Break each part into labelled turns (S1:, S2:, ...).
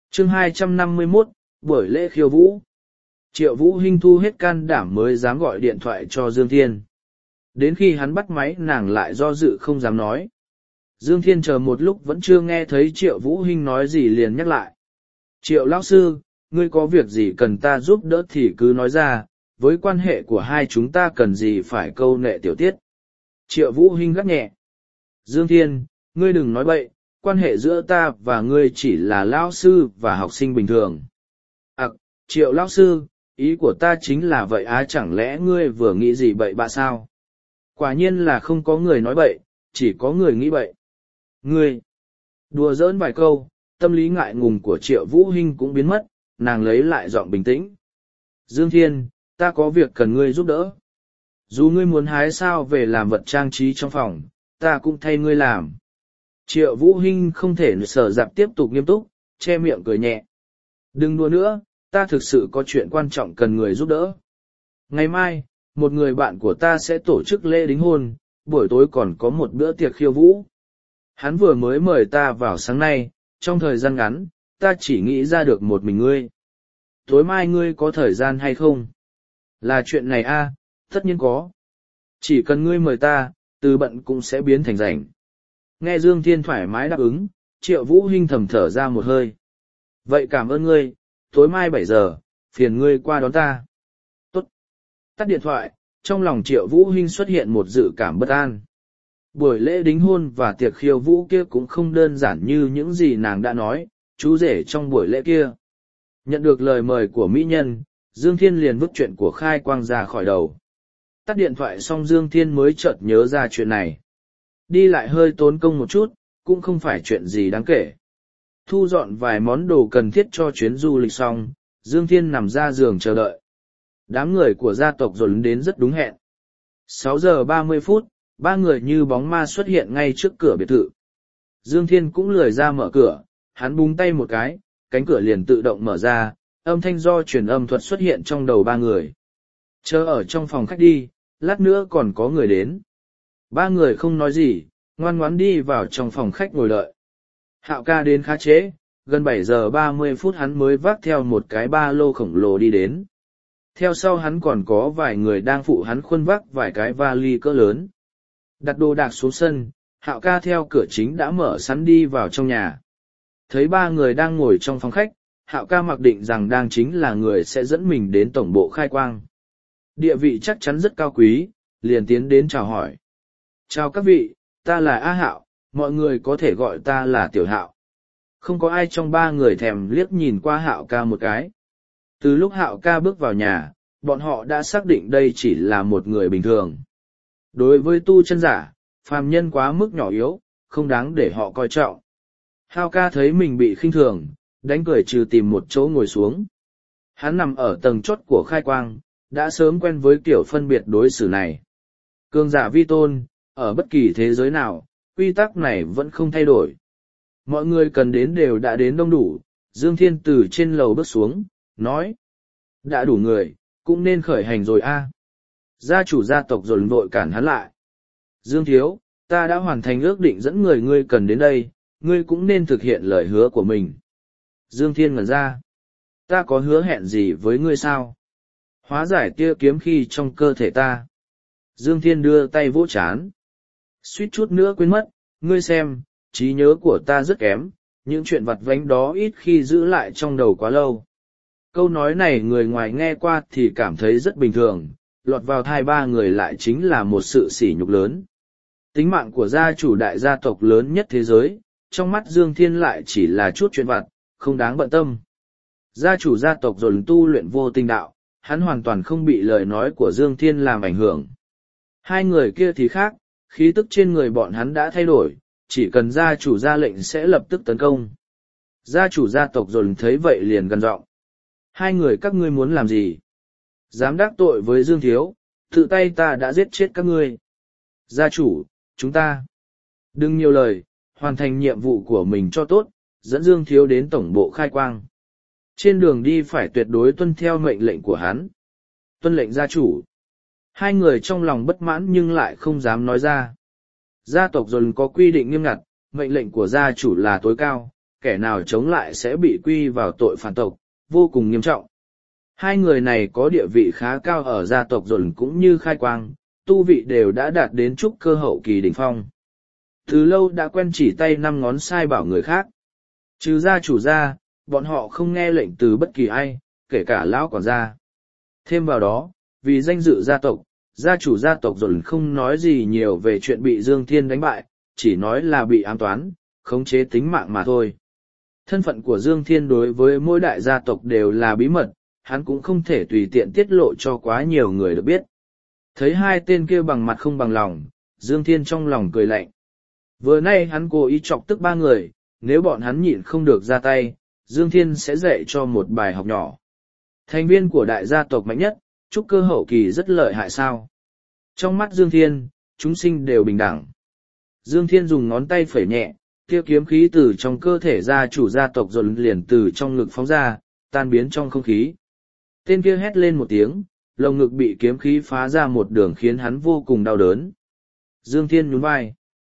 S1: Chương 251, buổi lễ khiêu vũ. Triệu Vũ Hinh thu hết can đảm mới dám gọi điện thoại cho Dương Thiên. Đến khi hắn bắt máy nàng lại do dự không dám nói. Dương Thiên chờ một lúc vẫn chưa nghe thấy Triệu Vũ Hinh nói gì liền nhắc lại. Triệu lão sư, ngươi có việc gì cần ta giúp đỡ thì cứ nói ra, với quan hệ của hai chúng ta cần gì phải câu nệ tiểu tiết. Triệu Vũ Hinh gắt nhẹ. Dương Thiên, ngươi đừng nói bậy, quan hệ giữa ta và ngươi chỉ là lão sư và học sinh bình thường. Triệu lão sư, ý của ta chính là vậy á, chẳng lẽ ngươi vừa nghĩ gì bậy bạ sao? Quả nhiên là không có người nói bậy, chỉ có người nghĩ bậy. Ngươi, đùa giỡn vài câu, tâm lý ngại ngùng của Triệu Vũ Hinh cũng biến mất, nàng lấy lại giọng bình tĩnh. Dương Thiên, ta có việc cần ngươi giúp đỡ. Dù ngươi muốn hái sao về làm vật trang trí trong phòng, ta cũng thay ngươi làm. Triệu Vũ Hinh không thể sở dạp tiếp tục nghiêm túc, che miệng cười nhẹ. Đừng đùa nữa, ta thực sự có chuyện quan trọng cần người giúp đỡ. Ngày mai, một người bạn của ta sẽ tổ chức lễ đính hôn, buổi tối còn có một bữa tiệc khiêu vũ. Hắn vừa mới mời ta vào sáng nay, trong thời gian ngắn, ta chỉ nghĩ ra được một mình ngươi. Tối mai ngươi có thời gian hay không? Là chuyện này a, tất nhiên có. Chỉ cần ngươi mời ta, từ bận cũng sẽ biến thành rảnh. Nghe Dương Thiên thoải mái đáp ứng, Triệu Vũ Hinh thầm thở ra một hơi. Vậy cảm ơn ngươi, tối mai 7 giờ, phiền ngươi qua đón ta. Tốt. Tắt điện thoại, trong lòng Triệu Vũ Hinh xuất hiện một dự cảm bất an. Buổi lễ đính hôn và tiệc khiêu vũ kia cũng không đơn giản như những gì nàng đã nói, chú rể trong buổi lễ kia. Nhận được lời mời của mỹ nhân, Dương Thiên liền vứt chuyện của khai quang ra khỏi đầu. Tắt điện thoại xong Dương Thiên mới chợt nhớ ra chuyện này. Đi lại hơi tốn công một chút, cũng không phải chuyện gì đáng kể. Thu dọn vài món đồ cần thiết cho chuyến du lịch xong, Dương Thiên nằm ra giường chờ đợi. Đám người của gia tộc dồn đến rất đúng hẹn. 6 giờ 30 phút, ba người như bóng ma xuất hiện ngay trước cửa biệt thự. Dương Thiên cũng lười ra mở cửa, hắn búng tay một cái, cánh cửa liền tự động mở ra, âm thanh do truyền âm thuật xuất hiện trong đầu ba người. Chờ ở trong phòng khách đi, lát nữa còn có người đến. Ba người không nói gì, ngoan ngoãn đi vào trong phòng khách ngồi đợi. Hạo ca đến khá trễ, gần 7 giờ 30 phút hắn mới vác theo một cái ba lô khổng lồ đi đến. Theo sau hắn còn có vài người đang phụ hắn khuân vác vài cái vali cỡ lớn. Đặt đồ đạc xuống sân, Hạo ca theo cửa chính đã mở sẵn đi vào trong nhà. Thấy ba người đang ngồi trong phòng khách, Hạo ca mặc định rằng đang chính là người sẽ dẫn mình đến tổng bộ khai quang. Địa vị chắc chắn rất cao quý, liền tiến đến chào hỏi. Chào các vị, ta là A Hạo, mọi người có thể gọi ta là Tiểu Hạo. Không có ai trong ba người thèm liếc nhìn qua Hạo ca một cái. Từ lúc Hạo ca bước vào nhà, bọn họ đã xác định đây chỉ là một người bình thường. Đối với tu chân giả, phàm nhân quá mức nhỏ yếu, không đáng để họ coi trọng. Hạo ca thấy mình bị khinh thường, đánh cười trừ tìm một chỗ ngồi xuống. Hắn nằm ở tầng chót của khai quang, đã sớm quen với kiểu phân biệt đối xử này. Cường giả vi tôn, ở bất kỳ thế giới nào, quy tắc này vẫn không thay đổi. Mọi người cần đến đều đã đến đông đủ, Dương Thiên từ trên lầu bước xuống, nói. Đã đủ người, cũng nên khởi hành rồi a. Gia chủ gia tộc rồi vội cản hắn lại. Dương Thiếu, ta đã hoàn thành ước định dẫn người ngươi cần đến đây, ngươi cũng nên thực hiện lời hứa của mình. Dương Thiên ngẩn ra. Ta có hứa hẹn gì với ngươi sao? Hóa giải tia kiếm khi trong cơ thể ta. Dương Thiên đưa tay vỗ chán. Suýt chút nữa quên mất, ngươi xem, trí nhớ của ta rất kém, những chuyện vặt vãnh đó ít khi giữ lại trong đầu quá lâu. Câu nói này người ngoài nghe qua thì cảm thấy rất bình thường, lọt vào tai ba người lại chính là một sự sỉ nhục lớn. Tính mạng của gia chủ đại gia tộc lớn nhất thế giới, trong mắt Dương Thiên lại chỉ là chút chuyện vặt, không đáng bận tâm. Gia chủ gia tộc dồn tu luyện vô tình đạo, hắn hoàn toàn không bị lời nói của Dương Thiên làm ảnh hưởng. Hai người kia thì khác, khí tức trên người bọn hắn đã thay đổi, chỉ cần gia chủ ra lệnh sẽ lập tức tấn công. Gia chủ gia tộc dồn thấy vậy liền gần giọng. Hai người các ngươi muốn làm gì? Dám đắc tội với Dương Thiếu, tự tay ta đã giết chết các ngươi. Gia chủ, chúng ta. Đừng nhiều lời, hoàn thành nhiệm vụ của mình cho tốt, dẫn Dương Thiếu đến tổng bộ khai quang. Trên đường đi phải tuyệt đối tuân theo mệnh lệnh của hắn. Tuân lệnh gia chủ. Hai người trong lòng bất mãn nhưng lại không dám nói ra. Gia tộc dồn có quy định nghiêm ngặt, mệnh lệnh của gia chủ là tối cao, kẻ nào chống lại sẽ bị quy vào tội phản tộc, vô cùng nghiêm trọng. Hai người này có địa vị khá cao ở gia tộc Dồn cũng như Khai Quang, tu vị đều đã đạt đến trúc cơ hậu kỳ đỉnh phong. Từ lâu đã quen chỉ tay năm ngón sai bảo người khác. Trừ gia chủ gia, bọn họ không nghe lệnh từ bất kỳ ai, kể cả lão quản gia. Thêm vào đó, vì danh dự gia tộc, gia chủ gia tộc Dồn không nói gì nhiều về chuyện bị Dương Thiên đánh bại, chỉ nói là bị ám toán, khống chế tính mạng mà thôi. Thân phận của Dương Thiên đối với mỗi đại gia tộc đều là bí mật, hắn cũng không thể tùy tiện tiết lộ cho quá nhiều người được biết. Thấy hai tên kia bằng mặt không bằng lòng, Dương Thiên trong lòng cười lạnh. Vừa nay hắn cố ý chọc tức ba người, nếu bọn hắn nhịn không được ra tay, Dương Thiên sẽ dạy cho một bài học nhỏ. Thành viên của đại gia tộc mạnh nhất, trúc cơ hậu kỳ rất lợi hại sao. Trong mắt Dương Thiên, chúng sinh đều bình đẳng. Dương Thiên dùng ngón tay phẩy nhẹ, kia kiếm khí từ trong cơ thể gia chủ gia tộc Dồn liền từ trong ngực phóng ra, tan biến trong không khí. Tên kia hét lên một tiếng, lồng ngực bị kiếm khí phá ra một đường khiến hắn vô cùng đau đớn. Dương Thiên nhún vai.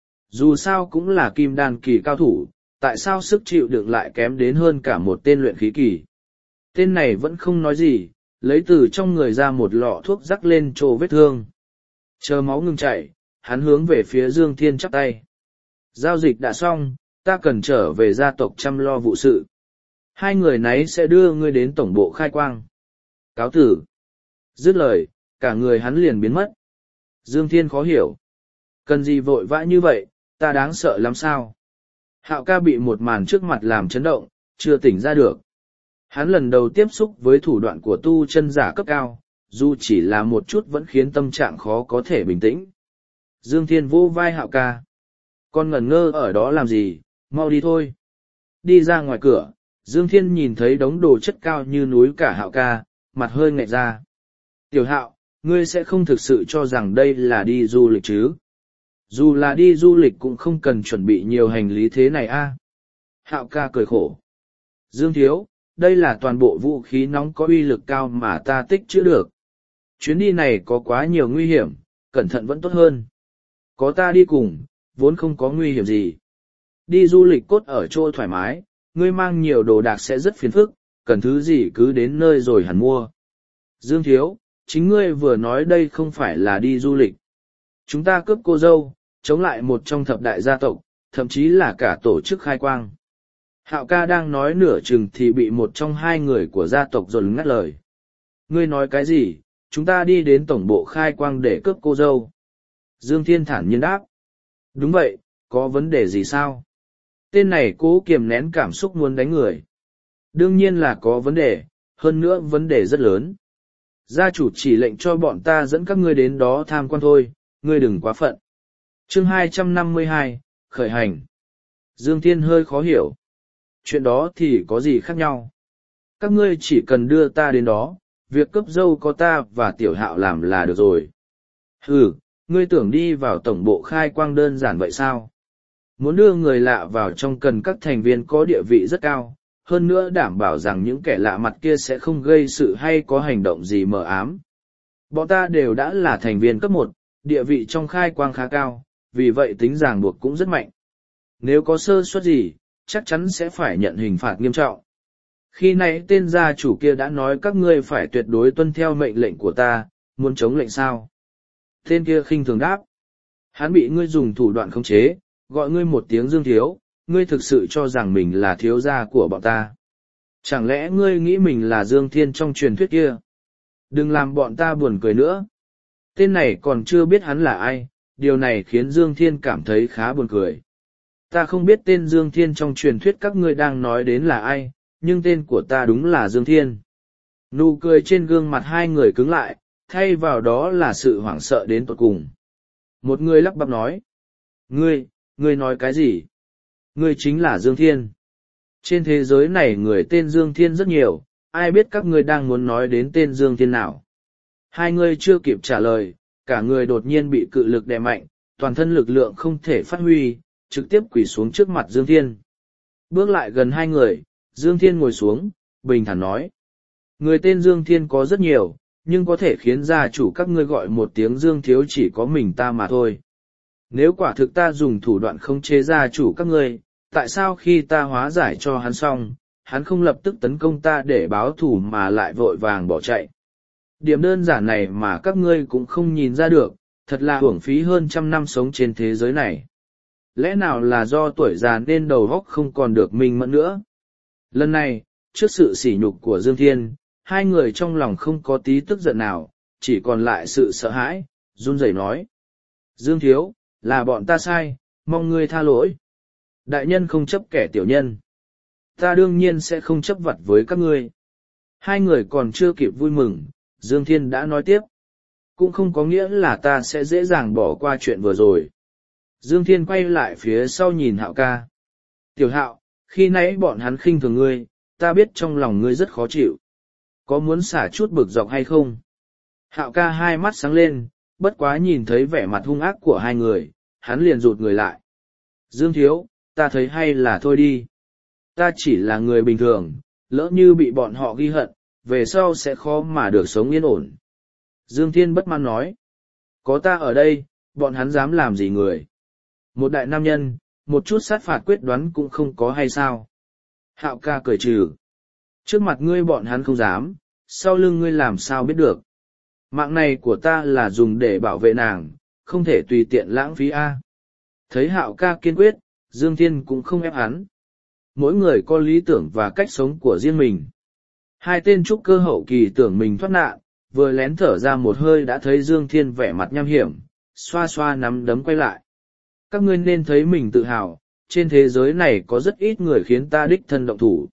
S1: Dù sao cũng là kim đan kỳ cao thủ, tại sao sức chịu đựng lại kém đến hơn cả một tên luyện khí kỳ. Tên này vẫn không nói gì, lấy từ trong người ra một lọ thuốc rắc lên chỗ vết thương. Chờ máu ngừng chảy, hắn hướng về phía Dương Thiên chắp tay. Giao dịch đã xong, ta cần trở về gia tộc chăm lo vụ sự. Hai người nấy sẽ đưa ngươi đến tổng bộ Khai Quang. Cáo tử. Dứt lời, cả người hắn liền biến mất. Dương Thiên khó hiểu. Cần gì vội vã như vậy, ta đáng sợ lắm sao? Hạo ca bị một màn trước mặt làm chấn động, chưa tỉnh ra được. Hắn lần đầu tiếp xúc với thủ đoạn của tu chân giả cấp cao, dù chỉ là một chút vẫn khiến tâm trạng khó có thể bình tĩnh. Dương Thiên vô vai Hạo ca. Con ngẩn ngơ ở đó làm gì, mau đi thôi. Đi ra ngoài cửa, Dương Thiên nhìn thấy đống đồ chất cao như núi cả Hạo ca, mặt hơi nghẹt ra. Tiểu Hạo, ngươi sẽ không thực sự cho rằng đây là đi du lịch chứ? Dù là đi du lịch cũng không cần chuẩn bị nhiều hành lý thế này a. Hạo ca cười khổ. Dương Thiếu, đây là toàn bộ vũ khí nóng có uy lực cao mà ta tích trữ được. Chuyến đi này có quá nhiều nguy hiểm, cẩn thận vẫn tốt hơn. Có ta đi cùng, vốn không có nguy hiểm gì. Đi du lịch cốt ở chỗ thoải mái, ngươi mang nhiều đồ đạc sẽ rất phiền phức, cần thứ gì cứ đến nơi rồi hẳn mua. Dương Thiếu, chính ngươi vừa nói đây không phải là đi du lịch. Chúng ta cướp cô dâu, chống lại một trong thập đại gia tộc, thậm chí là cả tổ chức Khai Quang. Hạo ca đang nói nửa chừng thì bị một trong hai người của gia tộc Dồn ngắt lời. Ngươi nói cái gì, chúng ta đi đến tổng bộ Khai Quang để cướp cô dâu. Dương Thiên thản nhiên đáp. Đúng vậy, có vấn đề gì sao? Tên này cố kiềm nén cảm xúc muốn đánh người. Đương nhiên là có vấn đề, hơn nữa vấn đề rất lớn. Gia chủ chỉ lệnh cho bọn ta dẫn các ngươi đến đó tham quan thôi, ngươi đừng quá phận. Chương 252, khởi hành. Dương Thiên hơi khó hiểu. Chuyện đó thì có gì khác nhau? Các ngươi chỉ cần đưa ta đến đó, việc cướp dâu có ta và Tiểu Hạo làm là được rồi. Ừ, ngươi tưởng đi vào tổng bộ Khai Quang đơn giản vậy sao? Muốn đưa người lạ vào trong cần các thành viên có địa vị rất cao, hơn nữa đảm bảo rằng những kẻ lạ mặt kia sẽ không gây sự hay có hành động gì mờ ám. Bọn ta đều đã là thành viên cấp 1, địa vị trong Khai Quang khá cao, vì vậy tính ràng buộc cũng rất mạnh. Nếu có sơ suất gì, chắc chắn sẽ phải nhận hình phạt nghiêm trọng. Khi nãy tên gia chủ kia đã nói các ngươi phải tuyệt đối tuân theo mệnh lệnh của ta, muốn chống lệnh sao? Tên kia khinh thường đáp. Hắn bị ngươi dùng thủ đoạn khống chế, gọi ngươi một tiếng Dương Thiếu, ngươi thực sự cho rằng mình là thiếu gia của bọn ta. Chẳng lẽ ngươi nghĩ mình là Dương Thiên trong truyền thuyết kia? Đừng làm bọn ta buồn cười nữa. Tên này còn chưa biết hắn là ai, điều này khiến Dương Thiên cảm thấy khá buồn cười. Ta không biết tên Dương Thiên trong truyền thuyết các ngươi đang nói đến là ai, nhưng tên của ta đúng là Dương Thiên. Nụ cười trên gương mặt hai người cứng lại, thay vào đó là sự hoảng sợ đến tột cùng. Một người lắp bắp nói. Ngươi nói cái gì? Ngươi chính là Dương Thiên. Trên thế giới này người tên Dương Thiên rất nhiều, ai biết các ngươi đang muốn nói đến tên Dương Thiên nào? Hai người chưa kịp trả lời, cả người đột nhiên bị cự lực đè mạnh, toàn thân lực lượng không thể phát huy, trực tiếp quỳ xuống trước mặt Dương Thiên. Bước lại gần hai người, Dương Thiên ngồi xuống, bình thản nói. Người tên Dương Thiên có rất nhiều, nhưng có thể khiến gia chủ các ngươi gọi một tiếng Dương Thiếu chỉ có mình ta mà thôi. Nếu quả thực ta dùng thủ đoạn khống chế gia chủ các ngươi, tại sao khi ta hóa giải cho hắn xong, hắn không lập tức tấn công ta để báo thù mà lại vội vàng bỏ chạy. Điểm đơn giản này mà các ngươi cũng không nhìn ra được, thật là hưởng phí hơn 100 năm sống trên thế giới này. Lẽ nào là do tuổi già nên đầu óc không còn được minh mẫn nữa? Lần này, trước sự sỉ nhục của Dương Thiên, hai người trong lòng không có tí tức giận nào, chỉ còn lại sự sợ hãi, run rẩy nói. Dương Thiếu, là bọn ta sai, mong ngươi tha lỗi. Đại nhân không chấp kẻ tiểu nhân. Ta đương nhiên sẽ không chấp vặt với các ngươi. Hai người còn chưa kịp vui mừng, Dương Thiên đã nói tiếp. Cũng không có nghĩa là ta sẽ dễ dàng bỏ qua chuyện vừa rồi. Dương Thiên quay lại phía sau nhìn Hạo ca. Tiểu Hạo, khi nãy bọn hắn khinh thường ngươi, ta biết trong lòng ngươi rất khó chịu. Có muốn xả chút bực dọc hay không? Hạo ca hai mắt sáng lên, bất quá nhìn thấy vẻ mặt hung ác của hai người, hắn liền rụt người lại. Dương Thiếu, ta thấy hay là thôi đi. Ta chỉ là người bình thường, lỡ như bị bọn họ ghi hận, về sau sẽ khó mà được sống yên ổn. Dương Thiên bất mãn nói. Có ta ở đây, bọn hắn dám làm gì người? Một đại nam nhân, một chút sát phạt quyết đoán cũng không có hay sao? Hạo ca cười trừ. Trước mặt ngươi bọn hắn không dám, sau lưng ngươi làm sao biết được? Mạng này của ta là dùng để bảo vệ nàng, không thể tùy tiện lãng phí a. Thấy Hạo ca kiên quyết, Dương Thiên cũng không ép hắn. Mỗi người có lý tưởng và cách sống của riêng mình. Hai tên trúc cơ hậu kỳ tưởng mình thoát nạn, vừa lén thở ra một hơi đã thấy Dương Thiên vẻ mặt nham hiểm, xoa xoa nắm đấm quay lại. Các ngươi nên thấy mình tự hào, trên thế giới này có rất ít người khiến ta đích thân động thủ.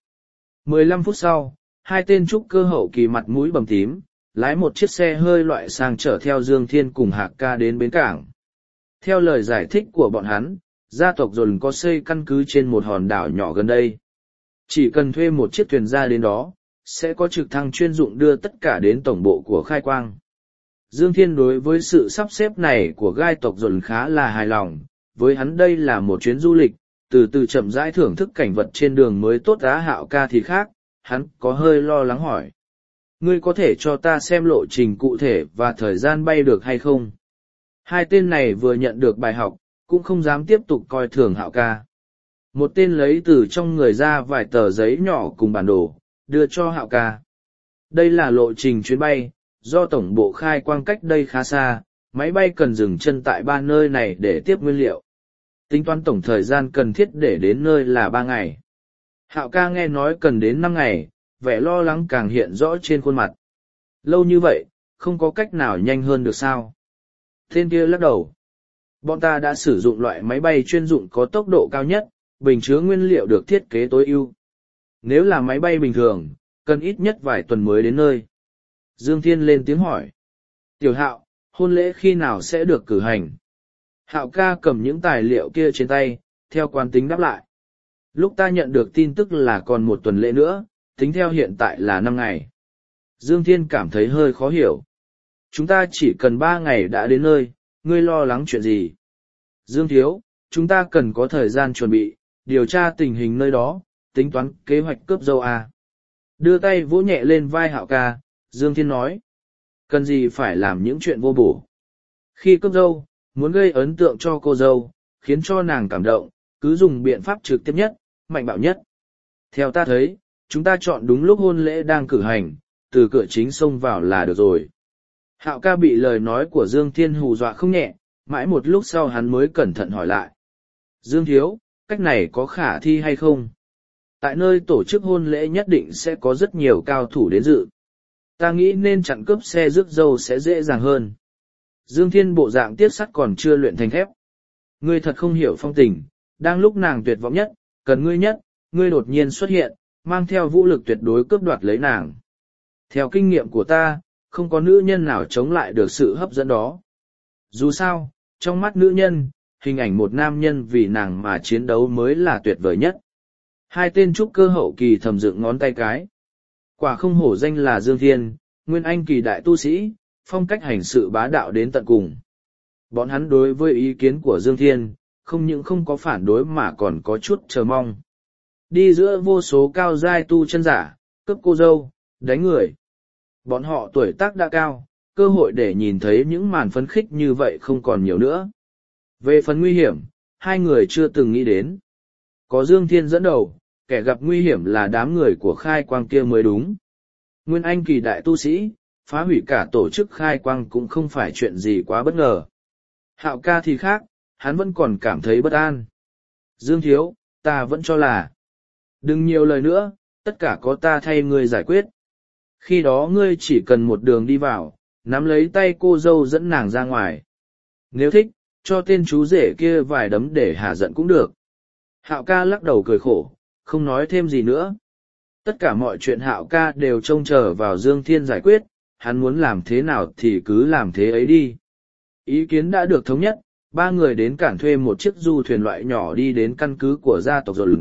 S1: 15 phút sau, hai tên trúc cơ hậu kỳ mặt mũi bầm tím, lái một chiếc xe hơi loại sang chở theo Dương Thiên cùng Hạc ca đến bến cảng. Theo lời giải thích của bọn hắn, gia tộc dồn có xây căn cứ trên một hòn đảo nhỏ gần đây. Chỉ cần thuê một chiếc thuyền ra đến đó, sẽ có trực thăng chuyên dụng đưa tất cả đến tổng bộ của Khai Quang. Dương Thiên đối với sự sắp xếp này của gai tộc dồn khá là hài lòng, với hắn đây là một chuyến du lịch, từ từ chậm rãi thưởng thức cảnh vật trên đường mới tốt. Á Hạo ca thì khác, hắn có hơi lo lắng hỏi. Ngươi có thể cho ta xem lộ trình cụ thể và thời gian bay được hay không? Hai tên này vừa nhận được bài học, cũng không dám tiếp tục coi thường Hạo ca. Một tên lấy từ trong người ra vài tờ giấy nhỏ cùng bản đồ, đưa cho Hạo ca. Đây là lộ trình chuyến bay, do tổng bộ Khai Quang cách đây khá xa, máy bay cần dừng chân tại 3 nơi này để tiếp nguyên liệu. Tính toán tổng thời gian cần thiết để đến nơi là 3 ngày. Hạo ca nghe nói cần đến 5 ngày, vẻ lo lắng càng hiện rõ trên khuôn mặt. Lâu như vậy, không có cách nào nhanh hơn được sao? Tên kia lắc đầu. Bọn ta đã sử dụng loại máy bay chuyên dụng có tốc độ cao nhất, bình chứa nguyên liệu được thiết kế tối ưu. Nếu là máy bay bình thường, cần ít nhất vài tuần mới đến nơi. Dương Thiên lên tiếng hỏi. Tiểu Hạo, hôn lễ khi nào sẽ được cử hành? Hạo ca cầm những tài liệu kia trên tay, theo quán tính đáp lại. Lúc ta nhận được tin tức là còn 1 tuần lễ nữa, tính theo hiện tại là 5 ngày. Dương Thiên cảm thấy hơi khó hiểu. Chúng ta chỉ cần 3 ngày đã đến nơi, ngươi lo lắng chuyện gì? Dương Thiếu, chúng ta cần có thời gian chuẩn bị, điều tra tình hình nơi đó, tính toán kế hoạch cướp dâu à. Đưa tay vỗ nhẹ lên vai Hạo ca, Dương Thiên nói. Cần gì phải làm những chuyện vô bổ. Khi cướp dâu, muốn gây ấn tượng cho cô dâu, khiến cho nàng cảm động, cứ dùng biện pháp trực tiếp nhất, mạnh bạo nhất. Theo ta thấy, chúng ta chọn đúng lúc hôn lễ đang cử hành, từ cửa chính xông vào là được rồi. Hạo ca bị lời nói của Dương Thiên hù dọa không nhẹ, mãi một lúc sau hắn mới cẩn thận hỏi lại. Dương Thiếu, cách này có khả thi hay không? Tại nơi tổ chức hôn lễ nhất định sẽ có rất nhiều cao thủ đến dự. Ta nghĩ nên chặn cướp xe rước dâu sẽ dễ dàng hơn. Dương Thiên bộ dạng tiết sắt còn chưa luyện thành thép. Ngươi thật không hiểu phong tình, đang lúc nàng tuyệt vọng nhất, cần ngươi nhất, ngươi đột nhiên xuất hiện, mang theo vũ lực tuyệt đối cướp đoạt lấy nàng. Theo kinh nghiệm của ta, không có nữ nhân nào chống lại được sự hấp dẫn đó. Dù sao, trong mắt nữ nhân, hình ảnh một nam nhân vì nàng mà chiến đấu mới là tuyệt vời nhất. Hai tên trúc cơ hậu kỳ thầm dựng ngón tay cái. Quả không hổ danh là Dương Thiên, nguyên anh kỳ đại tu sĩ, phong cách hành sự bá đạo đến tận cùng. Bọn hắn đối với ý kiến của Dương Thiên, không những không có phản đối mà còn có chút chờ mong. Đi giữa vô số cao giai tu chân giả, cướp cô dâu, đánh người. Bọn họ tuổi tác đã cao, cơ hội để nhìn thấy những màn phấn khích như vậy không còn nhiều nữa. Về phần nguy hiểm, hai người chưa từng nghĩ đến. có Dương Thiên dẫn đầu, kẻ gặp nguy hiểm là đám người của khai quang kia mới đúng. Nguyên Anh kỳ đại tu sĩ, phá hủy cả tổ chức khai quang cũng không phải chuyện gì quá bất ngờ. Hạo ca thì khác, hắn vẫn còn cảm thấy bất an. Dương thiếu, ta vẫn cho là. Đừng nhiều lời nữa, tất cả có ta thay ngươi giải quyết. Khi đó ngươi chỉ cần một đường đi vào, nắm lấy tay cô dâu dẫn nàng ra ngoài. Nếu thích, cho tên chú rể kia vài đấm để hả giận cũng được. Hạo ca lắc đầu cười khổ, không nói thêm gì nữa. Tất cả mọi chuyện Hạo ca đều trông chờ vào Dương Thiên giải quyết, hắn muốn làm thế nào thì cứ làm thế ấy đi. Ý kiến đã được thống nhất, ba người đến cản thuê một chiếc du thuyền loại nhỏ đi đến căn cứ của gia tộc rồi.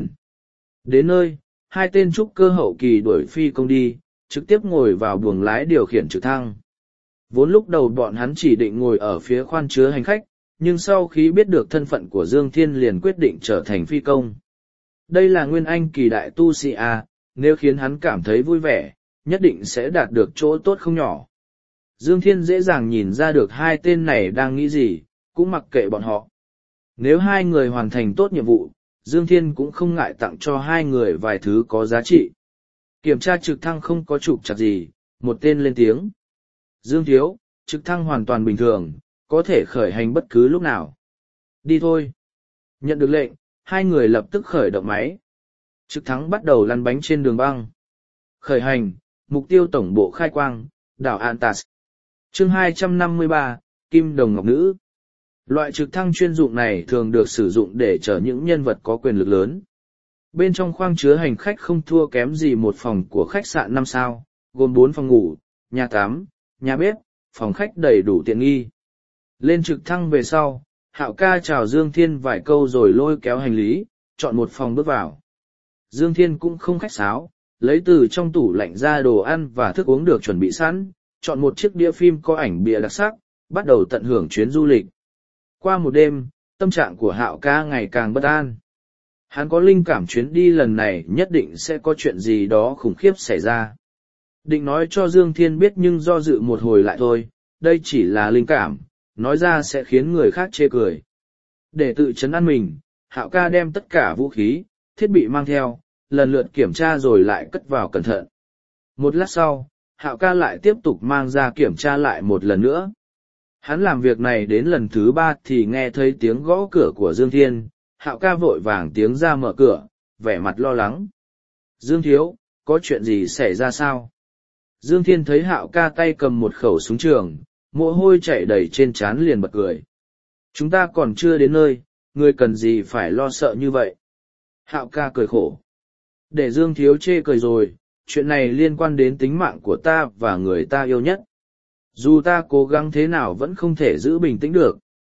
S1: Đến nơi, hai tên trúc cơ hậu kỳ đuổi phi công đi, trực tiếp ngồi vào buồng lái điều khiển trực thăng. Vốn lúc đầu bọn hắn chỉ định ngồi ở phía khoang chứa hành khách, nhưng sau khi biết được thân phận của Dương Thiên liền quyết định trở thành phi công. Đây là Nguyên Anh kỳ đại tu sĩ A, nếu khiến hắn cảm thấy vui vẻ, nhất định sẽ đạt được chỗ tốt không nhỏ. Dương Thiên dễ dàng nhìn ra được hai tên này đang nghĩ gì, cũng mặc kệ bọn họ. Nếu hai người hoàn thành tốt nhiệm vụ, Dương Thiên cũng không ngại tặng cho hai người vài thứ có giá trị. Kiểm tra trực thăng không có trục trặc gì, một tên lên tiếng. Dương thiếu, trực thăng hoàn toàn bình thường, có thể khởi hành bất cứ lúc nào. Đi thôi. Nhận được lệnh, hai người lập tức khởi động máy. Trực thăng bắt đầu lăn bánh trên đường băng. Khởi hành, mục tiêu tổng bộ khai quang, đảo Antas. Chương 253, Kim Đồng Ngọc Nữ. Loại trực thăng chuyên dụng này thường được sử dụng để chở những nhân vật có quyền lực lớn. Bên trong khoang chứa hành khách không thua kém gì một phòng của khách sạn 5 sao, gồm 4 phòng ngủ, nhà tắm, nhà bếp, phòng khách đầy đủ tiện nghi. Lên trực thăng về sau, Hạo ca chào Dương Thiên vài câu rồi lôi kéo hành lý, chọn một phòng bước vào. Dương Thiên cũng không khách sáo, lấy từ trong tủ lạnh ra đồ ăn và thức uống được chuẩn bị sẵn, chọn một chiếc đĩa phim có ảnh bìa đặc sắc, bắt đầu tận hưởng chuyến du lịch. Qua một đêm, tâm trạng của Hạo ca ngày càng bất an. Hắn có linh cảm chuyến đi lần này nhất định sẽ có chuyện gì đó khủng khiếp xảy ra. Định nói cho Dương Thiên biết nhưng do dự một hồi lại thôi, đây chỉ là linh cảm, nói ra sẽ khiến người khác chê cười. Để tự trấn an mình, Hạo ca đem tất cả vũ khí, thiết bị mang theo, lần lượt kiểm tra rồi lại cất vào cẩn thận. Một lát sau, Hạo ca lại tiếp tục mang ra kiểm tra lại một lần nữa. Hắn làm việc này đến lần thứ 3 thì nghe thấy tiếng gõ cửa của Dương Thiên, Hạo ca vội vàng tiếng ra mở cửa, vẻ mặt lo lắng. Dương thiếu, có chuyện gì xảy ra sao? Dương Thiên thấy Hạo ca tay cầm một khẩu súng trường, mồ hôi chảy đầy trên trán liền bật cười. Chúng ta còn chưa đến nơi, ngươi cần gì phải lo sợ như vậy? Hạo ca cười khổ. Để Dương thiếu chê cười rồi, chuyện này liên quan đến tính mạng của ta và người ta yêu nhất. Dù ta cố gắng thế nào vẫn không thể giữ bình tĩnh được.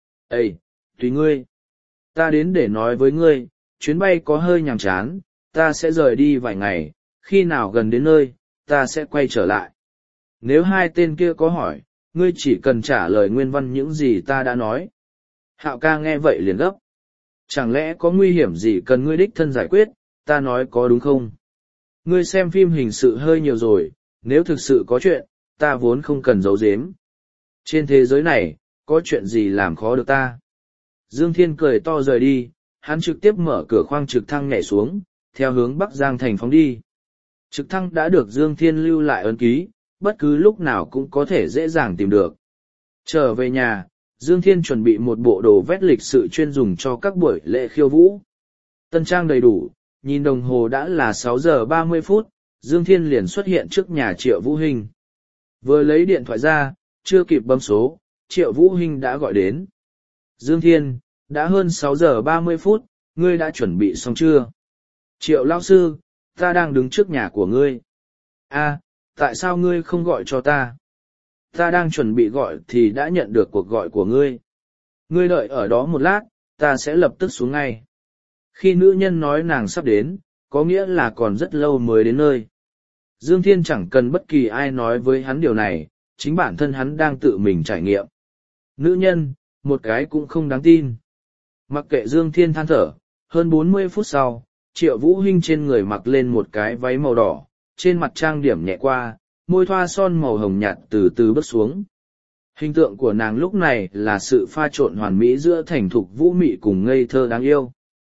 S1: Ê, tùy ngươi. Ta đến để nói với ngươi, chuyến bay có hơi nhàm chán, ta sẽ rời đi vài ngày, khi nào gần đến nơi, ta sẽ quay trở lại. Nếu hai tên kia có hỏi, ngươi chỉ cần trả lời nguyên văn những gì ta đã nói. Hạo ca nghe vậy liền gấp. Chẳng lẽ có nguy hiểm gì cần ngươi đích thân giải quyết, ta nói có đúng không? Ngươi xem phim hình sự hơi nhiều rồi, nếu thực sự có chuyện, ta vốn không cần giấu giếm. Trên thế giới này, có chuyện gì làm khó được ta? Dương Thiên cười to rời đi, hắn trực tiếp mở cửa khoang trực thăng nhảy xuống, theo hướng Bắc Giang Thành phóng đi. Trực thăng đã được Dương Thiên lưu lại ấn ký, bất cứ lúc nào cũng có thể dễ dàng tìm được. Trở về nhà, Dương Thiên chuẩn bị một bộ đồ vét lịch sự chuyên dùng cho các buổi lễ khiêu vũ. Tân trang đầy đủ, nhìn đồng hồ đã là 6 giờ 30 phút, Dương Thiên liền xuất hiện trước nhà Triệu Vũ Hinh. Vừa lấy điện thoại ra, chưa kịp bấm số, Triệu Vũ Hinh đã gọi đến. Dương Thiên, đã hơn 6 giờ 30 phút, ngươi đã chuẩn bị xong chưa? Triệu lão sư, ta đang đứng trước nhà của ngươi. À, tại sao ngươi không gọi cho ta? Ta đang chuẩn bị gọi thì đã nhận được cuộc gọi của ngươi. Ngươi đợi ở đó một lát, ta sẽ lập tức xuống ngay. Khi nữ nhân nói nàng sắp đến, có nghĩa là còn rất lâu mới đến nơi. Dương Thiên chẳng cần bất kỳ ai nói với hắn điều này, chính bản thân hắn đang tự mình trải nghiệm. Nữ nhân, một cái cũng không đáng tin. Mặc kệ Dương Thiên than thở, hơn 40 phút sau, Triệu Vũ Hinh trên người mặc lên một cái váy màu đỏ, trên mặt trang điểm nhẹ qua, môi thoa son màu hồng nhạt từ từ bước xuống. Hình tượng của nàng lúc này là sự pha trộn hoàn mỹ giữa thành thục vũ mị cùng ngây thơ đáng yêu.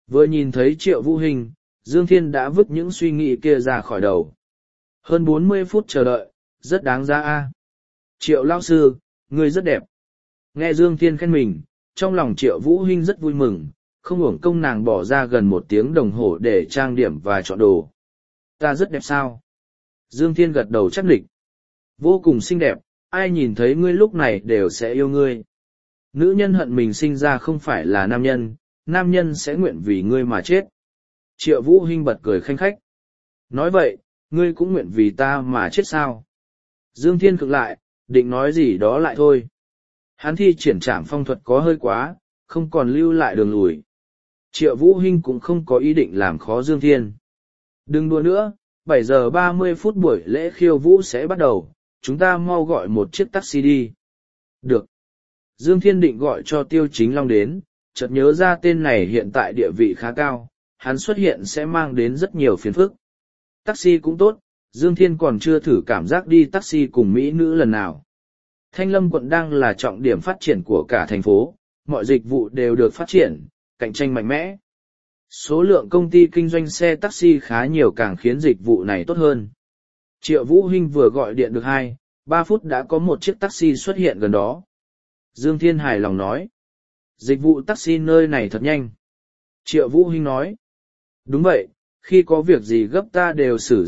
S1: Vừa nhìn thấy Triệu Vũ Hinh, Dương Thiên đã vứt những suy nghĩ kia ra khỏi đầu. Hơn 40 phút chờ đợi, rất đáng giá a. Triệu lão sư, ngươi rất đẹp. Nghe Dương Thiên khen mình, trong lòng Triệu Vũ Hinh rất vui mừng, không uổng công nàng bỏ ra gần 1 tiếng đồng hồ để trang điểm và chọn đồ. Ta rất đẹp sao? Dương Thiên gật đầu chắc nịch. Vô cùng xinh đẹp, ai nhìn thấy ngươi lúc này đều sẽ yêu ngươi. Nữ nhân hận mình sinh ra không phải là nam nhân sẽ nguyện vì ngươi mà chết. Triệu Vũ Hinh bật cười khanh khách. Nói vậy, ngươi cũng nguyện vì ta mà chết sao? Dương Thiên cực lại, định nói gì đó lại thôi. Hắn thi triển trảm phong thuật có hơi quá, không còn lưu lại đường lùi. Triệu Vũ Hinh cũng không có ý định làm khó Dương Thiên. Đừng đùa nữa, 7 giờ 30 phút buổi lễ khiêu vũ sẽ bắt đầu, chúng ta mau gọi một chiếc taxi đi. Được. Dương Thiên định gọi cho Tiêu Chính Long đến, chợt nhớ ra tên này hiện tại địa vị khá cao, hắn xuất hiện sẽ mang đến rất nhiều phiền phức. Taxi cũng tốt, Dương Thiên còn chưa thử cảm giác đi taxi cùng mỹ nữ lần nào. Thanh Lâm quận đang là trọng điểm phát triển của cả thành phố, mọi dịch vụ đều được phát triển, cạnh tranh mạnh mẽ. Số lượng công ty kinh doanh xe taxi khá nhiều càng khiến dịch vụ này tốt hơn. Triệu Vũ Hinh vừa gọi điện được 2-3 phút đã có một chiếc taxi xuất hiện gần đó. Dương Thiên hài lòng nói. Dịch vụ taxi nơi này thật nhanh. Triệu Vũ Hinh nói. Đúng vậy, khi có việc gì gấp ta đều sử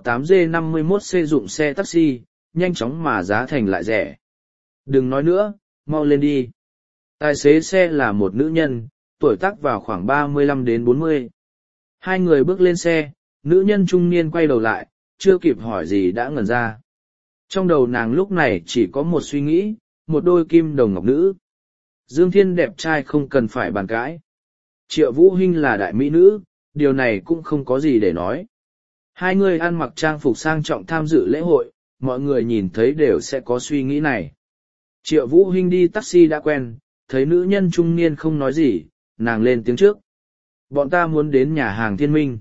S1: ZO8G51C dụng xe taxi, nhanh chóng mà giá thành lại rẻ. Đừng nói nữa, mau lên đi. Tài xế xe là một nữ nhân, tuổi tác vào khoảng 35 đến 40. Hai người bước lên xe, nữ nhân trung niên quay đầu lại, chưa kịp hỏi gì đã ngẩn ra. Trong đầu nàng lúc này chỉ có một suy nghĩ, một đôi kim đồng ngọc nữ. Dương Thiên đẹp trai không cần phải bàn cãi. Triệu Vũ Hinh là đại mỹ nữ, điều này cũng không có gì để nói. Hai người ăn mặc trang phục sang trọng tham dự lễ hội, mọi người nhìn thấy đều sẽ có suy nghĩ này. Triệu Vũ Hinh đi taxi đã quen, thấy nữ nhân trung niên không nói gì, nàng lên tiếng trước. Bọn ta muốn đến nhà hàng Thiên Minh.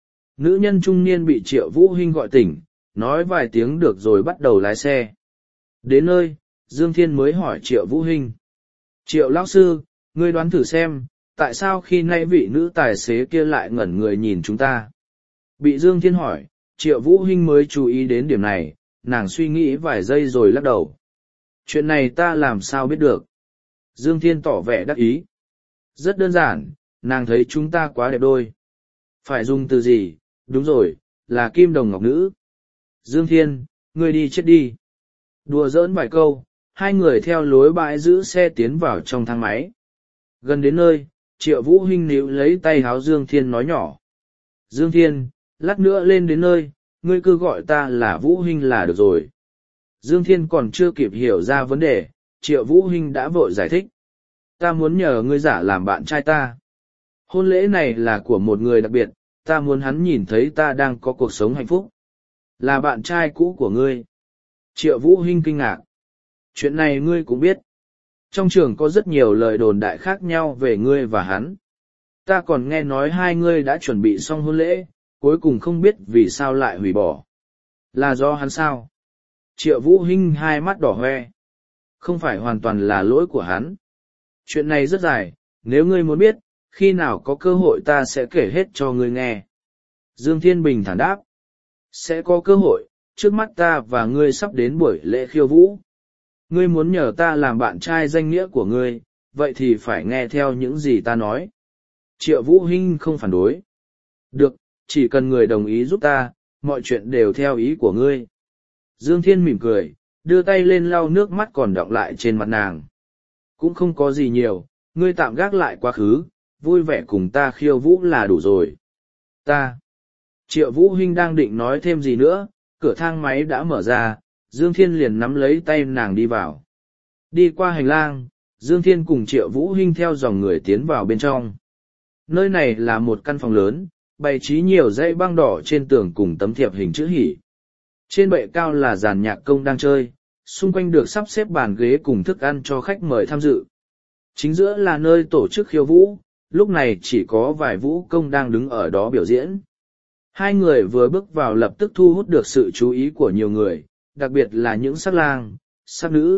S1: Nữ nhân trung niên bị Triệu Vũ Hinh gọi tỉnh, nói vài tiếng được rồi bắt đầu lái xe. Đến nơi, Dương Thiên mới hỏi Triệu Vũ Hinh. Triệu lão sư, ngươi đoán thử xem, tại sao khi nay vị nữ tài xế kia lại ngẩn người nhìn chúng ta? Bị Dương Thiên hỏi, Triệu Vũ Hinh mới chú ý đến điểm này, nàng suy nghĩ vài giây rồi lắc đầu. Chuyện này ta làm sao biết được? Dương Thiên tỏ vẻ đắc ý. Rất đơn giản, nàng thấy chúng ta quá đẹp đôi. Phải dùng từ gì? Đúng rồi, là kim đồng ngọc nữ. Dương Thiên, ngươi đi chết đi. Đùa giỡn vài câu, hai người theo lối bãi giữ xe tiến vào trong thang máy. Gần đến nơi, Triệu Vũ Hinh níu lấy tay háo Dương Thiên nói nhỏ. Dương Thiên, lát nữa lên đến nơi, ngươi cứ gọi ta là Vũ Hinh là được rồi. Dương Thiên còn chưa kịp hiểu ra vấn đề, Triệu Vũ Hinh đã vội giải thích. Ta muốn nhờ ngươi giả làm bạn trai ta. Hôn lễ này là của một người đặc biệt, ta muốn hắn nhìn thấy ta đang có cuộc sống hạnh phúc. Là bạn trai cũ của ngươi. Triệu Vũ Hinh kinh ngạc. Chuyện này ngươi cũng biết. Trong trường có rất nhiều lời đồn đại khác nhau về ngươi và hắn. Ta còn nghe nói hai ngươi đã chuẩn bị xong hôn lễ, cuối cùng không biết vì sao lại hủy bỏ. Là do hắn sao? Triệu Vũ Hinh hai mắt đỏ hoe. Không phải hoàn toàn là lỗi của hắn. Chuyện này rất dài, nếu ngươi muốn biết, khi nào có cơ hội ta sẽ kể hết cho ngươi nghe. Dương Thiên Bình thản đáp. Sẽ có cơ hội, trước mắt ta và ngươi sắp đến buổi lễ khiêu vũ. Ngươi muốn nhờ ta làm bạn trai danh nghĩa của ngươi, vậy thì phải nghe theo những gì ta nói. Triệu Vũ Hinh không phản đối. Được, chỉ cần người đồng ý giúp ta, mọi chuyện đều theo ý của ngươi. Dương Thiên mỉm cười, đưa tay lên lau nước mắt còn đọng lại trên mặt nàng. Cũng không có gì nhiều, ngươi tạm gác lại quá khứ, vui vẻ cùng ta khiêu vũ là đủ rồi. Ta. Triệu Vũ Hinh đang định nói thêm gì nữa, cửa thang máy đã mở ra, Dương Thiên liền nắm lấy tay nàng đi vào. Đi qua hành lang, Dương Thiên cùng Triệu Vũ Hinh theo dòng người tiến vào bên trong. Nơi này là một căn phòng lớn, bày trí nhiều dãy băng đỏ trên tường cùng tấm thiệp hình chữ hỉ. Trên bệ cao là dàn nhạc công đang chơi, xung quanh được sắp xếp bàn ghế cùng thức ăn cho khách mời tham dự. Chính giữa là nơi tổ chức khiêu vũ, lúc này chỉ có vài vũ công đang đứng ở đó biểu diễn. Hai người vừa bước vào lập tức thu hút được sự chú ý của nhiều người, đặc biệt là những sắc lang, sắc nữ.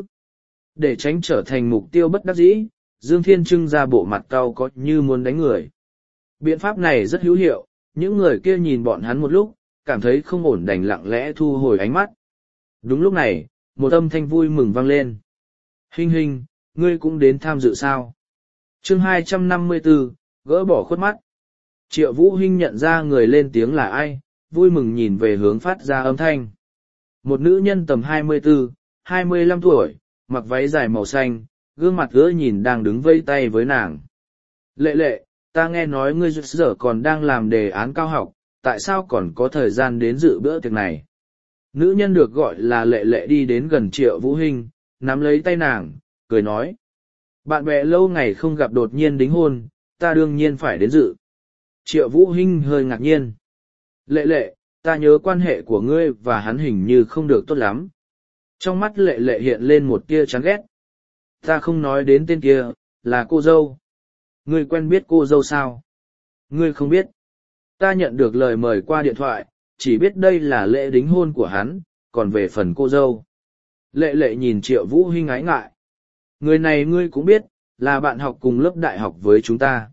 S1: Để tránh trở thành mục tiêu bất đắc dĩ, Dương Thiên trưng ra bộ mặt cau có như muốn đánh người. Biện pháp này rất hữu hiệu, những người kia nhìn bọn hắn một lúc, cảm thấy không ổn đành lặng lẽ thu hồi ánh mắt. Đúng lúc này, một âm thanh vui mừng vang lên. Hinh Hinh, ngươi cũng đến tham dự sao? Chương 254, gỡ bỏ khuất mắt. Triệu Vũ Hinh nhận ra người lên tiếng là ai, vui mừng nhìn về hướng phát ra âm thanh. Một nữ nhân tầm 24, 25 tuổi, mặc váy dài màu xanh, gương mặt ưa nhìn đang đứng vây tay với nàng. Lệ lệ, ta nghe nói ngươi giờ còn đang làm đề án cao học, tại sao còn có thời gian đến dự bữa tiệc này? Nữ nhân được gọi là Lệ lệ đi đến gần Triệu Vũ Hinh, nắm lấy tay nàng, cười nói. Bạn bè lâu ngày không gặp đột nhiên đính hôn, ta đương nhiên phải đến dự. Triệu Vũ Hinh hơi ngạc nhiên. Lệ lệ, ta nhớ quan hệ của ngươi và hắn hình như không được tốt lắm. Trong mắt Lệ lệ hiện lên một tia chán ghét. Ta không nói đến tên kia, là cô dâu. Ngươi quen biết cô dâu sao? Ngươi không biết. Ta nhận được lời mời qua điện thoại, chỉ biết đây là lễ đính hôn của hắn, còn về phần cô dâu. Lệ lệ nhìn Triệu Vũ Hinh ái ngại. Người này ngươi cũng biết, là bạn học cùng lớp đại học với chúng ta.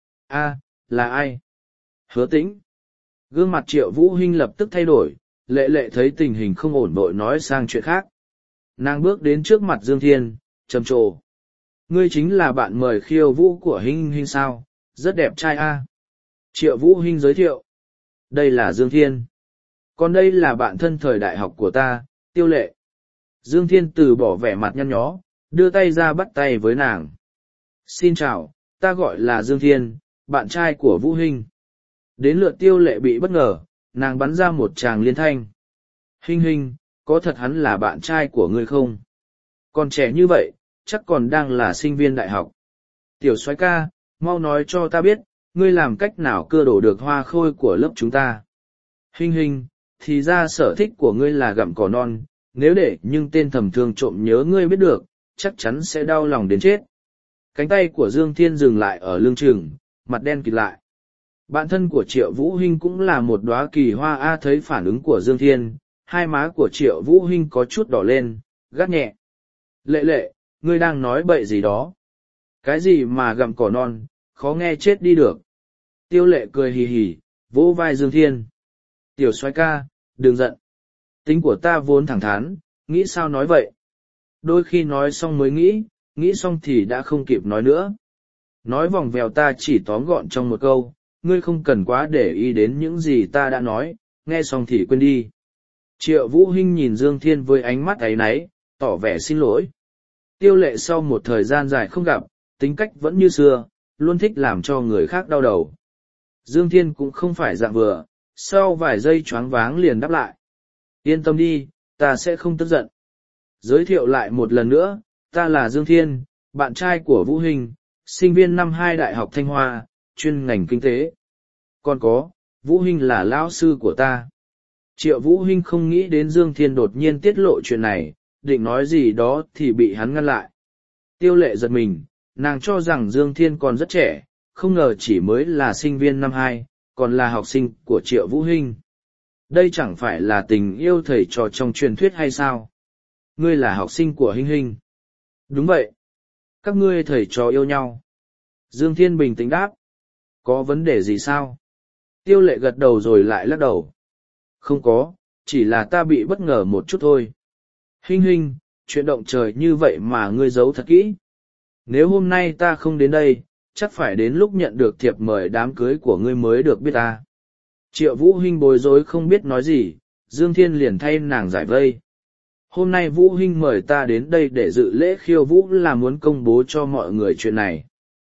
S1: A, là ai? Hứa Tĩnh. Gương mặt Triệu Vũ Hinh lập tức thay đổi, lệ lệ thấy tình hình không ổn vội nói sang chuyện khác. Nàng bước đến trước mặt Dương Thiên, trầm trồ. Ngươi chính là bạn mời khiêu vũ của Hinh Hinh sao, rất đẹp trai a. Triệu Vũ Hinh giới thiệu. Đây là Dương Thiên. Còn đây là bạn thân thời đại học của ta, Tiêu Lệ. Dương Thiên từ bỏ vẻ mặt nhăn nhó, đưa tay ra bắt tay với nàng. Xin chào, ta gọi là Dương Thiên, bạn trai của Vũ Hinh. Đến lượt Tiêu Lệ bị bất ngờ, nàng bắn ra một tràng liên thanh. Hinh Hinh, có thật hắn là bạn trai của ngươi không? Còn trẻ như vậy, chắc còn đang là sinh viên đại học. Tiểu soái ca, mau nói cho ta biết, ngươi làm cách nào cưa đổ được hoa khôi của lớp chúng ta. Hinh Hinh, thì ra sở thích của ngươi là gặm cỏ non, nếu để nhưng tên thầm thương trộm nhớ ngươi biết được, chắc chắn sẽ đau lòng đến chết. Cánh tay của Dương Thiên dừng lại ở lưng chừng, mặt đen kịt lại. Bạn thân của Triệu Vũ Hinh cũng là một đóa kỳ hoa a. Thấy phản ứng của Dương Thiên, hai má của Triệu Vũ Hinh có chút đỏ lên, gắt nhẹ. Lệ lệ, ngươi đang nói bậy gì đó? Cái gì mà gặm cỏ non, khó nghe chết đi được. Tiêu Lệ cười hì hì, vỗ vai Dương Thiên. Tiểu soái ca, đừng giận. Tính của ta vốn thẳng thắn, nghĩ sao nói vậy? Đôi khi nói xong mới nghĩ xong thì đã không kịp nói nữa. Nói vòng vèo ta chỉ tóm gọn trong một câu, ngươi không cần quá để ý đến những gì ta đã nói, nghe xong thì quên đi. Triệu Vũ Hinh nhìn Dương Thiên với ánh mắt áy náy, tỏ vẻ xin lỗi. Tiêu Lệ sau một thời gian dài không gặp, tính cách vẫn như xưa, luôn thích làm cho người khác đau đầu. Dương Thiên cũng không phải dạng vừa, sau vài giây choáng váng liền đáp lại. Yên tâm đi, ta sẽ không tức giận. Giới thiệu lại một lần nữa, ta là Dương Thiên, bạn trai của Vũ Hinh, sinh viên năm 2 Đại học Thanh Hoa, chuyên ngành kinh tế. Còn có, Vũ Hinh là lão sư của ta. Triệu Vũ Hinh không nghĩ đến Dương Thiên đột nhiên tiết lộ chuyện này, định nói gì đó thì bị hắn ngăn lại. Tiêu Lệ giật mình, nàng cho rằng Dương Thiên còn rất trẻ, không ngờ chỉ mới là sinh viên năm 2, còn là học sinh của Triệu Vũ Hinh. Đây chẳng phải là tình yêu thầy trò trong truyền thuyết hay sao? Ngươi là học sinh của Hinh Hinh. Đúng vậy. Các ngươi thầy trò yêu nhau. Dương Thiên bình tĩnh đáp. Có vấn đề gì sao? Tiêu Lệ gật đầu rồi lại lắc đầu. Không có, chỉ là ta bị bất ngờ một chút thôi. Hinh Hinh, chuyện động trời như vậy mà ngươi giấu thật kỹ. Nếu hôm nay ta không đến đây, chắc phải đến lúc nhận được thiệp mời đám cưới của ngươi mới được biết ta. Triệu Vũ Hinh bối rối không biết nói gì, Dương Thiên liền thay nàng giải vây. Hôm nay Vũ Hinh mời ta đến đây để dự lễ khiêu vũ là muốn công bố cho mọi người chuyện này.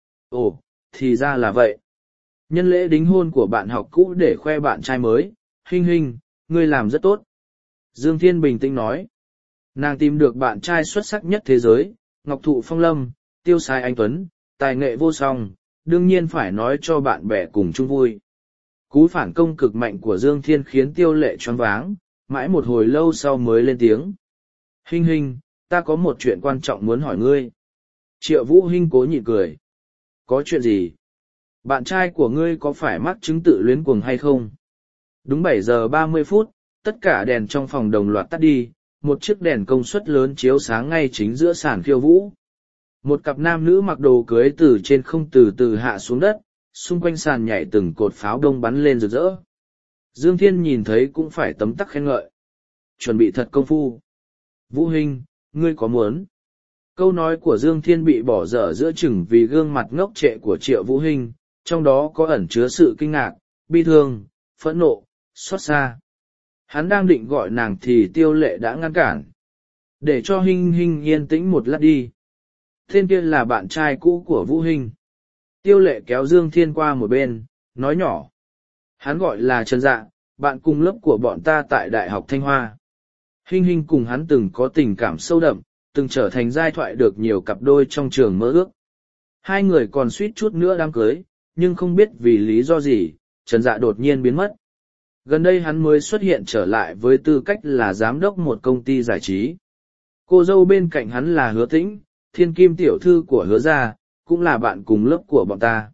S1: Ồ, thì ra là vậy. Nhân lễ đính hôn của bạn học cũ để khoe bạn trai mới, Hinh Hinh, ngươi làm rất tốt. Dương Thiên bình tĩnh nói. Nàng tìm được bạn trai xuất sắc nhất thế giới, Ngọc Thụ Phong Lâm, tiêu sái anh tuấn, tài nghệ vô song, đương nhiên phải nói cho bạn bè cùng chung vui. Cú phản công cực mạnh của Dương Thiên khiến Tiêu Lệ choáng váng, mãi một hồi lâu sau mới lên tiếng. Hinh Hinh, ta có một chuyện quan trọng muốn hỏi ngươi. Triệu Vũ Hinh cố nhịn cười. Có chuyện gì? Bạn trai của ngươi có phải mắc chứng tự luyến cuồng hay không? Đúng 7 giờ 30 phút, tất cả đèn trong phòng đồng loạt tắt đi, một chiếc đèn công suất lớn chiếu sáng ngay chính giữa sàn khiêu vũ. Một cặp nam nữ mặc đồ cưới từ trên không từ từ hạ xuống đất, xung quanh sàn nhảy từng cột pháo đông bắn lên rực rỡ. Dương Thiên nhìn thấy cũng phải tấm tắc khen ngợi. Chuẩn bị thật công phu. Vũ Huynh, ngươi có muốn? Câu nói của Dương Thiên bị bỏ dở giữa chừng vì gương mặt ngốc trệ của Triệu Vũ Huynh, trong đó có ẩn chứa sự kinh ngạc, bi thương, phẫn nộ, xót xa. Hắn đang định gọi nàng thì Tiêu Lệ đã ngăn cản. Để cho Hinh Hinh yên tĩnh một lát đi. Tên kia là bạn trai cũ của Vũ Huynh. Tiêu Lệ kéo Dương Thiên qua một bên, nói nhỏ. Hắn gọi là Trần Dạ, bạn cùng lớp của bọn ta tại Đại học Thanh Hoa. Hinh Hinh cùng hắn từng có tình cảm sâu đậm, từng trở thành giai thoại được nhiều cặp đôi trong trường mơ ước. Hai người còn suýt chút nữa đám cưới, nhưng không biết vì lý do gì, Trần Dạ đột nhiên biến mất. Gần đây hắn mới xuất hiện trở lại với tư cách là giám đốc một công ty giải trí. Cô dâu bên cạnh hắn là Hứa Tĩnh, thiên kim tiểu thư của Hứa gia, cũng là bạn cùng lớp của bọn ta.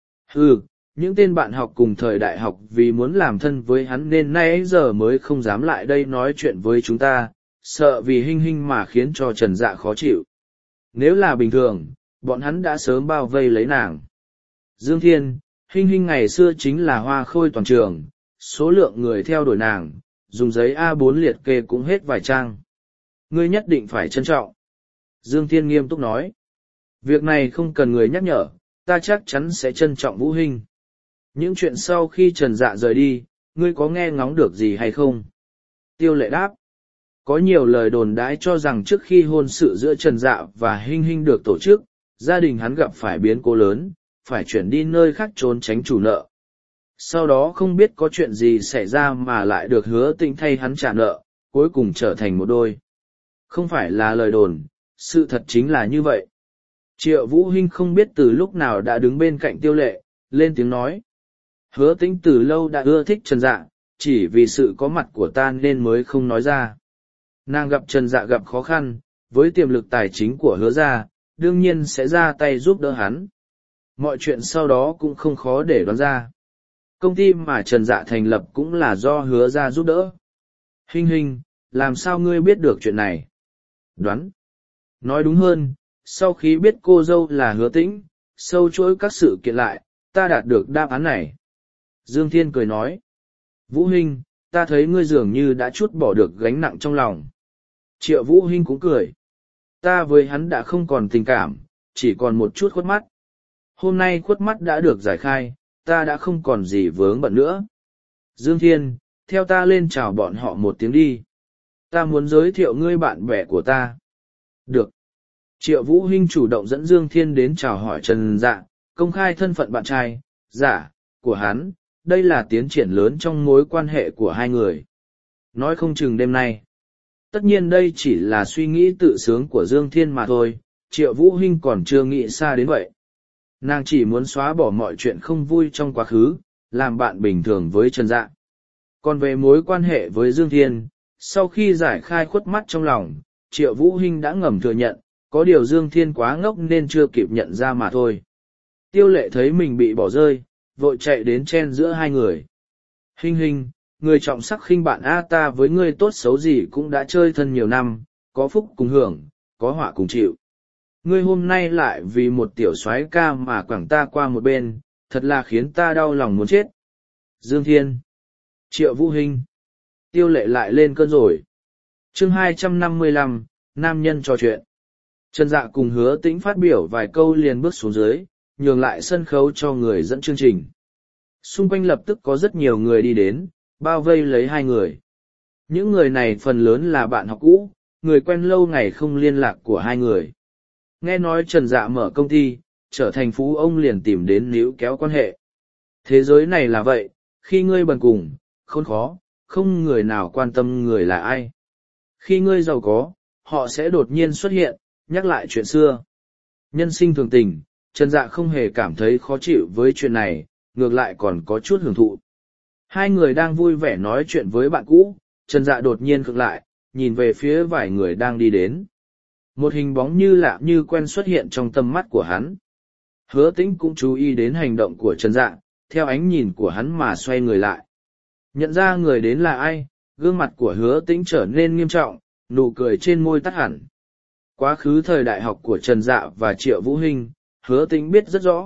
S1: Những tên bạn học cùng thời đại học vì muốn làm thân với hắn nên nay giờ mới không dám lại đây nói chuyện với chúng ta, sợ vì Hinh Hinh mà khiến cho Trần Dạ khó chịu. Nếu là bình thường, bọn hắn đã sớm bao vây lấy nàng. Dương Thiên, Hinh Hinh ngày xưa chính là hoa khôi toàn trường, số lượng người theo đuổi nàng, dùng giấy A4 liệt kê cũng hết vài trang. Ngươi nhất định phải trân trọng. Dương Thiên nghiêm túc nói. Việc này không cần người nhắc nhở, ta chắc chắn sẽ trân trọng Vũ Hinh. Những chuyện sau khi Trần Dạ rời đi, ngươi có nghe ngóng được gì hay không? Tiêu Lệ đáp. Có nhiều lời đồn đãi cho rằng trước khi hôn sự giữa Trần Dạ và Hinh Hinh được tổ chức, gia đình hắn gặp phải biến cố lớn, phải chuyển đi nơi khác trốn tránh chủ nợ. Sau đó không biết có chuyện gì xảy ra mà lại được Hứa Tĩnh thay hắn trả nợ, cuối cùng trở thành một đôi. Không phải là lời đồn, sự thật chính là như vậy. Triệu Vũ Hinh không biết từ lúc nào đã đứng bên cạnh Tiêu Lệ, lên tiếng nói. Hứa Tĩnh từ lâu đã ưa thích Trần Dạ, chỉ vì sự có mặt của ta nên mới không nói ra. Nàng gặp Trần Dạ gặp khó khăn, với tiềm lực tài chính của Hứa gia, đương nhiên sẽ ra tay giúp đỡ hắn. Mọi chuyện sau đó cũng không khó để đoán ra. Công ty mà Trần Dạ thành lập cũng là do Hứa gia giúp đỡ. Hinh Hinh, làm sao ngươi biết được chuyện này? Đoán. Nói đúng hơn, sau khi biết cô dâu là Hứa Tĩnh, sâu chuỗi các sự kiện lại, ta đạt được đáp án này. Dương Thiên cười nói. Vũ Hinh, ta thấy ngươi dường như đã trút bỏ được gánh nặng trong lòng. Triệu Vũ Hinh cũng cười. Ta với hắn đã không còn tình cảm, chỉ còn một chút khuất mắt. Hôm nay khuất mắt đã được giải khai, ta đã không còn gì vướng bận nữa. Dương Thiên, theo ta lên chào bọn họ một tiếng đi. Ta muốn giới thiệu ngươi bạn bè của ta. Được. Triệu Vũ Hinh chủ động dẫn Dương Thiên đến chào hỏi Trần Dạ, công khai thân phận bạn trai, giả, của hắn. Đây là tiến triển lớn trong mối quan hệ của hai người. Nói không chừng đêm nay. Tất nhiên đây chỉ là suy nghĩ tự sướng của Dương Thiên mà thôi, Triệu Vũ Hinh còn chưa nghĩ xa đến vậy. Nàng chỉ muốn xóa bỏ mọi chuyện không vui trong quá khứ, làm bạn bình thường với Trần Dạ. Còn về mối quan hệ với Dương Thiên, sau khi giải khai khuất mắt trong lòng, Triệu Vũ Hinh đã ngầm thừa nhận, có điều Dương Thiên quá ngốc nên chưa kịp nhận ra mà thôi. Tiêu Lệ thấy mình bị bỏ rơi, vội chạy đến chen giữa hai người. Hinh Hinh, người trọng sắc khinh bạn A, ta với ngươi tốt xấu gì cũng đã chơi thân nhiều năm, có phúc cùng hưởng, có họa cùng chịu. Ngươi hôm nay lại vì một tiểu soái ca mà quẳng ta qua một bên, thật là khiến ta đau lòng muốn chết. Dương Thiên. Triệu Vũ Hinh. Tiêu Lệ lại lên cơn rồi. Chương 255, nam nhân trò chuyện. Trần Dạ cùng Hứa Tĩnh phát biểu vài câu liền bước xuống dưới, nhường lại sân khấu cho người dẫn chương trình. Xung quanh lập tức có rất nhiều người đi đến, bao vây lấy hai người. Những người này phần lớn là bạn học cũ, người quen lâu ngày không liên lạc của hai người. Nghe nói Trần Dạ mở công ty, trở thành phú ông liền tìm đến níu kéo quan hệ. Thế giới này là vậy, khi ngươi bần cùng, khốn khó, không người nào quan tâm người là ai. Khi ngươi giàu có, họ sẽ đột nhiên xuất hiện, nhắc lại chuyện xưa. Nhân sinh thường tình, Trần Dạ không hề cảm thấy khó chịu với chuyện này, ngược lại còn có chút hưởng thụ. Hai người đang vui vẻ nói chuyện với bạn cũ, Trần Dạ đột nhiên khựng lại, nhìn về phía vài người đang đi đến. Một hình bóng như lạ như quen xuất hiện trong tầm mắt của hắn. Hứa Tĩnh cũng chú ý đến hành động của Trần Dạ, theo ánh nhìn của hắn mà xoay người lại. Nhận ra người đến là ai, gương mặt của Hứa Tĩnh trở nên nghiêm trọng, nụ cười trên môi tắt hẳn. Quá khứ thời đại học của Trần Dạ và Triệu Vũ Hinh, Hứa Tĩnh biết rất rõ,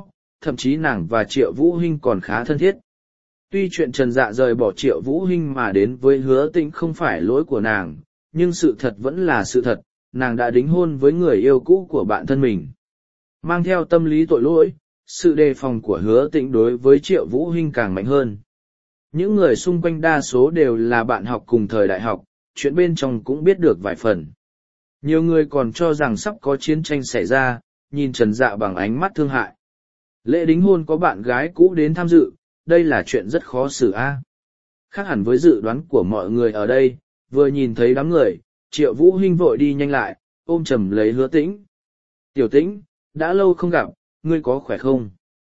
S1: thậm chí nàng và Triệu Vũ Hinh còn khá thân thiết. Tuy chuyện Trần Dạ rời bỏ Triệu Vũ Hinh mà đến với Hứa Tĩnh không phải lỗi của nàng, nhưng sự thật vẫn là sự thật, nàng đã đính hôn với người yêu cũ của bạn thân mình. Mang theo tâm lý tội lỗi, sự đề phòng của Hứa Tĩnh đối với Triệu Vũ Hinh càng mạnh hơn. Những người xung quanh đa số đều là bạn học cùng thời đại học, chuyện bên trong cũng biết được vài phần. Nhiều người còn cho rằng sắp có chiến tranh xảy ra, nhìn Trần Dạ bằng ánh mắt thương hại. Lễ đính hôn có bạn gái cũ đến tham dự, đây là chuyện rất khó xử a. Khác hẳn với dự đoán của mọi người ở đây, vừa nhìn thấy đám người, Triệu Vũ Hinh vội đi nhanh lại, ôm chầm lấy Hứa Tĩnh. Tiểu Tĩnh, đã lâu không gặp, ngươi có khỏe không?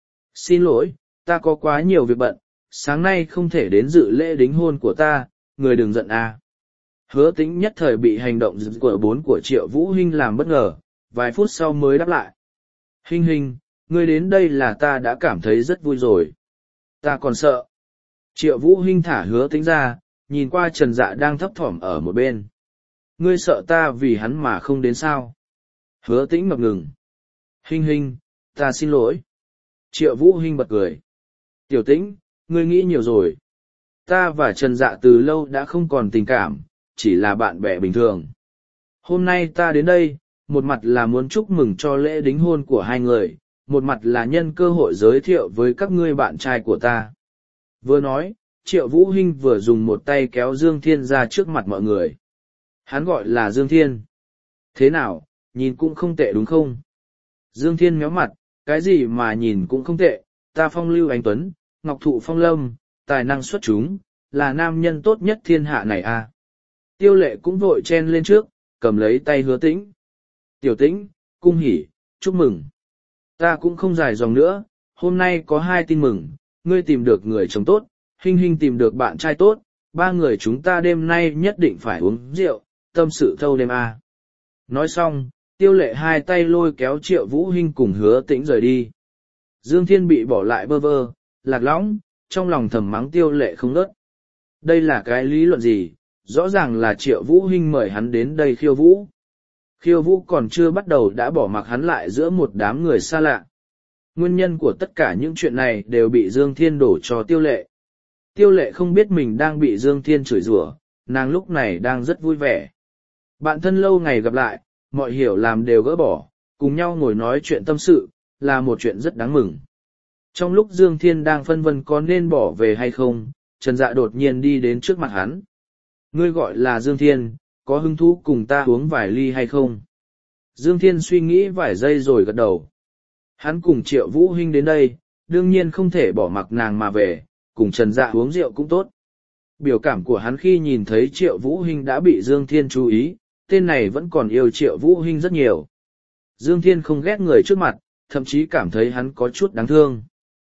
S1: Xin lỗi, ta có quá nhiều việc bận, sáng nay không thể đến dự lễ đính hôn của ta, người đừng giận a. Hứa Tĩnh nhất thời bị hành động của Triệu Vũ Hinh làm bất ngờ, vài phút sau mới đáp lại. Hinh Hinh, ngươi đến đây là ta đã cảm thấy rất vui rồi. Ta còn sợ. Triệu Vũ Hinh thả Hứa Tĩnh ra, nhìn qua Trần Dạ đang thấp thỏm ở một bên. Ngươi sợ ta vì hắn mà không đến sao? Hứa Tĩnh ngập ngừng. Hinh Hinh, ta xin lỗi. Triệu Vũ Hinh bật cười. Tiểu Tĩnh, ngươi nghĩ nhiều rồi. Ta và Trần Dạ từ lâu đã không còn tình cảm, chỉ là bạn bè bình thường. Hôm nay ta đến đây, một mặt là muốn chúc mừng cho lễ đính hôn của hai người, một mặt là nhân cơ hội giới thiệu với các ngươi bạn trai của ta. Vừa nói, Triệu Vũ Hinh vừa dùng một tay kéo Dương Thiên ra trước mặt mọi người. Hắn gọi là Dương Thiên. Thế nào, nhìn cũng không tệ đúng không? Dương Thiên méo mặt, cái gì mà nhìn cũng không tệ, ta phong lưu anh tuấn, ngọc thụ phong lâm, tài năng xuất chúng, là nam nhân tốt nhất thiên hạ này à. Tiêu Lệ cũng vội chen lên trước, cầm lấy tay Hứa Tĩnh. Tiểu Tĩnh, cung hỉ, chúc mừng. Ta cũng không dài dòng nữa, hôm nay có hai tin mừng, ngươi tìm được người chồng tốt, Hinh Hinh tìm được bạn trai tốt, ba người chúng ta đêm nay nhất định phải uống rượu, tâm sự thâu đêm à. Nói xong, Tiêu Lệ hai tay lôi kéo Triệu Vũ Hinh cùng Hứa Tĩnh rời đi. Dương Thiên bị bỏ lại bơ vơ, lạc lõng, trong lòng thầm mắng Tiêu Lệ không ngớt. Đây là cái lý luận gì? Rõ ràng là Triệu Vũ Hinh mời hắn đến đây khiêu vũ. Khiêu vũ còn chưa bắt đầu đã bỏ mặc hắn lại giữa một đám người xa lạ. Nguyên nhân của tất cả những chuyện này đều bị Dương Thiên đổ cho Tiêu Lệ. Tiêu Lệ không biết mình đang bị Dương Thiên chửi rủa, nàng lúc này đang rất vui vẻ. Bạn thân lâu ngày gặp lại, mọi hiểu lầm đều gỡ bỏ, cùng nhau ngồi nói chuyện tâm sự, là một chuyện rất đáng mừng. Trong lúc Dương Thiên đang phân vân có nên bỏ về hay không, Trần Dạ đột nhiên đi đến trước mặt hắn. Ngươi gọi là Dương Thiên, có hứng thú cùng ta uống vài ly hay không? Dương Thiên suy nghĩ vài giây rồi gật đầu. Hắn cùng Triệu Vũ Hinh đến đây, đương nhiên không thể bỏ mặc nàng mà về, cùng Trần Dạ uống rượu cũng tốt. Biểu cảm của hắn khi nhìn thấy Triệu Vũ Hinh đã bị Dương Thiên chú ý, tên này vẫn còn yêu Triệu Vũ Hinh rất nhiều. Dương Thiên không ghét người trước mặt, thậm chí cảm thấy hắn có chút đáng thương.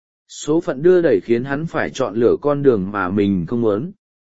S1: Số phận đưa đẩy khiến hắn phải chọn lựa con đường mà mình không muốn.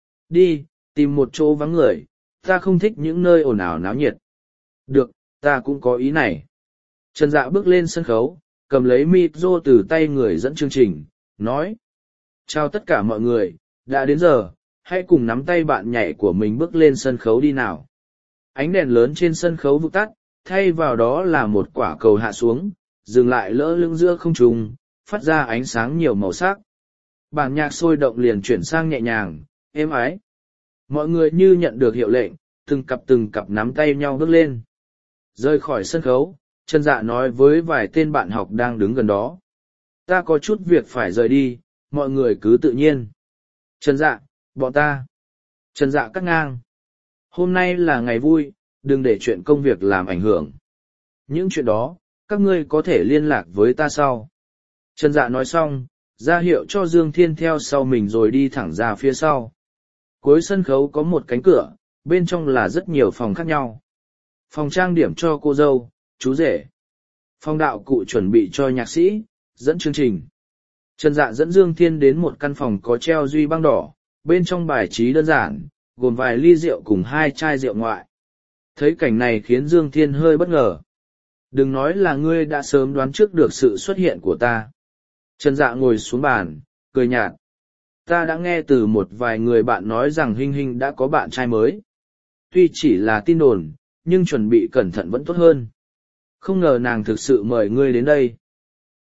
S1: Đi, tìm một chỗ vắng người, ta không thích những nơi ồn ào náo nhiệt. Được, ta cũng có ý này. Trần Dạ bước lên sân khấu, cầm lấy micro từ tay người dẫn chương trình, nói. Chào tất cả mọi người, đã đến giờ, hãy cùng nắm tay bạn nhảy của mình bước lên sân khấu đi nào. Ánh đèn lớn trên sân khấu vụt tắt, thay vào đó là một quả cầu hạ xuống, dừng lại lỡ lưng giữa không trung, phát ra ánh sáng nhiều màu sắc. Bản nhạc sôi động liền chuyển sang nhẹ nhàng, êm ái. Mọi người như nhận được hiệu lệnh, từng cặp nắm tay nhau bước lên. Rời khỏi sân khấu, Trần Dạ nói với vài tên bạn học đang đứng gần đó. Ta có chút việc phải rời đi, mọi người cứ tự nhiên. Trần Dạ, bọn ta. Trần Dạ cắt ngang. Hôm nay là ngày vui, đừng để chuyện công việc làm ảnh hưởng. Những chuyện đó, các ngươi có thể liên lạc với ta sau. Trần Dạ nói xong, ra hiệu cho Dương Thiên theo sau mình rồi đi thẳng ra phía sau. Cuối sân khấu có một cánh cửa, bên trong là rất nhiều phòng khác nhau. Phòng trang điểm cho cô dâu, chú rể. Phòng đạo cụ chuẩn bị cho nhạc sĩ, dẫn chương trình. Trần Dạ dẫn Dương Thiên đến một căn phòng có treo duy băng đỏ, bên trong bài trí đơn giản, gồm vài ly rượu cùng 2 chai rượu ngoại. Thấy cảnh này khiến Dương Thiên hơi bất ngờ. Đừng nói là ngươi đã sớm đoán trước được sự xuất hiện của ta. Trần Dạ ngồi xuống bàn, cười nhạt. Ta đã nghe từ một vài người bạn nói rằng Hinh Hinh đã có bạn trai mới. Tuy chỉ là tin đồn, nhưng chuẩn bị cẩn thận vẫn tốt hơn. Không ngờ nàng thực sự mời ngươi đến đây.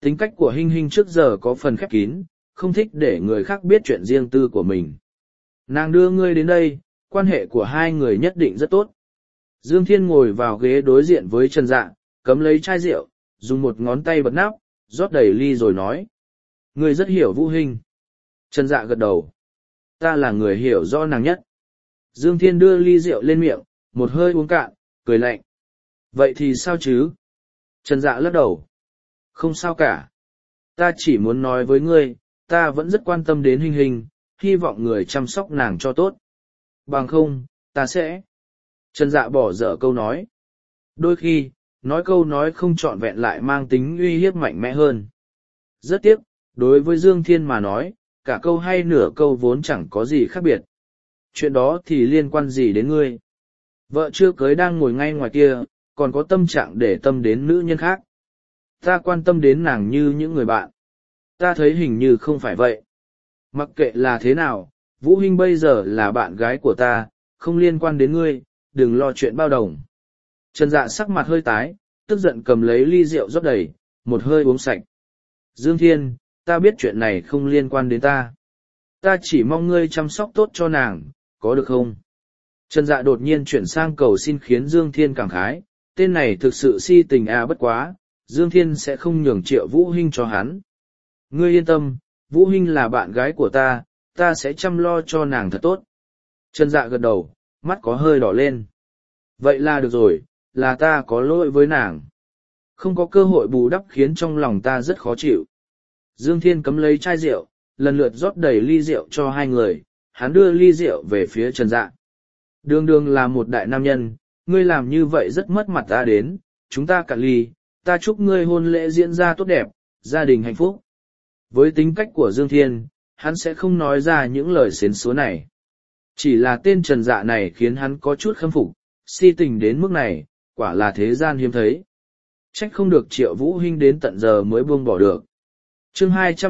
S1: Tính cách của Hinh Hinh trước giờ có phần khép kín, không thích để người khác biết chuyện riêng tư của mình. Nàng đưa ngươi đến đây, quan hệ của hai người nhất định rất tốt. Dương Thiên ngồi vào ghế đối diện với Trần Dạ, cấm lấy chai rượu, dùng một ngón tay bật nắp, rót đầy ly rồi nói. Ngươi rất hiểu Vũ Hinh. Trần Dạ gật đầu. Ta là người hiểu rõ nàng nhất. Dương Thiên đưa ly rượu lên miệng, một hơi uống cạn, cười lạnh. Vậy thì sao chứ? Trần Dạ lắc đầu. Không sao cả. Ta chỉ muốn nói với ngươi, ta vẫn rất quan tâm đến Hinh Hinh, hy vọng người chăm sóc nàng cho tốt. Bằng không, ta sẽ. Trần Dạ bỏ dở câu nói. Đôi khi, nói câu nói không trọn vẹn lại mang tính uy hiếp mạnh mẽ hơn. Rất tiếc, đối với Dương Thiên mà nói, cả câu hay nửa câu vốn chẳng có gì khác biệt. Chuyện đó thì liên quan gì đến ngươi? Vợ chưa cưới đang ngồi ngay ngoài kia, còn có tâm trạng để tâm đến nữ nhân khác. Ta quan tâm đến nàng như những người bạn. Ta thấy hình như không phải vậy. Mặc kệ là thế nào, Vũ Hinh bây giờ là bạn gái của ta, không liên quan đến ngươi, đừng lo chuyện bao đồng. Trần Dạ sắc mặt hơi tái, tức giận cầm lấy ly rượu rót đầy, một hơi uống sạch. Dương Thiên, ta biết chuyện này không liên quan đến ta. Ta chỉ mong ngươi chăm sóc tốt cho nàng, có được không? Trần Dạ đột nhiên chuyển sang cầu xin khiến Dương Thiên cảm khái, tên này thực sự si tình bất quá, Dương Thiên sẽ không nhường Triệu Vũ Hinh cho hắn. Ngươi yên tâm, Vũ Hinh là bạn gái của ta sẽ chăm lo cho nàng thật tốt. Trần Dạ gật đầu, mắt có hơi đỏ lên. Vậy là được rồi, là ta có lỗi với nàng. Không có cơ hội bù đắp khiến trong lòng ta rất khó chịu. Dương Thiên cấm lấy chai rượu, lần lượt rót đầy ly rượu cho hai người, hắn đưa ly rượu về phía Trần Dạ. Đường đường là một đại nam nhân, ngươi làm như vậy rất mất mặt ta đến, chúng ta cạn ly, ta chúc ngươi hôn lễ diễn ra tốt đẹp, gia đình hạnh phúc. Với tính cách của Dương Thiên, hắn sẽ không nói ra những lời xến xúa này. Chỉ là tên Trần Dạ này khiến hắn có chút khâm phục, si tình đến mức này, quả là thế gian hiếm thấy. Trách không được Triệu Vũ Hinh đến tận giờ mới buông bỏ được. Chương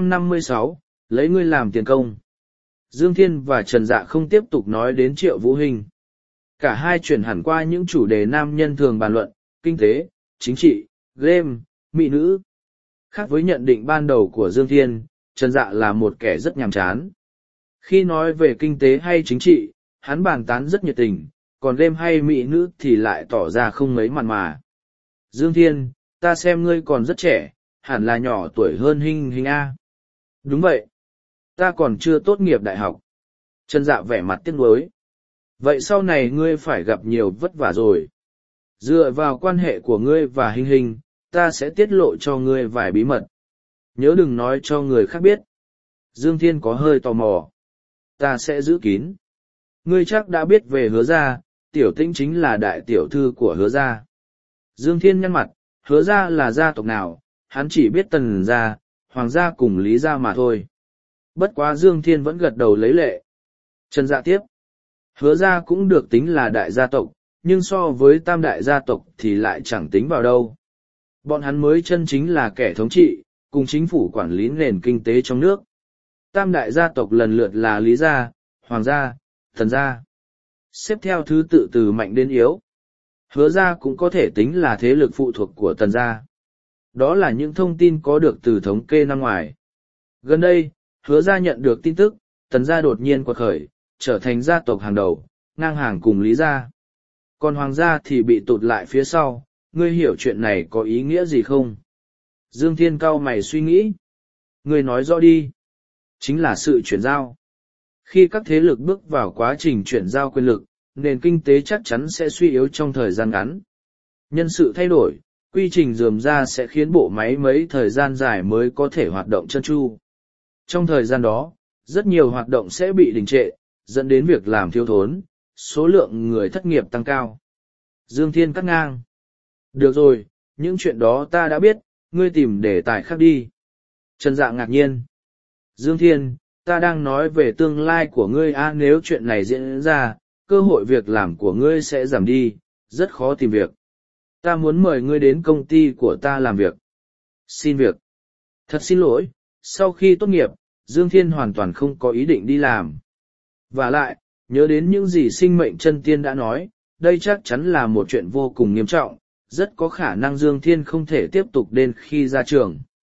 S1: 256, lấy ngươi làm tiền công. Dương Thiên và Trần Dạ không tiếp tục nói đến Triệu Vũ Hinh. Cả hai chuyển hẳn qua những chủ đề nam nhân thường bàn luận, kinh tế, chính trị, game, mỹ nữ. Khác với nhận định ban đầu của Dương Thiên, Trần Dạ là một kẻ rất nhàm chán. Khi nói về kinh tế hay chính trị, hắn bàn tán rất nhiệt tình, còn game hay mỹ nữ thì lại tỏ ra không mấy mặn mà. Dương Thiên, ta xem ngươi còn rất trẻ, hẳn là nhỏ tuổi hơn Hinh Hinh A. Đúng vậy. Ta còn chưa tốt nghiệp đại học. Trần Dạ vẻ mặt tiếc nuối. Vậy sau này ngươi phải gặp nhiều vất vả rồi. Dựa vào quan hệ của ngươi và Hinh Hinh, ta sẽ tiết lộ cho ngươi vài bí mật. Nhớ đừng nói cho người khác biết. Dương Thiên có hơi tò mò. Ta sẽ giữ kín. Ngươi chắc đã biết về Hứa gia, Tiểu Tĩnh chính là đại tiểu thư của Hứa gia. Dương Thiên nhăn mặt, Hứa gia là gia tộc nào, hắn chỉ biết Tần gia, Hoàng gia cùng Lý gia mà thôi. Bất quá Dương Thiên vẫn gật đầu lấy lệ. Trần Dạ tiếp. Hứa gia cũng được tính là đại gia tộc, nhưng so với tam đại gia tộc thì lại chẳng tính vào đâu. Bọn hắn mới chân chính là kẻ thống trị, cùng chính phủ quản lý nền kinh tế trong nước. Tam đại gia tộc lần lượt là Lý gia, Hoàng gia, Tần gia. Xếp theo thứ tự từ mạnh đến yếu. Hứa gia cũng có thể tính là thế lực phụ thuộc của Tần gia. Đó là những thông tin có được từ thống kê năm ngoài. Gần đây, Hứa gia nhận được tin tức, Tần gia đột nhiên quật khởi, trở thành gia tộc hàng đầu, ngang hàng cùng Lý gia. Còn Hoàng gia thì bị tụt lại phía sau, ngươi hiểu chuyện này có ý nghĩa gì không? Dương Thiên cau mày suy nghĩ. Ngươi nói rõ đi. Chính là sự chuyển giao. Khi các thế lực bước vào quá trình chuyển giao quyền lực, nền kinh tế chắc chắn sẽ suy yếu trong thời gian ngắn. Nhân sự thay đổi, quy trình rườm ra sẽ khiến bộ máy mấy thời gian dài mới có thể hoạt động trơn tru. Trong thời gian đó, rất nhiều hoạt động sẽ bị đình trệ, dẫn đến việc làm thiếu thốn, số lượng người thất nghiệp tăng cao. Dương Thiên cắt ngang. Được rồi, những chuyện đó ta đã biết, ngươi tìm đề tài khác đi. Trần Dạ ngạc nhiên. Dương Thiên, ta đang nói về tương lai của ngươi nếu chuyện này diễn ra, cơ hội việc làm của ngươi sẽ giảm đi, rất khó tìm việc. Ta muốn mời ngươi đến công ty của ta làm việc. Xin việc. Thật xin lỗi, sau khi tốt nghiệp, Dương Thiên hoàn toàn không có ý định đi làm. Và lại, nhớ đến những gì sinh mệnh chân tiên đã nói, đây chắc chắn là một chuyện vô cùng nghiêm trọng, rất có khả năng Dương Thiên không thể tiếp tục đến khi ra trường.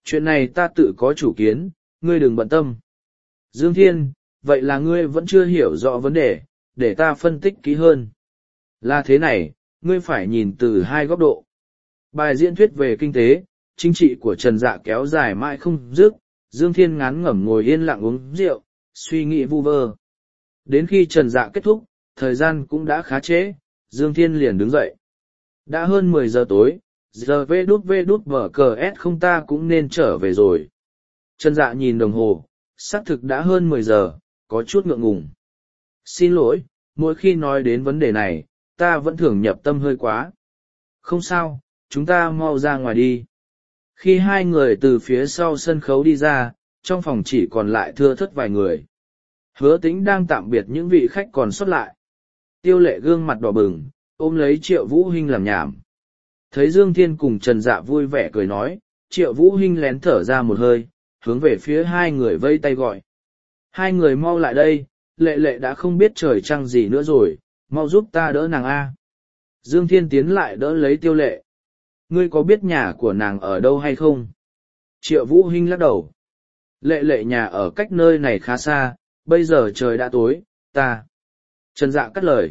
S1: Chuyện này ta tự có chủ kiến, ngươi đừng bận tâm. Dương Thiên, vậy là ngươi vẫn chưa hiểu rõ vấn đề, để ta phân tích kỹ hơn. Là thế này, ngươi phải nhìn từ hai góc độ. Bài diễn thuyết về kinh tế, chính trị của Trần Dạ kéo dài mãi không dứt, Dương Thiên ngán ngẩm ngồi yên lặng uống rượu, suy nghĩ vu vơ. Đến khi Trần Dạ kết thúc, thời gian cũng đã khá trễ, Dương Thiên liền đứng dậy. Đã hơn 10 giờ tối, giờ vê đút vở cờ s không ta cũng nên trở về rồi. Trần Dạ nhìn đồng hồ, xác thực đã hơn 10 giờ, có chút ngượng ngùng. Xin lỗi, mỗi khi nói đến vấn đề này, ta vẫn thường nhập tâm hơi quá. Không sao, chúng ta mau ra ngoài đi. Khi hai người từ phía sau sân khấu đi ra, trong phòng chỉ còn lại thưa thớt vài người. Hứa Tĩnh đang tạm biệt những vị khách còn sót lại. Tiêu Lệ gương mặt đỏ bừng, ôm lấy Triệu Vũ Hinh làm nhảm. Thấy Dương Thiên cùng Trần Dạ vui vẻ cười nói, Triệu Vũ Hinh lén thở ra một hơi, hướng về phía hai người vây tay gọi. Hai người mau lại đây, Lệ Lệ đã không biết trời trăng gì nữa rồi, mau giúp ta đỡ nàng A. Dương Thiên tiến lại đỡ lấy Tiêu Lệ. Ngươi có biết nhà của nàng ở đâu hay không? Triệu Vũ Hinh lắc đầu. Lệ Lệ nhà ở cách nơi này khá xa, bây giờ trời đã tối, ta. Trần Dạ cắt lời.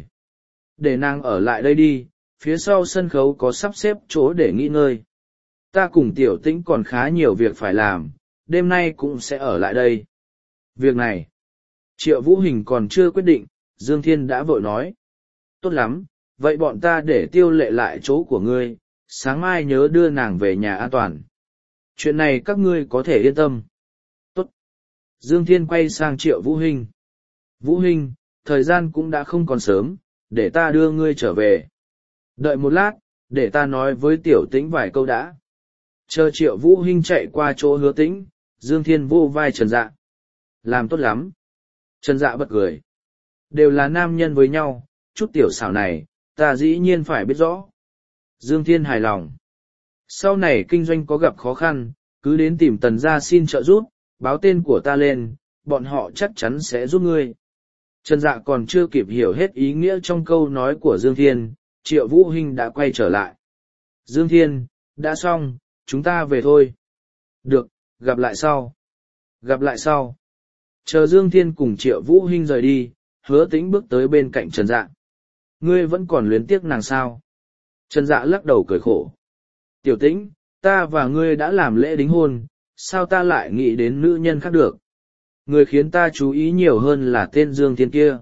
S1: Để nàng ở lại đây đi, phía sau sân khấu có sắp xếp chỗ để nghỉ ngơi. Ta cùng Tiểu Tĩnh còn khá nhiều việc phải làm, đêm nay cũng sẽ ở lại đây. Việc này, Triệu Vũ Hinh còn chưa quyết định, Dương Thiên đã vội nói. Tốt lắm, vậy bọn ta để Tiêu Lệ lại chỗ của ngươi, sáng mai nhớ đưa nàng về nhà an toàn. Chuyện này các ngươi có thể yên tâm. Tốt. Dương Thiên quay sang Triệu Vũ Hinh. Vũ Hinh, thời gian cũng đã không còn sớm, để ta đưa ngươi trở về. Đợi một lát, để ta nói với Tiểu Tĩnh vài câu đã. Chờ Triệu Vũ Hinh chạy qua chỗ Hứa Tĩnh, Dương Thiên vô vai Trần Dạ. Làm tốt lắm. Trần Dạ bật cười. Đều là nam nhân với nhau, chút tiểu xảo này, ta dĩ nhiên phải biết rõ. Dương Thiên hài lòng. Sau này kinh doanh có gặp khó khăn, cứ đến tìm Tần gia xin trợ giúp, báo tên của ta lên, bọn họ chắc chắn sẽ giúp ngươi. Trần Dạ còn chưa kịp hiểu hết ý nghĩa trong câu nói của Dương Thiên, Triệu Vũ Hinh đã quay trở lại. Dương Thiên, đã xong, chúng ta về thôi. Được, gặp lại sau. Gặp lại sau. Chờ Dương Thiên cùng Triệu Vũ Hinh rời đi, Hứa Tĩnh bước tới bên cạnh Trần Dạ. Ngươi vẫn còn luyến tiếc nàng sao? Trần Dạ lắc đầu cười khổ. Tiểu Tĩnh, ta và ngươi đã làm lễ đính hôn, sao ta lại nghĩ đến nữ nhân khác được? Người khiến ta chú ý nhiều hơn là tên Dương Thiên kia.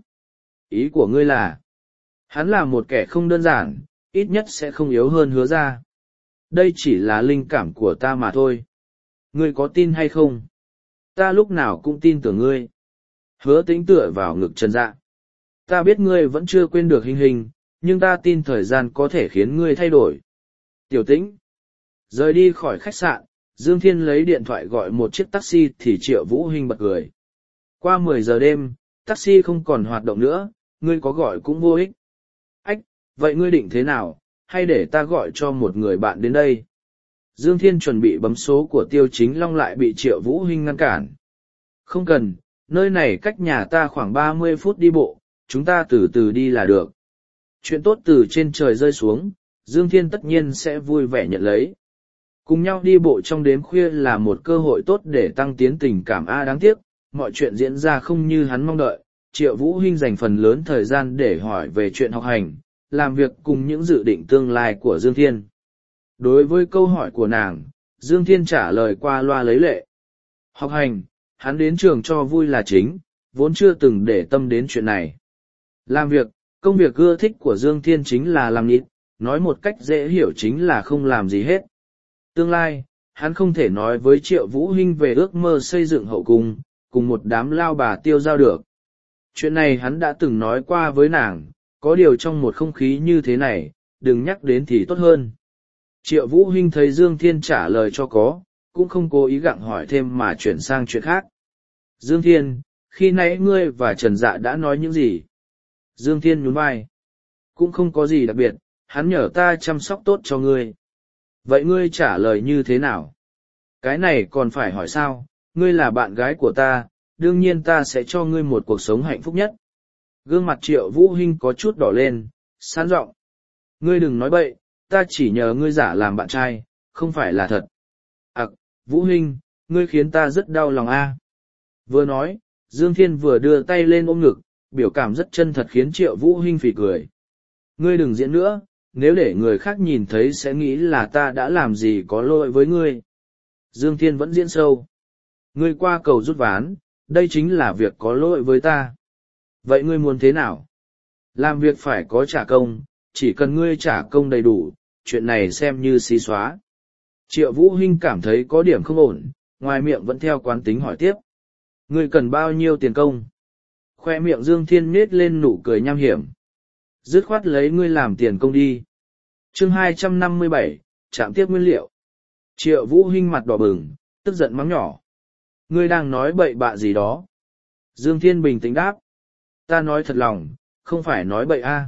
S1: Ý của ngươi là, hắn là một kẻ không đơn giản, ít nhất sẽ không yếu hơn Hứa ra. Đây chỉ là linh cảm của ta mà thôi. Ngươi có tin hay không? Ta lúc nào cũng tin tưởng ngươi. Hứa Tĩnh tựa vào ngực Trần Dạ. Ta biết ngươi vẫn chưa quên được Hình Hình, nhưng ta tin thời gian có thể khiến ngươi thay đổi. Tiểu Tĩnh. Rời đi khỏi khách sạn, Dương Thiên lấy điện thoại gọi một chiếc taxi thì Triệu Vũ Hinh bật cười. Qua 10 giờ đêm, taxi không còn hoạt động nữa, ngươi có gọi cũng vô ích. Ách, vậy ngươi định thế nào, hay để ta gọi cho một người bạn đến đây? Dương Thiên chuẩn bị bấm số của Tiêu Chính Long lại bị Triệu Vũ Hinh ngăn cản. Không cần, nơi này cách nhà ta khoảng 30 phút đi bộ, chúng ta từ từ đi là được. Chuyện tốt từ trên trời rơi xuống, Dương Thiên tất nhiên sẽ vui vẻ nhận lấy. Cùng nhau đi bộ trong đêm khuya là một cơ hội tốt để tăng tiến tình cảm đáng tiếc, mọi chuyện diễn ra không như hắn mong đợi. Triệu Vũ Hinh dành phần lớn thời gian để hỏi về chuyện học hành, làm việc cùng những dự định tương lai của Dương Thiên. Đối với câu hỏi của nàng, Dương Thiên trả lời qua loa lấy lệ. Học hành, hắn đến trường cho vui là chính, vốn chưa từng để tâm đến chuyện này. Làm việc, công việc ưa thích của Dương Thiên chính là làm nhịn, nói một cách dễ hiểu chính là không làm gì hết. Tương lai, hắn không thể nói với Triệu Vũ Hinh về ước mơ xây dựng hậu cung, cùng một đám lao bà tiêu giao được. Chuyện này hắn đã từng nói qua với nàng, có điều trong một không khí như thế này, đừng nhắc đến thì tốt hơn. Triệu Vũ Hinh thấy Dương Thiên trả lời cho có, cũng không cố ý gặng hỏi thêm mà chuyển sang chuyện khác. Dương Thiên, khi nãy ngươi và Trần Dạ đã nói những gì? Dương Thiên nhún vai. Cũng không có gì đặc biệt, hắn nhờ ta chăm sóc tốt cho ngươi. Vậy ngươi trả lời như thế nào? Cái này còn phải hỏi sao, ngươi là bạn gái của ta, đương nhiên ta sẽ cho ngươi một cuộc sống hạnh phúc nhất. Gương mặt Triệu Vũ Hinh có chút đỏ lên, sán giọng. Ngươi đừng nói bậy, ta chỉ nhờ ngươi giả làm bạn trai, không phải là thật. Vũ huynh, ngươi khiến ta rất đau lòng a. Vừa nói, Dương Thiên vừa đưa tay lên ôm ngực, biểu cảm rất chân thật khiến Triệu Vũ huynh phì cười. Ngươi đừng diễn nữa, nếu để người khác nhìn thấy sẽ nghĩ là ta đã làm gì có lỗi với ngươi. Dương Thiên vẫn diễn sâu. Ngươi qua cầu rút ván, đây chính là việc có lỗi với ta. Vậy ngươi muốn thế nào? Làm việc phải có trả công, chỉ cần ngươi trả công đầy đủ, chuyện này xem như xí xóa. Triệu Vũ huynh cảm thấy có điểm không ổn, ngoài miệng vẫn theo quán tính hỏi tiếp. Ngươi cần bao nhiêu tiền công? Khoe miệng Dương Thiên nết lên nụ cười nham hiểm. Dứt khoát lấy ngươi làm tiền công đi. Chương 257, trạm tiếp nguyên liệu. Triệu Vũ huynh mặt đỏ bừng, tức giận mắng nhỏ. Ngươi đang nói bậy bạ gì đó? Dương Thiên bình tĩnh đáp. Ta nói thật lòng, không phải nói bậy a.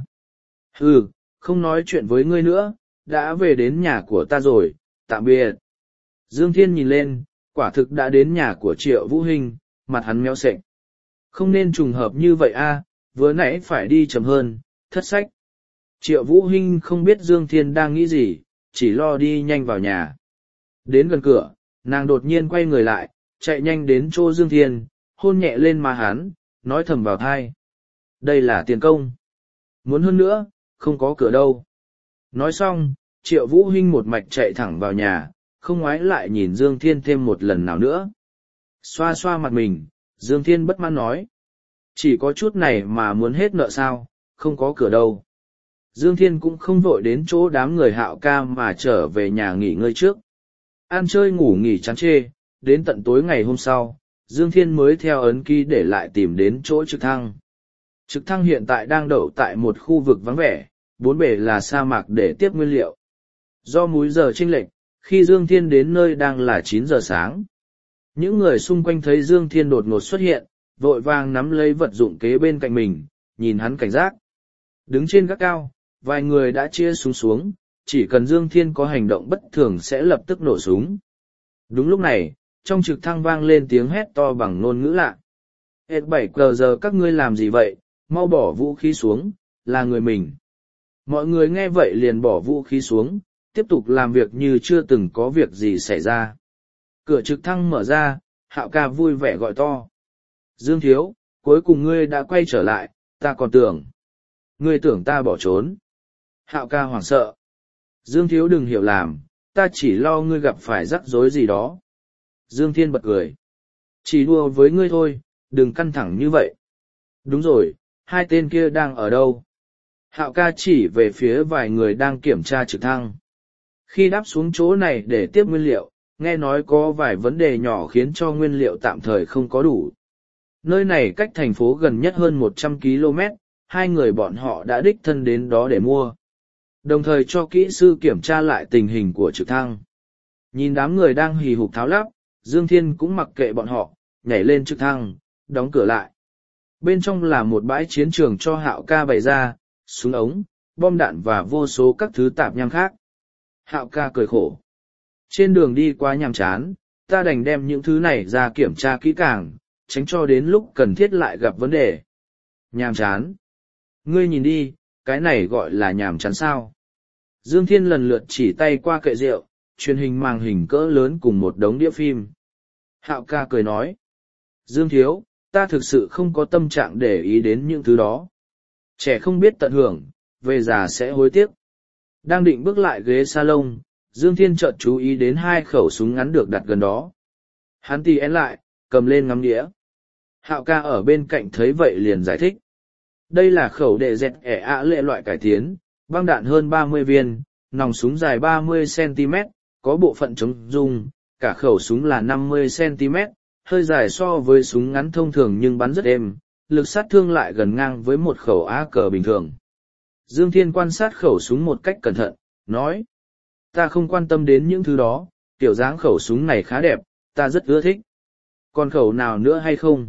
S1: Ừ, không nói chuyện với ngươi nữa, đã về đến nhà của ta rồi, tạm biệt. Dương Thiên nhìn lên, quả thực đã đến nhà của Triệu Vũ huynh, mặt hắn méo sệch. Không nên trùng hợp như vậy a, vừa nãy phải đi chậm hơn, thất sách. Triệu Vũ huynh không biết Dương Thiên đang nghĩ gì, chỉ lo đi nhanh vào nhà. Đến gần cửa, nàng đột nhiên quay người lại, chạy nhanh đến chỗ Dương Thiên, hôn nhẹ lên má hắn, nói thầm vào thai. Đây là tiền công. Muốn hơn nữa, không có cửa đâu. Nói xong, Triệu Vũ huynh một mạch chạy thẳng vào nhà, không ngoái lại nhìn Dương Thiên thêm một lần nào nữa. Xoa xoa mặt mình, Dương Thiên bất mãn nói. Chỉ có chút này mà muốn hết nợ sao, không có cửa đâu. Dương Thiên cũng không vội đến chỗ đám người Hạo ca mà trở về nhà nghỉ ngơi trước. Ăn chơi ngủ nghỉ chán chê, đến tận tối ngày hôm sau, Dương Thiên mới theo ấn ký để lại tìm đến chỗ trực thăng. Trực thăng hiện tại đang đậu tại một khu vực vắng vẻ, bốn bề là sa mạc để tiếp nguyên liệu. Do múi giờ chênh lệch, khi Dương Thiên đến nơi đang là 9 giờ sáng. Những người xung quanh thấy Dương Thiên đột ngột xuất hiện, vội vàng nắm lấy vật dụng kế bên cạnh mình, nhìn hắn cảnh giác. Đứng trên gác cao, vài người đã chia súng xuống, chỉ cần Dương Thiên có hành động bất thường sẽ lập tức nổ súng. Đúng lúc này, trong trực thăng vang lên tiếng hét to bằng ngôn ngữ lạ. Hết 7 giờ các ngươi làm gì vậy, mau bỏ vũ khí xuống, là người mình. Mọi người nghe vậy liền bỏ vũ khí xuống, tiếp tục làm việc như chưa từng có việc gì xảy ra. Cửa trực thăng mở ra, Hạo ca vui vẻ gọi to. Dương thiếu, cuối cùng ngươi đã quay trở lại, ta còn tưởng. Ngươi tưởng ta bỏ trốn. Hạo ca hoảng sợ. Dương thiếu đừng hiểu làm, ta chỉ lo ngươi gặp phải rắc rối gì đó. Dương Thiên bật cười. Chỉ đùa với ngươi thôi, đừng căng thẳng như vậy. Đúng rồi, hai tên kia đang ở đâu? Hạo ca chỉ về phía vài người đang kiểm tra trực thăng. Khi đáp xuống chỗ này để tiếp nguyên liệu, nghe nói có vài vấn đề nhỏ khiến cho nguyên liệu tạm thời không có đủ. Nơi này cách thành phố gần nhất hơn 100 km, hai người bọn họ đã đích thân đến đó để mua. Đồng thời cho kỹ sư kiểm tra lại tình hình của trực thăng. Nhìn đám người đang hì hục tháo lắp, Dương Thiên cũng mặc kệ bọn họ, nhảy lên trực thăng, đóng cửa lại. Bên trong là một bãi chiến trường cho Hạo ca bày ra, súng ống, bom đạn và vô số các thứ tạp nham khác. Hạo ca cười khổ. Trên đường đi quá nhàm chán, ta đành đem những thứ này ra kiểm tra kỹ càng, tránh cho đến lúc cần thiết lại gặp vấn đề. Nhàm chán. Ngươi nhìn đi, cái này gọi là nhàm chán sao. Dương Thiên lần lượt chỉ tay qua kệ rượu, truyền hình màn hình cỡ lớn cùng một đống đĩa phim. Hạo ca cười nói. Dương thiếu, ta thực sự không có tâm trạng để ý đến những thứ đó. Trẻ không biết tận hưởng, về già sẽ hối tiếc. Đang định bước lại ghế salon, Dương Thiên chợt chú ý đến hai khẩu súng ngắn được đặt gần đó. Hắn tì én lại, cầm lên ngắm đĩa. Hạo ca ở bên cạnh thấy vậy liền giải thích. Đây là khẩu đệ dẹt ẻ ạ lệ loại cải tiến, băng đạn hơn 30 viên, nòng súng dài 30cm, có bộ phận chống rung, cả khẩu súng là 50cm, hơi dài so với súng ngắn thông thường nhưng bắn rất êm, lực sát thương lại gần ngang với một khẩu AK bình thường. Dương Thiên quan sát khẩu súng một cách cẩn thận, nói. Ta không quan tâm đến những thứ đó, kiểu dáng khẩu súng này khá đẹp, ta rất ưa thích. Còn khẩu nào nữa hay không?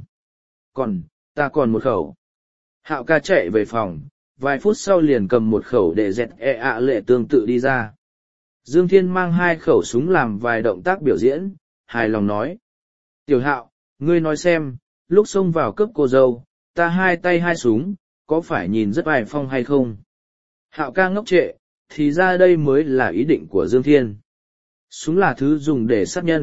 S1: Ta còn một khẩu. Hạo ca chạy về phòng, vài phút sau liền cầm một khẩu để dẹt ạ lệ tương tự đi ra. Dương Thiên mang hai khẩu súng làm vài động tác biểu diễn, hài lòng nói. Tiểu Hạo, ngươi nói xem, lúc xông vào cướp cô dâu, ta hai tay hai súng, có phải nhìn rất bài phong hay không? Hạo ca ngốc trệ, thì ra đây mới là ý định của Dương Thiên. Súng là thứ dùng để sát nhân,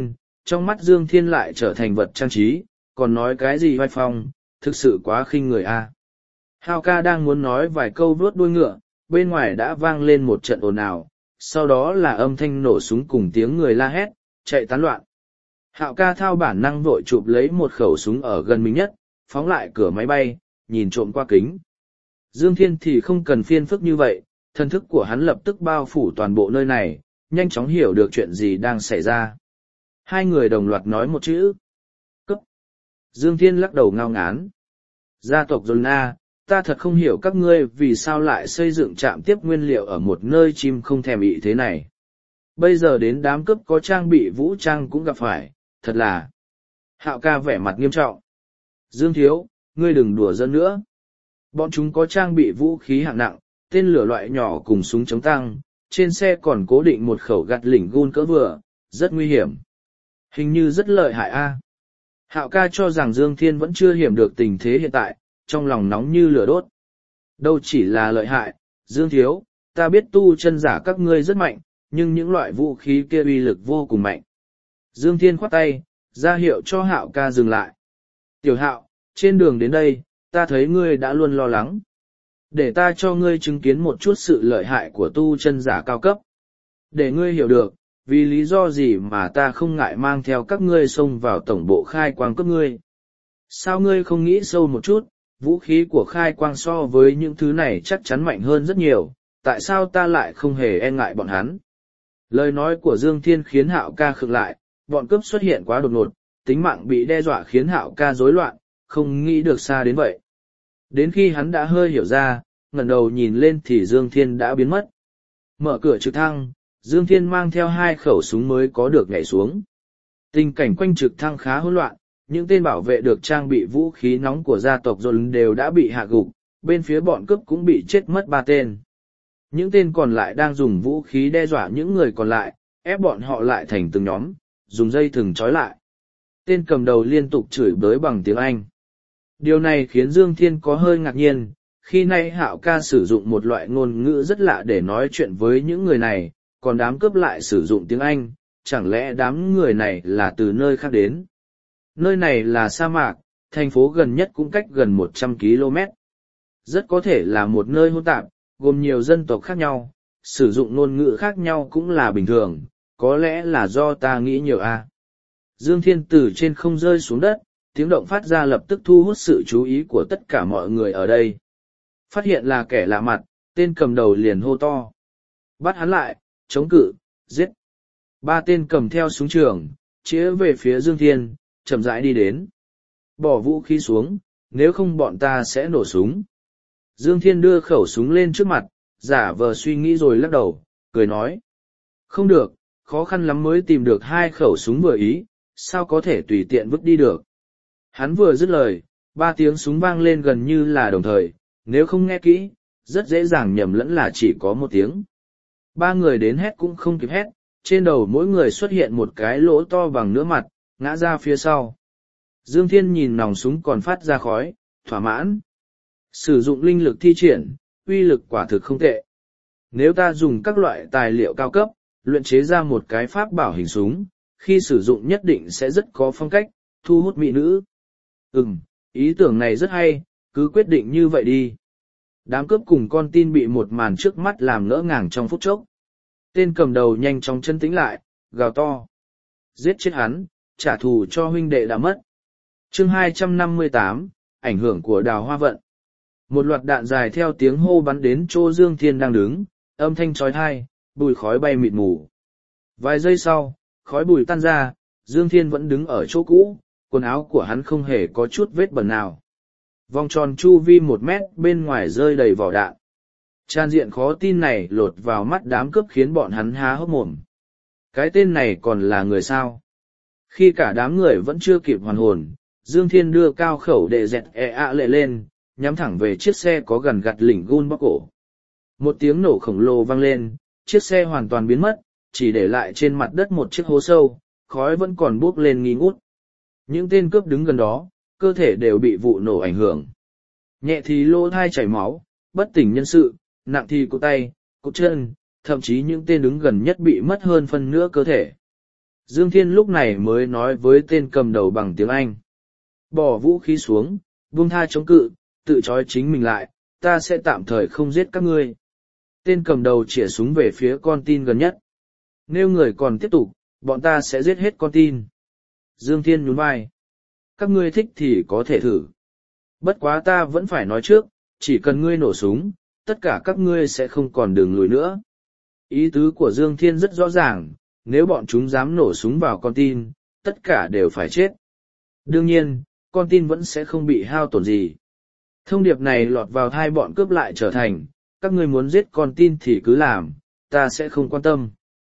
S1: trong mắt Dương Thiên lại trở thành vật trang trí, còn nói cái gì vai phong, thực sự quá khinh người a. Hao ca đang muốn nói vài câu vuốt đuôi ngựa, bên ngoài đã vang lên một trận ồn ào, sau đó là âm thanh nổ súng cùng tiếng người la hét, chạy tán loạn. Hạo ca thao bản năng vội chụp lấy một khẩu súng ở gần mình nhất, phóng lại cửa máy bay, nhìn trộm qua kính. Dương Thiên thì không cần phiền phức như vậy, thần thức của hắn lập tức bao phủ toàn bộ nơi này, nhanh chóng hiểu được chuyện gì đang xảy ra. Hai người đồng loạt nói một chữ. Cấp. Dương Thiên lắc đầu ngao ngán. Gia tộc Zolna, ta thật không hiểu các ngươi vì sao lại xây dựng trạm tiếp nguyên liệu ở một nơi chim không thèm ị thế này. Bây giờ đến đám cướp có trang bị vũ trang cũng gặp phải, thật là. Hạo ca vẻ mặt nghiêm trọng. Dương Thiếu, ngươi đừng đùa giỡn nữa. Bọn chúng có trang bị vũ khí hạng nặng, tên lửa loại nhỏ cùng súng chống tăng, trên xe còn cố định một khẩu gạt lỉnh gun cỡ vừa, rất nguy hiểm. Hình như rất lợi hại a. Hạo ca cho rằng Dương Thiên vẫn chưa hiểu được tình thế hiện tại, trong lòng nóng như lửa đốt. Đâu chỉ là lợi hại, Dương Thiếu, ta biết tu chân giả các ngươi rất mạnh, nhưng những loại vũ khí kia uy lực vô cùng mạnh. Dương Thiên khoát tay, ra hiệu cho Hạo ca dừng lại. Tiểu Hạo, trên đường đến đây, ta thấy ngươi đã luôn lo lắng. Để ta cho ngươi chứng kiến một chút sự lợi hại của tu chân giả cao cấp. Để ngươi hiểu được, vì lý do gì mà ta không ngại mang theo các ngươi xông vào tổng bộ khai quang cấp ngươi. Sao ngươi không nghĩ sâu một chút, vũ khí của khai quang so với những thứ này chắc chắn mạnh hơn rất nhiều, tại sao ta lại không hề e ngại bọn hắn? Lời nói của Dương Thiên khiến Hạo ca khựng lại, bọn cướp xuất hiện quá đột ngột, tính mạng bị đe dọa khiến Hạo ca rối loạn, không nghĩ được xa đến vậy. Đến khi hắn đã hơi hiểu ra, ngẩng đầu nhìn lên thì Dương Thiên đã biến mất. Mở cửa trực thăng, Dương Thiên mang theo 2 khẩu súng mới có được nhảy xuống. Tình cảnh quanh trực thăng khá hỗn loạn, những tên bảo vệ được trang bị vũ khí nóng của gia tộc Dồn đều đã bị hạ gục, bên phía bọn cướp cũng bị chết mất 3 tên. Những tên còn lại đang dùng vũ khí đe dọa những người còn lại, ép bọn họ lại thành từng nhóm, dùng dây thừng trói lại. Tên cầm đầu liên tục chửi bới bằng tiếng Anh. Điều này khiến Dương Thiên có hơi ngạc nhiên, khi nay Hạo ca sử dụng một loại ngôn ngữ rất lạ để nói chuyện với những người này, còn đám cướp lại sử dụng tiếng Anh, chẳng lẽ đám người này là từ nơi khác đến. Nơi này là sa mạc, thành phố gần nhất cũng cách gần 100 km. Rất có thể là một nơi hỗn tạp, gồm nhiều dân tộc khác nhau, sử dụng ngôn ngữ khác nhau cũng là bình thường, có lẽ là do ta nghĩ nhiều a. Dương Thiên từ trên không rơi xuống đất, tiếng động phát ra lập tức thu hút sự chú ý của tất cả mọi người ở đây. Phát hiện là kẻ lạ mặt, tên cầm đầu liền hô to. Bắt hắn lại, chống cự, giết. 3 tên cầm theo súng trường, chĩa về phía Dương Thiên, chậm rãi đi đến. Bỏ vũ khí xuống, nếu không bọn ta sẽ nổ súng. Dương Thiên đưa khẩu súng lên trước mặt, giả vờ suy nghĩ rồi lắc đầu, cười nói. Không được, khó khăn lắm mới tìm được 2 khẩu súng vừa ý, sao có thể tùy tiện vứt đi được. Hắn vừa dứt lời, 3 tiếng súng vang lên gần như là đồng thời, nếu không nghe kỹ, rất dễ dàng nhầm lẫn là chỉ có 1 tiếng. 3 người đến hét cũng không kịp hét, trên đầu mỗi người xuất hiện một cái lỗ to bằng nửa mặt, ngã ra phía sau. Dương Thiên nhìn nòng súng còn phát ra khói, thỏa mãn. Sử dụng linh lực thi triển, uy lực quả thực không tệ. Nếu ta dùng các loại tài liệu cao cấp, luyện chế ra một cái pháp bảo hình súng, khi sử dụng nhất định sẽ rất có phong cách, thu hút mỹ nữ. Ý tưởng này rất hay, cứ quyết định như vậy đi. Đám cướp cùng con tin bị một màn trước mắt làm ngỡ ngàng trong phút chốc. Tên cầm đầu nhanh chóng chân tĩnh lại, gào to. Giết chết hắn, trả thù cho huynh đệ đã mất. Chương 258, ảnh hưởng của Đào Hoa Vận. Một loạt đạn dài theo tiếng hô bắn đến chỗ Dương Thiên đang đứng, âm thanh chói tai, bụi khói bay mịt mù. Vài giây sau, khói bụi tan ra, Dương Thiên vẫn đứng ở chỗ cũ, quần áo của hắn không hề có chút vết bẩn nào. Vòng tròn chu vi 1 mét bên ngoài rơi đầy vỏ đạn. Tràn diện khó tin này lột vào mắt đám cướp khiến bọn hắn há hốc mồm. Cái tên này còn là người sao? Khi cả đám người vẫn chưa kịp hoàn hồn, Dương Thiên đưa cao khẩu đệ dẹt lệ lên, nhắm thẳng về chiếc xe có gần gặt lỉnh gun bóc cổ. Một tiếng nổ khổng lồ vang lên, chiếc xe hoàn toàn biến mất, chỉ để lại trên mặt đất một chiếc hố sâu, khói vẫn còn bốc lên nghi ngút. Những tên cướp đứng gần đó, cơ thể đều bị vụ nổ ảnh hưởng. Nhẹ thì lỗ thai chảy máu, bất tỉnh nhân sự, nặng thì cụt tay, cụt chân, thậm chí những tên đứng gần nhất bị mất hơn phân nửa cơ thể. Dương Thiên lúc này mới nói với tên cầm đầu bằng tiếng Anh. Bỏ vũ khí xuống, buông tha chống cự, tự trói chính mình lại, ta sẽ tạm thời không giết các ngươi. Tên cầm đầu chĩa súng về phía con tin gần nhất. Nếu người còn tiếp tục, bọn ta sẽ giết hết con tin. Dương Thiên nhún vai. Các ngươi thích thì có thể thử. Bất quá ta vẫn phải nói trước, chỉ cần ngươi nổ súng, tất cả các ngươi sẽ không còn đường lùi nữa. Ý tứ của Dương Thiên rất rõ ràng, nếu bọn chúng dám nổ súng vào con tin, tất cả đều phải chết. Đương nhiên, con tin vẫn sẽ không bị hao tổn gì. Thông điệp này lọt vào tai bọn cướp lại trở thành, các ngươi muốn giết con tin thì cứ làm, ta sẽ không quan tâm.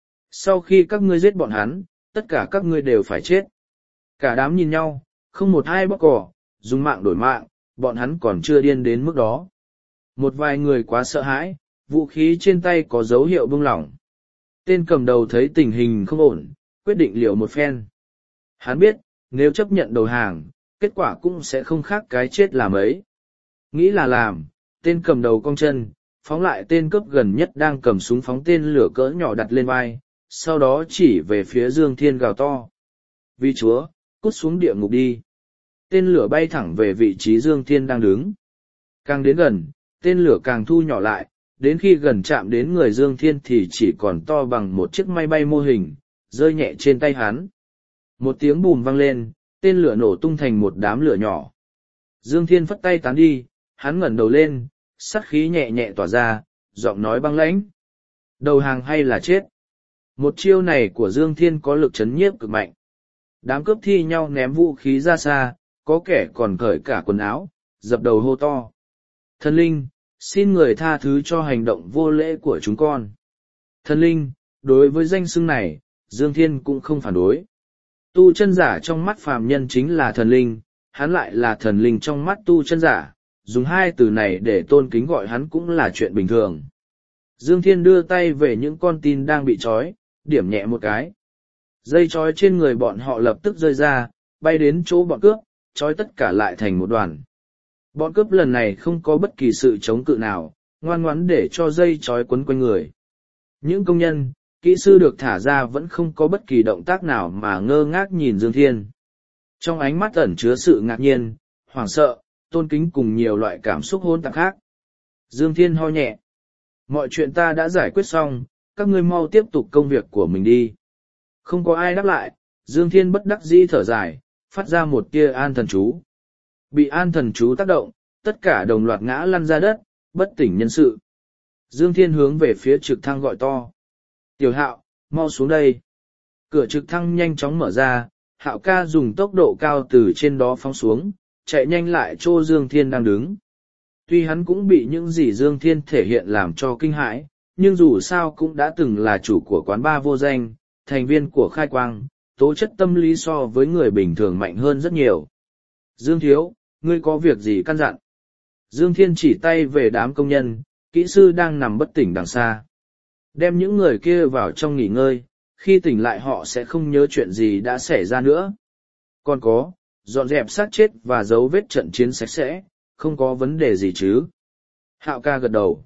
S1: Sau khi các ngươi giết bọn hắn, tất cả các ngươi đều phải chết. Cả đám nhìn nhau, không một ai bóc cỏ, dùng mạng đổi mạng, bọn hắn còn chưa điên đến mức đó. Một vài người quá sợ hãi, vũ khí trên tay có dấu hiệu buông lỏng. Tên cầm đầu thấy tình hình không ổn, quyết định liều một phen. Hắn biết, nếu chấp nhận đầu hàng, kết quả cũng sẽ không khác cái chết là mấy. Nghĩ là làm, tên cầm đầu cong chân, phóng lại tên cướp gần nhất đang cầm súng phóng tên lửa cỡ nhỏ đặt lên vai, sau đó chỉ về phía Dương Thiên gào to. Vì Chúa, cút xuống địa ngục đi. Tên lửa bay thẳng về vị trí Dương Thiên đang đứng. Càng đến gần, tên lửa càng thu nhỏ lại, đến khi gần chạm đến người Dương Thiên thì chỉ còn to bằng một chiếc máy bay mô hình, rơi nhẹ trên tay hắn. Một tiếng bùm vang lên, tên lửa nổ tung thành một đám lửa nhỏ. Dương Thiên phất tay tán đi, hắn ngẩng đầu lên, sát khí nhẹ nhẹ tỏa ra, giọng nói băng lãnh. Đầu hàng hay là chết? Một chiêu này của Dương Thiên có lực chấn nhiếp cực mạnh. Đám cướp thi nhau ném vũ khí ra xa, có kẻ còn cởi cả quần áo, dập đầu hô to. Thần linh, xin người tha thứ cho hành động vô lễ của chúng con. Thần linh, đối với danh xưng này, Dương Thiên cũng không phản đối. Tu chân giả trong mắt phàm nhân chính là thần linh, hắn lại là thần linh trong mắt tu chân giả, dùng hai từ này để tôn kính gọi hắn cũng là chuyện bình thường. Dương Thiên đưa tay về những con tin đang bị trói, điểm nhẹ một cái. Dây trói trên người bọn họ lập tức rơi ra, bay đến chỗ bọn cướp, trói tất cả lại thành một đoàn. Bọn cướp lần này không có bất kỳ sự chống cự nào, ngoan ngoãn để cho dây trói quấn quanh người. Những công nhân, kỹ sư được thả ra vẫn không có bất kỳ động tác nào mà ngơ ngác nhìn Dương Thiên. Trong ánh mắt ẩn chứa sự ngạc nhiên, hoảng sợ, tôn kính cùng nhiều loại cảm xúc hỗn tạp khác. Dương Thiên ho nhẹ. Mọi chuyện ta đã giải quyết xong, các ngươi mau tiếp tục công việc của mình đi. Không có ai đáp lại, Dương Thiên bất đắc dĩ thở dài, phát ra một tia an thần chú. Bị an thần chú tác động, tất cả đồng loạt ngã lăn ra đất, bất tỉnh nhân sự. Dương Thiên hướng về phía trực thăng gọi to. Tiểu Hạo, mau xuống đây. Cửa trực thăng nhanh chóng mở ra, Hạo ca dùng tốc độ cao từ trên đó phóng xuống, chạy nhanh lại chỗ Dương Thiên đang đứng. Tuy hắn cũng bị những gì Dương Thiên thể hiện làm cho kinh hãi, nhưng dù sao cũng đã từng là chủ của quán bar vô danh, thành viên của Khai Quang, tố chất tâm lý so với người bình thường mạnh hơn rất nhiều. Dương Thiếu, ngươi có việc gì căn dặn? Dương Thiên chỉ tay về đám công nhân, kỹ sư đang nằm bất tỉnh đằng xa. Đem những người kia vào trong nghỉ ngơi, khi tỉnh lại họ sẽ không nhớ chuyện gì đã xảy ra nữa. Còn có, dọn dẹp xác chết và dấu vết trận chiến sạch sẽ, không có vấn đề gì chứ? Hạo ca gật đầu.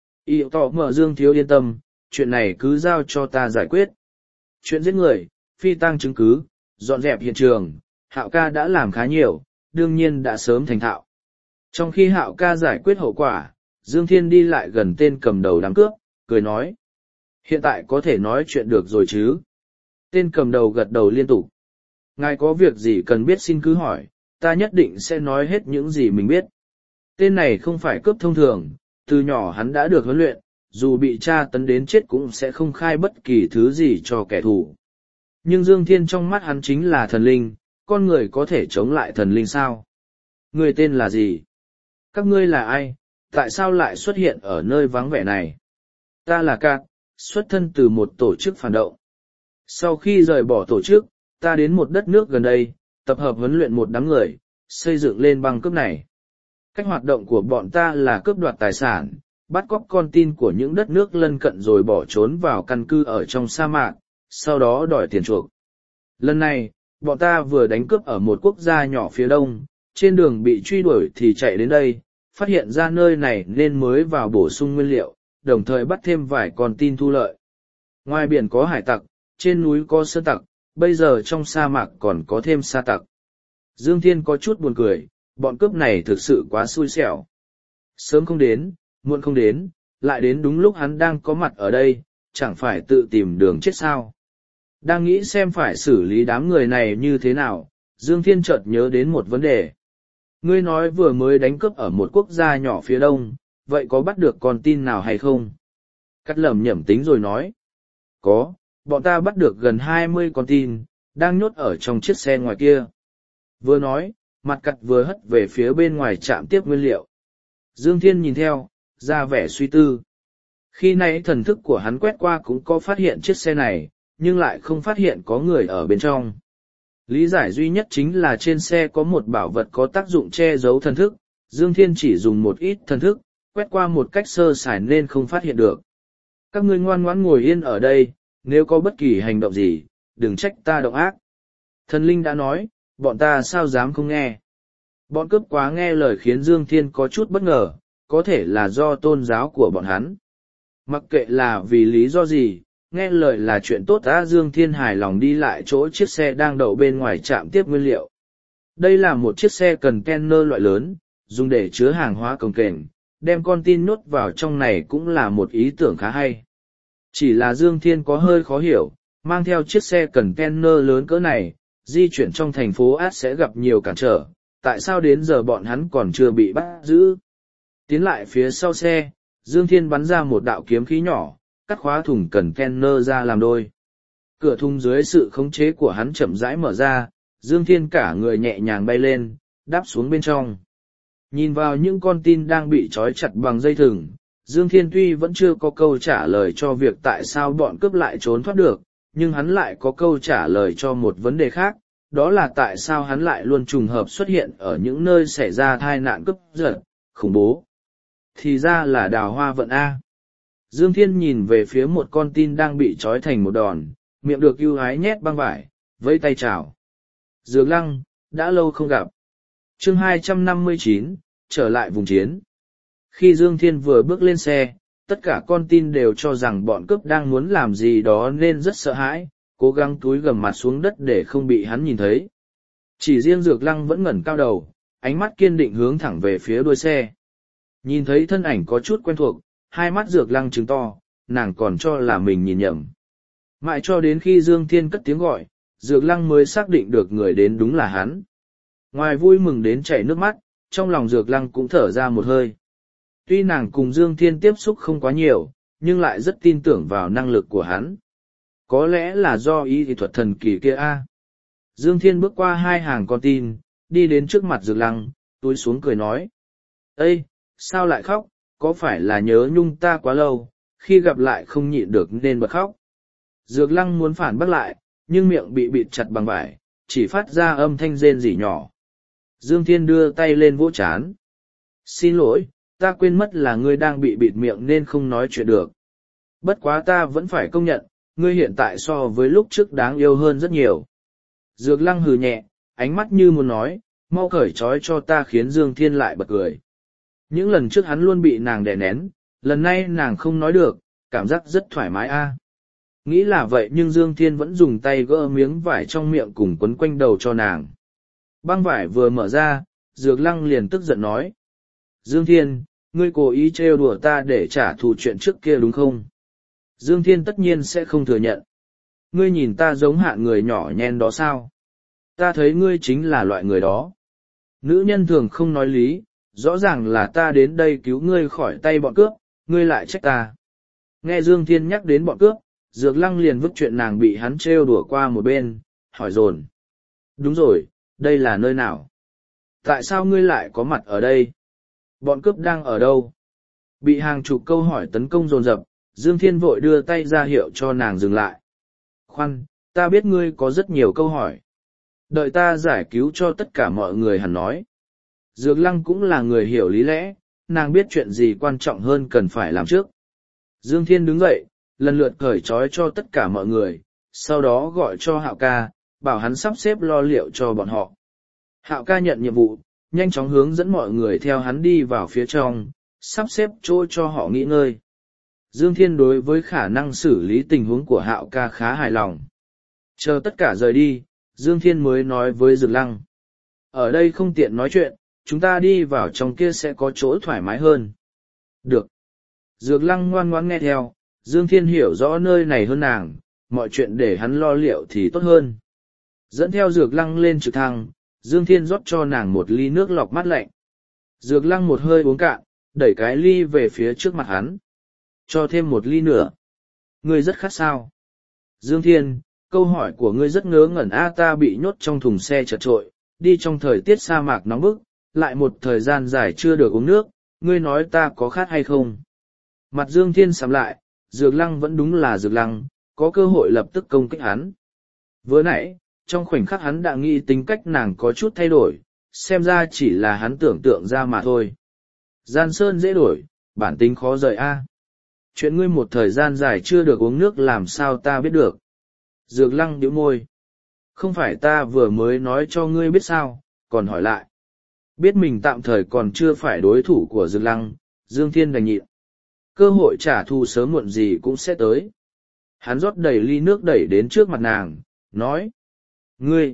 S1: Y tỏ mở Dương Thiếu yên tâm, chuyện này cứ giao cho ta giải quyết. Chuyện giết người, phi tang chứng cứ, dọn dẹp hiện trường, Hạo ca đã làm khá nhiều, đương nhiên đã sớm thành thạo. Trong khi Hạo ca giải quyết hậu quả, Dương Thiên đi lại gần tên cầm đầu đám cướp, cười nói. Hiện tại có thể nói chuyện được rồi chứ? Tên cầm đầu gật đầu liên tục. Ngài có việc gì cần biết xin cứ hỏi, ta nhất định sẽ nói hết những gì mình biết. Tên này không phải cướp thông thường, từ nhỏ hắn đã được huấn luyện, dù bị tra tấn đến chết cũng sẽ không khai bất kỳ thứ gì cho kẻ thù. Nhưng Dương Thiên trong mắt hắn chính là thần linh, con người có thể chống lại thần linh sao? Người tên là gì? Các ngươi là ai? Tại sao lại xuất hiện ở nơi vắng vẻ này? Ta là Cát, xuất thân từ một tổ chức phản động. Sau khi rời bỏ tổ chức, ta đến một đất nước gần đây, tập hợp huấn luyện một đám người, xây dựng lên băng cướp này. Cách hoạt động của bọn ta là cướp đoạt tài sản, bắt cóc con tin của những đất nước lân cận rồi bỏ trốn vào căn cứ ở trong sa mạc, sau đó đòi tiền chuộc. Lần này, bọn ta vừa đánh cướp ở một quốc gia nhỏ phía đông, trên đường bị truy đuổi thì chạy đến đây, phát hiện ra nơi này nên mới vào bổ sung nguyên liệu, đồng thời bắt thêm vài con tin thu lợi. Ngoài biển có hải tặc, trên núi có sơn tặc, bây giờ trong sa mạc còn có thêm sa tặc. Dương Thiên có chút buồn cười, bọn cướp này thực sự quá xui xẻo. Sớm không đến, muộn không đến, lại đến đúng lúc hắn đang có mặt ở đây, chẳng phải tự tìm đường chết sao. Đang nghĩ xem phải xử lý đám người này như thế nào, Dương Thiên chợt nhớ đến một vấn đề. Ngươi nói vừa mới đánh cướp ở một quốc gia nhỏ phía đông, vậy có bắt được con tin nào hay không? Cắt lẩm nhẩm tính rồi nói. Có, bọn ta bắt được gần 20 con tin, đang nhốt ở trong chiếc xe ngoài kia. Vừa nói, mặt cắt vừa hất về phía bên ngoài trạm tiếp nguyên liệu. Dương Thiên nhìn theo, ra vẻ suy tư. Khi nãy thần thức của hắn quét qua cũng có phát hiện chiếc xe này, nhưng lại không phát hiện có người ở bên trong. Lý giải duy nhất chính là trên xe có một bảo vật có tác dụng che giấu thần thức, Dương Thiên chỉ dùng một ít thần thức, quét qua một cách sơ sài nên không phát hiện được. Các ngươi ngoan ngoãn ngồi yên ở đây, nếu có bất kỳ hành động gì, đừng trách ta động ác. Thần linh đã nói, bọn ta sao dám không nghe. Bọn cướp quá nghe lời khiến Dương Thiên có chút bất ngờ, có thể là do tôn giáo của bọn hắn. Mặc kệ là vì lý do gì, nghe lời là chuyện tốt đã. Dương Thiên hài lòng đi lại chỗ chiếc xe đang đậu bên ngoài trạm tiếp nguyên liệu. Đây là một chiếc xe container loại lớn, dùng để chứa hàng hóa cồng kềnh, đem con tin nhốt vào trong này cũng là một ý tưởng khá hay. Chỉ là Dương Thiên có hơi khó hiểu, mang theo chiếc xe container lớn cỡ này, di chuyển trong thành phố át sẽ gặp nhiều cản trở, tại sao đến giờ bọn hắn còn chưa bị bắt giữ? Tiến lại phía sau xe, Dương Thiên bắn ra một đạo kiếm khí nhỏ, cắt khóa thùng container ra làm đôi. Cửa thùng dưới sự khống chế của hắn chậm rãi mở ra, Dương Thiên cả người nhẹ nhàng bay lên, đáp xuống bên trong. Nhìn vào những con tin đang bị trói chặt bằng dây thừng, Dương Thiên tuy vẫn chưa có câu trả lời cho việc tại sao bọn cướp lại trốn thoát được, nhưng hắn lại có câu trả lời cho một vấn đề khác, đó là tại sao hắn lại luôn trùng hợp xuất hiện ở những nơi xảy ra tai nạn cướp giật, khủng bố. Thì ra là Đào Hoa Vận A. Dương Thiên nhìn về phía một con tin đang bị trói thành một đòn, miệng được ưu ái nhét băng vải, vẫy tay chào. Dược Lăng, đã lâu không gặp. Chương 259, trở lại vùng chiến. Khi Dương Thiên vừa bước lên xe, tất cả con tin đều cho rằng bọn cướp đang muốn làm gì đó nên rất sợ hãi, cố gắng túi gầm mặt xuống đất để không bị hắn nhìn thấy. Chỉ riêng Dược Lăng vẫn ngẩng cao đầu, ánh mắt kiên định hướng thẳng về phía đuôi xe. Nhìn thấy thân ảnh có chút quen thuộc, hai mắt Dược Lăng trừng to, nàng còn cho là mình nhìn nhầm. Mãi cho đến khi Dương Thiên cất tiếng gọi, Dược Lăng mới xác định được người đến đúng là hắn. Ngoài vui mừng đến chảy nước mắt, trong lòng Dược Lăng cũng thở ra một hơi. Tuy nàng cùng Dương Thiên tiếp xúc không quá nhiều, nhưng lại rất tin tưởng vào năng lực của hắn. Có lẽ là do y thuật thần kỳ kia a. Dương Thiên bước qua hai hàng con tin, đi đến trước mặt Dược Lăng, túi xuống cười nói. Ê, sao lại khóc, có phải là nhớ nhung ta quá lâu, khi gặp lại không nhịn được nên bật khóc. Dược Lăng muốn phản bác lại, nhưng miệng bị bịt chặt bằng vải, chỉ phát ra âm thanh rên rỉ nhỏ. Dương Thiên đưa tay lên vỗ trán. Xin lỗi, ta quên mất là ngươi đang bị bịt miệng nên không nói chuyện được. Bất quá ta vẫn phải công nhận, ngươi hiện tại so với lúc trước đáng yêu hơn rất nhiều. Dược Lăng hừ nhẹ, ánh mắt như muốn nói, mau cởi trói cho ta, khiến Dương Thiên lại bật cười. Những lần trước hắn luôn bị nàng đè nén, lần này nàng không nói được, cảm giác rất thoải mái a. Nghĩ là vậy nhưng Dương Thiên vẫn dùng tay gỡ miếng vải trong miệng cùng quấn quanh đầu cho nàng. Băng vải vừa mở ra, Dược Lăng liền tức giận nói. Dương Thiên, ngươi cố ý trêu đùa ta để trả thù chuyện trước kia đúng không? Dương Thiên tất nhiên sẽ không thừa nhận. Ngươi nhìn ta giống hạng người nhỏ nhen đó sao? Ta thấy ngươi chính là loại người đó. Nữ nhân thường không nói lý, rõ ràng là ta đến đây cứu ngươi khỏi tay bọn cướp, ngươi lại trách ta. Nghe Dương Thiên nhắc đến bọn cướp, Dược Lăng liền vứt chuyện nàng bị hắn trêu đùa qua một bên, hỏi dồn. Đúng rồi, đây là nơi nào? Tại sao ngươi lại có mặt ở đây? Bọn cướp đang ở đâu? Bị hàng chục câu hỏi tấn công dồn dập, Dương Thiên vội đưa tay ra hiệu cho nàng dừng lại. Khoan, ta biết ngươi có rất nhiều câu hỏi. Đợi ta giải cứu cho tất cả mọi người hẳn nói. Dược Lăng cũng là người hiểu lý lẽ, nàng biết chuyện gì quan trọng hơn cần phải làm trước. Dương Thiên đứng dậy, lần lượt cởi trói cho tất cả mọi người, sau đó gọi cho Hạo ca, bảo hắn sắp xếp lo liệu cho bọn họ. Hạo ca nhận nhiệm vụ, nhanh chóng hướng dẫn mọi người theo hắn đi vào phía trong, sắp xếp chỗ cho họ nghỉ ngơi. Dương Thiên đối với khả năng xử lý tình huống của Hạo ca khá hài lòng. Chờ tất cả rời đi, Dương Thiên mới nói với Dược Lăng. Ở đây không tiện nói chuyện, chúng ta đi vào trong kia sẽ có chỗ thoải mái hơn. Được. Dược Lăng ngoan ngoãn nghe theo, Dương Thiên hiểu rõ nơi này hơn nàng, mọi chuyện để hắn lo liệu thì tốt hơn. Dẫn theo Dược Lăng lên trực thăng, Dương Thiên rót cho nàng một ly nước lọc mát lạnh. Dược Lăng một hơi uống cạn, đẩy cái ly về phía trước mặt hắn. Cho thêm một ly nữa. Ngươi rất khát sao? Dương Thiên, câu hỏi của ngươi rất ngớ ngẩn. Ta bị nhốt trong thùng xe chật trội, đi trong thời tiết sa mạc nóng bức, lại một thời gian dài chưa được uống nước, ngươi nói ta có khát hay không? Mặt Dương Thiên sầm lại, Dược Lăng vẫn đúng là Dược Lăng, có cơ hội lập tức công kích hắn. Vừa nãy, trong khoảnh khắc hắn đã nghĩ tính cách nàng có chút thay đổi, xem ra chỉ là hắn tưởng tượng ra mà thôi. Gian sơn dễ đổi, bản tính khó rời a. Chuyện ngươi một thời gian dài chưa được uống nước làm sao ta biết được. Dược Lăng nhíu môi. Không phải ta vừa mới nói cho ngươi biết sao, còn hỏi lại. Biết mình tạm thời còn chưa phải đối thủ của Dược Lăng, Dương Thiên đành nhịn. Cơ hội trả thù sớm muộn gì cũng sẽ tới. Hắn rót đầy ly nước đẩy đến trước mặt nàng, nói. Ngươi,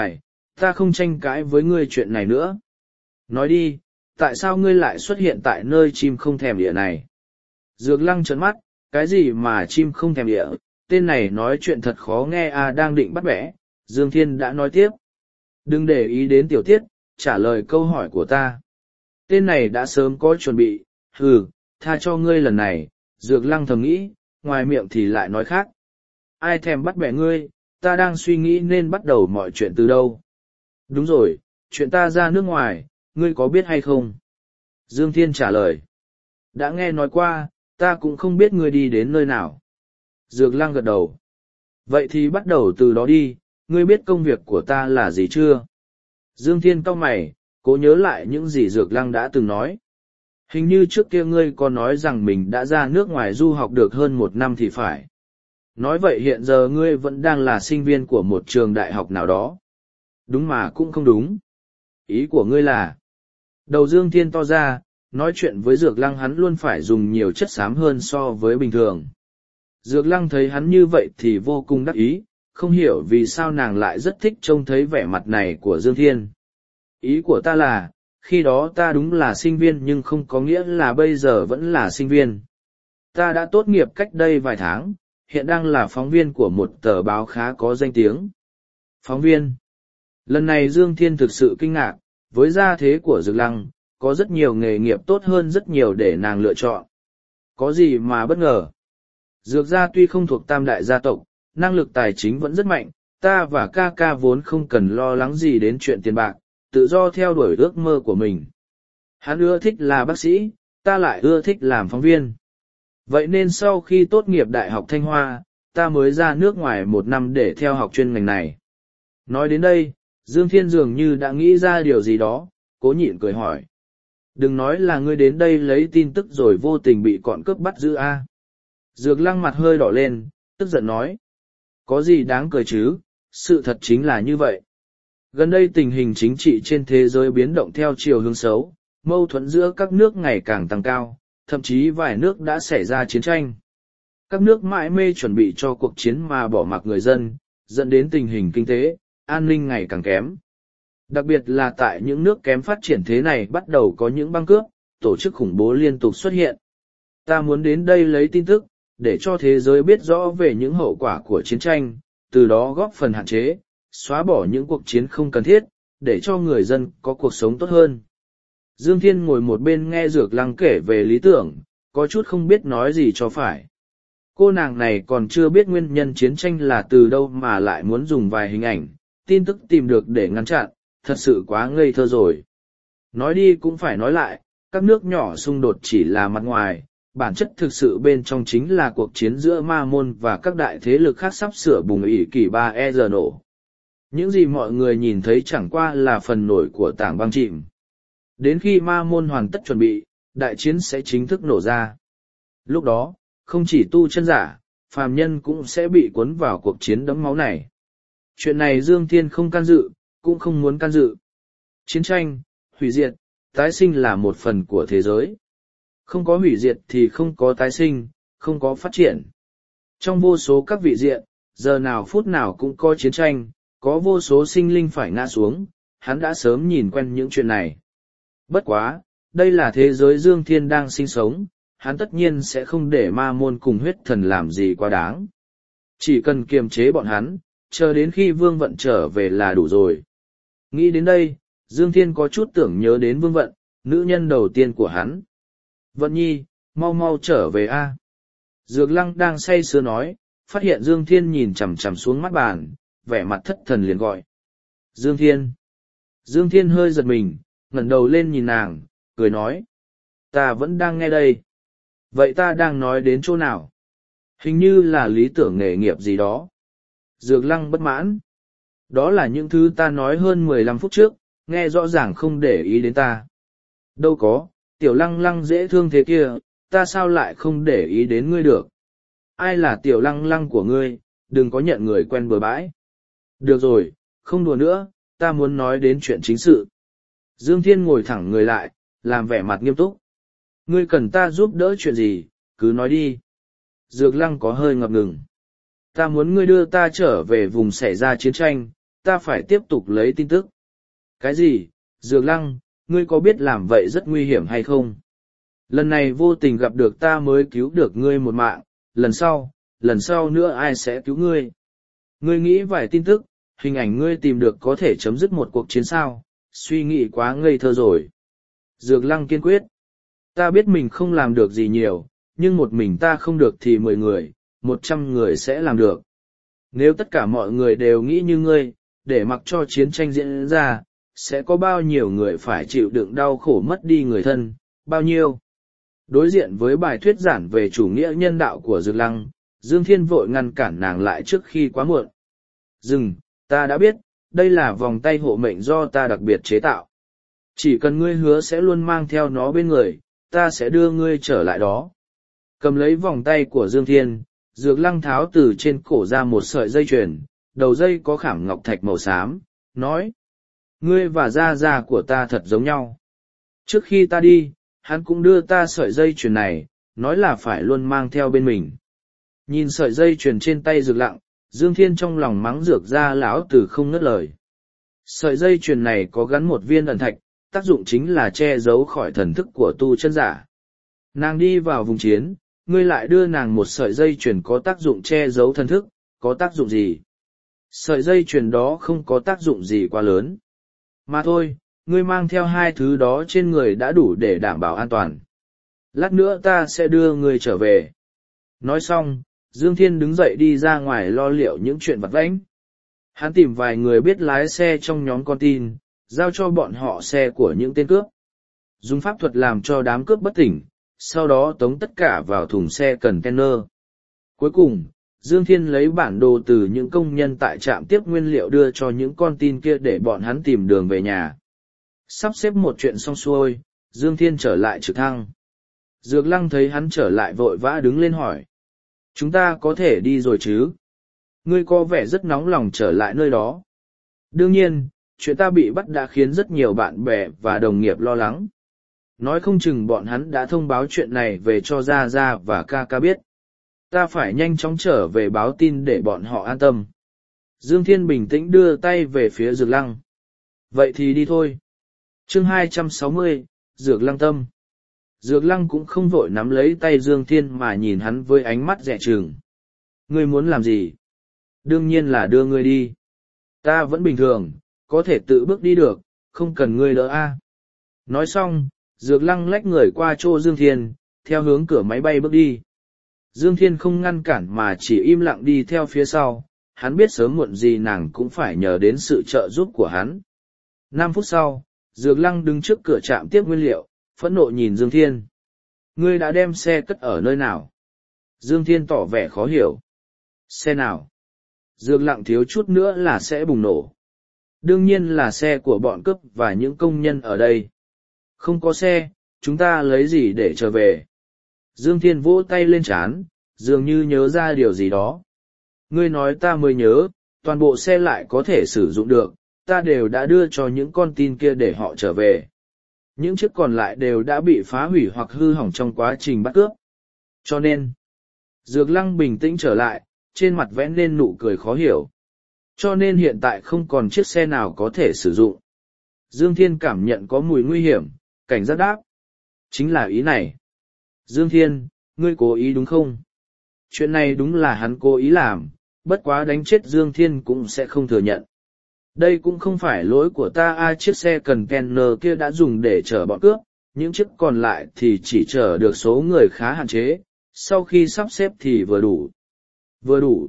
S1: ta không tranh cãi với ngươi chuyện này nữa. Nói đi, tại sao ngươi lại xuất hiện tại nơi chim không thèm địa này? Dược Lăng trợn mắt, cái gì mà chim không thèm địa, tên này nói chuyện thật khó nghe. Đang định bắt bẻ, Dương Thiên đã nói tiếp. Đừng để ý đến tiểu tiết, trả lời câu hỏi của ta. Tên này đã sớm có chuẩn bị, tha cho ngươi lần này. Dược Lăng thầm nghĩ, ngoài miệng thì lại nói khác. Ai thèm bắt bẻ ngươi, ta đang suy nghĩ nên bắt đầu mọi chuyện từ đâu. Đúng rồi, chuyện ta ra nước ngoài, ngươi có biết hay không? Dương Thiên trả lời. Đã nghe nói qua, ta cũng không biết ngươi đi đến nơi nào. Dược Lăng gật đầu. Vậy thì bắt đầu từ đó đi, ngươi biết công việc của ta là gì chưa? Dương Thiên cau mày, cố nhớ lại những gì Dược Lăng đã từng nói. Hình như trước kia ngươi có nói rằng mình đã ra nước ngoài du học được hơn 1 năm thì phải. Nói vậy hiện giờ ngươi vẫn đang là sinh viên của một trường đại học nào đó. Đúng mà cũng không đúng. Ý của ngươi là, đầu Dương Thiên to ra, nói chuyện với Dược Lăng hắn luôn phải dùng nhiều chất xám hơn so với bình thường. Dược Lăng thấy hắn như vậy thì vô cùng đắc ý, không hiểu vì sao nàng lại rất thích trông thấy vẻ mặt này của Dương Thiên. Ý của ta là, khi đó ta đúng là sinh viên nhưng không có nghĩa là bây giờ vẫn là sinh viên. Ta đã tốt nghiệp cách đây vài tháng, hiện đang là phóng viên của một tờ báo khá có danh tiếng. Phóng viên. Lần này Dương Thiên thực sự kinh ngạc, với gia thế của Dược Lăng, có rất nhiều nghề nghiệp tốt hơn rất nhiều để nàng lựa chọn. Có gì mà bất ngờ? Dược gia tuy không thuộc tam đại gia tộc, năng lực tài chính vẫn rất mạnh, ta và ca ca vốn không cần lo lắng gì đến chuyện tiền bạc, tự do theo đuổi ước mơ của mình. Hắn ưa thích là bác sĩ, ta lại ưa thích làm phóng viên. Vậy nên sau khi tốt nghiệp Đại học Thanh Hoa, ta mới ra nước ngoài 1 năm để theo học chuyên ngành này. Nói đến đây, Dương Thiên dường như đã nghĩ ra điều gì đó, cố nhịn cười hỏi. Đừng nói là ngươi đến đây lấy tin tức rồi vô tình bị cọn cướp bắt giữ a. Dược Lăng mặt hơi đỏ lên, tức giận nói. Có gì đáng cười chứ, sự thật chính là như vậy. Gần đây tình hình chính trị trên thế giới biến động theo chiều hướng xấu, mâu thuẫn giữa các nước ngày càng tăng cao, thậm chí vài nước đã xảy ra chiến tranh. Các nước mãi mê chuẩn bị cho cuộc chiến mà bỏ mặc người dân, dẫn đến tình hình kinh tế, an ninh ngày càng kém. Đặc biệt là tại những nước kém phát triển thế này bắt đầu có những băng cướp, tổ chức khủng bố liên tục xuất hiện. Ta muốn đến đây lấy tin tức, để cho thế giới biết rõ về những hậu quả của chiến tranh, từ đó góp phần hạn chế, xóa bỏ những cuộc chiến không cần thiết, để cho người dân có cuộc sống tốt hơn. Dương Thiên ngồi một bên nghe Dược Lăng kể về lý tưởng, có chút không biết nói gì cho phải. Cô nàng này còn chưa biết nguyên nhân chiến tranh là từ đâu mà lại muốn dùng vài hình ảnh, tin tức tìm được để ngăn chặn, thật sự quá ngây thơ rồi. Nói đi cũng phải nói lại, các nước nhỏ xung đột chỉ là mặt ngoài, bản chất thực sự bên trong chính là cuộc chiến giữa Ma Môn và các đại thế lực khác sắp sửa bùng ỉ kỳ 3 nổ. Những gì mọi người nhìn thấy chẳng qua là phần nổi của tảng băng chìm. Đến khi Ma Môn hoàn tất chuẩn bị, đại chiến sẽ chính thức nổ ra. Lúc đó, không chỉ tu chân giả, phàm nhân cũng sẽ bị cuốn vào cuộc chiến đẫm máu này. Chuyện này Dương Thiên không can dự, cũng không muốn can dự. Chiến tranh, hủy diệt, tái sinh là một phần của thế giới. Không có hủy diệt thì không có tái sinh, không có phát triển. Trong vô số các vị diện, giờ nào phút nào cũng có chiến tranh, có vô số sinh linh phải ngã xuống, hắn đã sớm nhìn quen những chuyện này. Bất quá, đây là thế giới Dương Thiên đang sinh sống, hắn tất nhiên sẽ không để ma môn cùng huyết thần làm gì quá đáng. Chỉ cần kiềm chế bọn hắn, chờ đến khi Vương Vận trở về là đủ rồi. Nghĩ đến đây, Dương Thiên có chút tưởng nhớ đến Vương Vận, nữ nhân đầu tiên của hắn. Vận nhi, mau mau trở về a. Dược Lăng đang say sưa nói, phát hiện Dương Thiên nhìn chằm chằm xuống mắt bàn, vẻ mặt thất thần liền gọi. Dương Thiên. Dương Thiên hơi giật mình, ngẩng đầu lên nhìn nàng, cười nói. Ta vẫn đang nghe đây. Vậy ta đang nói đến chỗ nào? Hình như là lý tưởng nghề nghiệp gì đó. Dược Lăng bất mãn. Đó là những thứ ta nói hơn 15 phút trước, nghe rõ ràng không để ý đến ta. Đâu có, tiểu Lăng Lăng dễ thương thế kia, ta sao lại không để ý đến ngươi được? Ai là tiểu Lăng Lăng của ngươi, đừng có nhận người quen bừa bãi. Được rồi, không đùa nữa, ta muốn nói đến chuyện chính sự. Dương Thiên ngồi thẳng người lại, làm vẻ mặt nghiêm túc. Ngươi cần ta giúp đỡ chuyện gì, cứ nói đi. Dược Lăng có hơi ngập ngừng. Ta muốn ngươi đưa ta trở về vùng xảy ra chiến tranh, ta phải tiếp tục lấy tin tức. Cái gì, Dược Lăng, ngươi có biết làm vậy rất nguy hiểm hay không? Lần này vô tình gặp được ta mới cứu được ngươi một mạng, lần sau nữa ai sẽ cứu ngươi? Ngươi nghĩ vài tin tức, hình ảnh ngươi tìm được có thể chấm dứt một cuộc chiến sao, suy nghĩ quá ngây thơ rồi. Dược Lăng kiên quyết. Ta biết mình không làm được gì nhiều, nhưng một mình ta không được thì 10 người, 100 người sẽ làm được. Nếu tất cả mọi người đều nghĩ như ngươi, để mặc cho chiến tranh diễn ra, sẽ có bao nhiêu người phải chịu đựng đau khổ mất đi người thân, bao nhiêu? Đối diện với bài thuyết giảng về chủ nghĩa nhân đạo của Dược Lăng, Dương Thiên vội ngăn cản nàng lại trước khi quá muộn. Dừng, ta đã biết, đây là vòng tay hộ mệnh do ta đặc biệt chế tạo. Chỉ cần ngươi hứa sẽ luôn mang theo nó bên người, ta sẽ đưa ngươi trở lại đó. Cầm lấy vòng tay của Dương Thiên, Dược Lăng tháo từ trên cổ ra một sợi dây chuyền, đầu dây có khảm ngọc thạch màu xám, nói. Ngươi và gia gia của ta thật giống nhau. Trước khi ta đi, hắn cũng đưa ta sợi dây chuyền này, nói là phải luôn mang theo bên mình. Nhìn sợi dây chuyền trên tay Dược Lăng, Dương Thiên trong lòng mắng Dược gia lão tử không ngớt lời. Sợi dây chuyền này có gắn một viên ẩn thạch, tác dụng chính là che giấu khỏi thần thức của tu chân giả. Nàng đi vào vùng chiến, ngươi lại đưa nàng một sợi dây chuyền có tác dụng che giấu thần thức, có tác dụng gì? Sợi dây chuyền đó không có tác dụng gì quá lớn. Mà thôi, ngươi mang theo hai thứ đó trên người đã đủ để đảm bảo an toàn. Lát nữa ta sẽ đưa ngươi trở về. Nói xong, Dương Thiên đứng dậy đi ra ngoài lo liệu những chuyện vặt vãnh. Hắn tìm vài người biết lái xe trong nhóm con tin, giao cho bọn họ xe của những tên cướp. Dùng pháp thuật làm cho đám cướp bất tỉnh, sau đó tống tất cả vào thùng xe container. Cuối cùng, Dương Thiên lấy bản đồ từ những công nhân tại trạm tiếp nguyên liệu đưa cho những con tin kia để bọn hắn tìm đường về nhà. Sắp xếp một chuyện xong xuôi, Dương Thiên trở lại trực thăng. Dược Lăng thấy hắn trở lại vội vã đứng lên hỏi. Chúng ta có thể đi rồi chứ? Ngươi có vẻ rất nóng lòng trở lại nơi đó. Đương nhiên, chuyện ta bị bắt đã khiến rất nhiều bạn bè và đồng nghiệp lo lắng. Nói không chừng bọn hắn đã thông báo chuyện này về cho Gia Gia và ca ca biết. Ta phải nhanh chóng trở về báo tin để bọn họ an tâm. Dương Thiên bình tĩnh đưa tay về phía Dược Lăng. Vậy thì đi thôi. Chương 260, Dược Lăng tâm. Dược Lăng cũng không vội nắm lấy tay Dương Thiên mà nhìn hắn với ánh mắt dè chừng. Ngươi muốn làm gì? Đương nhiên là đưa ngươi đi. Ta vẫn bình thường, có thể tự bước đi được, không cần ngươi đỡ a. Nói xong, Dược Lăng lách người qua chỗ Dương Thiên, theo hướng cửa máy bay bước đi. Dương Thiên không ngăn cản mà chỉ im lặng đi theo phía sau, hắn biết sớm muộn gì nàng cũng phải nhờ đến sự trợ giúp của hắn. 5 phút sau, Dược Lăng đứng trước cửa trạm tiếp nguyên liệu, phẫn nộ nhìn Dương Thiên. Ngươi đã đem xe cất ở nơi nào? Dương Thiên tỏ vẻ khó hiểu. Xe nào? Dược Lăng thiếu chút nữa là sẽ bùng nổ. Đương nhiên là xe của bọn cướp và những công nhân ở đây. Không có xe, chúng ta lấy gì để trở về? Dương Thiên vỗ tay lên trán, dường như nhớ ra điều gì đó. Ngươi nói ta mới nhớ, toàn bộ xe lại có thể sử dụng được, ta đều đã đưa cho những con tin kia để họ trở về. Những chiếc còn lại đều đã bị phá hủy hoặc hư hỏng trong quá trình bắt cướp. Cho nên, Dược Lăng bình tĩnh trở lại, trên mặt vẽ lên nụ cười khó hiểu. Cho nên hiện tại không còn chiếc xe nào có thể sử dụng. Dương Thiên cảm nhận có mùi nguy hiểm, cảnh giác đáp. Chính là ý này. Dương Thiên, ngươi cố ý đúng không? Chuyện này đúng là hắn cố ý làm, bất quá đánh chết Dương Thiên cũng sẽ không thừa nhận. Đây cũng không phải lỗi của ta, chiếc xe cần container kia đã dùng để chở bọn cướp, những chiếc còn lại thì chỉ chở được số người khá hạn chế, sau khi sắp xếp thì vừa đủ. Vừa đủ.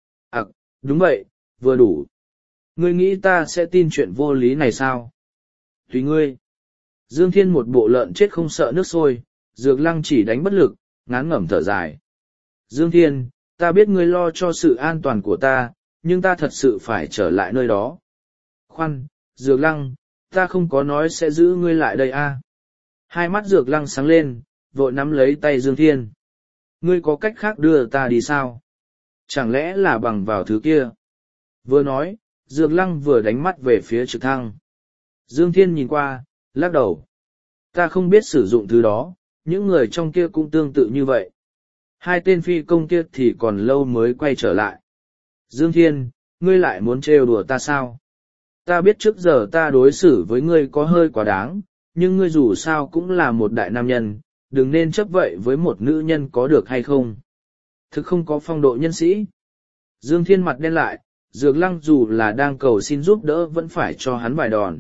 S1: Đúng vậy, vừa đủ. Ngươi nghĩ ta sẽ tin chuyện vô lý này sao? Tùy ngươi. Dương Thiên một bộ lợn chết không sợ nước sôi, Dược Lăng chỉ đánh bất lực, ngán ngẩm thở dài. Dương Thiên, ta biết ngươi lo cho sự an toàn của ta, nhưng ta thật sự phải trở lại nơi đó. Khoan, Dược Lăng, ta không có nói sẽ giữ ngươi lại đây a. Hai mắt Dược Lăng sáng lên, vội nắm lấy tay Dương Thiên. Ngươi có cách khác đưa ta đi sao? Chẳng lẽ là bằng vào thứ kia? Vừa nói, Dược Lăng vừa đánh mắt về phía trực thăng. Dương Thiên nhìn qua, lắc đầu. Ta không biết sử dụng thứ đó, những người trong kia cũng tương tự như vậy. Hai tên phi công kia thì còn lâu mới quay trở lại. Dương Thiên, ngươi lại muốn trêu đùa ta sao? Ta biết trước giờ ta đối xử với ngươi có hơi quá đáng, nhưng ngươi dù sao cũng là một đại nam nhân, đừng nên chấp vậy với một nữ nhân có được hay không. Thực không có phong độ nhân sĩ. Dương Thiên mặt đen lại, Dược Lăng dù là đang cầu xin giúp đỡ vẫn phải cho hắn vài đòn.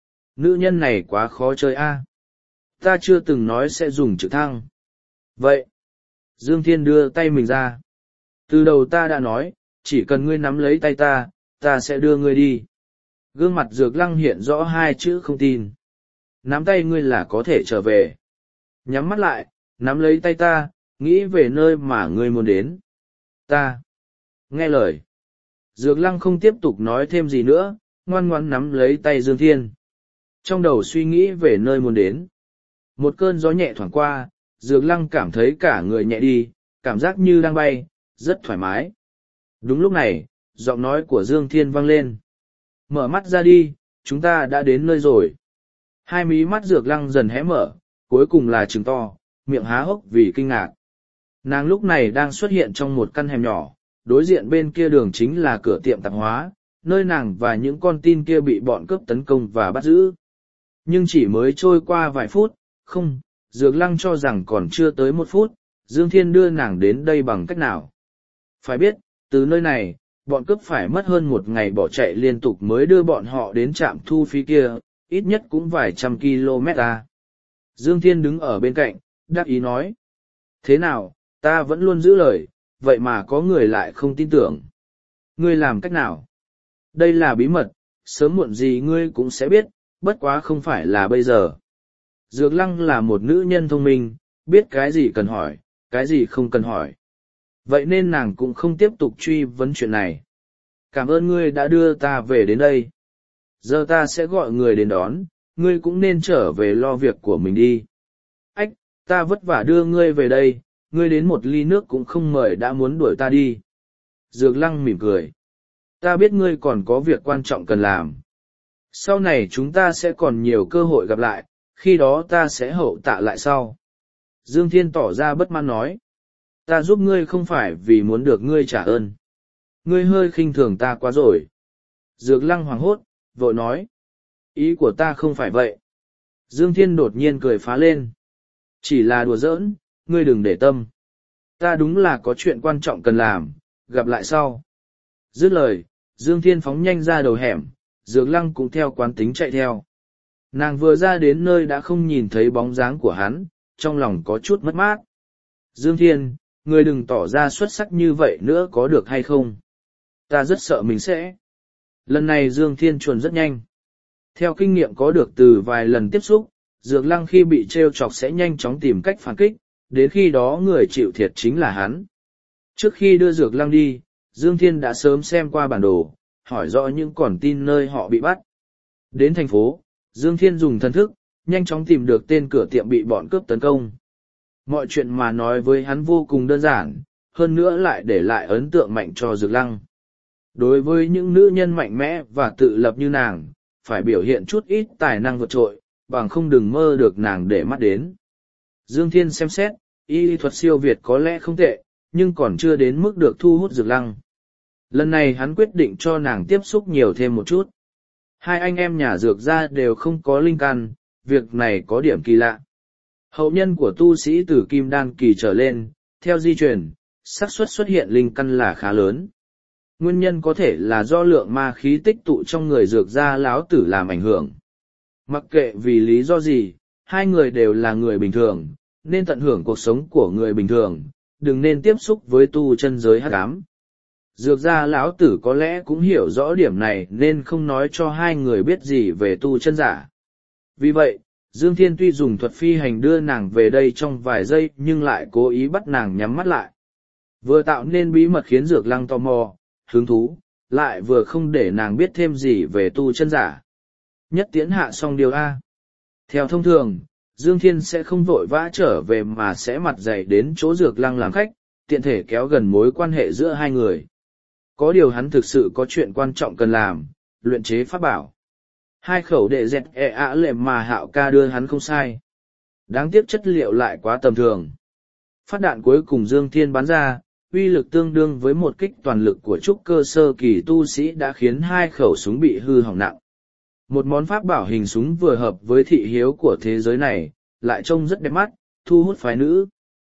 S1: Nữ nhân này quá khó chơi a. Ta chưa từng nói sẽ dùng trực thăng. Vậy. Dương Thiên đưa tay mình ra. Từ đầu ta đã nói, chỉ cần ngươi nắm lấy tay ta, ta sẽ đưa ngươi đi. Gương mặt Dược Lăng hiện rõ hai chữ không tin. Nắm tay ngươi là có thể trở về. Nhắm mắt lại, nắm lấy tay ta, nghĩ về nơi mà ngươi muốn đến. Ta. Nghe lời. Dược Lăng không tiếp tục nói thêm gì nữa, ngoan ngoãn nắm lấy tay Dương Thiên. Trong đầu suy nghĩ về nơi muốn đến. Một cơn gió nhẹ thoảng qua, Dược Lăng cảm thấy cả người nhẹ đi, cảm giác như đang bay, rất thoải mái. Đúng lúc này, giọng nói của Dương Thiên vang lên. Mở mắt ra đi, chúng ta đã đến nơi rồi. Hai mí mắt Dược Lăng dần hé mở, cuối cùng là trừng to, miệng há hốc vì kinh ngạc. Nàng lúc này đang xuất hiện trong một căn hẻm nhỏ, đối diện bên kia đường chính là cửa tiệm tạp hóa, nơi nàng và những con tin kia bị bọn cướp tấn công và bắt giữ. Nhưng chỉ mới trôi qua vài phút, không, Dược Lăng cho rằng còn chưa tới 1 phút, Dương Thiên đưa nàng đến đây bằng cách nào. Phải biết, từ nơi này, bọn cướp phải mất hơn 1 ngày bỏ chạy liên tục mới đưa bọn họ đến trạm thu phí kia, ít nhất cũng vài trăm km. Dương Thiên đứng ở bên cạnh, đáp ý nói. Thế nào, ta vẫn luôn giữ lời, vậy mà có người lại không tin tưởng. Ngươi làm cách nào? Đây là bí mật, sớm muộn gì ngươi cũng sẽ biết, bất quá không phải là bây giờ. Dược Lăng là một nữ nhân thông minh, biết cái gì cần hỏi, cái gì không cần hỏi. Vậy nên nàng cũng không tiếp tục truy vấn chuyện này. Cảm ơn ngươi đã đưa ta về đến đây. Giờ ta sẽ gọi người đến đón, ngươi cũng nên trở về lo việc của mình đi. Ách, ta vất vả đưa ngươi về đây, ngươi đến một ly nước cũng không mời đã muốn đuổi ta đi. Dược Lăng mỉm cười. Ta biết ngươi còn có việc quan trọng cần làm. Sau này chúng ta sẽ còn nhiều cơ hội gặp lại, khi đó ta sẽ hậu tạ lại sau. Dương Thiên tỏ ra bất mãn nói. Ta giúp ngươi không phải vì muốn được ngươi trả ơn. Ngươi hơi khinh thường ta quá rồi. Dược Lăng hoảng hốt, vội nói. Ý của ta không phải vậy. Dương Thiên đột nhiên cười phá lên. Chỉ là đùa giỡn, ngươi đừng để tâm. Ta đúng là có chuyện quan trọng cần làm, gặp lại sau. Dứt lời, Dương Thiên phóng nhanh ra đầu hẻm, Dược Lăng cũng theo quán tính chạy theo. Nàng vừa ra đến nơi đã không nhìn thấy bóng dáng của hắn, trong lòng có chút mất mát. Dương Thiên, ngươi đừng tỏ ra xuất sắc như vậy nữa có được hay không? Ta rất sợ mình sẽ. Lần này Dương Thiên chuồn rất nhanh. Theo kinh nghiệm có được từ vài lần tiếp xúc, Dược Lăng khi bị trêu chọc sẽ nhanh chóng tìm cách phản kích, đến khi đó người chịu thiệt chính là hắn. Trước khi đưa Dược Lăng đi, Dương Thiên đã sớm xem qua bản đồ, hỏi rõ những con tin nơi họ bị bắt. Đến thành phố, Dương Thiên dùng thần thức, nhanh chóng tìm được tên cửa tiệm bị bọn cướp tấn công. Mọi chuyện mà nói với hắn vô cùng đơn giản, hơn nữa lại để lại ấn tượng mạnh cho Dược Lăng. Đối với những nữ nhân mạnh mẽ và tự lập như nàng, phải biểu hiện chút ít tài năng vượt trội, bằng không đừng mơ được nàng để mắt đến. Dương Thiên xem xét, y thuật siêu Việt có lẽ không tệ, nhưng còn chưa đến mức được thu hút Dược Lăng. Lần này hắn quyết định cho nàng tiếp xúc nhiều thêm một chút. Hai anh em nhà Dược gia đều không có linh căn, việc này có điểm kỳ lạ. Hậu nhân của tu sĩ từ kim đan kỳ trở lên, theo di truyền, xác suất xuất hiện linh căn là khá lớn. Nguyên nhân có thể là do lượng ma khí tích tụ trong người Dược gia láo tử làm ảnh hưởng. Mặc kệ vì lý do gì, hai người đều là người bình thường, nên tận hưởng cuộc sống của người bình thường, đừng nên tiếp xúc với tu chân giới hắc ám. Dược gia lão tử có lẽ cũng hiểu rõ điểm này nên không nói cho hai người biết gì về tu chân giả. Vì vậy, Dương Thiên tuy dùng thuật phi hành đưa nàng về đây trong vài giây nhưng lại cố ý bắt nàng nhắm mắt lại. Vừa tạo nên bí mật khiến Dược Lăng tò mò, hứng thú, lại vừa không để nàng biết thêm gì về tu chân giả. Nhất tiễn hạ xong điều A. Theo thông thường, Dương Thiên sẽ không vội vã trở về mà sẽ mặt dày đến chỗ Dược Lăng làm khách, tiện thể kéo gần mối quan hệ giữa hai người. Có điều hắn thực sự có chuyện quan trọng cần làm, luyện chế pháp bảo. Hai khẩu đệ dẹt lệ mà Hạo ca đưa hắn không sai. Đáng tiếc chất liệu lại quá tầm thường. Phát đạn cuối cùng Dương Thiên bắn ra, uy lực tương đương với một kích toàn lực của trúc cơ sơ kỳ tu sĩ đã khiến hai khẩu súng bị hư hỏng nặng. Một món pháp bảo hình súng vừa hợp với thị hiếu của thế giới này, lại trông rất đẹp mắt, thu hút phái nữ.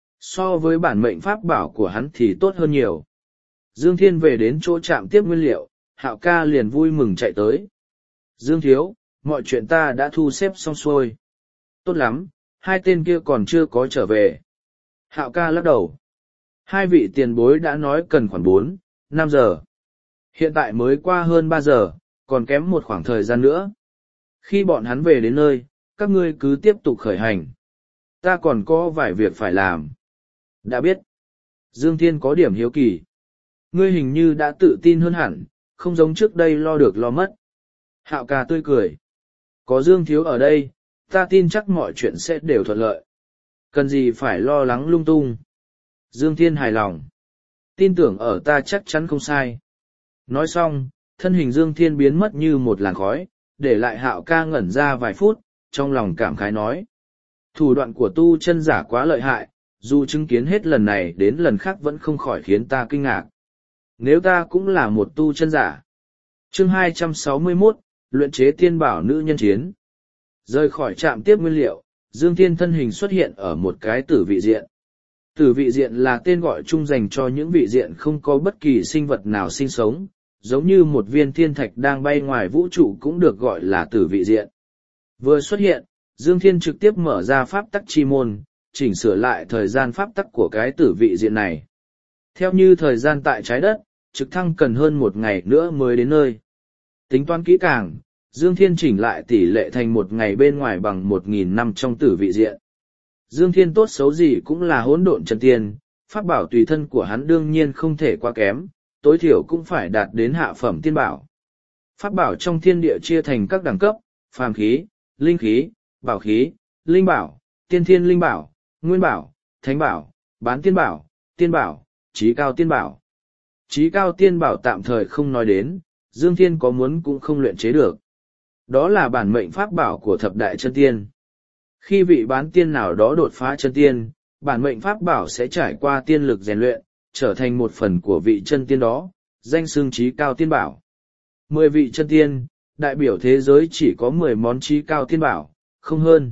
S1: So với bản mệnh pháp bảo của hắn thì tốt hơn nhiều. Dương Thiên về đến chỗ trạm tiếp nguyên liệu, Hạo ca liền vui mừng chạy tới. Dương thiếu, mọi chuyện ta đã thu xếp xong xuôi. Tốt lắm, hai tên kia còn chưa có trở về. Hạo ca lắc đầu. Hai vị tiền bối đã nói cần khoảng 4-5 giờ. Hiện tại mới qua hơn 3 giờ, còn kém một khoảng thời gian nữa. Khi bọn hắn về đến nơi, các ngươi cứ tiếp tục khởi hành. Ta còn có vài việc phải làm. Đã biết. Dương Thiên có điểm hiếu kỳ. Ngươi hình như đã tự tin hơn hẳn, không giống trước đây lo được lo mất. Hạo ca tươi cười. Có Dương thiếu ở đây, ta tin chắc mọi chuyện sẽ đều thuận lợi. Cần gì phải lo lắng lung tung. Dương Thiên hài lòng. Tin tưởng ở ta chắc chắn không sai. Nói xong, thân hình Dương Thiên biến mất như một làn khói, để lại Hạo ca ngẩn ra vài phút, trong lòng cảm khái nói. Thủ đoạn của tu chân giả quá lợi hại, dù chứng kiến hết lần này đến lần khác vẫn không khỏi khiến ta kinh ngạc. Nếu ta cũng là một tu chân giả. Chương 261, luyện chế tiên bảo nữ nhân chiến. Rời khỏi trạm tiếp nguyên liệu, Dương Thiên thân hình xuất hiện ở một cái tử vị diện. Tử vị diện là tên gọi chung dành cho những vị diện không có bất kỳ sinh vật nào sinh sống, giống như một viên thiên thạch đang bay ngoài vũ trụ cũng được gọi là tử vị diện. Vừa xuất hiện, Dương Thiên trực tiếp mở ra pháp tắc chi môn, chỉnh sửa lại thời gian pháp tắc của cái tử vị diện này. Theo như thời gian tại trái đất, trực thăng cần hơn 1 ngày nữa mới đến nơi. Tính toán kỹ càng, Dương Thiên chỉnh lại tỷ lệ thành 1 ngày bên ngoài bằng 1.000 năm trong tử vị diện. Dương Thiên tốt xấu gì cũng là hỗn độn chân tiên, pháp bảo tùy thân của hắn đương nhiên không thể quá kém, tối thiểu cũng phải đạt đến hạ phẩm tiên bảo. Pháp bảo trong thiên địa chia thành các đẳng cấp, phàm khí, linh khí, bảo khí, linh bảo, tiên thiên linh bảo, nguyên bảo, thánh bảo, bán tiên bảo, chí cao tiên bảo. Chí cao tiên bảo tạm thời không nói đến, Dương Thiên có muốn cũng không luyện chế được. Đó là bản mệnh pháp bảo của thập đại chân tiên. Khi vị bán tiên nào đó đột phá chân tiên, bản mệnh pháp bảo sẽ trải qua tiên lực rèn luyện, trở thành một phần của vị chân tiên đó, danh xưng chí cao tiên bảo. 10 vị chân tiên, đại biểu thế giới chỉ có 10 món chí cao tiên bảo, không hơn.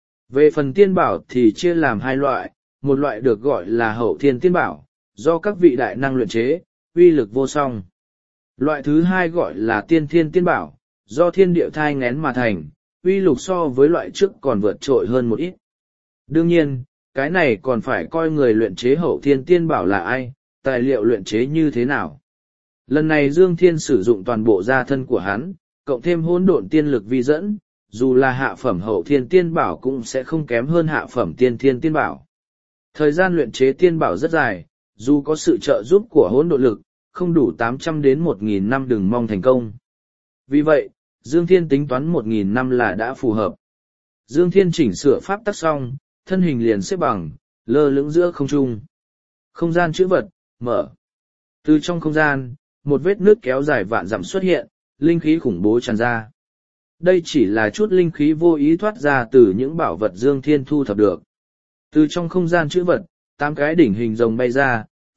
S1: Về phần tiên bảo thì chia làm 2 loại, một loại được gọi là hậu thiên tiên bảo, do các vị đại năng luyện chế, uy lực vô song. Loại thứ 2 gọi là tiên thiên tiên bảo, do thiên địa thai nghén mà thành, uy lực so với loại trước còn vượt trội hơn một ít. Đương nhiên, cái này còn phải coi người luyện chế hậu thiên tiên bảo là ai, tài liệu luyện chế như thế nào. Lần này Dương Thiên sử dụng toàn bộ gia thân của hắn, cộng thêm hỗn độn tiên lực vi dẫn, dù là hạ phẩm hậu thiên tiên bảo cũng sẽ không kém hơn hạ phẩm tiên thiên tiên bảo. Thời gian luyện chế tiên bảo rất dài, dù có sự trợ giúp của hỗn độn lực, không đủ 800 đến 1.000 năm đừng mong thành công. Vì vậy, Dương Thiên tính toán 1.000 năm là đã phù hợp. Dương Thiên chỉnh sửa pháp tắc xong, thân hình liền xếp bằng, lơ lửng giữa không trung. Không gian chữ vật, mở. Từ trong không gian, một vết nước kéo dài vạn dặm xuất hiện, linh khí khủng bố tràn ra. Đây chỉ là chút linh khí vô ý thoát ra từ những bảo vật Dương Thiên thu thập được. Từ trong không gian chữ vật, 8 cái đỉnh hình rồng bay ra,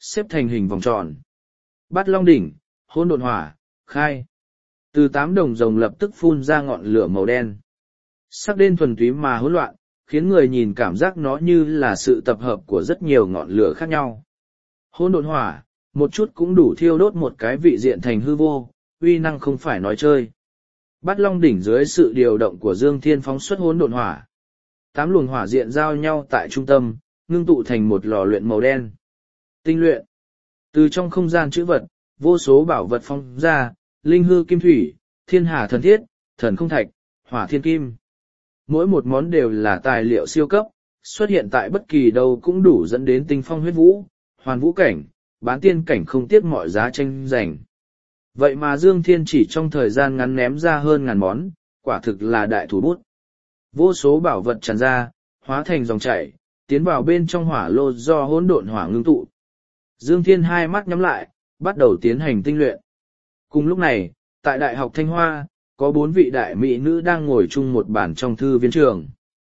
S1: xếp thành hình vòng tròn. Bát Long đỉnh, hỗn độn hỏa, khai. Từ 8 đồng rồng lập tức phun ra ngọn lửa màu đen. Sắc đen thuần túy mà hỗn loạn, khiến người nhìn cảm giác nó như là sự tập hợp của rất nhiều ngọn lửa khác nhau. Hỗn độn hỏa, một chút cũng đủ thiêu đốt một cái vị diện thành hư vô, uy năng không phải nói chơi. Bát Long đỉnh dưới sự điều động của Dương Thiên phóng xuất hỗn độn hỏa. 8 luồng hỏa diện giao nhau tại trung tâm, ngưng tụ thành một lò luyện màu đen. Tinh luyện. Từ trong không gian chữ vật, vô số bảo vật phóng ra, linh hư kim thủy, thiên hà thần thiết, thần không thạch, hỏa thiên kim. Mỗi một món đều là tài liệu siêu cấp, xuất hiện tại bất kỳ đâu cũng đủ dẫn đến tinh phong huyết vũ, hoàn vũ cảnh, bán tiên cảnh không tiếc mọi giá tranh giành. Vậy mà Dương Thiên chỉ trong thời gian ngắn ném ra hơn ngàn món, quả thực là đại thủ bút. Vô số bảo vật tràn ra, hóa thành dòng chảy, tiến vào bên trong hỏa lô do hỗn độn hỏa ngưng tụ. Dương Thiên hai mắt nhắm lại, bắt đầu tiến hành tinh luyện. Cùng lúc này, tại Đại học Thanh Hoa, có 4 vị đại mỹ nữ đang ngồi chung một bàn trong thư viên trường.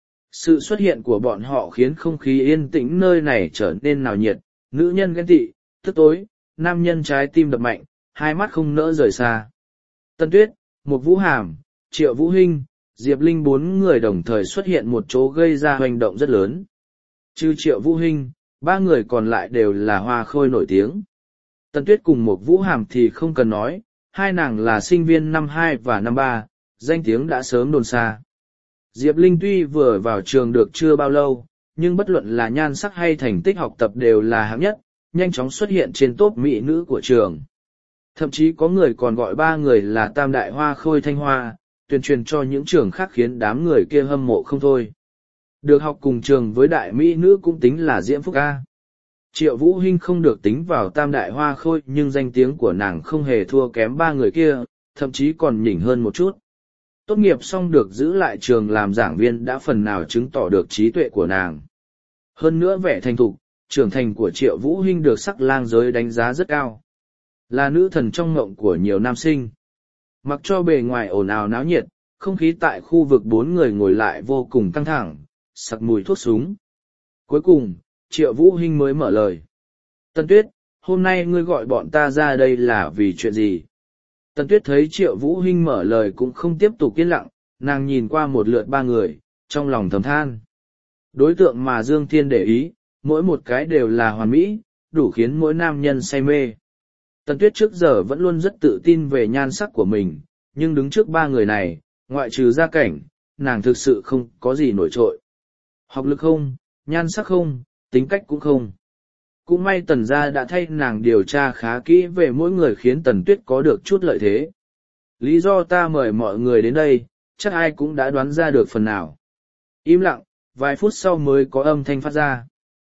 S1: Sự xuất hiện của bọn họ khiến không khí yên tĩnh nơi này trở nên náo nhiệt, nữ nhân ghen tị, tức tối, nam nhân trái tim đập mạnh, hai mắt không nỡ rời xa. Tân Tuyết, Mục Vũ Hàm, Triệu Vũ Hinh, Diệp Linh 4 người đồng thời xuất hiện một chỗ gây ra hoành động rất lớn. Trừ Triệu Vũ Hinh, 3 người còn lại đều là hoa khôi nổi tiếng. Tân Tuyết cùng Mục Vũ Hàm thì không cần nói, hai nàng là sinh viên năm 2 và năm 3, danh tiếng đã sớm đồn xa. Diệp Linh tuy vừa vào trường được chưa bao lâu, nhưng bất luận là nhan sắc hay thành tích học tập đều là hạng nhất, nhanh chóng xuất hiện trên top mỹ nữ của trường. Thậm chí có người còn gọi 3 người là tam đại hoa khôi Thanh Hoa, tuyên truyền cho những trường khác khiến đám người kia hâm mộ không thôi. Được học cùng trường với đại mỹ nữ cũng tính là diễm phúc ca. Triệu Vũ Hinh không được tính vào tam đại hoa khôi nhưng danh tiếng của nàng không hề thua kém 3 người kia, thậm chí còn nhỉnh hơn một chút. Tốt nghiệp xong được giữ lại trường làm giảng viên đã phần nào chứng tỏ được trí tuệ của nàng. Hơn nữa vẻ thành thục, trưởng thành của Triệu Vũ Hinh được sắc lang giới đánh giá rất cao. Là nữ thần trong mộng của nhiều nam sinh. Mặc cho bề ngoài ồn ào náo nhiệt, không khí tại khu vực 4 người ngồi lại vô cùng căng thẳng, sặc mùi thuốc súng. Cuối cùng, Triệu Vũ Hinh mới mở lời. Tân Tuyết, hôm nay ngươi gọi bọn ta ra đây là vì chuyện gì? Tân Tuyết thấy Triệu Vũ Hinh mở lời cũng không tiếp tục yên lặng, nàng nhìn qua một lượt 3 người, trong lòng thầm than. Đối tượng mà Dương Thiên để ý, mỗi một cái đều là hoàn mỹ, đủ khiến mỗi nam nhân say mê. Tân Tuyết trước giờ vẫn luôn rất tự tin về nhan sắc của mình, nhưng đứng trước 3 người này, ngoại trừ gia cảnh, nàng thực sự không có gì nổi trội. Học lực không, nhan sắc không, tính cách cũng không. Cũng may Tần gia đã thay nàng điều tra khá kỹ về mỗi người khiến Tần Tuyết có được chút lợi thế. Lý do ta mời mọi người đến đây, chắc ai cũng đã đoán ra được phần nào. Im lặng, vài phút sau mới có âm thanh phát ra.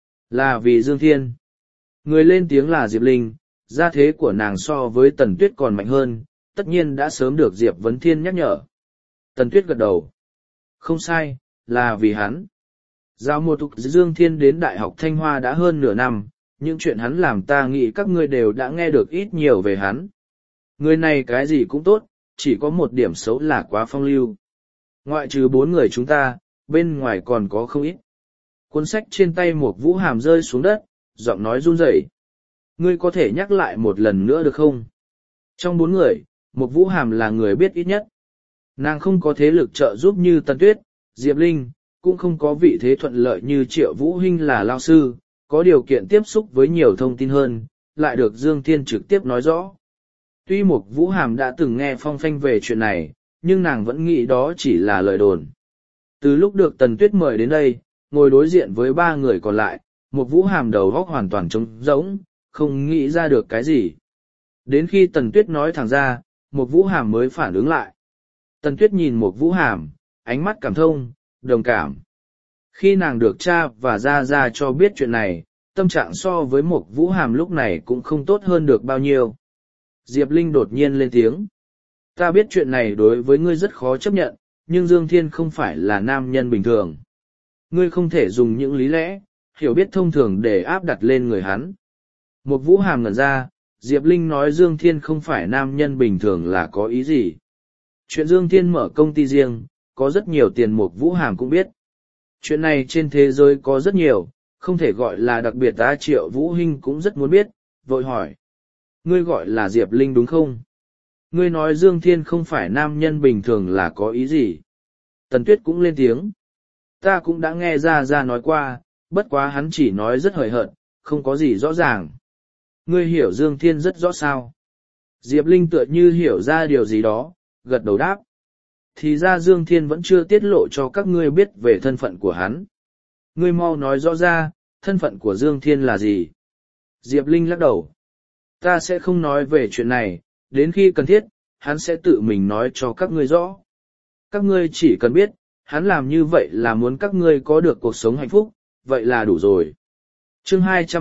S1: Là vì Dương Thiên. Người lên tiếng là Diệp Linh, gia thế của nàng so với Tần Tuyết còn mạnh hơn, tất nhiên đã sớm được Diệp Vấn Thiên nhắc nhở. Tần Tuyết gật đầu. Không sai, là vì hắn. Giao một thục Dương Thiên đến Đại học Thanh Hoa đã hơn nửa năm, những chuyện hắn làm ta nghĩ các ngươi đều đã nghe được ít nhiều về hắn. Người này cái gì cũng tốt, chỉ có một điểm xấu là quá phong lưu. Ngoại trừ 4 người chúng ta, bên ngoài còn có không ít. Cuốn sách trên tay Mục Vũ Hàm rơi xuống đất, giọng nói run rẩy. Ngươi có thể nhắc lại một lần nữa được không? Trong 4 người, Mục Vũ Hàm là người biết ít nhất. Nàng không có thế lực trợ giúp như Tân Tuyết, Diệp Linh, cũng không có vị thế thuận lợi như Triệu Vũ Hinh là lao sư, có điều kiện tiếp xúc với nhiều thông tin hơn, lại được Dương Thiên trực tiếp nói rõ. Tuy Mục Vũ Hàm đã từng nghe phong phanh về chuyện này, nhưng nàng vẫn nghĩ đó chỉ là lời đồn. Từ lúc được Tần Tuyết mời đến đây, ngồi đối diện với 3 người còn lại, Mục Vũ Hàm đầu óc hoàn toàn trống rỗng, không nghĩ ra được cái gì. Đến khi Tần Tuyết nói thẳng ra, Mục Vũ Hàm mới phản ứng lại. Tần Tuyết nhìn Mục Vũ Hàm, ánh mắt cảm thông, đồng cảm. Khi nàng được cha và gia cho biết chuyện này, tâm trạng so với Mục Vũ Hàm lúc này cũng không tốt hơn được bao nhiêu. Diệp Linh đột nhiên lên tiếng. Ta biết chuyện này đối với ngươi rất khó chấp nhận, nhưng Dương Thiên không phải là nam nhân bình thường. Ngươi không thể dùng những lý lẽ, hiểu biết thông thường để áp đặt lên người hắn. Mục Vũ Hàm ngẩn ra, Diệp Linh nói Dương Thiên không phải nam nhân bình thường là có ý gì? Chuyện Dương Thiên mở công ty riêng, có rất nhiều tiền Mục Vũ Hàm cũng biết. Chuyện này trên thế giới có rất nhiều, Không thể gọi là đặc biệt ta. Triệu Vũ Hinh cũng rất muốn biết, vội hỏi. Ngươi gọi là Diệp Linh đúng không? Ngươi nói Dương Thiên không phải nam nhân bình thường là có ý gì? Tần Tuyết cũng lên tiếng. Ta cũng đã nghe ra nói qua, bất quá hắn chỉ nói rất hời hợt, không có gì rõ ràng. Ngươi hiểu Dương Thiên rất rõ sao? Diệp Linh tựa như hiểu ra điều gì đó, gật đầu đáp. Thì ra Dương Thiên vẫn chưa tiết lộ cho các ngươi biết về thân phận của hắn. Ngươi mau nói rõ ra, thân phận của Dương Thiên là gì? Diệp Linh lắc đầu. Ta sẽ không nói về chuyện này, đến khi cần thiết, hắn sẽ tự mình nói cho các ngươi rõ. Các ngươi chỉ cần biết, hắn làm như vậy là muốn các ngươi có được cuộc sống hạnh phúc, vậy là đủ rồi. Chương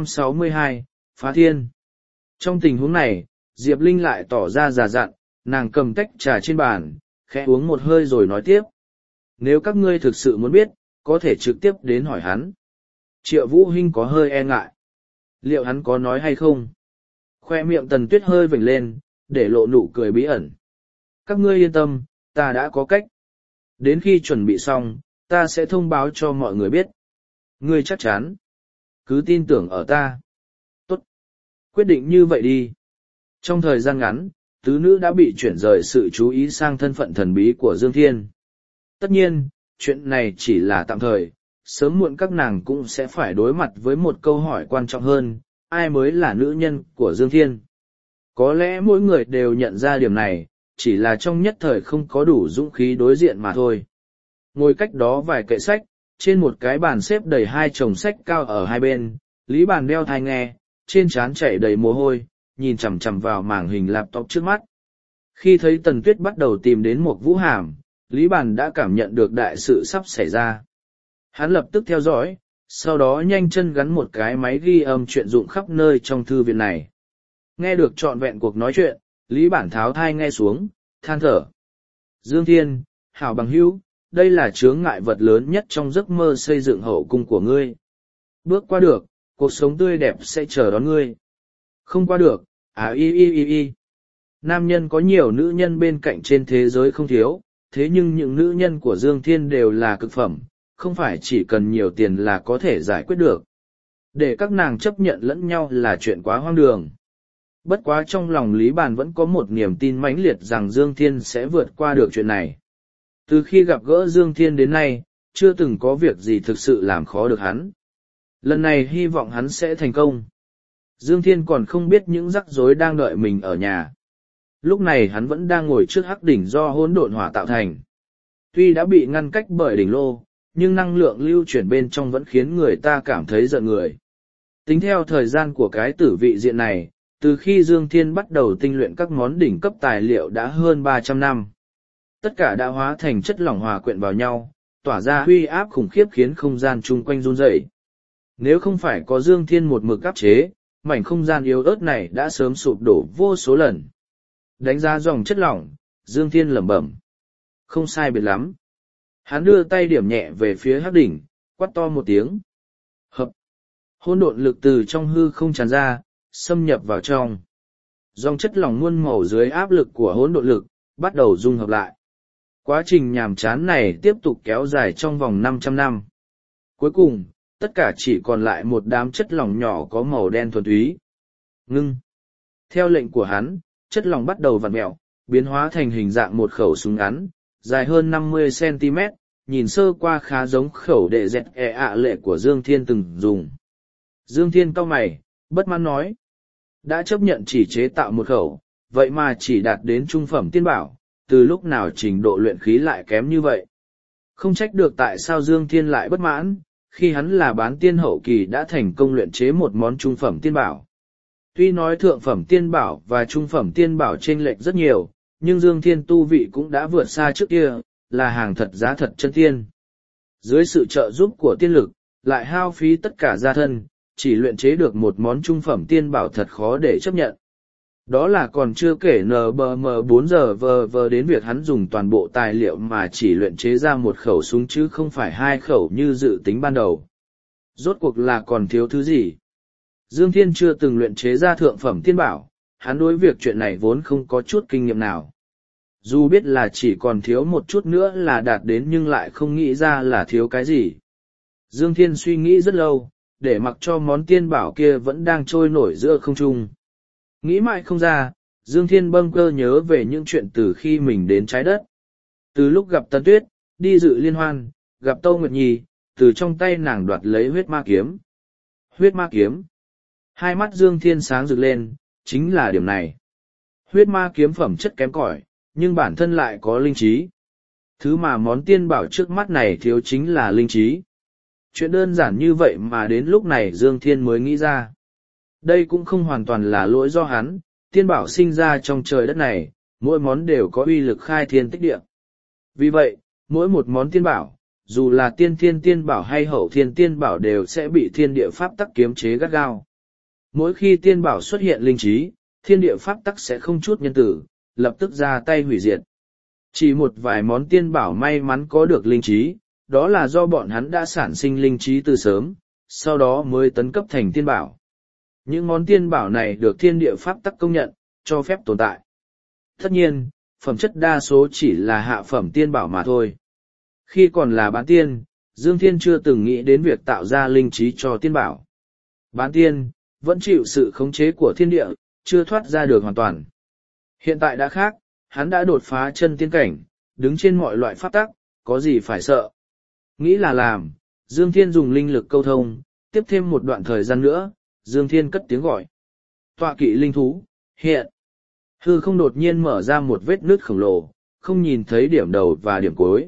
S1: 262, Phá Thiên. Trong tình huống này, Diệp Linh lại tỏ ra già dặn, nàng cầm tách trà trên bàn, khẽ uống một hơi rồi nói tiếp. Nếu các ngươi thực sự muốn biết, có thể trực tiếp đến hỏi hắn. Triệu Vũ Hinh có hơi e ngại. Liệu hắn có nói hay không? Khoe miệng Tần Tuyết hơi vểnh lên, để lộ nụ cười bí ẩn. Các ngươi yên tâm, ta đã có cách. Đến khi chuẩn bị xong, ta sẽ thông báo cho mọi người biết. Ngươi chắc chắn. Cứ tin tưởng ở ta. Tốt. Quyết định như vậy đi. Trong thời gian ngắn, tứ nữ đã bị chuyển rời sự chú ý sang thân phận thần bí của Dương Thiên. Tất nhiên, chuyện này chỉ là tạm thời, sớm muộn các nàng cũng sẽ phải đối mặt với một câu hỏi quan trọng hơn, ai mới là nữ nhân của Dương Thiên. Có lẽ mỗi người đều nhận ra điểm này, chỉ là trong nhất thời không có đủ dũng khí đối diện mà thôi. Ngồi cách đó vài kệ sách, trên một cái bàn xếp đầy hai chồng sách cao ở hai bên, Lý Bàn đeo tai nghe, trên trán chảy đầy mồ hôi, nhìn chằm chằm vào màn hình laptop trước mắt. Khi thấy Tần Tuyết bắt đầu tìm đến một Vũ Hàm, Lý Bàn đã cảm nhận được đại sự sắp xảy ra. Hắn lập tức theo dõi, sau đó nhanh chân gắn một cái máy ghi âm chuyện dụng khắp nơi trong thư viện này. Nghe được trọn vẹn cuộc nói chuyện, Lý Bản tháo thai nghe xuống, than thở. Dương Thiên, hảo bằng hữu, đây là chướng ngại vật lớn nhất trong giấc mơ xây dựng hậu cung của ngươi. Bước qua được, cuộc sống tươi đẹp sẽ chờ đón ngươi. Không qua được, Nam nhân có nhiều nữ nhân bên cạnh trên thế giới không thiếu, thế nhưng những nữ nhân của Dương Thiên đều là cực phẩm, không phải chỉ cần nhiều tiền là có thể giải quyết được. Để các nàng chấp nhận lẫn nhau là chuyện quá hoang đường. Bất quá trong lòng Lý Bàn vẫn có một niềm tin mãnh liệt rằng Dương Thiên sẽ vượt qua được chuyện này. Từ khi gặp gỡ Dương Thiên đến nay, chưa từng có việc gì thực sự làm khó được hắn. Lần này hy vọng hắn sẽ thành công. Dương Thiên còn không biết những rắc rối đang đợi mình ở nhà. Lúc này hắn vẫn đang ngồi trước hắc đỉnh do hỗn độn hỏa tạo thành. Tuy đã bị ngăn cách bởi đỉnh lô, nhưng năng lượng lưu chuyển bên trong vẫn khiến người ta cảm thấy giận người. Tính theo thời gian của cái tử vị diện này, từ khi Dương Thiên bắt đầu tinh luyện các món đỉnh cấp tài liệu đã hơn 300 năm. Tất cả đã hóa thành chất lỏng hòa quyện vào nhau, tỏa ra huy áp khủng khiếp khiến không gian chung quanh run rẩy. Nếu không phải có Dương Thiên một mực áp chế, mảnh không gian yếu ớt này đã sớm sụp đổ vô số lần. Đánh giá dòng chất lỏng, Dương Thiên lẩm bẩm. Không sai biệt lắm. Hắn đưa tay điểm nhẹ về phía hắc đỉnh, quát to một tiếng. Hợp. Hỗn độn lực từ trong hư không tràn ra, xâm nhập vào trong. Dòng chất lỏng muôn màu dưới áp lực của hỗn độn lực, bắt đầu dung hợp lại. Quá trình nhàm chán này tiếp tục kéo dài trong vòng 500 năm. Cuối cùng, tất cả chỉ còn lại một đám chất lỏng nhỏ có màu đen thuần túy. Ngưng. Theo lệnh của hắn, chất lỏng bắt đầu vặn mẹo, biến hóa thành hình dạng một khẩu súng ngắn, dài hơn 50 cm, nhìn sơ qua khá giống khẩu đệ dẹt lệ của Dương Thiên từng dùng. Dương Thiên cau mày, bất mãn nói. Đã chấp nhận chỉ chế tạo một khẩu, vậy mà chỉ đạt đến trung phẩm tiên bảo, từ lúc nào trình độ luyện khí lại kém như vậy. Không trách được tại sao Dương Thiên lại bất mãn, khi hắn là bán tiên hậu kỳ đã thành công luyện chế một món trung phẩm tiên bảo. Tuy nói thượng phẩm tiên bảo và trung phẩm tiên bảo chênh lệch rất nhiều, nhưng Dương Thiên tu vị cũng đã vượt xa trước kia, là hàng thật giá thật chân tiên. Dưới sự trợ giúp của tiên lực, lại hao phí tất cả gia thân, chỉ luyện chế được một món trung phẩm tiên bảo thật khó để chấp nhận. Đó là còn chưa kể NBM 4 giờ vờ đến việc hắn dùng toàn bộ tài liệu mà chỉ luyện chế ra một khẩu súng chứ không phải hai khẩu như dự tính ban đầu. Rốt cuộc là còn thiếu thứ gì? Dương Thiên chưa từng luyện chế ra thượng phẩm tiên bảo, hắn đối việc chuyện này vốn không có chút kinh nghiệm nào. Dù biết là chỉ còn thiếu một chút nữa là đạt đến nhưng lại không nghĩ ra là thiếu cái gì. Dương Thiên suy nghĩ rất lâu, để mặc cho món tiên bảo kia vẫn đang trôi nổi giữa không trung. Nghĩ mãi không ra, Dương Thiên bâng cơ nhớ về những chuyện từ khi mình đến trái đất. Từ lúc gặp Tân Tuyết, đi dự liên hoan, gặp Tâu Nguyệt Nhi, từ trong tay nàng đoạt lấy huyết ma kiếm. Huyết ma kiếm. Hai mắt Dương Thiên sáng rực lên, chính là điểm này. Huyết ma kiếm phẩm chất kém cỏi, nhưng bản thân lại có linh trí. Thứ mà món tiên bảo trước mắt này thiếu chính là linh trí. Chuyện đơn giản như vậy mà đến lúc này Dương Thiên mới nghĩ ra. Đây cũng không hoàn toàn là lỗi do hắn, tiên bảo sinh ra trong trời đất này, mỗi món đều có uy lực khai thiên tích địa. Vì vậy, mỗi một món tiên bảo, dù là tiên thiên tiên bảo hay hậu thiên tiên bảo đều sẽ bị thiên địa pháp tắc kiếm chế gắt gao. Mỗi khi tiên bảo xuất hiện linh trí, thiên địa pháp tắc sẽ không chút nhân tử, lập tức ra tay hủy diệt. Chỉ một vài món tiên bảo may mắn có được linh trí, đó là do bọn hắn đã sản sinh linh trí từ sớm, sau đó mới tấn cấp thành tiên bảo. Những món tiên bảo này được thiên địa pháp tắc công nhận, cho phép tồn tại. Tất nhiên, phẩm chất đa số chỉ là hạ phẩm tiên bảo mà thôi. Khi còn là bán tiên, Dương Thiên chưa từng nghĩ đến việc tạo ra linh trí cho tiên bảo. Bán tiên, vẫn chịu sự khống chế của thiên địa, chưa thoát ra được hoàn toàn. Hiện tại đã khác, hắn đã đột phá chân tiên cảnh, đứng trên mọi loại pháp tắc, có gì phải sợ. Nghĩ là làm, Dương Thiên dùng linh lực câu thông, tiếp thêm một đoạn thời gian nữa, Dương Thiên cất tiếng gọi. Tọa kỵ linh thú, hiện. Hư không đột nhiên mở ra một vết nứt khổng lồ, không nhìn thấy điểm đầu và điểm cuối.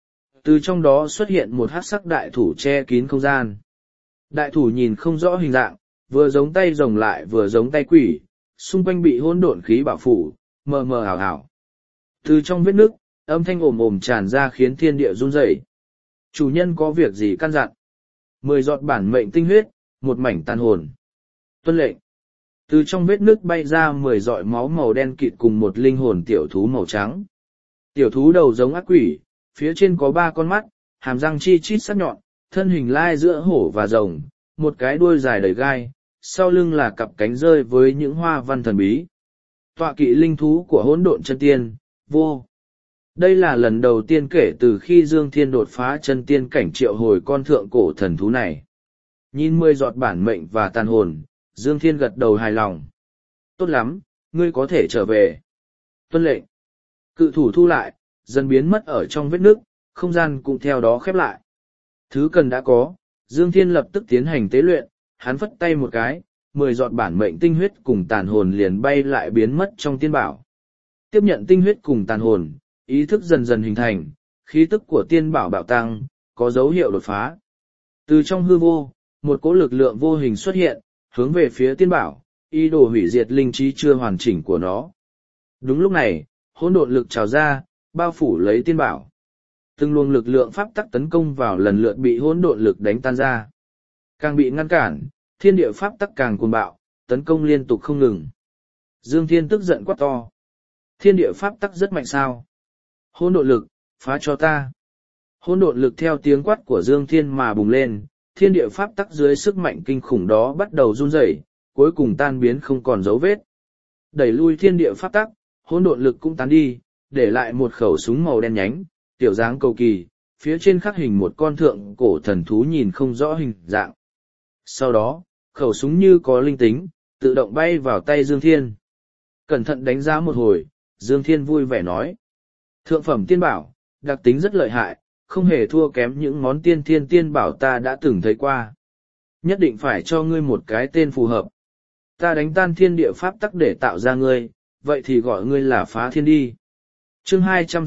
S1: Từ trong đó xuất hiện một hắc sắc đại thủ che kín không gian. Đại thủ nhìn không rõ hình dạng, vừa giống tay rồng lại vừa giống tay quỷ, xung quanh bị hỗn độn khí bảo phủ, mờ mờ ảo ảo. Từ trong vết nứt, âm thanh ồm ồm tràn ra khiến thiên địa run rẩy. Chủ nhân có việc gì căn dặn? 10 giọt bản mệnh tinh huyết, một mảnh tàn hồn. Tuân lệnh. Từ trong vết nứt bay ra 10 giọt máu màu đen kịt cùng một linh hồn tiểu thú màu trắng. Tiểu thú đầu giống ác quỷ, phía trên có 3 con mắt, hàm răng chi chít sắc nhọn, thân hình lai giữa hổ và rồng, một cái đuôi dài đầy gai, sau lưng là cặp cánh rơi với những hoa văn thần bí. Tọa kỵ linh thú của hỗn độn chân tiên, vô. Đây là lần đầu tiên kể từ khi Dương Thiên đột phá chân tiên cảnh triệu hồi con thượng cổ thần thú này. Nhìn 10 giọt bản mệnh và tàn hồn, Dương Thiên gật đầu hài lòng. Tốt lắm, ngươi có thể trở về. Tuân lệnh. Cự thủ thu lại, dần biến mất ở trong vết nứt, không gian cũng theo đó khép lại. Thứ cần đã có, Dương Thiên lập tức tiến hành tế luyện, hắn phất tay một cái, 10 giọt bản mệnh tinh huyết cùng tàn hồn liền bay lại biến mất trong tiên bảo. Tiếp nhận tinh huyết cùng tàn hồn, ý thức dần dần hình thành, khí tức của tiên bảo bạo tăng, có dấu hiệu đột phá. Từ trong hư vô, một cỗ lực lượng vô hình xuất hiện, hướng về phía tiên bảo, ý đồ hủy diệt linh trí chưa hoàn chỉnh của nó. Đúng lúc này, hỗn độn lực trào ra, bao phủ lấy tiên bảo. Từng luồng lực lượng pháp tắc tấn công vào lần lượt bị hỗn độn lực đánh tan ra. Càng bị ngăn cản, thiên địa pháp tắc càng cuồng bạo, tấn công liên tục không ngừng. Dương Thiên tức giận quát to. Thiên địa pháp tắc rất mạnh sao? Hỗn độn lực, phá cho ta. Hỗn độn lực theo tiếng quát của Dương Thiên mà bùng lên, thiên địa pháp tắc dưới sức mạnh kinh khủng đó bắt đầu run rẩy, cuối cùng tan biến không còn dấu vết. Đẩy lui thiên địa pháp tắc, hỗn độn lực cũng tán đi, để lại một khẩu súng màu đen nhánh, tiểu dáng cầu kỳ, phía trên khắc hình một con thượng cổ thần thú nhìn không rõ hình dạng. Sau đó, khẩu súng như có linh tính, tự động bay vào tay Dương Thiên. Cẩn thận đánh giá một hồi, Dương Thiên vui vẻ nói. Thượng phẩm tiên bảo, đặc tính rất lợi hại, không hề thua kém những món tiên thiên tiên bảo ta đã từng thấy qua. Nhất định phải cho ngươi một cái tên phù hợp. Ta đánh tan thiên địa pháp tắc để tạo ra ngươi, vậy thì gọi ngươi là Phá Thiên đi. Chương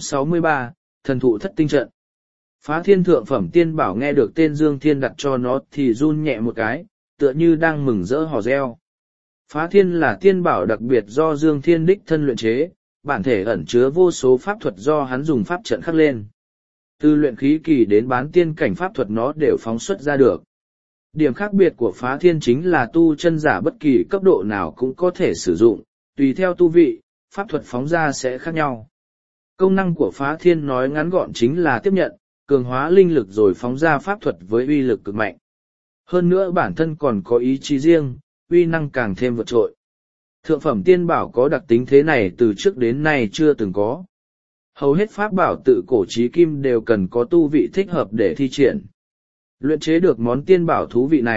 S1: 263, Thần thụ thất tinh trận. Phá Thiên thượng phẩm tiên bảo nghe được tên Dương Thiên đặt cho nó thì run nhẹ một cái, tựa như đang mừng rỡ hò reo. Phá Thiên là tiên bảo đặc biệt do Dương Thiên đích thân luyện chế, bản thể ẩn chứa vô số pháp thuật do hắn dùng pháp trận khắc lên. Từ luyện khí kỳ đến bán tiên cảnh pháp thuật nó đều phóng xuất ra được. Điểm khác biệt của Phá Thiên chính là tu chân giả bất kỳ cấp độ nào cũng có thể sử dụng, tùy theo tu vị, pháp thuật phóng ra sẽ khác nhau. Công năng của Phá Thiên nói ngắn gọn chính là tiếp nhận, cường hóa linh lực rồi phóng ra pháp thuật với uy lực cực mạnh. Hơn nữa bản thân còn có ý chí riêng, uy năng càng thêm vượt trội. Thượng phẩm tiên bảo có đặc tính thế này từ trước đến nay chưa từng có. Hầu hết pháp bảo tự cổ chí kim đều cần có tu vị thích hợp để thi triển. Luyện chế được món tiên bảo thú vị này,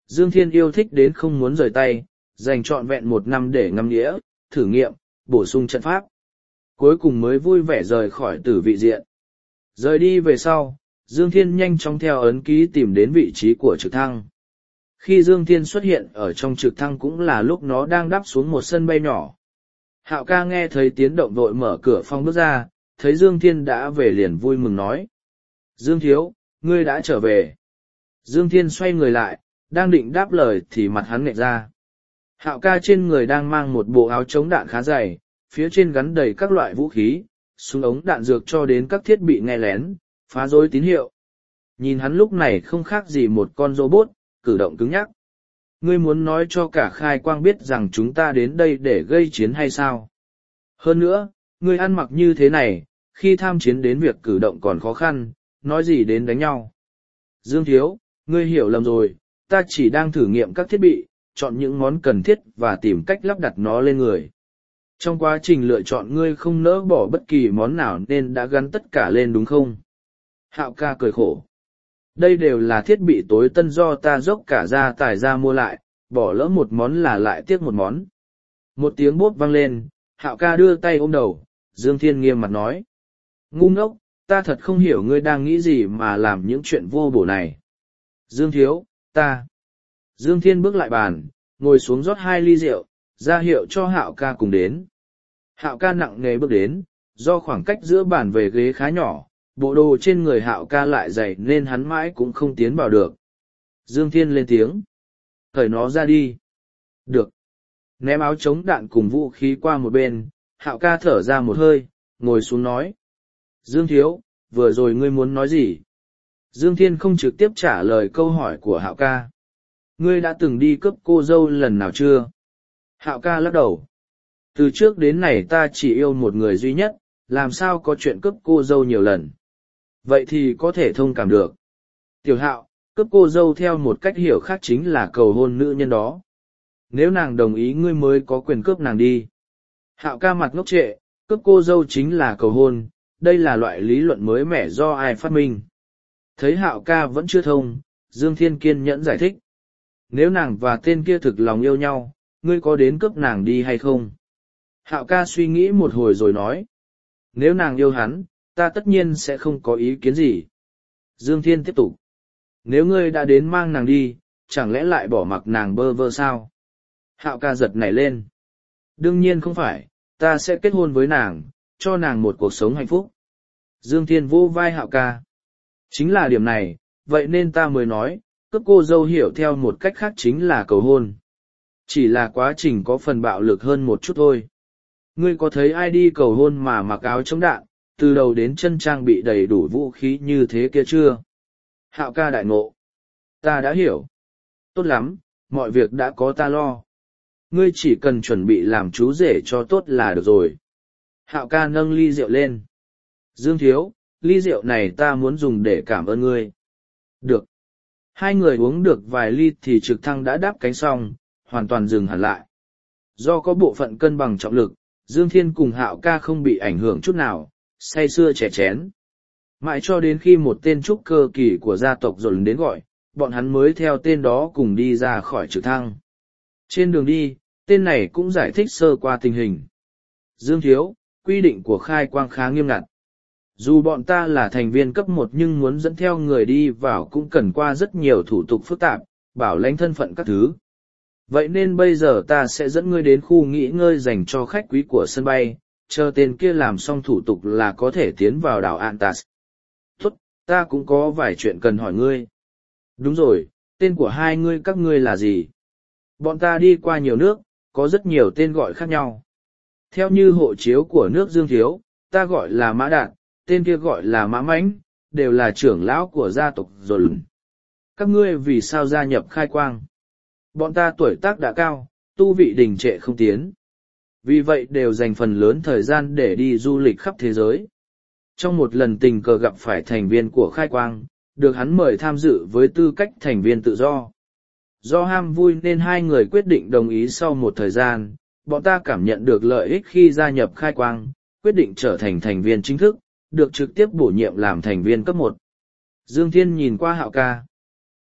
S1: Dương Thiên yêu thích đến không muốn rời tay, dành trọn vẹn 1 năm để ngâm nghĩa, thử nghiệm, bổ sung trận pháp. Cuối cùng mới vui vẻ rời khỏi tử vị diện. Rời đi về sau, Dương Thiên nhanh chóng theo ấn ký tìm đến vị trí của trực thăng. Khi Dương Thiên xuất hiện ở trong trực thăng cũng là lúc nó đang đáp xuống một sân bay nhỏ. Hạo ca nghe thấy tiếng động vội mở cửa phòng bước ra, thấy Dương Thiên đã về liền vui mừng nói. Dương thiếu, ngươi đã trở về. Dương Thiên xoay người lại, đang định đáp lời thì mặt hắn nghẹt ra. Hạo ca trên người đang mang một bộ áo chống đạn khá dày, phía trên gắn đầy các loại vũ khí, súng ống đạn dược cho đến các thiết bị nghe lén, phá rối tín hiệu. Nhìn hắn lúc này không khác gì một con robot, cử động cứng nhắc. Ngươi muốn nói cho cả khai quang biết rằng chúng ta đến đây để gây chiến hay sao? Hơn nữa, ngươi ăn mặc như thế này, khi tham chiến đến việc cử động còn khó khăn, nói gì đến đánh nhau. Dương thiếu, ngươi hiểu lầm rồi, ta chỉ đang thử nghiệm các thiết bị, chọn những món cần thiết và tìm cách lắp đặt nó lên người. Trong quá trình lựa chọn ngươi không nỡ bỏ bất kỳ món nào nên đã gắn tất cả lên đúng không? Hạo ca cười khổ. Đây đều là thiết bị tối tân do ta dốc cả gia tài ra mua lại, bỏ lỡ một món là lại tiếc một món. Một tiếng bốp vang lên, Hạo ca đưa tay ôm đầu, Dương Thiên nghiêm mặt nói. Ngu ngốc, ta thật không hiểu ngươi đang nghĩ gì mà làm những chuyện vô bổ này. Dương thiếu, ta. Dương Thiên bước lại bàn, ngồi xuống rót 2 ly rượu, ra hiệu cho Hạo ca cùng đến. Hạo ca nặng nề bước đến, do khoảng cách giữa bàn về ghế khá nhỏ, bộ đồ trên người Hạo ca lại dày nên hắn mãi cũng không tiến vào được. Dương Thiên lên tiếng. Cởi nó ra đi. Được. Ném áo chống đạn cùng vũ khí qua một bên, Hạo ca thở ra một hơi, ngồi xuống nói. Dương thiếu, vừa rồi ngươi muốn nói gì? Dương Thiên không trực tiếp trả lời câu hỏi của Hạo ca. Ngươi đã từng đi cướp cô dâu lần nào chưa? Hạo ca lắc đầu. Từ trước đến nay ta chỉ yêu một người duy nhất, làm sao có chuyện cướp cô dâu nhiều lần. Vậy thì có thể thông cảm được. Tiểu Hạo, cướp cô dâu theo một cách hiểu khác chính là cầu hôn nữ nhân đó. Nếu nàng đồng ý ngươi mới có quyền cướp nàng đi. Hạo ca mặt ngốc trệ, cướp cô dâu chính là cầu hôn, đây là loại lý luận mới mẻ do ai phát minh. Thấy Hạo ca vẫn chưa thông, Dương Thiên kiên nhẫn giải thích. Nếu nàng và tên kia thực lòng yêu nhau, ngươi có đến cướp nàng đi hay không? Hạo ca suy nghĩ một hồi rồi nói. Nếu nàng yêu hắn, ta tất nhiên sẽ không có ý kiến gì. Dương Thiên tiếp tục. Nếu ngươi đã đến mang nàng đi, chẳng lẽ lại bỏ mặc nàng bơ vơ sao? Hạo ca giật nảy lên. Đương nhiên không phải, ta sẽ kết hôn với nàng, cho nàng một cuộc sống hạnh phúc. Dương Thiên vô vai Hạo ca. Chính là điểm này, vậy nên ta mới nói, cướp cô dâu hiểu theo một cách khác chính là cầu hôn. Chỉ là quá trình có phần bạo lực hơn một chút thôi. Ngươi có thấy ai đi cầu hôn mà mặc áo chống đạn, từ đầu đến chân trang bị đầy đủ vũ khí như thế kia chưa? Hạo ca đại ngộ. Ta đã hiểu. Tốt lắm, mọi việc đã có ta lo. Ngươi chỉ cần chuẩn bị làm chú rể cho tốt là được rồi. Hạo ca nâng ly rượu lên. Dương thiếu, ly rượu này ta muốn dùng để cảm ơn ngươi. Được. Hai người uống được vài ly thì trực thăng đã đáp cánh xong, hoàn toàn dừng hẳn lại. Do có bộ phận cân bằng trọng lực, Dương Thiên cùng Hạo ca không bị ảnh hưởng chút nào, say sưa chè chén. Mãi cho đến khi một tên trúc cơ kỳ của gia tộc dồn đến gọi, bọn hắn mới theo tên đó cùng đi ra khỏi trực thăng. Trên đường đi, tên này cũng giải thích sơ qua tình hình. Dương thiếu, quy định của khai quang khá nghiêm ngặt. Dù bọn ta là thành viên cấp 1 nhưng muốn dẫn theo người đi vào cũng cần qua rất nhiều thủ tục phức tạp, bảo lãnh thân phận các thứ. Vậy nên bây giờ ta sẽ dẫn ngươi đến khu nghỉ ngơi dành cho khách quý của sân bay, chờ tên kia làm xong thủ tục là có thể tiến vào đảo Antas. Tốt, ta cũng có vài chuyện cần hỏi ngươi. Đúng rồi, tên của hai ngươi các ngươi là gì? Bọn ta đi qua nhiều nước, có rất nhiều tên gọi khác nhau. Theo như hộ chiếu của nước Dương thiếu, ta gọi là Mã Đạt, tên kia gọi là Mã Mãnh, đều là trưởng lão của gia tộc rồi. Các ngươi vì sao gia nhập khai quang? Bọn ta tuổi tác đã cao, tu vị đình trệ không tiến. Vì vậy đều dành phần lớn thời gian để đi du lịch khắp thế giới. Trong một lần tình cờ gặp phải thành viên của khai quang, được hắn mời tham dự với tư cách thành viên tự do. Do ham vui nên hai người quyết định đồng ý sau một thời gian, bọn ta cảm nhận được lợi ích khi gia nhập khai quang, quyết định trở thành thành viên chính thức, được trực tiếp bổ nhiệm làm thành viên cấp 1. Dương Thiên nhìn qua Hạo ca.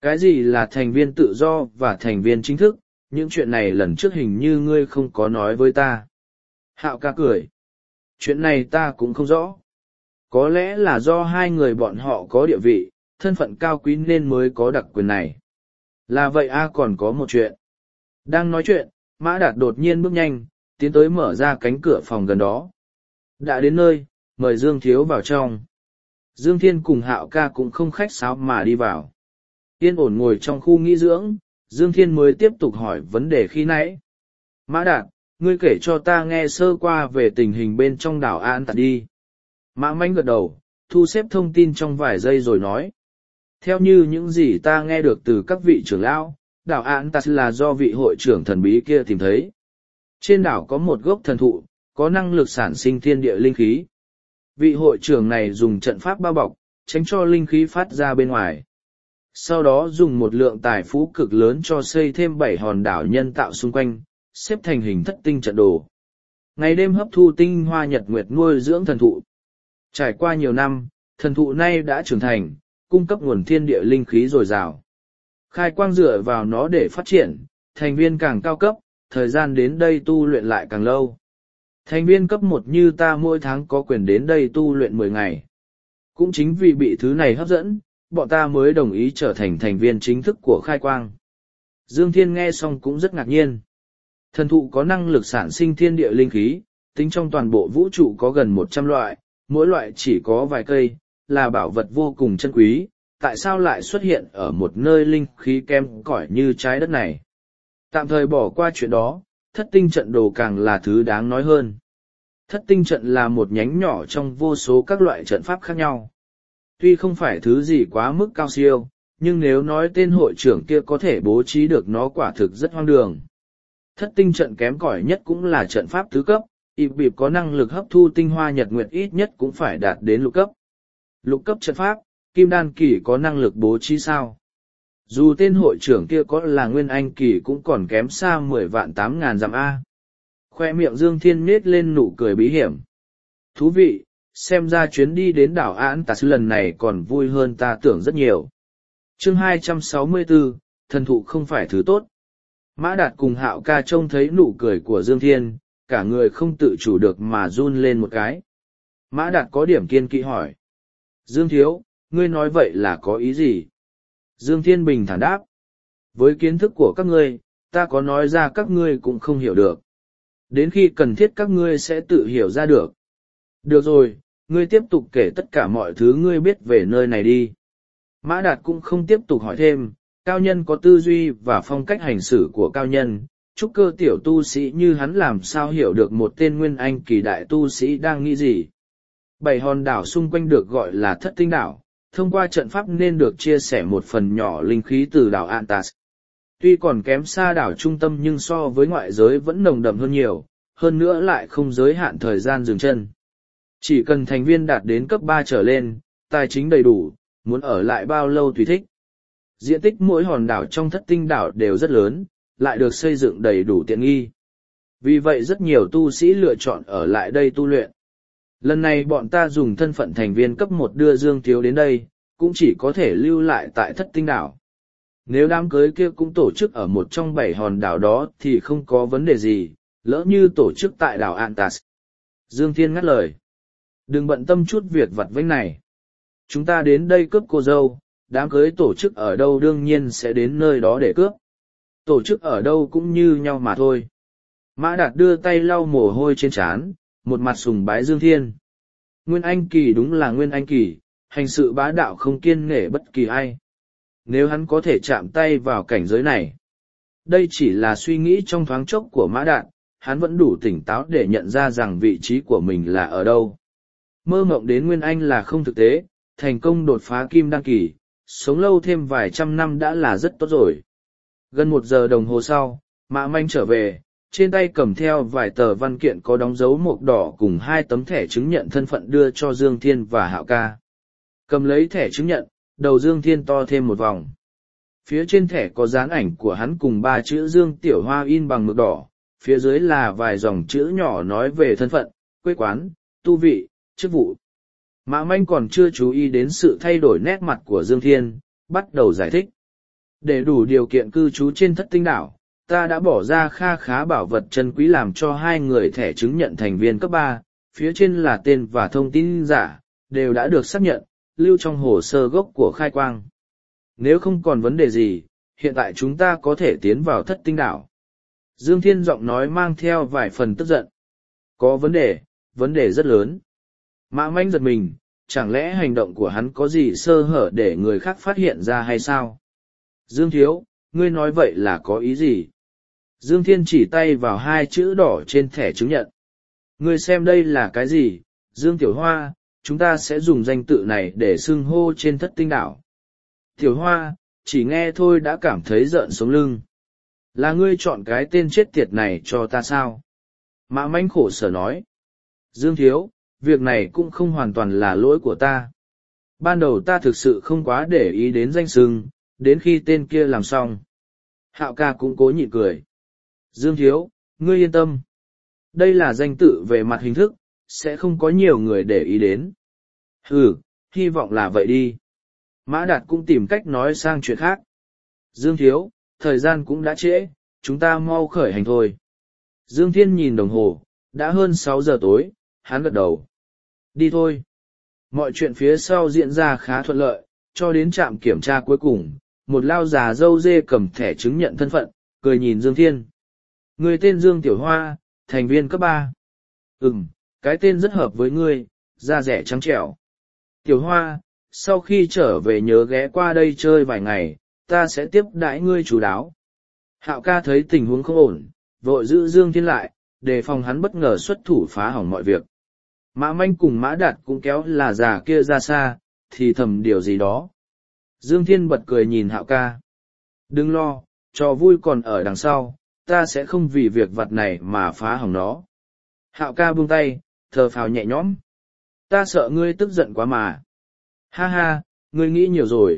S1: Cái gì là thành viên tự do và thành viên chính thức, những chuyện này lần trước hình như ngươi không có nói với ta. Hạo ca cười. Chuyện này ta cũng không rõ. Có lẽ là do hai người bọn họ có địa vị, thân phận cao quý nên mới có đặc quyền này. Là vậy còn có một chuyện. Đang nói chuyện, Mã Đạt đột nhiên bước nhanh, tiến tới mở ra cánh cửa phòng gần đó. Đã đến nơi, mời Dương Thiếu vào trong. Dương Thiên cùng Hạo ca cũng không khách sáo mà đi vào. Yên ổn ngồi trong khu nghỉ dưỡng, Dương Thiên mới tiếp tục hỏi vấn đề khi nãy. Mã Đạt, ngươi kể cho ta nghe sơ qua về tình hình bên trong đảo An Tạt đi. Mã Manh gật đầu, thu xếp thông tin trong vài giây rồi nói. Theo như những gì ta nghe được từ các vị trưởng lão, đảo An Tạt là do vị hội trưởng thần bí kia tìm thấy. Trên đảo có một gốc thần thụ, có năng lực sản sinh thiên địa linh khí. Vị hội trưởng này dùng trận pháp bao bọc, tránh cho linh khí phát ra bên ngoài. Sau đó dùng một lượng tài phú cực lớn cho xây thêm 7 hòn đảo nhân tạo xung quanh, xếp thành hình thất tinh trận đồ. Ngày đêm hấp thu tinh hoa nhật nguyệt nuôi dưỡng thần thụ. Trải qua nhiều năm, thần thụ nay đã trưởng thành, cung cấp nguồn thiên địa linh khí dồi dào. Khai quang dựa vào nó để phát triển, thành viên càng cao cấp, thời gian đến đây tu luyện lại càng lâu. Thành viên cấp 1 như ta mỗi tháng có quyền đến đây tu luyện 10 ngày. Cũng chính vì bị thứ này hấp dẫn, bọn ta mới đồng ý trở thành thành viên chính thức của khai quang. Dương Thiên nghe xong cũng rất ngạc nhiên. Thần thụ có năng lực sản sinh thiên địa linh khí, tính trong toàn bộ vũ trụ có gần 100 loại, mỗi loại chỉ có vài cây, là bảo vật vô cùng chân quý, tại sao lại xuất hiện ở một nơi linh khí kém cỏi như trái đất này? Tạm thời bỏ qua chuyện đó, thất tinh trận đồ càng là thứ đáng nói hơn. Thất tinh trận là một nhánh nhỏ trong vô số các loại trận pháp khác nhau. Tuy không phải thứ gì quá mức cao siêu, nhưng nếu nói tên hội trưởng kia có thể bố trí được nó quả thực rất hoang đường. Thất tinh trận kém cỏi nhất cũng là trận pháp tứ cấp, ịp bịp có năng lực hấp thu tinh hoa nhật nguyệt ít nhất cũng phải đạt đến lục cấp. Lục cấp trận pháp, kim đan kỳ có năng lực bố trí sao? Dù tên hội trưởng kia có là nguyên anh kỳ cũng còn kém xa 10 vạn 8 ngàn dặm A. Khoe miệng Dương Thiên nết lên nụ cười bí hiểm. Thú vị, xem ra chuyến đi đến đảo An Tạt lần này còn vui hơn ta tưởng rất nhiều. Chương 264, thần thụ không phải thứ tốt. Mã Đạt cùng Hạo ca trông thấy nụ cười của Dương Thiên, cả người không tự chủ được mà run lên một cái. Mã Đạt có điểm kiên kỵ hỏi. Dương Thiếu, ngươi nói vậy là có ý gì? Dương Thiên bình thản đáp. Với kiến thức của các ngươi, ta có nói ra các ngươi cũng không hiểu được. Đến khi cần thiết các ngươi sẽ tự hiểu ra được. Được rồi, ngươi tiếp tục kể tất cả mọi thứ ngươi biết về nơi này đi. Mã Đạt cũng không tiếp tục hỏi thêm, cao nhân có tư duy và phong cách hành xử của cao nhân, trúc cơ tiểu tu sĩ như hắn làm sao hiểu được một tên nguyên anh kỳ đại tu sĩ đang nghĩ gì. 7 hòn đảo xung quanh được gọi là thất tinh đảo, thông qua trận pháp nên được chia sẻ một phần nhỏ linh khí từ đảo Antas. Tuy còn kém xa đảo trung tâm nhưng so với ngoại giới vẫn nồng đậm hơn nhiều, hơn nữa lại không giới hạn thời gian dừng chân. Chỉ cần thành viên đạt đến cấp 3 trở lên, tài chính đầy đủ, muốn ở lại bao lâu tùy thích. Diện tích mỗi hòn đảo trong thất tinh đảo đều rất lớn, lại được xây dựng đầy đủ tiện nghi. Vì vậy rất nhiều tu sĩ lựa chọn ở lại đây tu luyện. Lần này bọn ta dùng thân phận thành viên cấp 1 đưa Dương Thiếu đến đây, cũng chỉ có thể lưu lại tại thất tinh đảo. Nếu đám cưới kia cũng tổ chức ở một trong 7 hòn đảo đó thì không có vấn đề gì, lỡ như tổ chức tại đảo Antas. Dương Thiên ngắt lời. Đừng bận tâm chút việc vặt vãnh này. Chúng ta đến đây cướp cô dâu, đám cưới tổ chức ở đâu đương nhiên sẽ đến nơi đó để cướp. Tổ chức ở đâu cũng như nhau mà thôi. Mã Đạt đưa tay lau mồ hôi trên trán, một mặt sùng bái Dương Thiên. Nguyên Anh Kỳ đúng là Nguyên Anh Kỳ, hành sự bá đạo không kiêng nể bất kỳ ai. Nếu hắn có thể chạm tay vào cảnh giới này. Đây chỉ là suy nghĩ trong thoáng chốc của Mã Đạt, hắn vẫn đủ tỉnh táo để nhận ra rằng vị trí của mình là ở đâu. Mơ mộng đến Nguyên Anh là không thực tế, thành công đột phá Kim Đan Kỳ, sống lâu thêm vài trăm năm đã là rất tốt rồi. Gần 1 giờ đồng hồ sau, Mã Manh trở về, trên tay cầm theo vài tờ văn kiện có đóng dấu mộc đỏ cùng 2 tấm thẻ chứng nhận thân phận đưa cho Dương Thiên và Hạo ca. Cầm lấy thẻ chứng nhận, đầu Dương Thiên to thêm một vòng. Phía trên thẻ có dán ảnh của hắn cùng 3 chữ Dương Tiểu Hoa in bằng mực đỏ, phía dưới là vài dòng chữ nhỏ nói về thân phận, quê quán, tu vị, chức vụ. Mã Manh còn chưa chú ý đến sự thay đổi nét mặt của Dương Thiên, bắt đầu giải thích. Để đủ điều kiện cư trú trên thất tinh đảo, ta đã bỏ ra kha khá bảo vật chân quý làm cho 2 người thẻ chứng nhận thành viên cấp 3, phía trên là tên và thông tin giả, đều đã được xác nhận, lưu trong hồ sơ gốc của khai quang. Nếu không còn vấn đề gì, hiện tại chúng ta có thể tiến vào thất tinh đảo. Dương Thiên giọng nói mang theo vài phần tức giận. Có vấn đề rất lớn. Mã Manh giật mình, chẳng lẽ hành động của hắn có gì sơ hở để người khác phát hiện ra hay sao? Dương Thiếu, ngươi nói vậy là có ý gì? Dương Thiên chỉ tay vào 2 chữ đỏ trên thẻ chứng nhận. Ngươi xem đây là cái gì? Dương Tiểu Hoa, chúng ta sẽ dùng danh tự này để xưng hô trên thất tinh đảo. Tiểu Hoa, chỉ nghe thôi đã cảm thấy rợn sống lưng. Là ngươi chọn cái tên chết tiệt này cho ta sao? Mã Manh khổ sở nói. Dương Thiếu, việc này cũng không hoàn toàn là lỗi của ta. Ban đầu ta thực sự không quá để ý đến danh xưng, đến khi tên kia làm xong. Hạo ca cũng cố nhịn cười. Dương Thiếu, ngươi yên tâm. Đây là danh tự về mặt hình thức, sẽ không có nhiều người để ý đến. Hy vọng là vậy đi. Mã Đạt cũng tìm cách nói sang chuyện khác. Dương Thiếu, thời gian cũng đã trễ, chúng ta mau khởi hành thôi. Dương Thiên nhìn đồng hồ, đã hơn 6 giờ tối, hắn gật đầu. Đi thôi. Mọi chuyện phía sau diễn ra khá thuận lợi, cho đến trạm kiểm tra cuối cùng, một lao già râu dê cầm thẻ chứng nhận thân phận, cười nhìn Dương Thiên. Người tên Dương Tiểu Hoa, thành viên cấp 3. Cái tên rất hợp với ngươi, da rẻ trắng trẻo. Tiểu Hoa, sau khi trở về nhớ ghé qua đây chơi vài ngày, ta sẽ tiếp đãi ngươi chú đáo. Hạo ca thấy tình huống không ổn, vội giữ Dương Thiên lại, đề phòng hắn bất ngờ xuất thủ phá hỏng mọi việc. Mã Manh cùng Mã Đạt cũng kéo là già kia ra xa, thì thầm điều gì đó. Dương Thiên bật cười nhìn Hạo ca. Đừng lo, trò vui còn ở đằng sau, ta sẽ không vì việc vặt này mà phá hỏng nó. Hạo ca buông tay, thở phào nhẹ nhõm. Ta sợ ngươi tức giận quá mà. Ha ha, ngươi nghĩ nhiều rồi.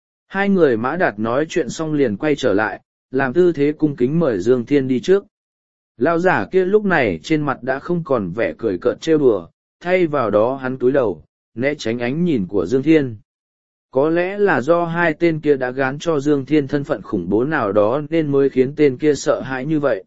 S1: 2 người Mã Đạt nói chuyện xong liền quay trở lại, làm tư thế cung kính mời Dương Thiên đi trước. Lão giả kia lúc này trên mặt đã không còn vẻ cười cợt trêu đùa, thay vào đó hắn cúi đầu, né tránh ánh nhìn của Dương Thiên. Có lẽ là do 2 tên kia đã gán cho Dương Thiên thân phận khủng bố nào đó nên mới khiến tên kia sợ hãi như vậy.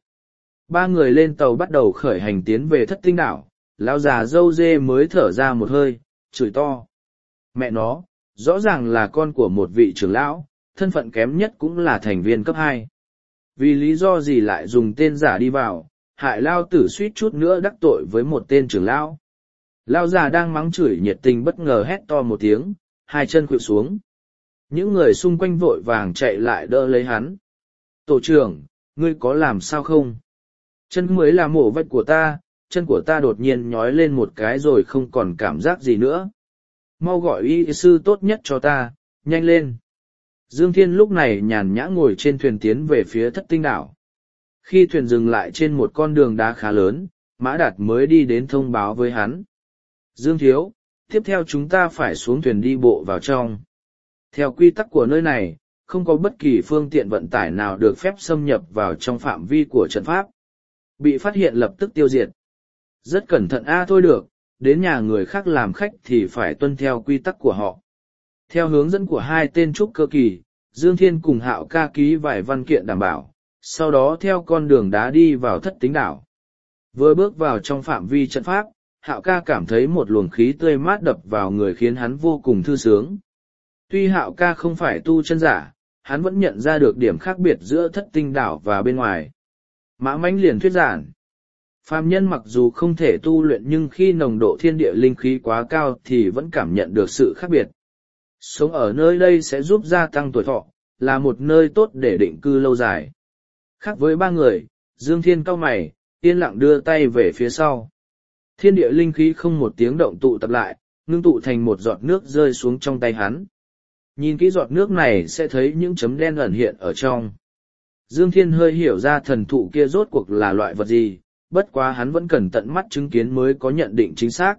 S1: 3 người lên tàu bắt đầu khởi hành tiến về thất tinh đảo, lão già râu dê mới thở ra một hơi, chửi to. Mẹ nó, rõ ràng là con của một vị trưởng lão, thân phận kém nhất cũng là thành viên cấp 2. Vì lý do gì lại dùng tên giả đi vào, hại lao tử suýt chút nữa đắc tội với một tên trưởng lão. Lao già đang mắng chửi nhiệt tình bất ngờ hét to một tiếng, 2 chân khuỵu xuống. Những người xung quanh vội vàng chạy lại đỡ lấy hắn. Tổ trưởng, ngươi có làm sao không? Chân mới là mổ vách của ta, chân của ta đột nhiên nhói lên một cái rồi không còn cảm giác gì nữa. Mau gọi y sư tốt nhất cho ta, nhanh lên. Dương Thiên lúc này nhàn nhã ngồi trên thuyền tiến về phía thất tinh đảo. Khi thuyền dừng lại trên một con đường đá khá lớn, Mã Đạt mới đi đến thông báo với hắn. Dương Thiếu, tiếp theo chúng ta phải xuống thuyền đi bộ vào trong. Theo quy tắc của nơi này, không có bất kỳ phương tiện vận tải nào được phép xâm nhập vào trong phạm vi của trận pháp. Bị phát hiện lập tức tiêu diệt. Rất cẩn thận thôi được, đến nhà người khác làm khách thì phải tuân theo quy tắc của họ. Theo hướng dẫn của 2 tên trúc cơ kỳ, Dương Thiên cùng Hạo ca ký vài văn kiện đảm bảo, sau đó theo con đường đá đi vào thất tinh đảo. Vừa bước vào trong phạm vi trận pháp, Hạo ca cảm thấy một luồng khí tươi mát đập vào người khiến hắn vô cùng thư sướng. Tuy Hạo ca không phải tu chân giả, hắn vẫn nhận ra được điểm khác biệt giữa thất tinh đảo và bên ngoài. Mã Mãnh liền thuyết giảng. Phàm nhân mặc dù không thể tu luyện nhưng khi nồng độ thiên địa linh khí quá cao thì vẫn cảm nhận được sự khác biệt. Sống ở nơi đây sẽ giúp gia tăng tuổi thọ, là một nơi tốt để định cư lâu dài. Khác với 3 người, Dương Thiên cau mày, yên lặng đưa tay về phía sau. Thiên địa linh khí không một tiếng động tụ tập lại, ngưng tụ thành một giọt nước rơi xuống trong tay hắn. Nhìn kỹ giọt nước này sẽ thấy những chấm đen ẩn hiện ở trong. Dương Thiên hơi hiểu ra thần thụ kia rốt cuộc là loại vật gì, bất quá hắn vẫn cần tận mắt chứng kiến mới có nhận định chính xác.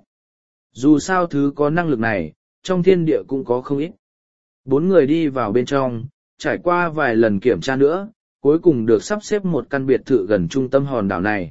S1: Dù sao thứ có năng lực này, trong thiên địa cũng có không ít. 4 người đi vào bên trong, trải qua vài lần kiểm tra nữa, cuối cùng được sắp xếp một căn biệt thự gần trung tâm hòn đảo này.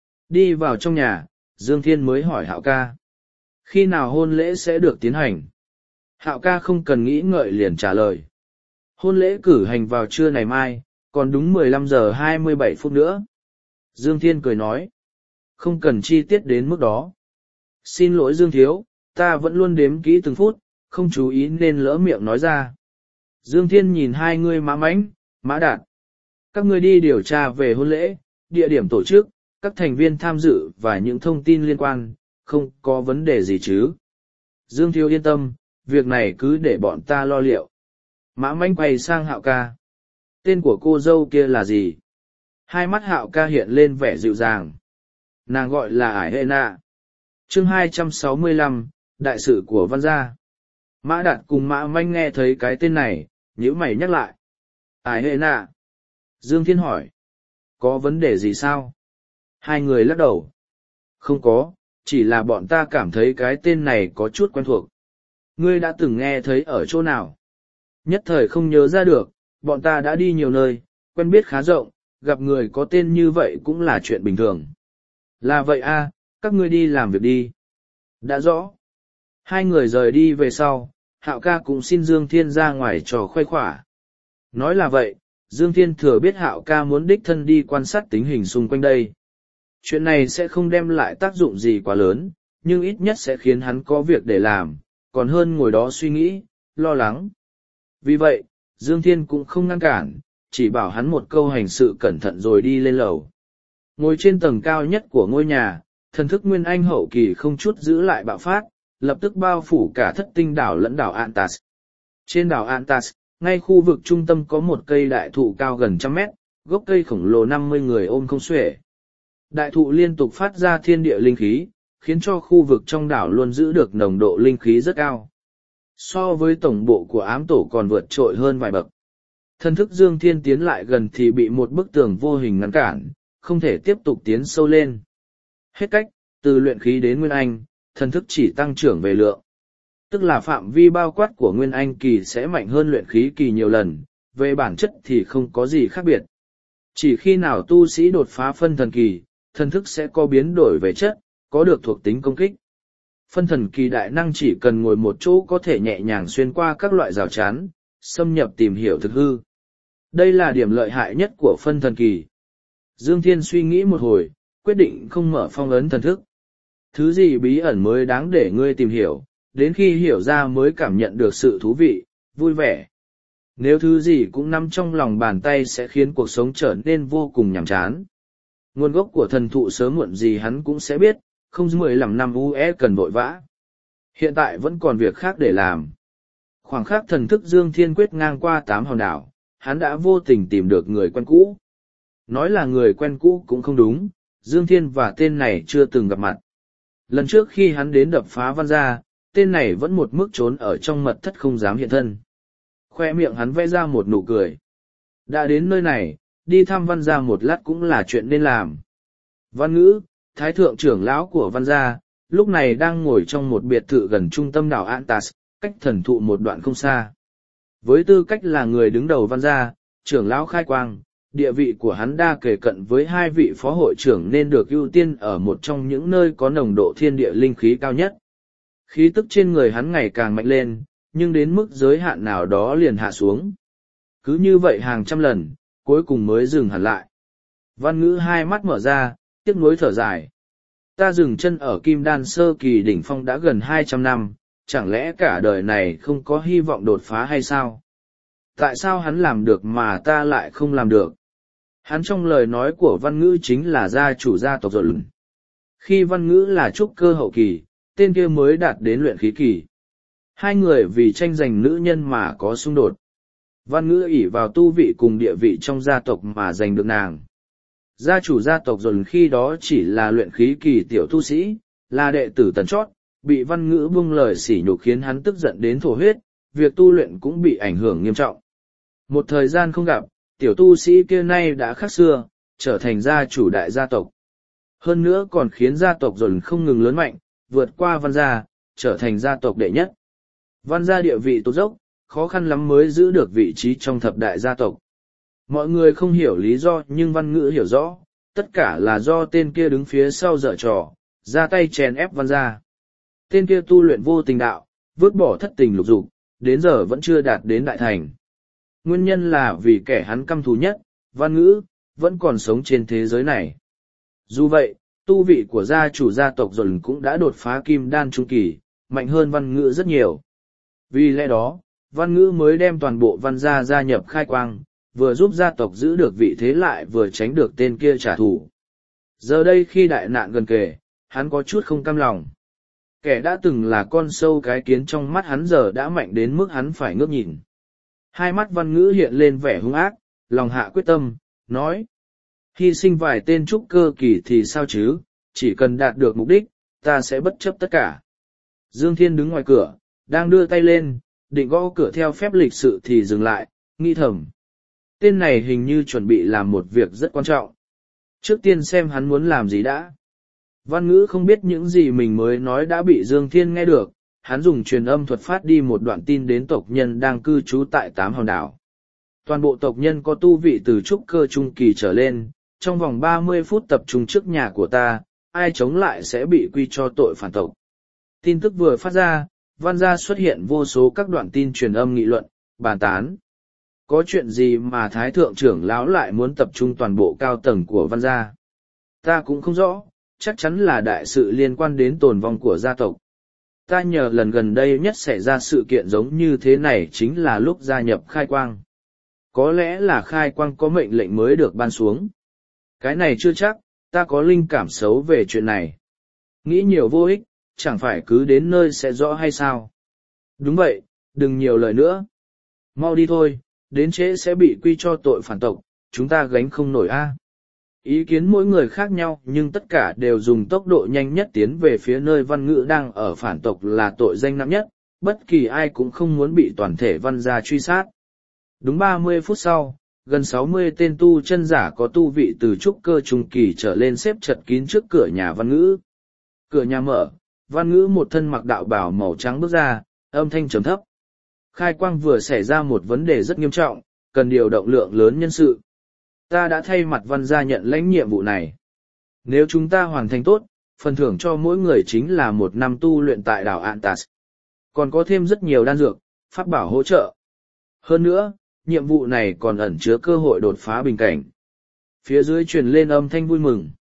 S1: Đi vào trong nhà, Dương Thiên mới hỏi Hạo ca. Khi nào hôn lễ sẽ được tiến hành? Hạo ca không cần nghĩ ngợi liền trả lời. Hôn lễ cử hành vào trưa ngày mai, còn đúng 15 giờ 27 phút nữa. Dương Thiên cười nói. Không cần chi tiết đến mức đó. Xin lỗi Dương Thiếu, ta vẫn luôn đếm kỹ từng phút, không chú ý nên lỡ miệng nói ra. Dương Thiên nhìn hai người Mã Mãnh, Mã Đạt. Các ngươi đi điều tra về hôn lễ, địa điểm tổ chức, các thành viên tham dự và những thông tin liên quan, không có vấn đề gì chứ. Dương Thiếu yên tâm, việc này cứ để bọn ta lo liệu. Mã Mãnh quay sang Hạo ca. Tên của cô dâu kia là gì? Hai mắt Hạo ca hiện lên vẻ dịu dàng. Nàng gọi là Ải Hệ Nạ. Chương 265, Đại sự của Văn gia. Mã Đạt cùng Mã Mãnh nghe thấy cái tên này, nhíu mày nhắc lại. Ải Hệ Nạ. Dương Thiên hỏi. Có vấn đề gì sao? Hai người lắc đầu. Không có, chỉ là bọn ta cảm thấy cái tên này có chút quen thuộc. Ngươi đã từng nghe thấy ở chỗ nào? Nhất thời không nhớ ra được, bọn ta đã đi nhiều nơi, quen biết khá rộng, gặp người có tên như vậy cũng là chuyện bình thường. Là vậy a, các ngươi đi làm việc đi. Đã rõ. Hai người rời đi về sau, Hạo ca cũng xin Dương Thiên ra ngoài trò khoe khỏa. Nói là vậy, Dương Thiên thừa biết Hạo ca muốn đích thân đi quan sát tình hình xung quanh đây. Chuyện này sẽ không đem lại tác dụng gì quá lớn, nhưng ít nhất sẽ khiến hắn có việc để làm, còn hơn ngồi đó suy nghĩ, lo lắng. Vì vậy, Dương Thiên cũng không ngăn cản, chỉ bảo hắn một câu hành sự cẩn thận rồi đi lên lầu. Ngồi trên tầng cao nhất của ngôi nhà, thần thức Nguyên Anh hậu kỳ không chút giữ lại bạo phát, lập tức bao phủ cả thất tinh đảo lẫn đảo Antas. Trên đảo Antas, ngay khu vực trung tâm có một cây đại thụ cao gần 100 mét, gốc cây khổng lồ 50 người ôm không xuể. Đại thụ liên tục phát ra thiên địa linh khí, khiến cho khu vực trong đảo luôn giữ được nồng độ linh khí rất cao. So với tổng bộ của ám tổ còn vượt trội hơn vài bậc. Thần thức Dương Thiên tiến lại gần thì bị một bức tường vô hình ngăn cản, không thể tiếp tục tiến sâu lên. Hết cách, từ luyện khí đến Nguyên Anh, thần thức chỉ tăng trưởng về lượng. Tức là phạm vi bao quát của Nguyên Anh kỳ sẽ mạnh hơn luyện khí kỳ nhiều lần, về bản chất thì không có gì khác biệt. Chỉ khi nào tu sĩ đột phá phân thần kỳ, thần thức sẽ có biến đổi về chất, có được thuộc tính công kích. Phân thần kỳ đại năng chỉ cần ngồi một chỗ có thể nhẹ nhàng xuyên qua các loại rào chắn, xâm nhập tìm hiểu thực hư. Đây là điểm lợi hại nhất của phân thần kỳ. Dương Thiên suy nghĩ một hồi, quyết định không mở phong ấn thần thức. Thứ gì bí ẩn mới đáng để ngươi tìm hiểu, đến khi hiểu ra mới cảm nhận được sự thú vị, vui vẻ. Nếu thứ gì cũng nằm trong lòng bàn tay sẽ khiến cuộc sống trở nên vô cùng nhàm chán. Nguồn gốc của thần thụ sớm muộn gì hắn cũng sẽ biết, không 15 năm UE cần vội vã. Hiện tại vẫn còn việc khác để làm. Khoảng khắc thần thức Dương Thiên quyết ngang qua 8 hòn đảo, hắn đã vô tình tìm được người quen cũ. Nói là người quen cũ cũng không đúng, Dương Thiên và tên này chưa từng gặp mặt. Lần trước khi hắn đến đập phá Văn gia, tên này vẫn một mức trốn ở trong mật thất không dám hiện thân. Khoe miệng hắn vẽ ra một nụ cười. Đã đến nơi này, đi thăm Văn gia một lát cũng là chuyện nên làm. Văn Ngữ, thái thượng trưởng lão của Văn gia, lúc này đang ngồi trong một biệt thự gần trung tâm đảo Antas, cách thần thụ một đoạn không xa. Với tư cách là người đứng đầu Văn gia, trưởng lão khai quang, địa vị của hắn đa kề cận với hai vị phó hội trưởng nên được ưu tiên ở một trong những nơi có nồng độ thiên địa linh khí cao nhất. Khí tức trên người hắn ngày càng mạnh lên, nhưng đến mức giới hạn nào đó liền hạ xuống. Cứ như vậy hàng trăm lần, cuối cùng mới dừng hẳn lại. Văn Ngữ hai mắt mở ra, tiếc nuối thở dài. Ta dừng chân ở Kim Đan sơ kỳ đỉnh phong đã gần 200 năm, chẳng lẽ cả đời này không có hy vọng đột phá hay sao? Tại sao hắn làm được mà ta lại không làm được? Hắn trong lời nói của Văn Ngữ chính là gia chủ gia tộc rồi. Khi Văn Ngữ là trúc cơ hậu kỳ, tên kia mới đạt đến luyện khí kỳ. Hai người vì tranh giành nữ nhân mà có xung đột. Văn Ngữ ỷ vào tu vị cùng địa vị trong gia tộc mà giành được nàng. Gia chủ gia tộc rồi khi đó chỉ là luyện khí kỳ tiểu tu sĩ, là đệ tử tần chót, bị Văn Ngữ buông lời sỉ nhục khiến hắn tức giận đến thổ huyết, việc tu luyện cũng bị ảnh hưởng nghiêm trọng. Một thời gian không gặp, tiểu tu sĩ kia nay đã khác xưa, trở thành gia chủ đại gia tộc. Hơn nữa còn khiến gia tộc rồi không ngừng lớn mạnh, vượt qua Văn gia, trở thành gia tộc đệ nhất. Văn gia địa vị tụt dốc, khó khăn lắm mới giữ được vị trí trong thập đại gia tộc. Mọi người không hiểu lý do nhưng Văn Ngữ hiểu rõ, tất cả là do tên kia đứng phía sau giở trò, ra tay chèn ép Văn gia. Tên kia tu luyện vô tình đạo, vứt bỏ thất tình lục dục, đến giờ vẫn chưa đạt đến đại thành. Nguyên nhân là vì kẻ hắn căm thù nhất, Văn Ngữ, vẫn còn sống trên thế giới này. Dù vậy, tu vị của gia chủ gia tộc dồn cũng đã đột phá kim đan trung kỳ, mạnh hơn Văn Ngữ rất nhiều. Vì lẽ đó, Văn Ngữ mới đem toàn bộ Văn gia gia nhập khai quang, vừa giúp gia tộc giữ được vị thế lại vừa tránh được tên kia trả thù. Giờ đây khi đại nạn gần kề, hắn có chút không cam lòng. Kẻ đã từng là con sâu cái kiến trong mắt hắn giờ đã mạnh đến mức hắn phải ngước nhìn. Hai mắt Văn Ngữ hiện lên vẻ hung ác, lòng hạ quyết tâm, nói. Hy sinh vài tên trúc cơ kỳ thì sao chứ, chỉ cần đạt được mục đích, ta sẽ bất chấp tất cả. Dương Thiên đứng ngoài cửa, đang đưa tay lên, định gõ cửa theo phép lịch sự thì dừng lại, nghi thầm. Tên này hình như chuẩn bị làm một việc rất quan trọng. Trước tiên xem hắn muốn làm gì đã. Văn Ngữ không biết những gì mình mới nói đã bị Dương Thiên nghe được, hắn dùng truyền âm thuật phát đi một đoạn tin đến tộc nhân đang cư trú tại 8 hòn đảo. Toàn bộ tộc nhân có tu vị từ trúc cơ trung kỳ trở lên, trong vòng 30 phút tập trung trước nhà của ta, ai chống lại sẽ bị quy cho tội phản tộc. Tin tức vừa phát ra, Văn gia xuất hiện vô số các đoạn tin truyền âm nghị luận, bàn tán. Có chuyện gì mà Thái Thượng trưởng lão lại muốn tập trung toàn bộ cao tầng của Văn gia? Ta cũng không rõ, chắc chắn là đại sự liên quan đến tồn vong của gia tộc. Ta nhờ lần gần đây nhất xảy ra sự kiện giống như thế này chính là lúc gia nhập khai quang. Có lẽ là khai quang có mệnh lệnh mới được ban xuống. Cái này chưa chắc, ta có linh cảm xấu về chuyện này. Nghĩ nhiều vô ích, chẳng phải cứ đến nơi sẽ rõ hay sao? Đúng vậy, đừng nhiều lời nữa. Mau đi thôi, đến trễ sẽ bị quy cho tội phản tộc, chúng ta gánh không nổi a. Ý kiến mỗi người khác nhau nhưng tất cả đều dùng tốc độ nhanh nhất tiến về phía nơi Văn Ngữ đang ở phản tộc là tội danh nặng nhất, bất kỳ ai cũng không muốn bị toàn thể Văn gia truy sát. Đúng 30 phút sau, gần 60 tên tu chân giả có tu vị từ trúc cơ trung kỳ trở lên xếp chật kín trước cửa nhà Văn Ngữ. Cửa nhà mở, Văn Ngữ một thân mặc đạo bào màu trắng bước ra, âm thanh trầm thấp. Khai quang vừa xảy ra một vấn đề rất nghiêm trọng, cần điều động lượng lớn nhân sự. Ta đã thay mặt Văn gia nhận lãnh nhiệm vụ này. Nếu chúng ta hoàn thành tốt, phần thưởng cho mỗi người chính là 1 năm tu luyện tại đảo Antas. Còn có thêm rất nhiều đan dược, pháp bảo hỗ trợ. Hơn nữa, nhiệm vụ này còn ẩn chứa cơ hội đột phá bình cảnh. Phía dưới truyền lên âm thanh vui mừng.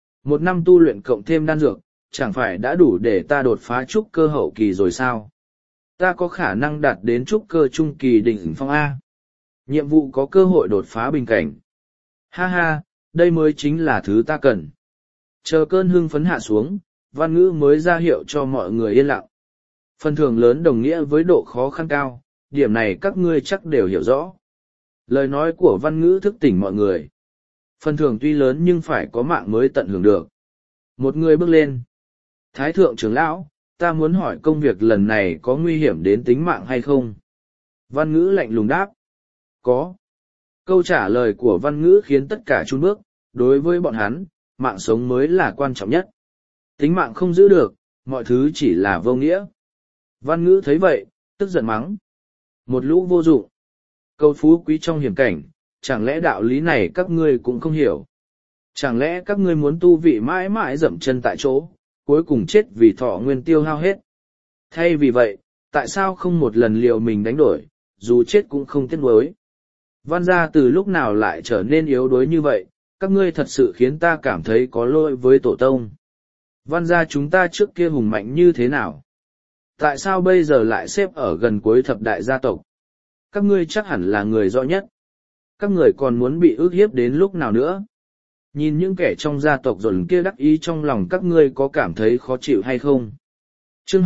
S1: 1 năm tu luyện cộng thêm đan dược, chẳng phải đã đủ để ta đột phá trúc cơ hậu kỳ rồi sao? Ta có khả năng đạt đến trúc cơ trung kỳ đỉnh phong A. Nhiệm vụ có cơ hội đột phá bình cảnh. Ha ha, đây mới chính là thứ ta cần. Chờ cơn hưng phấn hạ xuống, Văn Ngữ mới ra hiệu cho mọi người yên lặng. Phần thưởng lớn đồng nghĩa với độ khó khăn cao, điểm này các ngươi chắc đều hiểu rõ. Lời nói của Văn Ngữ thức tỉnh mọi người. Phần thưởng tuy lớn nhưng phải có mạng mới tận hưởng được. Một người bước lên. Thái thượng trưởng lão, ta muốn hỏi công việc lần này có nguy hiểm đến tính mạng hay không? Văn Ngữ lạnh lùng đáp. Có. Câu trả lời của Văn Ngữ khiến tất cả chun bước, đối với bọn hắn, mạng sống mới là quan trọng nhất. Tính mạng không giữ được, mọi thứ chỉ là vô nghĩa. Văn Ngữ thấy vậy, tức giận mắng. Một lũ vô dụng. Câu phú quý trong hiểm cảnh, chẳng lẽ đạo lý này các ngươi cũng không hiểu? Chẳng lẽ các ngươi muốn tu vị mãi mãi dậm chân tại chỗ, cuối cùng chết vì thọ nguyên tiêu hao hết? Thay vì vậy, tại sao không một lần liều mình đánh đổi, dù chết cũng không tiếc nuối? Văn gia từ lúc nào lại trở nên yếu đuối như vậy, các ngươi thật sự khiến ta cảm thấy có lỗi với tổ tông. Văn gia chúng ta trước kia hùng mạnh như thế nào? Tại sao bây giờ lại xếp ở gần cuối thập đại gia tộc? Các ngươi chắc hẳn là người rõ nhất. Các người còn muốn bị ức hiếp đến lúc nào nữa? Nhìn những kẻ trong gia tộc dồn kia đắc ý trong lòng các ngươi có cảm thấy khó chịu hay không? Chương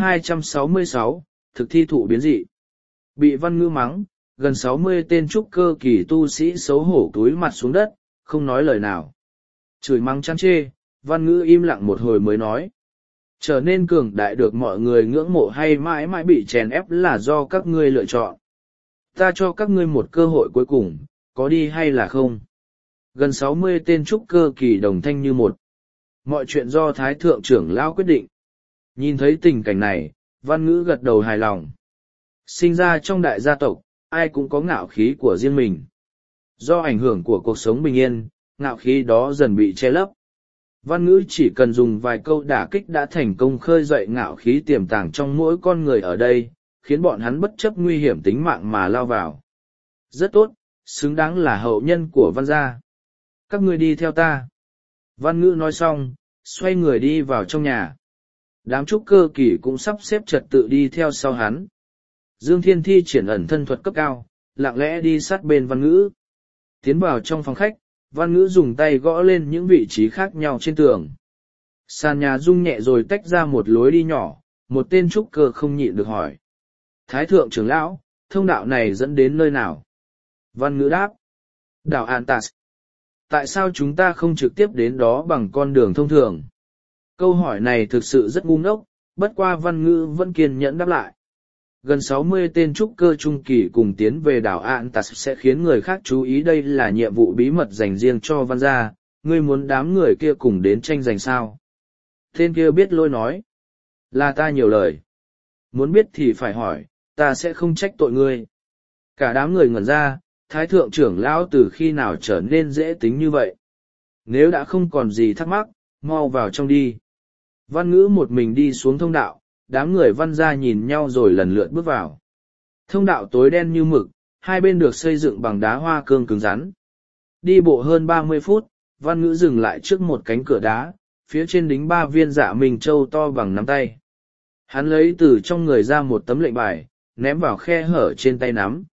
S1: 266, thực thi thụ biến dị. Bị Văn Ngữ mắng, gần 60 tên trúc cơ kỳ tu sĩ xấu hổ túi mặt xuống đất, không nói lời nào. Chửi mắng chán chê, Văn Ngữ im lặng một hồi mới nói. Trở nên cường đại được mọi người ngưỡng mộ hay mãi mãi bị chèn ép là do các ngươi lựa chọn. Ta cho các ngươi một cơ hội cuối cùng, có đi hay là không? Gần 60 tên trúc cơ kỳ đồng thanh như một. Mọi chuyện do Thái Thượng trưởng lão quyết định. Nhìn thấy tình cảnh này, Văn Ngữ gật đầu hài lòng. Sinh ra trong đại gia tộc, ai cũng có ngạo khí của riêng mình. Do ảnh hưởng của cuộc sống bình yên, ngạo khí đó dần bị che lấp. Văn Ngữ chỉ cần dùng vài câu đả kích đã thành công khơi dậy ngạo khí tiềm tàng trong mỗi con người ở đây, khiến bọn hắn bất chấp nguy hiểm tính mạng mà lao vào. Rất tốt, xứng đáng là hậu nhân của Văn gia. Các ngươi đi theo ta. Văn Ngữ nói xong, xoay người đi vào trong nhà. Đám trúc cơ kỳ cũng sắp xếp trật tự đi theo sau hắn. Dương Thiên thi triển ẩn thân thuật cấp cao, lặng lẽ đi sát bên Văn Ngữ. Tiến vào trong phòng khách, Văn Ngữ dùng tay gõ lên những vị trí khác nhau trên tường. Sàn nhà rung nhẹ rồi tách ra một lối đi nhỏ, một tên trúc cơ không nhịn được hỏi. Thái thượng trưởng lão, thông đạo này dẫn đến nơi nào? Văn Ngữ đáp. Đảo Antas. Tại sao chúng ta không trực tiếp đến đó bằng con đường thông thường? Câu hỏi này thực sự rất ngu ngốc, bất qua Văn Ngữ vẫn kiên nhẫn đáp lại. Gần 60 tên trúc cơ trung kỳ cùng tiến về đảo Antas sẽ khiến người khác chú ý đây là nhiệm vụ bí mật dành riêng cho Văn gia, ngươi muốn đám người kia cùng đến tranh giành sao? Tên kia biết lôi nói. Là ta nhiều lời. Muốn biết thì phải hỏi, ta sẽ không trách tội ngươi. Cả đám người ngẩn ra, Thái thượng trưởng lão từ khi nào trở nên dễ tính như vậy? Nếu đã không còn gì thắc mắc, mau vào trong đi. Văn Ngữ một mình đi xuống thông đạo, đám người Văn gia nhìn nhau rồi lần lượt bước vào. Thông đạo tối đen như mực, hai bên được xây dựng bằng đá hoa cương cứng rắn. Đi bộ hơn 30 phút, Văn Ngữ dừng lại trước một cánh cửa đá, phía trên đính 3 viên Dạ Minh Châu to bằng nắm tay. Hắn lấy từ trong người ra một tấm lệnh bài, ném vào khe hở trên tay nắm.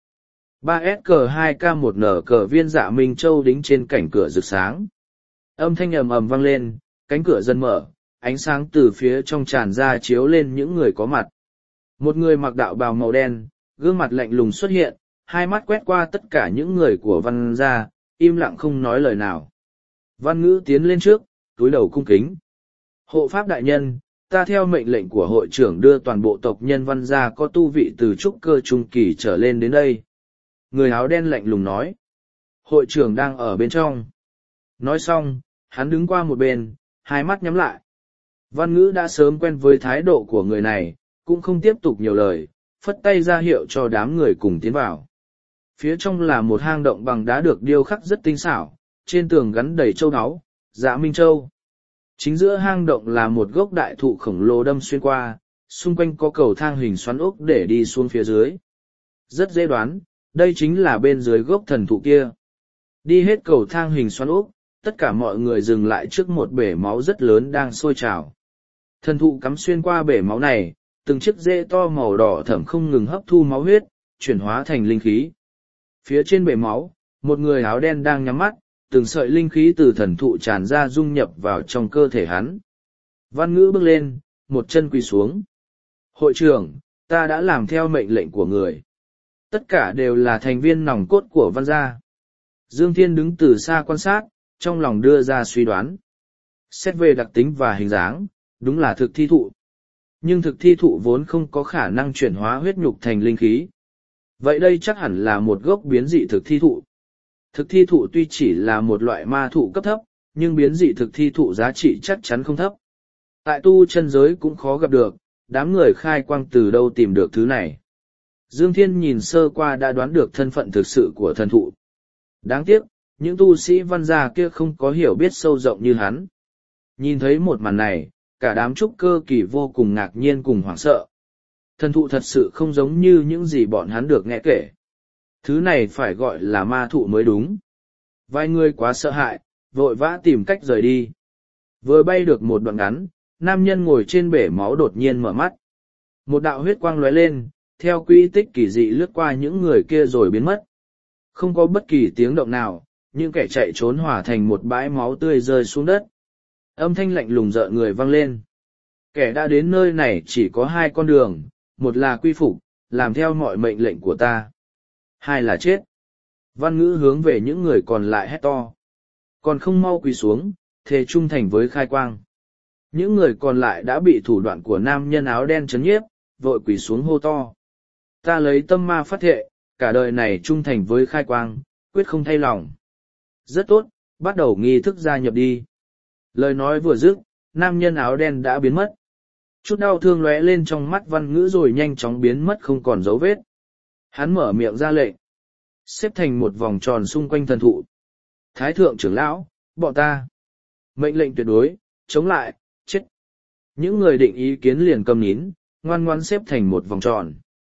S1: 3SK2K1N cờ viên Dạ Minh Châu đính trên cảnh cửa rực sáng. Âm thanh ầm ầm vang lên, cánh cửa dần mở, ánh sáng từ phía trong tràn ra chiếu lên những người có mặt. Một người mặc đạo bào màu đen, gương mặt lạnh lùng xuất hiện, hai mắt quét qua tất cả những người của Văn gia, im lặng không nói lời nào. Văn Ngữ tiến lên trước, túi đầu cung kính. Hộ pháp đại nhân, ta theo mệnh lệnh của hội trưởng đưa toàn bộ tộc nhân Văn gia có tu vị từ trúc cơ trung kỳ trở lên đến đây. Người áo đen lạnh lùng nói. Hội trưởng đang ở bên trong. Nói xong, hắn đứng qua một bên, hai mắt nhắm lại. Văn Ngữ đã sớm quen với thái độ của người này, cũng không tiếp tục nhiều lời, phất tay ra hiệu cho đám người cùng tiến vào. Phía trong là một hang động bằng đá được điêu khắc rất tinh xảo, trên tường gắn đầy châu báu, Dạ Minh Châu. Chính giữa hang động là một gốc đại thụ khổng lồ đâm xuyên qua, xung quanh có cầu thang hình xoắn ốc để đi xuống phía dưới. Rất dễ đoán, đây chính là bên dưới gốc thần thụ kia. Đi hết cầu thang hình xoắn ốc, tất cả mọi người dừng lại trước một bể máu rất lớn đang sôi trào. Thần thụ cắm xuyên qua bể máu này, từng chiếc rễ to màu đỏ thẫm không ngừng hấp thu máu huyết, chuyển hóa thành linh khí. Phía trên bể máu, một người áo đen đang nhắm mắt, từng sợi linh khí từ thần thụ tràn ra dung nhập vào trong cơ thể hắn. Văn Ngữ bước lên, một chân quỳ xuống. Hội trưởng, ta đã làm theo mệnh lệnh của người. Tất cả đều là thành viên nòng cốt của Văn gia. Dương Thiên đứng từ xa quan sát, trong lòng đưa ra suy đoán. Xét về đặc tính và hình dáng, đúng là thực thi thụ. Nhưng thực thi thụ vốn không có khả năng chuyển hóa huyết nhục thành linh khí. Vậy đây chắc hẳn là một gốc biến dị thực thi thụ. Thực thi thụ tuy chỉ là một loại ma thụ cấp thấp, nhưng biến dị thực thi thụ giá trị chắc chắn không thấp. Tại tu chân giới cũng khó gặp được, đám người khai quang từ đâu tìm được thứ này. Dương Thiên nhìn sơ qua đã đoán được thân phận thực sự của thần thụ. Đáng tiếc, những tu sĩ Văn gia kia không có hiểu biết sâu rộng như hắn. Nhìn thấy một màn này, cả đám trúc cơ kỳ vô cùng ngạc nhiên cùng hoảng sợ. Thần thụ thật sự không giống như những gì bọn hắn được nghe kể. Thứ này phải gọi là ma thụ mới đúng. Vài người quá sợ hãi, vội vã tìm cách rời đi. Vừa bay được một đoạn ngắn, nam nhân ngồi trên bể máu đột nhiên mở mắt. Một đạo huyết quang lóe lên, theo quỹ tích kỳ dị lướt qua những người kia rồi biến mất. Không có bất kỳ tiếng động nào, những kẻ chạy trốn hòa thành một bãi máu tươi rơi xuống đất. Âm thanh lạnh lùng rợn người vang lên. Kẻ đã đến nơi này chỉ có hai con đường, một là quy phục, làm theo mọi mệnh lệnh của ta. Hai là chết. Văn Ngữ hướng về những người còn lại hét to. Còn không mau quỳ xuống, thề trung thành với khai quang. Những người còn lại đã bị thủ đoạn của nam nhân áo đen chấn nhiếp, vội quỳ xuống hô to. Ta lấy tâm ma phát thệ, cả đời này trung thành với khai quang, quyết không thay lòng. Rất tốt, bắt đầu nghi thức gia nhập đi. Lời nói vừa dứt, nam nhân áo đen đã biến mất. Chút đau thương lóe lên trong mắt Văn Ngữ rồi nhanh chóng biến mất không còn dấu vết. Hắn mở miệng ra lệnh, xếp thành một vòng tròn xung quanh thần thụ. Thái thượng trưởng lão, bọn ta. Mệnh lệnh tuyệt đối, chống lại, chết. Những người định ý kiến liền câm nín, ngoan ngoãn xếp thành một vòng tròn.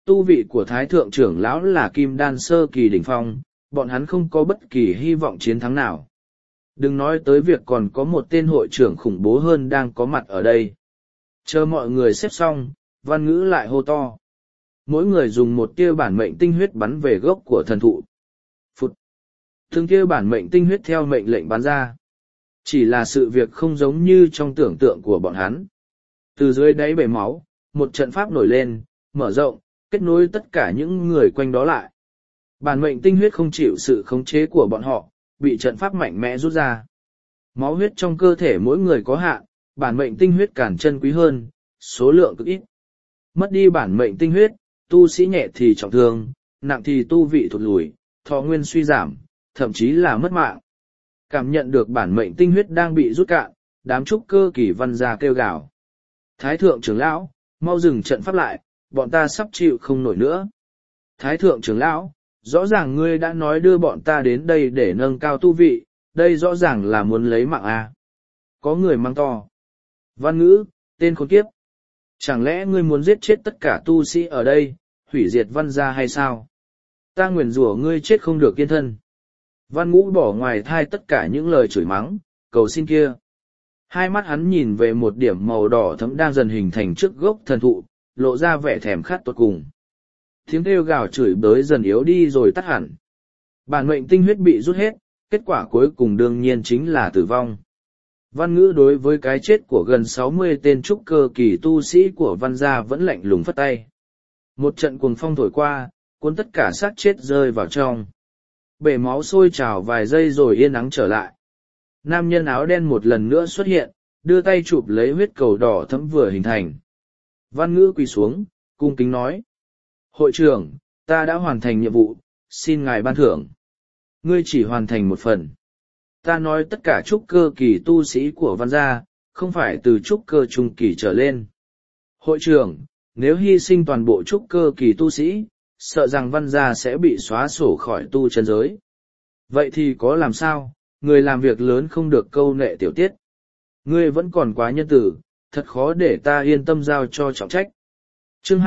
S1: tu vị của Thái Thượng trưởng lão là Kim Đan sơ kỳ đỉnh phong, bọn hắn không có bất kỳ hy vọng chiến thắng nào. Đừng nói tới việc còn có một tên hội trưởng khủng bố hơn đang có mặt ở đây. Chờ mọi người xếp xong, Văn Ngữ lại hô to. Mỗi người dùng một tia bản mệnh tinh huyết bắn về gốc của thần thụ. Phụt! Từng tia bản mệnh tinh huyết theo mệnh lệnh bắn ra. Chỉ là sự việc không giống như trong tưởng tượng của bọn hắn. Từ dưới đáy bể máu, một trận pháp nổi lên, mở rộng, kết nối tất cả những người quanh đó lại. Bản mệnh tinh huyết không chịu sự khống chế của bọn họ, bị trận pháp mạnh mẽ rút ra. Máu huyết trong cơ thể mỗi người có hạn, bản mệnh tinh huyết càng chân quý hơn, số lượng cực ít. Mất đi bản mệnh tinh huyết, tu sĩ nhẹ thì trọng thương, nặng thì tu vị thụt lùi, thọ nguyên suy giảm, thậm chí là mất mạng. Cảm nhận được bản mệnh tinh huyết đang bị rút cạn, đám trúc cơ kỳ văn gia kêu gào. Thái thượng trưởng lão, mau dừng trận pháp lại, bọn ta sắp chịu không nổi nữa. Thái thượng trưởng lão, rõ ràng ngươi đã nói đưa bọn ta đến đây để nâng cao tu vị, đây rõ ràng là muốn lấy mạng à. Có người mang to. Văn Ngữ, tên khốn kiếp. Chẳng lẽ ngươi muốn giết chết tất cả tu sĩ ở đây, hủy diệt văn gia hay sao? Ta nguyền rủa ngươi chết không được kiên thân. Văn Ngũ bỏ ngoài thai tất cả những lời chửi mắng, cầu xin kia. Hai mắt hắn nhìn về một điểm màu đỏ thẫm đang dần hình thành trước gốc thần thụ, lộ ra vẻ thèm khát tột cùng. Tiếng kêu gào chửi bới dần yếu đi rồi tắt hẳn. Bản mệnh tinh huyết bị rút hết, kết quả cuối cùng đương nhiên chính là tử vong. Văn Ngữ đối với cái chết của gần 60 tên trúc cơ kỳ tu sĩ của văn gia vẫn lạnh lùng phất tay. Một trận cuồng phong thổi qua, cuốn tất cả xác chết rơi vào trong. Bể máu sôi trào vài giây rồi yên ắng trở lại. Nam nhân áo đen một lần nữa xuất hiện, đưa tay chụp lấy huyết cầu đỏ thẫm vừa hình thành. Văn Ngữ quỳ xuống, cung kính nói. Hội trưởng, ta đã hoàn thành nhiệm vụ, xin ngài ban thưởng. Ngươi chỉ hoàn thành một phần. Ta nói tất cả trúc cơ kỳ tu sĩ của văn gia, không phải từ trúc cơ trung kỳ trở lên. Hội trưởng, nếu hy sinh toàn bộ trúc cơ kỳ tu sĩ, sợ rằng văn gia sẽ bị xóa sổ khỏi tu chân giới. Vậy thì có làm sao, người làm việc lớn không được câu nệ tiểu tiết. Ngươi vẫn còn quá nhân tử, thật khó để ta yên tâm giao cho trọng trách. Chương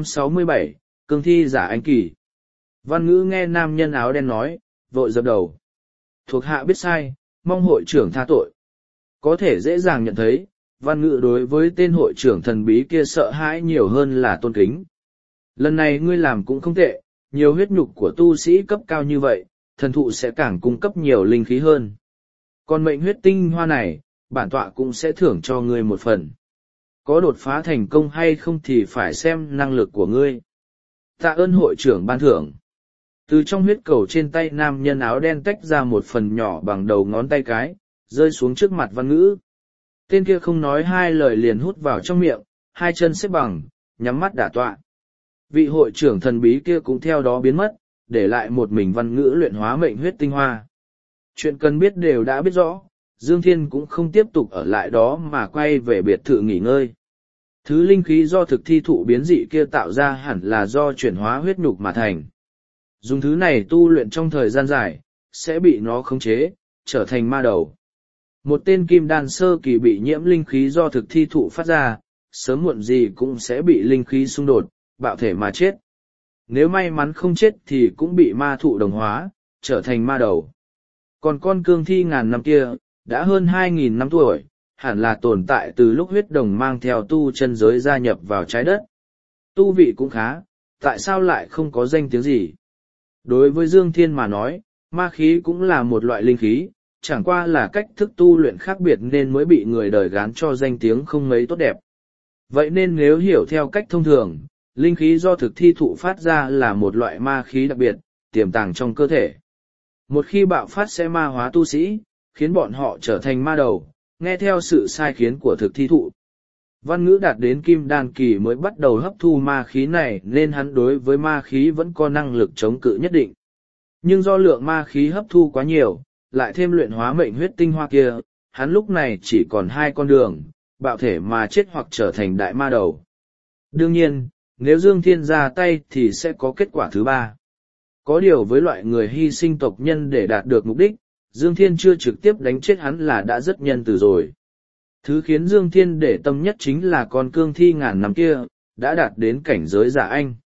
S1: 267, Cương thi giả anh kỳ. Văn Ngữ nghe nam nhân áo đen nói, vội dập đầu. Thuộc hạ biết sai, mong hội trưởng tha tội. Có thể dễ dàng nhận thấy, Văn Ngữ đối với tên hội trưởng thần bí kia sợ hãi nhiều hơn là tôn kính. Lần này ngươi làm cũng không tệ, nhiều huyết nhục của tu sĩ cấp cao như vậy, thần thụ sẽ càng cung cấp nhiều linh khí hơn. Còn mệnh huyết tinh hoa này, bản tọa cũng sẽ thưởng cho ngươi một phần. Có đột phá thành công hay không thì phải xem năng lực của ngươi. Tạ ơn hội trưởng ban thưởng. Từ trong huyết cầu trên tay nam nhân áo đen tách ra một phần nhỏ bằng đầu ngón tay cái, rơi xuống trước mặt Văn Ngữ. Tên kia không nói hai lời liền hút vào trong miệng, hai chân xếp bằng, nhắm mắt đả tọa. Vị hội trưởng thần bí kia cũng theo đó biến mất, để lại một mình Văn Ngữ luyện hóa mệnh huyết tinh hoa. Chuyện cần biết đều đã biết rõ, Dương Thiên cũng không tiếp tục ở lại đó mà quay về biệt thự nghỉ ngơi. Thứ linh khí do thực thi thụ biến dị kia tạo ra hẳn là do chuyển hóa huyết nhục mà thành. Dùng thứ này tu luyện trong thời gian dài, sẽ bị nó khống chế, trở thành ma đầu. Một tên kim đan sơ kỳ bị nhiễm linh khí do thực thi thụ phát ra, sớm muộn gì cũng sẽ bị linh khí xung đột, bạo thể mà chết. Nếu may mắn không chết thì cũng bị ma thụ đồng hóa, trở thành ma đầu. Còn con cương thi ngàn năm kia, đã hơn 2.000 năm tuổi, hẳn là tồn tại từ lúc huyết đồng mang theo tu chân giới gia nhập vào trái đất. Tu vị cũng khá, tại sao lại không có danh tiếng gì? Đối với Dương Thiên mà nói, ma khí cũng là một loại linh khí, chẳng qua là cách thức tu luyện khác biệt nên mới bị người đời gán cho danh tiếng không mấy tốt đẹp. Vậy nên nếu hiểu theo cách thông thường, linh khí do thực thi thụ phát ra là một loại ma khí đặc biệt, tiềm tàng trong cơ thể. Một khi bạo phát sẽ ma hóa tu sĩ, khiến bọn họ trở thành ma đầu, nghe theo sự sai khiến của thực thi thụ. Văn Ngữ đạt đến kim đan kỳ mới bắt đầu hấp thu ma khí này nên hắn đối với ma khí vẫn có năng lực chống cự nhất định. Nhưng do lượng ma khí hấp thu quá nhiều, lại thêm luyện hóa mệnh huyết tinh hoa kia, hắn lúc này chỉ còn hai con đường, bạo thể mà chết hoặc trở thành đại ma đầu. Đương nhiên, nếu Dương Thiên ra tay thì sẽ có kết quả thứ ba. Có điều với loại người hy sinh tộc nhân để đạt được mục đích, Dương Thiên chưa trực tiếp đánh chết hắn là đã rất nhân từ rồi. Thứ khiến Dương Thiên để tâm nhất chính là con cương thi ngàn năm kia, đã đạt đến cảnh giới giả anh.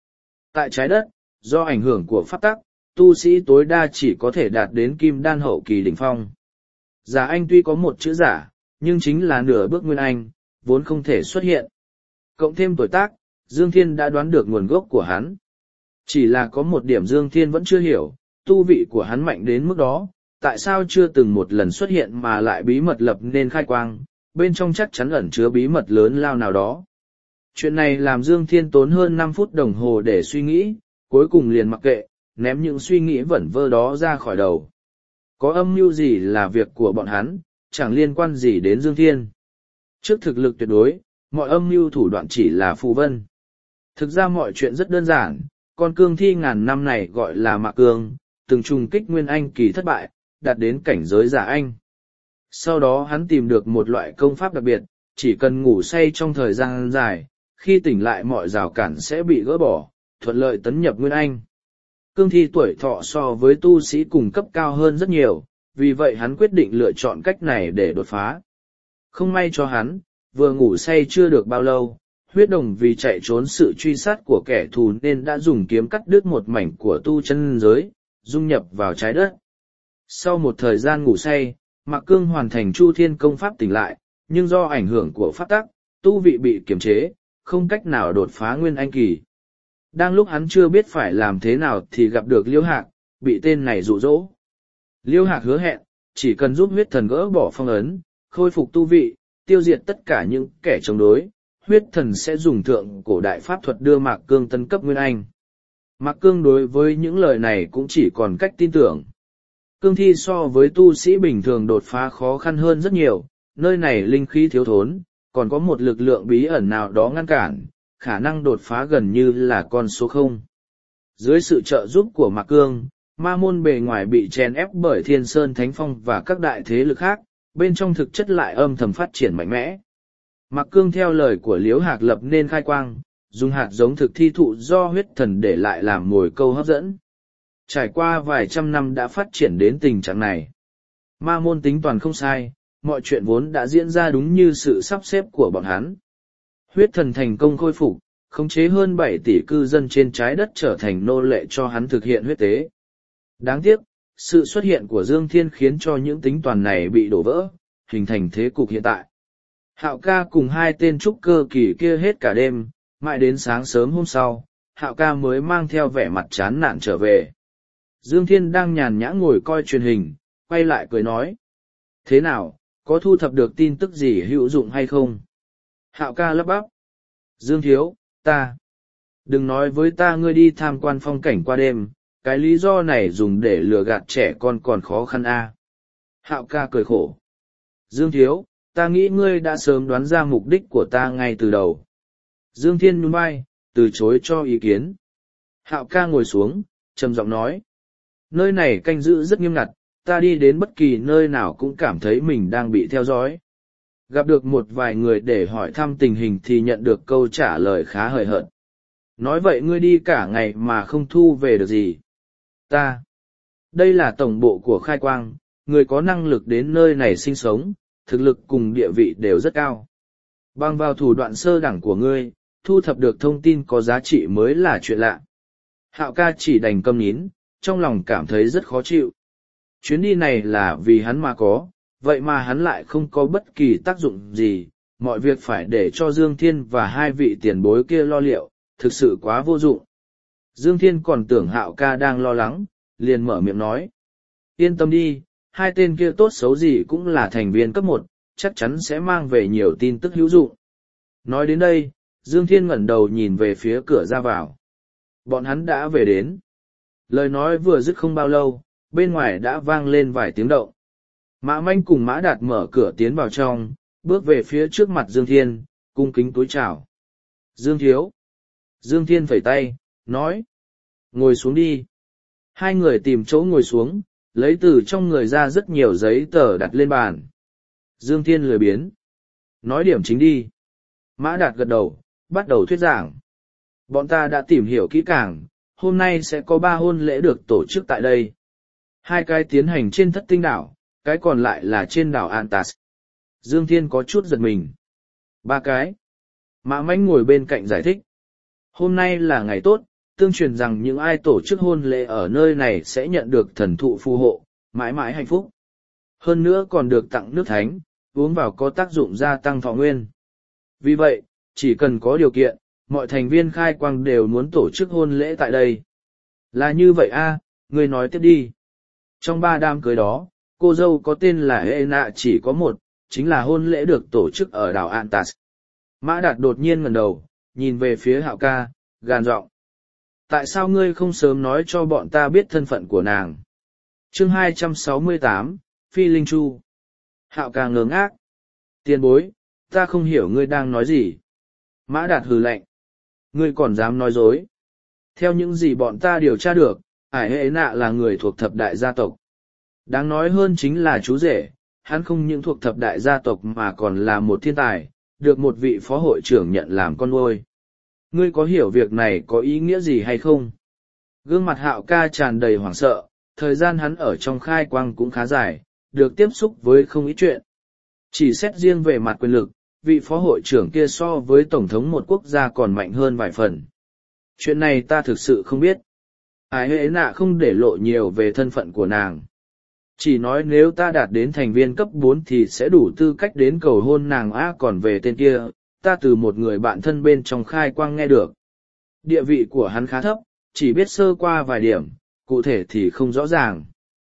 S1: Tại trái đất, do ảnh hưởng của pháp tắc, tu sĩ tối đa chỉ có thể đạt đến kim đan hậu kỳ đỉnh phong. Giả anh tuy có một chữ giả, nhưng chính là nửa bước nguyên anh, vốn không thể xuất hiện. Cộng thêm tuổi tác, Dương Thiên đã đoán được nguồn gốc của hắn. Chỉ là có một điểm Dương Thiên vẫn chưa hiểu, tu vị của hắn mạnh đến mức đó, tại sao chưa từng một lần xuất hiện mà lại bí mật lập nên khai quang, bên trong chắc chắn ẩn chứa bí mật lớn lao nào đó. Chuyện này làm Dương Thiên tốn hơn 5 phút đồng hồ để suy nghĩ, cuối cùng liền mặc kệ, ném những suy nghĩ vẩn vơ đó ra khỏi đầu. Có âm mưu gì là việc của bọn hắn, chẳng liên quan gì đến Dương Thiên. Trước thực lực tuyệt đối, mọi âm mưu thủ đoạn chỉ là phù vân. Thực ra mọi chuyện rất đơn giản, con cương thi ngàn năm này gọi là Mạc Cương, từng trùng kích nguyên anh kỳ thất bại, đạt đến cảnh giới giả anh. Sau đó hắn tìm được một loại công pháp đặc biệt, chỉ cần ngủ say trong thời gian dài, khi tỉnh lại mọi rào cản sẽ bị gỡ bỏ, thuận lợi tấn nhập nguyên anh. Cương thi tuổi thọ so với tu sĩ cùng cấp cao hơn rất nhiều, vì vậy hắn quyết định lựa chọn cách này để đột phá. Không may cho hắn, vừa ngủ say chưa được bao lâu, huyết đồng vì chạy trốn sự truy sát của kẻ thù nên đã dùng kiếm cắt đứt một mảnh của tu chân giới, dung nhập vào trái đất. Sau một thời gian ngủ say, Mạc Cương hoàn thành Chu Thiên công pháp tỉnh lại, nhưng do ảnh hưởng của pháp tắc, tu vị bị kiềm chế, không cách nào đột phá nguyên anh kỳ. Đang lúc hắn chưa biết phải làm thế nào thì gặp được Liêu Hạc, bị tên này dụ dỗ. Liêu Hạc hứa hẹn, chỉ cần giúp huyết thần gỡ bỏ phong ấn, khôi phục tu vị, tiêu diệt tất cả những kẻ chống đối, huyết thần sẽ dùng thượng cổ đại pháp thuật đưa Mạc Cương tấn cấp nguyên anh. Mạc Cương đối với những lời này cũng chỉ còn cách tin tưởng. Cương thi so với tu sĩ bình thường đột phá khó khăn hơn rất nhiều, nơi này linh khí thiếu thốn, còn có một lực lượng bí ẩn nào đó ngăn cản, khả năng đột phá gần như là con số 0. Dưới sự trợ giúp của Mạc Cương, ma môn bề ngoài bị chèn ép bởi Thiên Sơn Thánh Phong và các đại thế lực khác, bên trong thực chất lại âm thầm phát triển mạnh mẽ. Mạc Cương theo lời của Liễu Hạc lập nên khai quang, dùng hạt giống thực thi thụ do huyết thần để lại làm mồi câu hấp dẫn. Trải qua vài trăm năm đã phát triển đến tình trạng này. Ma môn tính toàn không sai, mọi chuyện vốn đã diễn ra đúng như sự sắp xếp của bọn hắn. Huyết thần thành công khôi phục, khống chế hơn 7 tỷ cư dân trên trái đất trở thành nô lệ cho hắn thực hiện huyết tế. Đáng tiếc, sự xuất hiện của Dương Thiên khiến cho những tính toàn này bị đổ vỡ, hình thành thế cục hiện tại. Hạo ca cùng hai tên trúc cơ kỳ kia hết cả đêm, mãi đến sáng sớm hôm sau, Hạo ca mới mang theo vẻ mặt chán nản trở về. Dương Thiên đang nhàn nhã ngồi coi truyền hình, quay lại cười nói. Thế nào, có thu thập được tin tức gì hữu dụng hay không? Hạo ca lắp bắp. Dương thiếu, ta. Đừng nói với ta ngươi đi tham quan phong cảnh qua đêm, cái lý do này dùng để lừa gạt trẻ con còn khó khăn a. Hạo ca cười khổ. Dương thiếu, ta nghĩ ngươi đã sớm đoán ra mục đích của ta ngay từ đầu. Dương Thiên nhún vai, từ chối cho ý kiến. Hạo ca ngồi xuống, trầm giọng nói. Nơi này canh giữ rất nghiêm ngặt, ta đi đến bất kỳ nơi nào cũng cảm thấy mình đang bị theo dõi. Gặp được một vài người để hỏi thăm tình hình thì nhận được câu trả lời khá hời hợt. Nói vậy ngươi đi cả ngày mà không thu về được gì. Ta. Đây là tổng bộ của Khai Quang, người có năng lực đến nơi này sinh sống, thực lực cùng địa vị đều rất cao. Bằng vào thủ đoạn sơ đẳng của ngươi, thu thập được thông tin có giá trị mới là chuyện lạ. Hạo ca chỉ đành câm nín, trong lòng cảm thấy rất khó chịu. Chuyến đi này là vì hắn mà có, vậy mà hắn lại không có bất kỳ tác dụng gì, mọi việc phải để cho Dương Thiên và hai vị tiền bối kia lo liệu, thực sự quá vô dụng. Dương Thiên còn tưởng Hạo ca đang lo lắng, liền mở miệng nói. Yên tâm đi, hai tên kia tốt xấu gì cũng là thành viên cấp 1, chắc chắn sẽ mang về nhiều tin tức hữu dụng. Nói đến đây, Dương Thiên ngẩng đầu nhìn về phía cửa ra vào. Bọn hắn đã về đến. Lời nói vừa dứt không bao lâu, bên ngoài đã vang lên vài tiếng động. Mã Manh cùng Mã Đạt mở cửa tiến vào trong, bước về phía trước mặt Dương Thiên, cung kính túi chào. Dương thiếu. Dương Thiên phẩy tay, nói. Ngồi xuống đi. Hai người tìm chỗ ngồi xuống, lấy từ trong người ra rất nhiều giấy tờ đặt lên bàn. Dương Thiên lười biếng. Nói điểm chính đi. Mã Đạt gật đầu, bắt đầu thuyết giảng. Bọn ta đã tìm hiểu kỹ càng, hôm nay sẽ có 3 hôn lễ được tổ chức tại đây. 2 cái tiến hành trên Thất Tinh đảo, cái còn lại là trên đảo Antas. Dương Thiên có chút giật mình. 3 cái. Mã Mãnh ngồi bên cạnh giải thích. Hôm nay là ngày tốt, tương truyền rằng những ai tổ chức hôn lễ ở nơi này sẽ nhận được thần thụ phù hộ, mãi mãi hạnh phúc. Hơn nữa còn được tặng nước thánh, uống vào có tác dụng gia tăng thọ nguyên. Vì vậy, chỉ cần có điều kiện, mọi thành viên khai quang đều muốn tổ chức hôn lễ tại đây. Là như vậy a, ngươi nói tiếp đi. Trong 3 đám cưới đó, cô dâu có tên là Helena chỉ có một, chính là hôn lễ được tổ chức ở đảo Antas. Mã Đạt đột nhiên ngẩng đầu, nhìn về phía Hạo ca, gàn giọng. Tại sao ngươi không sớm nói cho bọn ta biết thân phận của nàng? Chương 268, Phi Linh Chu. Hạo ca ngớ ngác. Tiền bối, ta không hiểu ngươi đang nói gì. Mã Đạt hừ lạnh. Ngươi còn dám nói dối. Theo những gì bọn ta điều tra được, Ải Hệ Nạ là người thuộc thập đại gia tộc. Đáng nói hơn chính là chú rể, hắn không những thuộc thập đại gia tộc mà còn là một thiên tài, được một vị phó hội trưởng nhận làm con nuôi. Ngươi có hiểu việc này có ý nghĩa gì hay không? Gương mặt Hạo ca tràn đầy hoảng sợ, thời gian hắn ở trong khai quang cũng khá dài, được tiếp xúc với không ít chuyện. Chỉ xét riêng về mặt quyền lực, vị phó hội trưởng kia so với tổng thống một quốc gia còn mạnh hơn vài phần. Chuyện này ta thực sự không biết. Ái Hệ Nạ không để lộ nhiều về thân phận của nàng. Chỉ nói nếu ta đạt đến thành viên cấp 4 thì sẽ đủ tư cách đến cầu hôn nàng còn về tên kia, ta từ một người bạn thân bên trong khai quang nghe được. Địa vị của hắn khá thấp, chỉ biết sơ qua vài điểm, cụ thể thì không rõ ràng.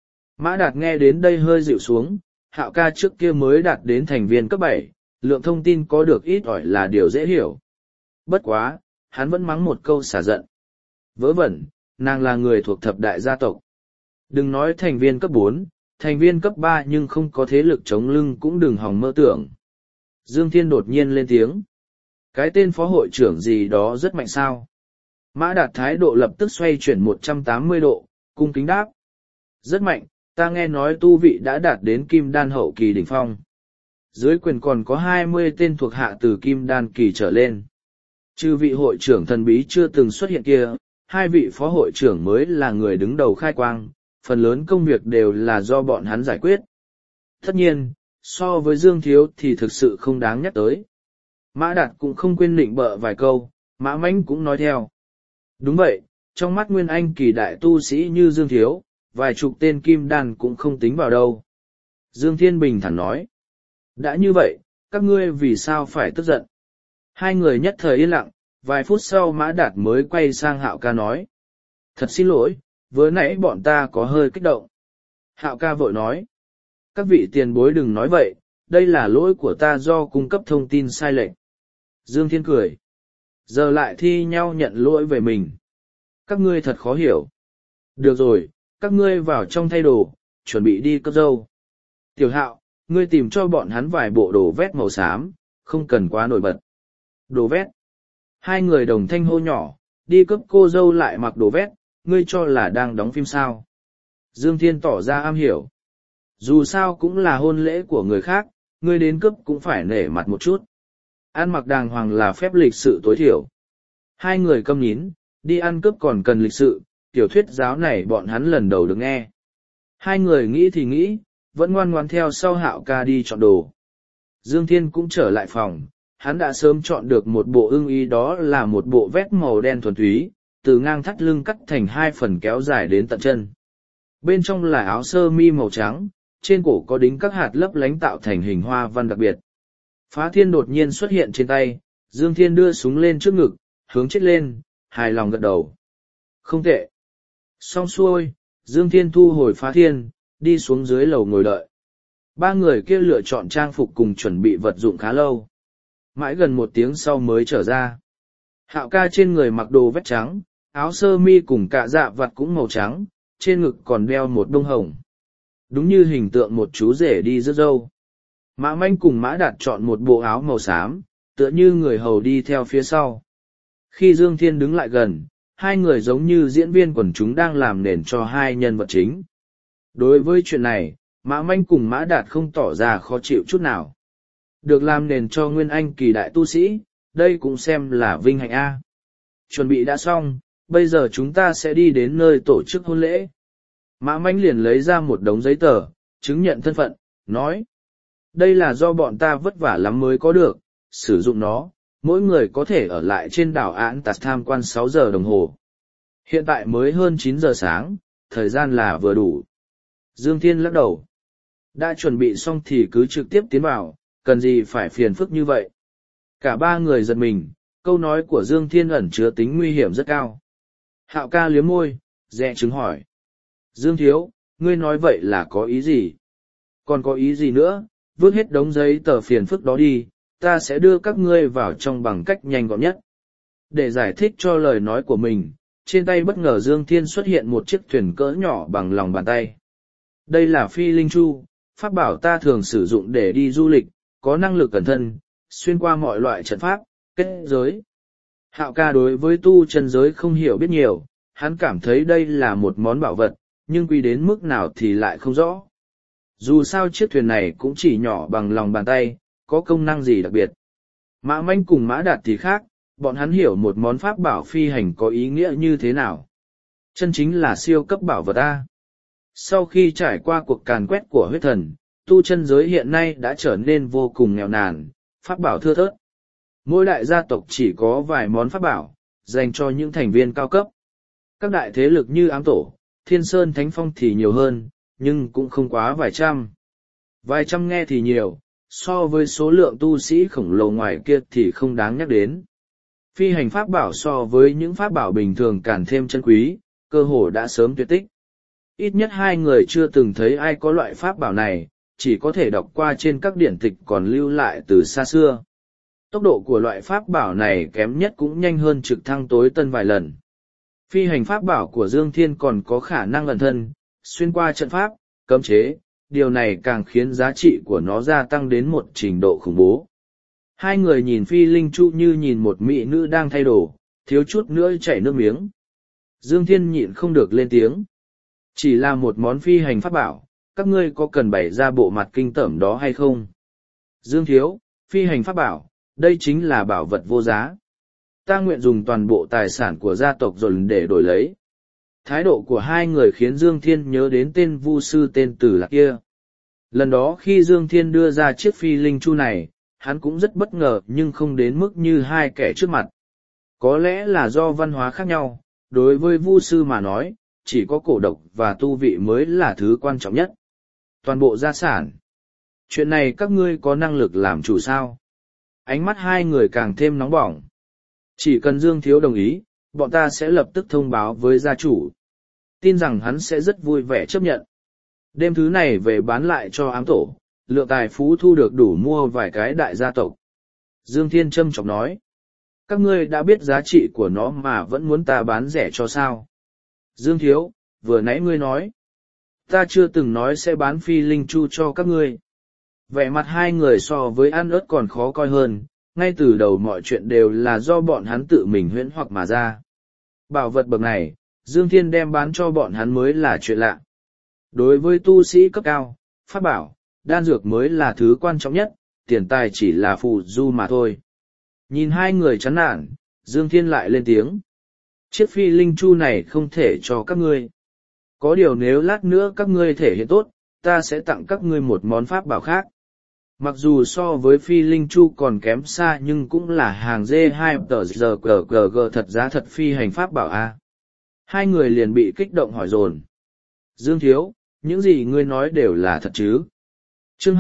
S1: Mã Đạt nghe đến đây hơi dịu xuống, Hạo ca trước kia mới đạt đến thành viên cấp 7, lượng thông tin có được ít ỏi là điều dễ hiểu. Bất quá, hắn vẫn mắng một câu xả giận. Vớ vẩn, nàng là người thuộc thập đại gia tộc. Đừng nói thành viên cấp 4, thành viên cấp 3 nhưng không có thế lực chống lưng cũng đừng hòng mơ tưởng. Dương Thiên đột nhiên lên tiếng. Cái tên phó hội trưởng gì đó rất mạnh sao. Mã Đạt thái độ lập tức xoay chuyển 180 độ, cung kính đáp. Rất mạnh, ta nghe nói tu vị đã đạt đến kim đan hậu kỳ đỉnh phong. Dưới quyền còn có 20 tên thuộc hạ từ kim đan kỳ trở lên. Trừ vị hội trưởng thần bí chưa từng xuất hiện kia, 2 vị phó hội trưởng mới là người đứng đầu khai quang, phần lớn công việc đều là do bọn hắn giải quyết. Tất nhiên, so với Dương Thiếu thì thực sự không đáng nhắc tới. Mã Đạt cũng không quên nịnh bợ vài câu, Mã Mãnh cũng nói theo. Đúng vậy, trong mắt Nguyên Anh kỳ đại tu sĩ như Dương Thiếu, vài chục tên kim đan cũng không tính vào đâu. Dương Thiên bình thản nói. Đã như vậy, các ngươi vì sao phải tức giận? Hai người nhất thời yên lặng, vài phút sau Mã Đạt mới quay sang Hạo ca nói. Thật xin lỗi, vừa nãy bọn ta có hơi kích động. Hạo ca vội nói. Các vị tiền bối đừng nói vậy, đây là lỗi của ta do cung cấp thông tin sai lệch. Dương Thiên cười. Giờ lại thi nhau nhận lỗi về mình. Các ngươi thật khó hiểu. Được rồi, các ngươi vào trong thay đồ, chuẩn bị đi cất dâu. Tiểu Hạo, ngươi tìm cho bọn hắn vài bộ đồ vét màu xám, không cần quá nổi bật. Đồ vét. Hai người đồng thanh hô nhỏ, đi cấp cô dâu lại mặc đồ vét, ngươi cho là đang đóng phim sao. Dương Thiên tỏ ra am hiểu. Dù sao cũng là hôn lễ của người khác, ngươi đến cướp cũng phải nể mặt một chút. Ăn mặc đàng hoàng là phép lịch sự tối thiểu. Hai người câm nhín, đi ăn cướp còn cần lịch sự, tiểu thuyết giáo này bọn hắn lần đầu được nghe. Hai người nghĩ thì nghĩ, vẫn ngoan ngoan theo sau Hạo ca đi chọn đồ. Dương Thiên cũng trở lại phòng, hắn đã sớm chọn được một bộ ưng ý, đó là một bộ vét màu đen thuần túy, từ ngang thắt lưng cắt thành 2 phần kéo dài đến tận chân. Bên trong là áo sơ mi màu trắng, trên cổ có đính các hạt lấp lánh tạo thành hình hoa văn đặc biệt. Phá Thiên đột nhiên xuất hiện trên tay, Dương Thiên đưa súng lên trước ngực, hướng chết lên, hài lòng gật đầu. Không tệ. Xong xuôi, Dương Thiên thu hồi Phá Thiên, đi xuống dưới lầu ngồi đợi. Ba người kia lựa chọn trang phục cùng chuẩn bị vật dụng khá lâu. Mãi gần 1 tiếng sau mới trở ra. Hạo ca trên người mặc đồ vét trắng, áo sơ mi cùng cả dạ vặt cũng màu trắng, trên ngực còn đeo một bông hồng. Đúng như hình tượng một chú rể đi rước dâu. Mã Manh cùng Mã Đạt chọn một bộ áo màu xám, tựa như người hầu đi theo phía sau. Khi Dương Thiên đứng lại gần, hai người giống như diễn viên quần chúng đang làm nền cho hai nhân vật chính. Đối với chuyện này, Mã Manh cùng Mã Đạt không tỏ ra khó chịu chút nào. Được làm nền cho Nguyên Anh kỳ đại tu sĩ, đây cũng xem là vinh hạnh a. Chuẩn bị đã xong, bây giờ chúng ta sẽ đi đến nơi tổ chức hôn lễ. Mã Manh liền lấy ra một đống giấy tờ, chứng nhận thân phận, nói. Đây là do bọn ta vất vả lắm mới có được, sử dụng nó, mỗi người có thể ở lại trên đảo Án Tạt tham quan 6 giờ đồng hồ. Hiện tại mới hơn 9 giờ sáng, thời gian là vừa đủ. Dương Thiên lắc đầu. Đã chuẩn bị xong thì cứ trực tiếp tiến vào, cần gì phải phiền phức như vậy. Cả ba người giật mình, câu nói của Dương Thiên ẩn chứa tính nguy hiểm rất cao. Hạo ca liếm môi, dè chứng hỏi. Dương Thiếu, ngươi nói vậy là có ý gì? Còn có ý gì nữa, vứt hết đống giấy tờ phiền phức đó đi, ta sẽ đưa các ngươi vào trong bằng cách nhanh gọn nhất. Để giải thích cho lời nói của mình, trên tay bất ngờ Dương Thiên xuất hiện một chiếc thuyền cỡ nhỏ bằng lòng bàn tay. Đây là phi linh chu, pháp bảo ta thường sử dụng để đi du lịch, có năng lực cẩn thân, xuyên qua mọi loại trận pháp, kết giới. Hạo ca đối với tu chân giới không hiểu biết nhiều, hắn cảm thấy đây là một món bảo vật, nhưng quy đến mức nào thì lại không rõ. Dù sao chiếc thuyền này cũng chỉ nhỏ bằng lòng bàn tay, có công năng gì đặc biệt. Mã Manh cùng Mã Đạt thì khác, bọn hắn hiểu một món pháp bảo phi hành có ý nghĩa như thế nào. Chân chính là siêu cấp bảo vật A. Sau khi trải qua cuộc càn quét của huyết thần, tu chân giới hiện nay đã trở nên vô cùng nghèo nàn, pháp bảo thưa thớt. Mỗi đại gia tộc chỉ có vài món pháp bảo, dành cho những thành viên cao cấp. Các đại thế lực như Ám Tổ, Thiên Sơn Thánh Phong thì nhiều hơn, nhưng cũng không quá vài trăm. Vài trăm nghe thì nhiều, so với số lượng tu sĩ khổng lồ ngoài kia thì không đáng nhắc đến. Phi hành pháp bảo so với những pháp bảo bình thường càng thêm chân quý, cơ hồ đã sớm tuyệt tích. Ít nhất hai người chưa từng thấy ai có loại pháp bảo này, chỉ có thể đọc qua trên các điển tịch còn lưu lại từ xa xưa. Tốc độ của loại pháp bảo này kém nhất cũng nhanh hơn trực thăng tối tân vài lần. Phi hành pháp bảo của Dương Thiên còn có khả năng ẩn thân, xuyên qua trận pháp, cấm chế, điều này càng khiến giá trị của nó gia tăng đến một trình độ khủng bố. Hai người nhìn Phi Linh Chu như nhìn một mỹ nữ đang thay đồ, thiếu chút nữa chảy nước miếng. Dương Thiên nhịn không được lên tiếng. Chỉ là một món phi hành pháp bảo, các ngươi có cần bày ra bộ mặt kinh tởm đó hay không? Dương Thiếu, phi hành pháp bảo, đây chính là bảo vật vô giá. Ta nguyện dùng toàn bộ tài sản của gia tộc rồi để đổi lấy. Thái độ của hai người khiến Dương Thiên nhớ đến tên vu sư tên Tử Lạc kia. Lần đó khi Dương Thiên đưa ra chiếc phi linh chu này, hắn cũng rất bất ngờ nhưng không đến mức như hai kẻ trước mặt. Có lẽ là do văn hóa khác nhau, đối với vu sư mà nói, chỉ có cổ độc và tu vị mới là thứ quan trọng nhất. Toàn bộ gia sản. Chuyện này các ngươi có năng lực làm chủ sao? Ánh mắt hai người càng thêm nóng bỏng. Chỉ cần Dương Thiếu đồng ý, bọn ta sẽ lập tức thông báo với gia chủ. Tin rằng hắn sẽ rất vui vẻ chấp nhận. Đêm thứ này về bán lại cho Ám Tổ, lượng tài phú thu được đủ mua vài cái đại gia tộc. Dương Thiên châm chọc nói. Các ngươi đã biết giá trị của nó mà vẫn muốn ta bán rẻ cho sao? Dương Thiếu, vừa nãy ngươi nói. Ta chưa từng nói sẽ bán phi linh chu cho các ngươi. Vẻ mặt hai người so với ăn ớt còn khó coi hơn, ngay từ đầu mọi chuyện đều là do bọn hắn tự mình huyễn hoặc mà ra. Bảo vật bậc này, Dương Thiên đem bán cho bọn hắn mới là chuyện lạ. Đối với tu sĩ cấp cao, pháp bảo, đan dược mới là thứ quan trọng nhất, tiền tài chỉ là phù du mà thôi. Nhìn hai người chán nản, Dương Thiên lại lên tiếng. Chiếc phi linh chu này không thể cho các ngươi. Có điều nếu lát nữa các ngươi thể hiện tốt, ta sẽ tặng các ngươi một món pháp bảo khác. Mặc dù so với phi linh chu còn kém xa nhưng cũng là hàng D2 tờ giờ GGG thật giá thật phi hành pháp bảo A. Hai người liền bị kích động hỏi dồn. Dương Thiếu, những gì ngươi nói đều là thật chứ? Chương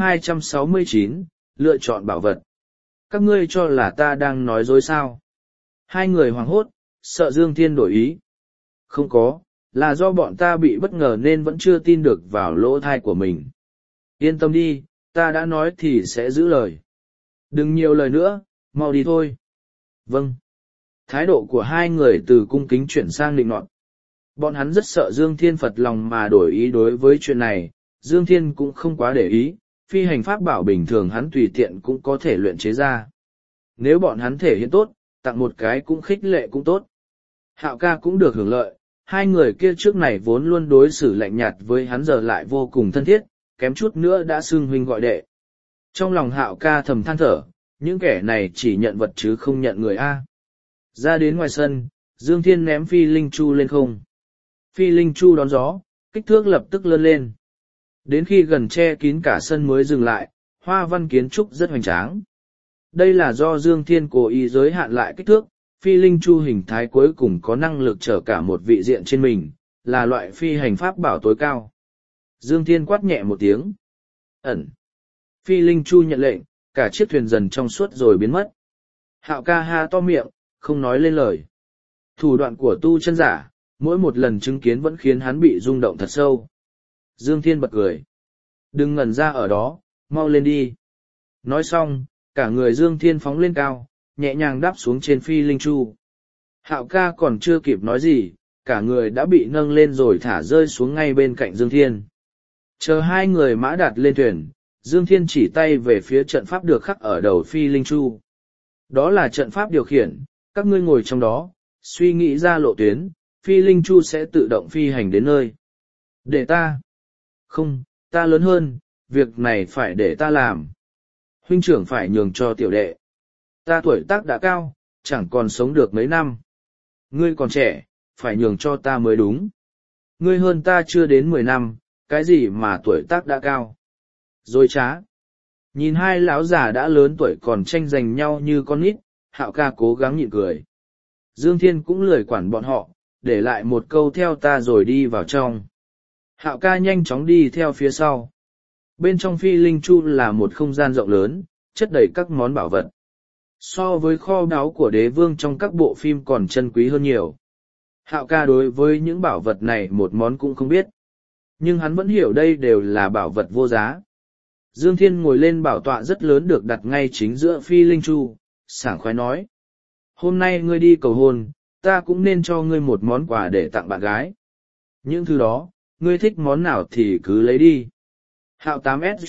S1: 269, lựa chọn bảo vật. Các ngươi cho là ta đang nói dối sao? Hai người hoảng hốt, sợ Dương Thiên đổi ý. Không có, là do bọn ta bị bất ngờ nên vẫn chưa tin được vào lỗ thai của mình. Yên tâm đi, ta đã nói thì sẽ giữ lời. Đừng nhiều lời nữa, mau đi thôi. Vâng. Thái độ của hai người từ cung kính chuyển sang định nọt. Bọn hắn rất sợ Dương Thiên phật lòng mà đổi ý đối với chuyện này, Dương Thiên cũng không quá để ý, phi hành pháp bảo bình thường hắn tùy tiện cũng có thể luyện chế ra. Nếu bọn hắn thể hiện tốt, tặng một cái cũng khích lệ cũng tốt. Hạo ca cũng được hưởng lợi, hai người kia trước này vốn luôn đối xử lạnh nhạt với hắn giờ lại vô cùng thân thiết, kém chút nữa đã xưng huynh gọi đệ. Trong lòng Hạo ca thầm than thở, những kẻ này chỉ nhận vật chứ không nhận người A. Ra đến ngoài sân, Dương Thiên ném phi linh chu lên không. Phi linh chu đón gió, kích thước lập tức lơn lên. Đến khi gần che kín cả sân mới dừng lại, hoa văn kiến trúc rất hoành tráng. Đây là do Dương Thiên cố ý giới hạn lại kích thước, Phi linh chu hình thái cuối cùng có năng lực chở cả một vị diện trên mình, là loại phi hành pháp bảo tối cao. Dương Thiên quát nhẹ một tiếng. Ẩn. Phi linh chu nhận lệnh, cả chiếc thuyền dần trong suốt rồi biến mất. Hạo ca ha to miệng, không nói lên lời. Thủ đoạn của tu chân giả, mỗi một lần chứng kiến vẫn khiến hắn bị rung động thật sâu. Dương Thiên bật cười. Đừng ngẩn ra ở đó, mau lên đi. Nói xong, cả người Dương Thiên phóng lên cao, nhẹ nhàng đáp xuống trên phi linh chu. Hạo ca còn chưa kịp nói gì, cả người đã bị nâng lên rồi thả rơi xuống ngay bên cạnh Dương Thiên. Chờ hai người mã đạt lên thuyền, Dương Thiên chỉ tay về phía trận pháp được khắc ở đầu phi linh chu. Đó là trận pháp điều khiển, các ngươi ngồi trong đó, suy nghĩ ra lộ tuyến, phi linh chu sẽ tự động phi hành đến nơi. Để ta. Không, ta lớn hơn, việc này phải để ta làm. Huynh trưởng phải nhường cho tiểu đệ. Ta tuổi tác đã cao, chẳng còn sống được mấy năm. Ngươi còn trẻ, phải nhường cho ta mới đúng. Ngươi hơn ta chưa đến 10 năm, cái gì mà tuổi tác đã cao. Rồi trá. Nhìn hai lão già đã lớn tuổi còn tranh giành nhau như con nít, Hạo ca cố gắng nhịn cười. Dương Thiên cũng lười quản bọn họ, để lại một câu theo ta rồi đi vào trong. Hạo ca nhanh chóng đi theo phía sau. Bên trong phi linh chu là một không gian rộng lớn, chất đầy các món bảo vật. So với kho báu của đế vương trong các bộ phim còn chân quý hơn nhiều. Hạo ca đối với những bảo vật này một món cũng không biết. Nhưng hắn vẫn hiểu đây đều là bảo vật vô giá. Dương Thiên ngồi lên bảo tọa rất lớn được đặt ngay chính giữa phi linh chu, sảng khoái nói. Hôm nay ngươi đi cầu hôn, ta cũng nên cho ngươi một món quà để tặng bạn gái. Những thứ đó, ngươi thích món nào thì cứ lấy đi. Hạo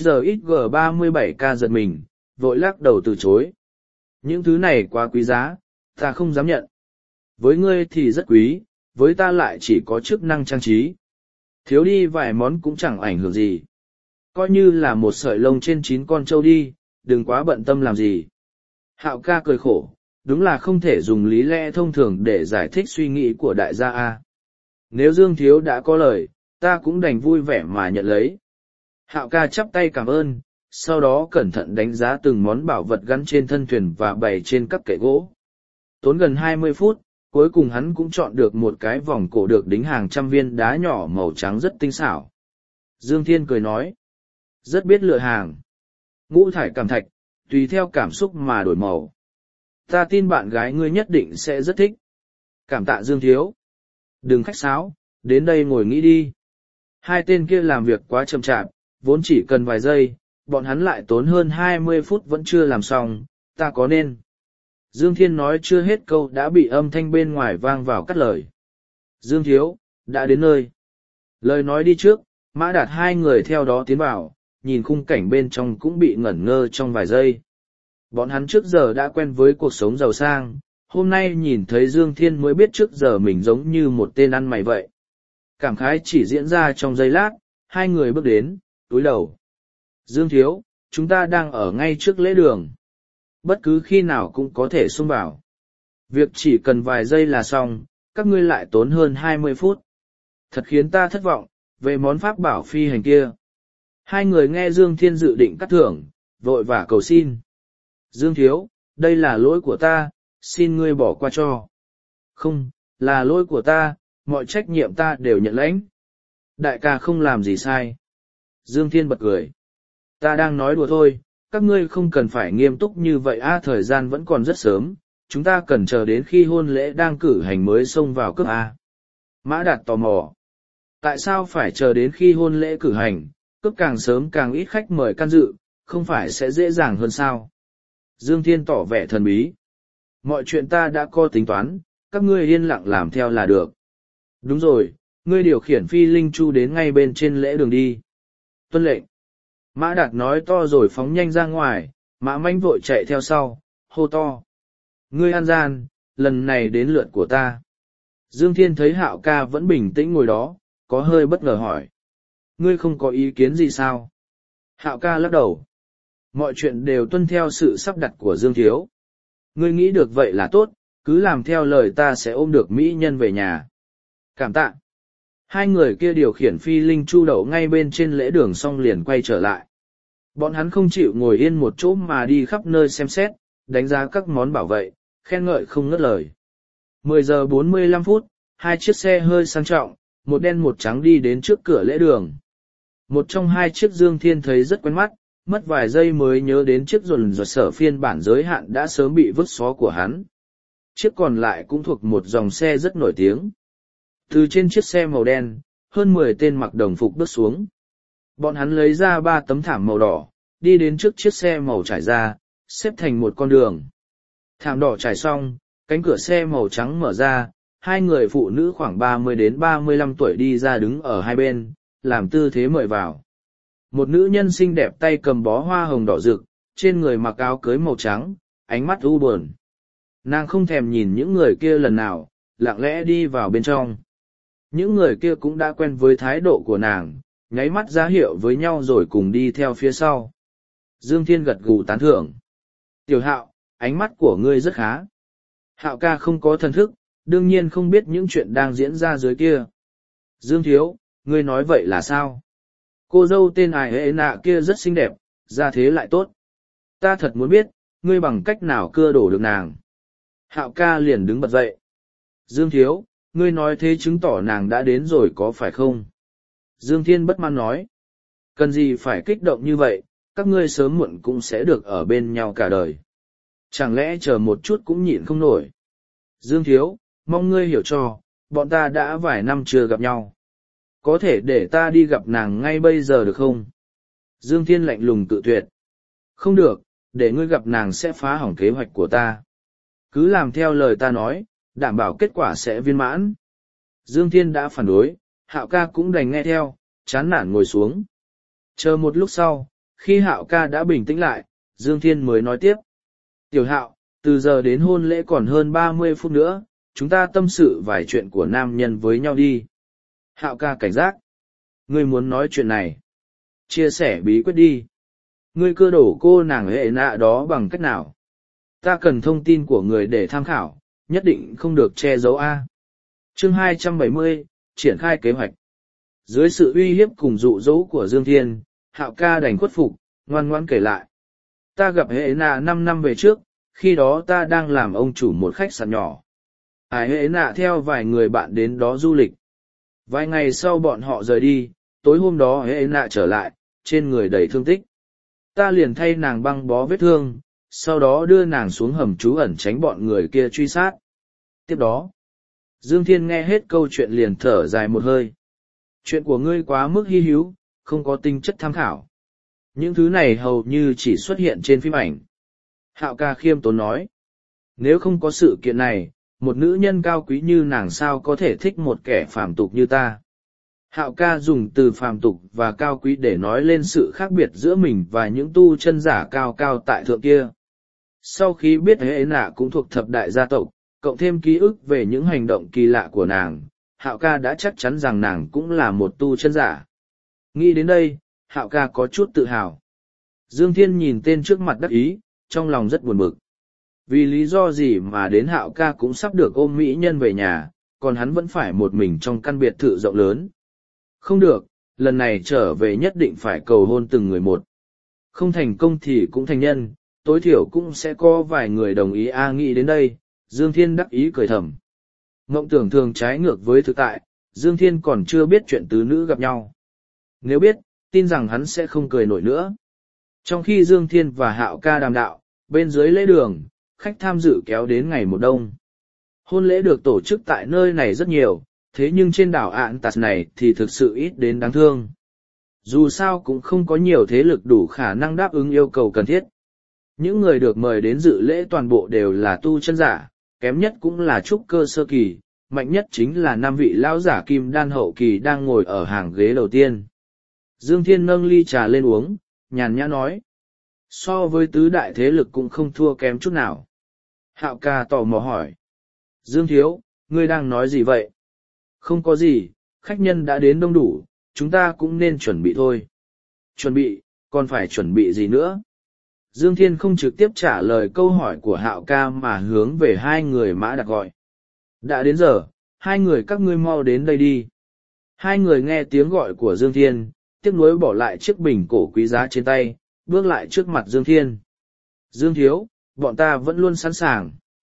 S1: 8SGXG37K giật mình, vội lắc đầu từ chối. Những thứ này quá quý giá, ta không dám nhận. Với ngươi thì rất quý, với ta lại chỉ có chức năng trang trí. Thiếu đi vài món cũng chẳng ảnh hưởng gì. Coi như là một sợi lông trên 9 con trâu đi, đừng quá bận tâm làm gì. Hạo ca cười khổ, đúng là không thể dùng lý lẽ thông thường để giải thích suy nghĩ của đại gia A. Nếu Dương Thiếu đã có lời, ta cũng đành vui vẻ mà nhận lấy. Hạo ca chắp tay cảm ơn, sau đó cẩn thận đánh giá từng món bảo vật gắn trên thân thuyền và bày trên các kệ gỗ. Tốn gần 20 phút, cuối cùng hắn cũng chọn được một cái vòng cổ được đính hàng trăm viên đá nhỏ màu trắng rất tinh xảo. Dương Thiên cười nói, rất biết lựa hàng. Ngũ thải cẩm thạch, tùy theo cảm xúc mà đổi màu. Ta tin bạn gái ngươi nhất định sẽ rất thích. Cảm tạ Dương Thiếu. Đừng khách sáo, đến đây ngồi nghĩ đi. Hai tên kia làm việc quá chậm chạp, vốn chỉ cần vài giây, bọn hắn lại tốn hơn 20 phút vẫn chưa làm xong, ta có nên. Dương Thiên nói chưa hết câu đã bị âm thanh bên ngoài vang vào cắt lời. Dương Thiếu, đã đến nơi. Lời nói đi trước, Mã Đạt hai người theo đó tiến vào, nhìn khung cảnh bên trong cũng bị ngẩn ngơ trong vài giây. Bọn hắn trước giờ đã quen với cuộc sống giàu sang, hôm nay nhìn thấy Dương Thiên mới biết trước giờ mình giống như một tên ăn mày vậy. Cảm khái chỉ diễn ra trong giây lát, hai người bước đến, túi đầu. Dương Thiếu, chúng ta đang ở ngay trước lễ đường. Bất cứ khi nào cũng có thể xông vào. Việc chỉ cần vài giây là xong, các ngươi lại tốn hơn 20 phút. Thật khiến ta thất vọng, về món pháp bảo phi hành kia. Hai người nghe Dương Thiên dự định cắt thưởng, vội vã cầu xin. Dương Thiếu, đây là lỗi của ta, xin ngươi bỏ qua cho. Không, là lỗi của ta, mọi trách nhiệm ta đều nhận lãnh. Đại ca không làm gì sai. Dương Thiên bật cười. Ta đang nói đùa thôi, các ngươi không cần phải nghiêm túc như vậy thời gian vẫn còn rất sớm, chúng ta cần chờ đến khi hôn lễ đang cử hành mới xông vào cướp Mã Đạt tò mò. Tại sao phải chờ đến khi hôn lễ cử hành, cướp càng sớm càng ít khách mời can dự, không phải sẽ dễ dàng hơn sao? Dương Thiên tỏ vẻ thần bí. Mọi chuyện ta đã có tính toán, các ngươi yên lặng làm theo là được. Đúng rồi, ngươi điều khiển phi linh chu đến ngay bên trên lễ đường đi. Tuân lệnh. Mã Đạt nói to rồi phóng nhanh ra ngoài, Mã Manh vội chạy theo sau, hô to. Ngươi ăn gian, lần này đến lượt của ta. Dương Thiên thấy Hạo ca vẫn bình tĩnh ngồi đó, có hơi bất ngờ hỏi. Ngươi không có ý kiến gì sao? Hạo ca lắc đầu. Mọi chuyện đều tuân theo sự sắp đặt của Dương Thiếu. Ngươi nghĩ được vậy là tốt, cứ làm theo lời ta sẽ ôm được mỹ nhân về nhà. Cảm tạ. Hai người kia điều khiển phi linh chu đậu ngay bên trên lễ đường xong liền quay trở lại. Bọn hắn không chịu ngồi yên một chỗ mà đi khắp nơi xem xét, đánh giá các món bảo vệ, khen ngợi không ngớt lời. 10:45, hai chiếc xe hơi sang trọng, một đen một trắng đi đến trước cửa lễ đường. Một trong hai chiếc Dương Thiên thấy rất quen mắt, mất vài giây mới nhớ đến chiếc dồn dồn sở phiên bản giới hạn đã sớm bị vứt xó của hắn. Chiếc còn lại cũng thuộc một dòng xe rất nổi tiếng. Từ trên chiếc xe màu đen, hơn 10 tên mặc đồng phục bước xuống. Bọn hắn lấy ra 3 tấm thảm màu đỏ, đi đến trước chiếc xe màu trải ra, xếp thành một con đường. Thảm đỏ trải xong, cánh cửa xe màu trắng mở ra, hai người phụ nữ khoảng 30 đến 35 tuổi đi ra đứng ở hai bên, làm tư thế mời vào. Một nữ nhân xinh đẹp tay cầm bó hoa hồng đỏ rực, trên người mặc áo cưới màu trắng, ánh mắt u buồn. Nàng không thèm nhìn những người kia lần nào, lặng lẽ đi vào bên trong. Những người kia cũng đã quen với thái độ của nàng, nháy mắt ra hiệu với nhau rồi cùng đi theo phía sau. Dương Thiên gật gù tán thưởng. Tiểu Hạo, ánh mắt của ngươi rất khá. Hạo ca không có thần thức, đương nhiên không biết những chuyện đang diễn ra dưới kia. Dương Thiếu, ngươi nói vậy là sao? Cô dâu tên Ai Hệ Nạ kia rất xinh đẹp, ra thế lại tốt. Ta thật muốn biết, ngươi bằng cách nào cưa đổ được nàng. Hạo ca liền đứng bật dậy. Dương Thiếu, ngươi nói thế chứng tỏ nàng đã đến rồi có phải không? Dương Thiên bất mãn nói. Cần gì phải kích động như vậy, các ngươi sớm muộn cũng sẽ được ở bên nhau cả đời. Chẳng lẽ chờ một chút cũng nhịn không nổi. Dương Thiếu, mong ngươi hiểu cho, bọn ta đã vài năm chưa gặp nhau. Có thể để ta đi gặp nàng ngay bây giờ được không? Dương Thiên lạnh lùng cự tuyệt. Không được, để ngươi gặp nàng sẽ phá hỏng kế hoạch của ta. Cứ làm theo lời ta nói, đảm bảo kết quả sẽ viên mãn. Dương Thiên đã phản đối, Hạo ca cũng đành nghe theo, chán nản ngồi xuống. Chờ một lúc sau, khi Hạo ca đã bình tĩnh lại, Dương Thiên mới nói tiếp. Tiểu Hạo, từ giờ đến hôn lễ còn hơn 30 phút nữa, chúng ta tâm sự vài chuyện của nam nhân với nhau đi. Hạo ca cảnh giác. Ngươi muốn nói chuyện này. Chia sẻ bí quyết đi. Ngươi cưa đổ cô nàng Hệ Nạ đó bằng cách nào? Ta cần thông tin của người để tham khảo, nhất định không được che giấu A. Chương 270, triển khai kế hoạch. Dưới sự uy hiếp cùng dụ dỗ của Dương Thiên, Hạo ca đành khuất phục, ngoan ngoãn kể lại. Ta gặp Hệ Nạ 5 năm về trước, khi đó ta đang làm ông chủ một khách sạn nhỏ. Ai Hệ Nạ theo vài người bạn đến đó du lịch. Vài ngày sau bọn họ rời đi, tối hôm đó Hệ Nạ trở lại, trên người đầy thương tích. Ta liền thay nàng băng bó vết thương, sau đó đưa nàng xuống hầm trú ẩn tránh bọn người kia truy sát. Tiếp đó, Dương Thiên nghe hết câu chuyện liền thở dài một hơi. Chuyện của ngươi quá mức hi hữu, không có tính chất tham khảo. Những thứ này hầu như chỉ xuất hiện trên phim ảnh. Hạo ca khiêm tốn nói. Nếu không có sự kiện này, một nữ nhân cao quý như nàng sao có thể thích một kẻ phàm tục như ta. Hạo ca dùng từ phàm tục và cao quý để nói lên sự khác biệt giữa mình và những tu chân giả cao cao tại thượng kia. Sau khi biết Hệ Nạ cũng thuộc thập đại gia tộc, cộng thêm ký ức về những hành động kỳ lạ của nàng, Hạo ca đã chắc chắn rằng nàng cũng là một tu chân giả. Nghĩ đến đây, Hạo ca có chút tự hào. Dương Thiên nhìn tên trước mặt đắc ý, trong lòng rất buồn bực. Vì lý do gì mà đến Hạo ca cũng sắp được ôm mỹ nhân về nhà, còn hắn vẫn phải một mình trong căn biệt thự rộng lớn. Không được, lần này trở về nhất định phải cầu hôn từng người một. Không thành công thì cũng thành nhân, tối thiểu cũng sẽ có vài người đồng ý nghĩ đến đây, Dương Thiên đắc ý cười thầm. Mộng tưởng thường trái ngược với thực tại, Dương Thiên còn chưa biết chuyện tứ nữ gặp nhau. Nếu biết, tin rằng hắn sẽ không cười nổi nữa. Trong khi Dương Thiên và Hạo ca đàm đạo, bên dưới lễ đường, khách tham dự kéo đến ngày một đông. Hôn lễ được tổ chức tại nơi này rất nhiều, thế nhưng trên đảo Ạn Tạt này thì thực sự ít đến đáng thương. Dù sao cũng không có nhiều thế lực đủ khả năng đáp ứng yêu cầu cần thiết. Những người được mời đến dự lễ toàn bộ đều là tu chân giả, kém nhất cũng là trúc cơ sơ kỳ, mạnh nhất chính là 5 vị lão giả kim đan hậu kỳ đang ngồi ở hàng ghế đầu tiên. Dương Thiên nâng ly trà lên uống, nhàn nhã nói. So với tứ đại thế lực cũng không thua kém chút nào. Hạo ca tò mò hỏi. Dương Thiếu, ngươi đang nói gì vậy? Không có gì, khách nhân đã đến đông đủ, chúng ta cũng nên chuẩn bị thôi. Chuẩn bị, còn phải chuẩn bị gì nữa? Dương Thiên không trực tiếp trả lời câu hỏi của Hạo ca mà hướng về hai người Mã Đặc gọi. Đã đến giờ, hai người các ngươi mau đến đây đi. Hai người nghe tiếng gọi của Dương Thiên, tiếc nuối bỏ lại chiếc bình cổ quý giá trên tay, bước lại trước mặt Dương Thiên. Dương Thiếu, bọn ta vẫn luôn sẵn sàng.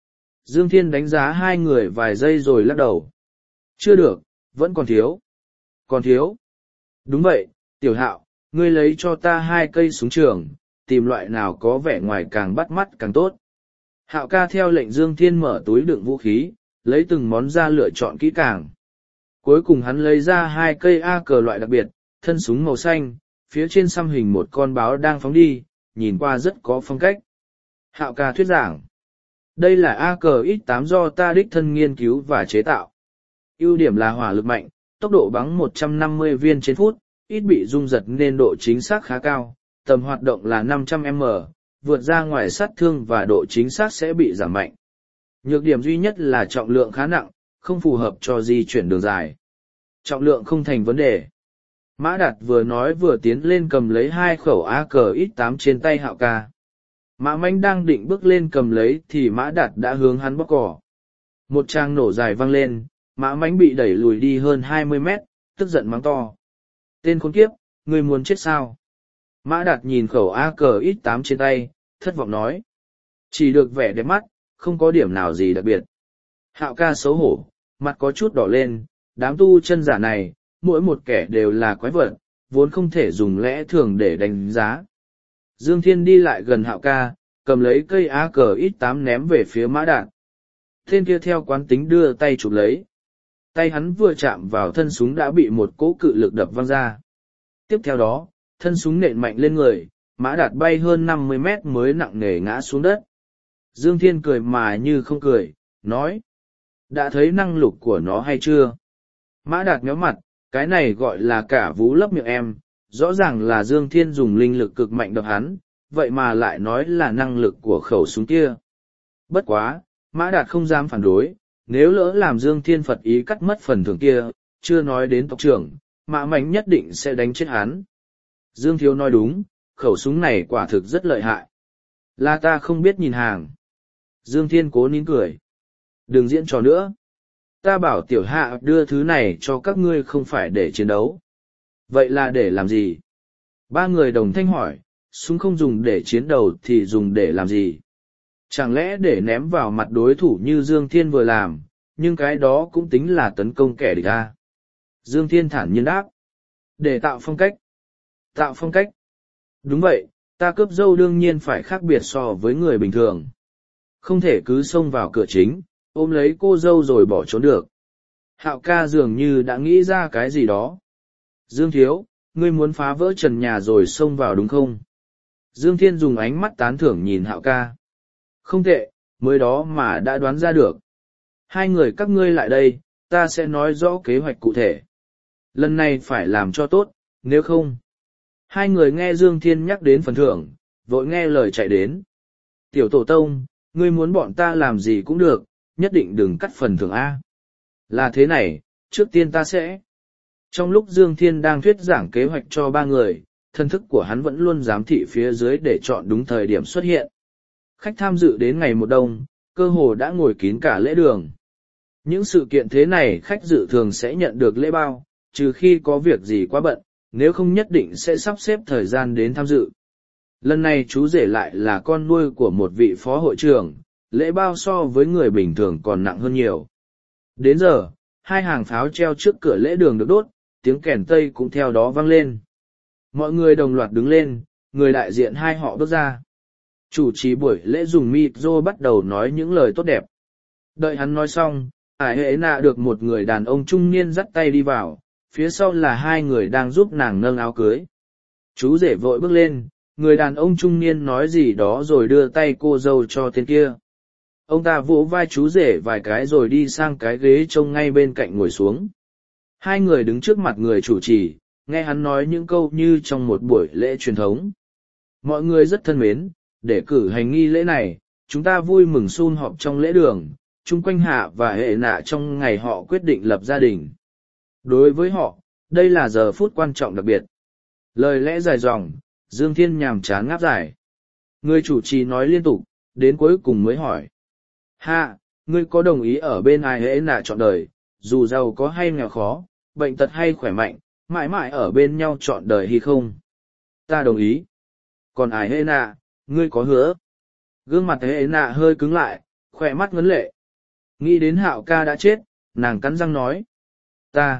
S1: Dương Thiên đánh giá hai người vài giây rồi lắc đầu. Chưa được, vẫn còn thiếu. Còn thiếu. Đúng vậy, Tiểu Hạo, ngươi lấy cho ta 2 cây súng trường, tìm loại nào có vẻ ngoài càng bắt mắt càng tốt. Hạo ca theo lệnh Dương Thiên mở túi đựng vũ khí, lấy từng món ra lựa chọn kỹ càng. Cuối cùng hắn lấy ra 2 cây A cờ loại đặc biệt, thân súng màu xanh, phía trên xăm hình một con báo đang phóng đi, nhìn qua rất có phong cách. Hạo ca thuyết giảng. Đây là A cờ X8 do ta đích thân nghiên cứu và chế tạo. Ưu điểm là hỏa lực mạnh, tốc độ bắn 150 viên trên phút, ít bị rung giật nên độ chính xác khá cao, tầm hoạt động là 500m, vượt ra ngoài sát thương và độ chính xác sẽ bị giảm mạnh. Nhược điểm duy nhất là trọng lượng khá nặng, không phù hợp cho di chuyển đường dài. Trọng lượng không thành vấn đề. Mã Đạt vừa nói vừa tiến lên cầm lấy 2 khẩu AKX8 trên tay Hạo ca. Mã Mánh đang định bước lên cầm lấy thì Mã Đạt đã hướng hắn bóp cỏ. Một tràng nổ dài vang lên, Mã Mánh bị đẩy lùi đi hơn 20 mét, tức giận mắng to. Tên khốn kiếp, ngươi muốn chết sao? Mã Đạt nhìn khẩu AKX8 trên tay, thất vọng nói. Chỉ được vẻ đẹp mắt, không có điểm nào gì đặc biệt. Hạo ca xấu hổ, mặt có chút đỏ lên, đám tu chân giả này, mỗi một kẻ đều là quái vật, vốn không thể dùng lẽ thường để đánh giá. Dương Thiên đi lại gần Hạo ca, cầm lấy cây AKX8 ném về phía Mã Đạt. Tên kia theo quán tính đưa tay chụp lấy. Tay hắn vừa chạm vào thân súng đã bị một cỗ cự lực đập văng ra. Tiếp theo đó, thân súng nện mạnh lên người, Mã Đạt bay hơn 50 mét mới nặng nề ngã xuống đất. Dương Thiên cười mà như không cười, nói. Đã thấy năng lực của nó hay chưa? Mã Đạt méo mặt, cái này gọi là cả vú lấp miệng em, rõ ràng là Dương Thiên dùng linh lực cực mạnh đập hắn, vậy mà lại nói là năng lực của khẩu súng kia. Bất quá, Mã Đạt không dám phản đối, nếu lỡ làm Dương Thiên Phật ý cắt mất phần thưởng kia, chưa nói đến tộc trưởng, Mã Mánh nhất định sẽ đánh chết hắn. Dương Thiếu nói đúng, khẩu súng này quả thực rất lợi hại. Là ta không biết nhìn hàng. Dương Thiên cố nín cười. Đừng diễn trò nữa. Ta bảo Tiểu Hạ đưa thứ này cho các ngươi không phải để chiến đấu. Vậy là để làm gì? 3 người đồng thanh hỏi, súng không dùng để chiến đấu thì dùng để làm gì? Chẳng lẽ để ném vào mặt đối thủ như Dương Thiên vừa làm, nhưng cái đó cũng tính là tấn công kẻ địch à? Dương Thiên thản nhiên đáp. Để tạo phong cách. Tạo phong cách. Đúng vậy, ta cướp dâu đương nhiên phải khác biệt so với người bình thường. Không thể cứ xông vào cửa chính, ôm lấy cô dâu rồi bỏ trốn được. Hạo ca dường như đã nghĩ ra cái gì đó. Dương Thiếu, ngươi muốn phá vỡ trần nhà rồi xông vào đúng không? Dương Thiên dùng ánh mắt tán thưởng nhìn Hạo ca. Không tệ, mới đó mà đã đoán ra được. 2 người các ngươi lại đây, ta sẽ nói rõ kế hoạch cụ thể. Lần này phải làm cho tốt, nếu không. 2 người nghe Dương Thiên nhắc đến phần thưởng, vội nghe lời chạy đến. Tiểu tổ tông, ngươi muốn bọn ta làm gì cũng được, nhất định đừng cắt phần thưởng A. Là thế này, trước tiên ta sẽ. Trong lúc Dương Thiên đang thuyết giảng kế hoạch cho 3 người, thân thức của hắn vẫn luôn giám thị phía dưới để chọn đúng thời điểm xuất hiện. Khách tham dự đến ngày một đông, cơ hồ đã ngồi kín cả lễ đường. Những sự kiện thế này khách dự thường sẽ nhận được lễ bao, trừ khi có việc gì quá bận, nếu không nhất định sẽ sắp xếp thời gian đến tham dự. Lần này chú rể lại là con nuôi của một vị phó hội trưởng, lễ bao so với người bình thường còn nặng hơn nhiều. Đến giờ, 2 hàng pháo treo trước cửa lễ đường được đốt, tiếng kèn tây cũng theo đó vang lên. Mọi người đồng loạt đứng lên, người đại diện 2 họ bước ra. Chủ trì buổi lễ dùng micro bắt đầu nói những lời tốt đẹp. Đợi hắn nói xong, Ải Hệ Nạ được một người đàn ông trung niên dắt tay đi vào, phía sau là 2 người đang giúp nàng nâng áo cưới. Chú rể vội bước lên, người đàn ông trung niên nói gì đó rồi đưa tay cô dâu cho tên kia. Ông ta vỗ vai chú rể vài cái rồi đi sang cái ghế trông ngay bên cạnh ngồi xuống. 2 người đứng trước mặt người chủ trì, nghe hắn nói những câu như trong một buổi lễ truyền thống. Mọi người rất thân mến, để cử hành nghi lễ này, chúng ta vui mừng sum họp trong lễ đường, chung quanh Hạ và Hệ Nạ trong ngày họ quyết định lập gia đình. Đối với họ, đây là giờ phút quan trọng đặc biệt. Lời lẽ dài dòng, Dương Thiên nhàm chán ngáp dài. Người chủ trì nói liên tục, đến cuối cùng mới hỏi. Hạ, ngươi có đồng ý ở bên ai Hệ Nạ chọn đời, dù giàu có hay nghèo khó, bệnh tật hay khỏe mạnh, mãi mãi ở bên nhau chọn đời hay không? Ta đồng ý. Còn ai Hệ Nạ, ngươi có hứa? Gương mặt Hệ Nạ hơi cứng lại, khỏe mắt ngấn lệ, Nghĩ đến Hạo ca đã chết, nàng cắn răng nói. Ta.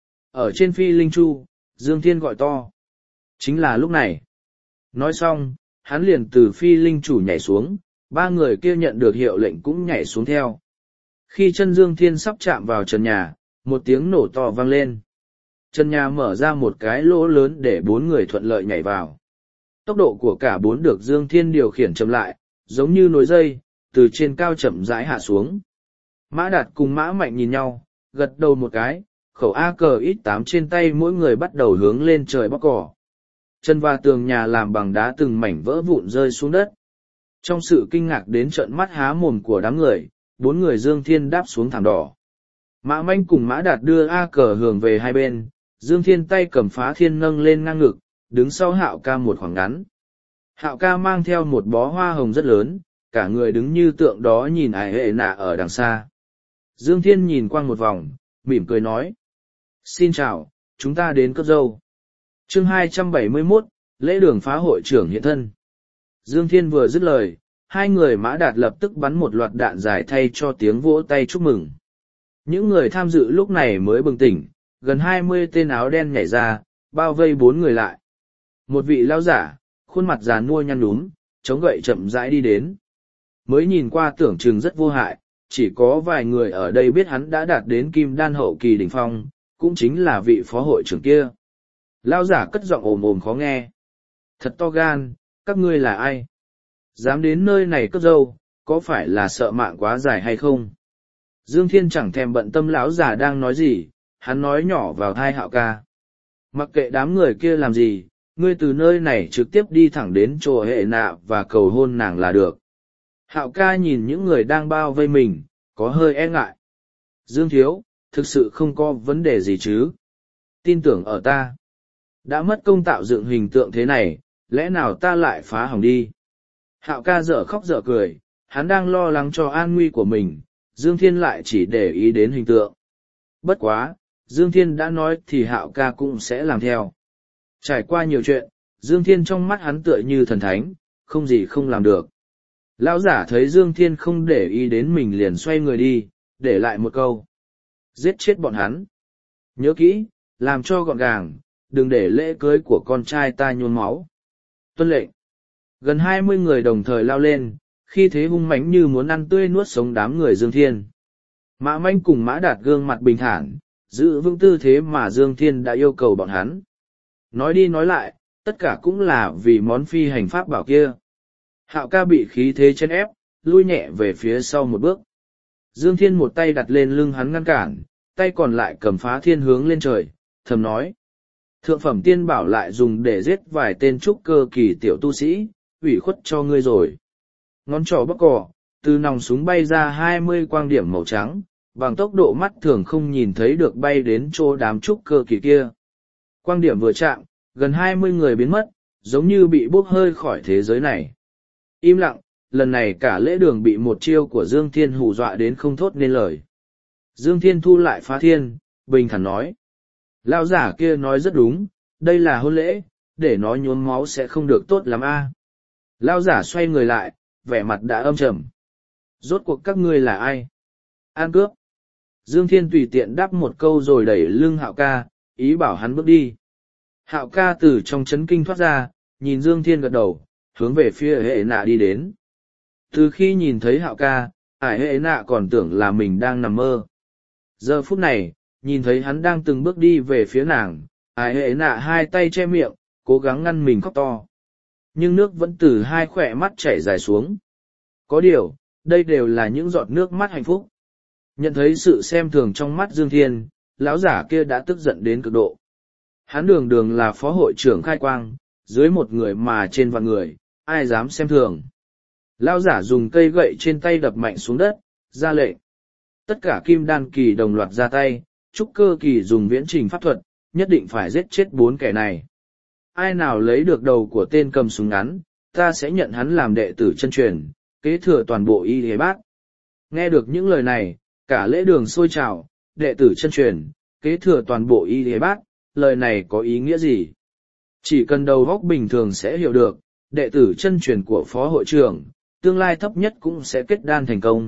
S1: Ở trên phi linh chu, Dương Thiên gọi to. Chính là lúc này. Nói xong, hắn liền từ phi linh chủ nhảy xuống, ba người kia nhận được hiệu lệnh cũng nhảy xuống theo. Khi chân Dương Thiên sắp chạm vào trần nhà, một tiếng nổ to vang lên. Trần nhà mở ra một cái lỗ lớn để bốn người thuận lợi nhảy vào. Tốc độ của cả bốn được Dương Thiên điều khiển chậm lại, giống như nối dây, từ trên cao chậm rãi hạ xuống. Mã Đạt cùng Mã Mạnh nhìn nhau, gật đầu một cái, khẩu AK-X8 trên tay mỗi người bắt đầu hướng lên trời bóc cỏ. Chân và tường nhà làm bằng đá từng mảnh vỡ vụn rơi xuống đất. Trong sự kinh ngạc đến trợn mắt há mồm của đám người, bốn người Dương Thiên đáp xuống thảm đỏ. Mã Mạnh cùng Mã Đạt đưa AK hướng về hai bên, Dương Thiên tay cầm phá thiên nâng lên ngang ngực, đứng sau Hạo ca một khoảng ngắn. Hạo ca mang theo một bó hoa hồng rất lớn, cả người đứng như tượng đó nhìn Ải Hệ Nạ ở đằng xa. Dương Thiên nhìn quanh một vòng, mỉm cười nói. Xin chào, chúng ta đến cướp dâu. Chương 271, lễ đường phá hội trưởng hiện thân. Dương Thiên vừa dứt lời, hai người Mã Đạt lập tức bắn một loạt đạn dài thay cho tiếng vỗ tay chúc mừng. Những người tham dự lúc này mới bừng tỉnh, gần 20 tên áo đen nhảy ra, bao vây bốn người lại. Một vị lão giả, khuôn mặt già nua nhăn nhúm, chống gậy chậm rãi đi đến. Mới nhìn qua tưởng chừng rất vô hại, chỉ có vài người ở đây biết hắn đã đạt đến kim đan hậu kỳ đỉnh phong, cũng chính là vị phó hội trưởng kia. Lão giả cất giọng ồm ồm khó nghe. Thật to gan, các ngươi là ai? Dám đến nơi này cướp dâu, có phải là sợ mạng quá dài hay không? Dương Thiên chẳng thèm bận tâm lão giả đang nói gì, hắn nói nhỏ vào tai Hạo ca. Mặc kệ đám người kia làm gì, ngươi từ nơi này trực tiếp đi thẳng đến chỗ Hệ Nạ và cầu hôn nàng là được. Hạo ca nhìn những người đang bao vây mình, có hơi e ngại. Dương thiếu, thực sự không có vấn đề gì chứ? Tin tưởng ở ta. Đã mất công tạo dựng hình tượng thế này, lẽ nào ta lại phá hỏng đi? Hạo ca dở khóc dở cười, hắn đang lo lắng cho an nguy của mình, Dương Thiên lại chỉ để ý đến hình tượng. Bất quá, Dương Thiên đã nói thì Hạo ca cũng sẽ làm theo. Trải qua nhiều chuyện, Dương Thiên trong mắt hắn tựa như thần thánh, không gì không làm được. Lão giả thấy Dương Thiên không để ý đến mình liền xoay người đi, để lại một câu. Giết chết bọn hắn. Nhớ kỹ, làm cho gọn gàng, đừng để lễ cưới của con trai ta nhuốm máu. Tuân lệnh. Gần 20 người đồng thời lao lên, khi thế hung mãnh như muốn ăn tươi nuốt sống đám người Dương Thiên. Mã Manh cùng Mã Đạt gương mặt bình thản, giữ vững tư thế mà Dương Thiên đã yêu cầu bọn hắn. Nói đi nói lại, tất cả cũng là vì món phi hành pháp bảo kia. Hạo ca bị khí thế chen ép, lui nhẹ về phía sau một bước. Dương Thiên một tay đặt lên lưng hắn ngăn cản, tay còn lại cầm phá thiên hướng lên trời, thầm nói. Thượng phẩm tiên bảo lại dùng để giết vài tên trúc cơ kỳ tiểu tu sĩ, ủy khuất cho ngươi rồi. Ngón trỏ bắc cỏ, từ nòng súng bay ra 20 quang điểm màu trắng, bằng tốc độ mắt thường không nhìn thấy được bay đến chỗ đám trúc cơ kỳ kia. Quang điểm vừa chạm, gần 20 người biến mất, giống như bị bốc hơi khỏi thế giới này. Im lặng, lần này cả lễ đường bị một chiêu của Dương Thiên hù dọa đến không thốt nên lời. Dương Thiên thu lại phá thiên, bình thản nói. Lão giả kia nói rất đúng, đây là hôn lễ, để nó nhuốm máu sẽ không được tốt lắm a. Lão giả xoay người lại, vẻ mặt đã âm trầm. Rốt cuộc các ngươi là ai? An cướp. Dương Thiên tùy tiện đáp một câu rồi đẩy lưng Hạo ca, ý bảo hắn bước đi. Hạo ca từ trong chấn kinh thoát ra, nhìn Dương Thiên gật đầu, hướng về phía Hệ Nạ đi đến. Từ khi nhìn thấy Hạo ca, Ải Hệ Nạ còn tưởng là mình đang nằm mơ. Giờ phút này, nhìn thấy hắn đang từng bước đi về phía nàng, Ải Hệ Nạ hai tay che miệng, cố gắng ngăn mình khóc to. Nhưng nước vẫn từ hai khỏe mắt chảy dài xuống. Có điều, đây đều là những giọt nước mắt hạnh phúc. Nhận thấy sự xem thường trong mắt Dương Thiên, lão giả kia đã tức giận đến cực độ. Hắn đường đường là phó hội trưởng khai quang, dưới một người mà trên vạn người, ai dám xem thường. Lão giả dùng cây gậy trên tay đập mạnh xuống đất, ra lệnh. Tất cả kim đan kỳ đồng loạt ra tay, trúc cơ kỳ dùng viễn trình pháp thuật, nhất định phải giết chết 4 kẻ này. Ai nào lấy được đầu của tên cầm súng ngắn, ta sẽ nhận hắn làm đệ tử chân truyền, kế thừa toàn bộ y hề bát. Nghe được những lời này, cả lễ đường sôi trào, đệ tử chân truyền, kế thừa toàn bộ y hề bát, lời này có ý nghĩa gì? Chỉ cần đầu óc bình thường sẽ hiểu được, đệ tử chân truyền của phó hội trưởng, tương lai thấp nhất cũng sẽ kết đan thành công,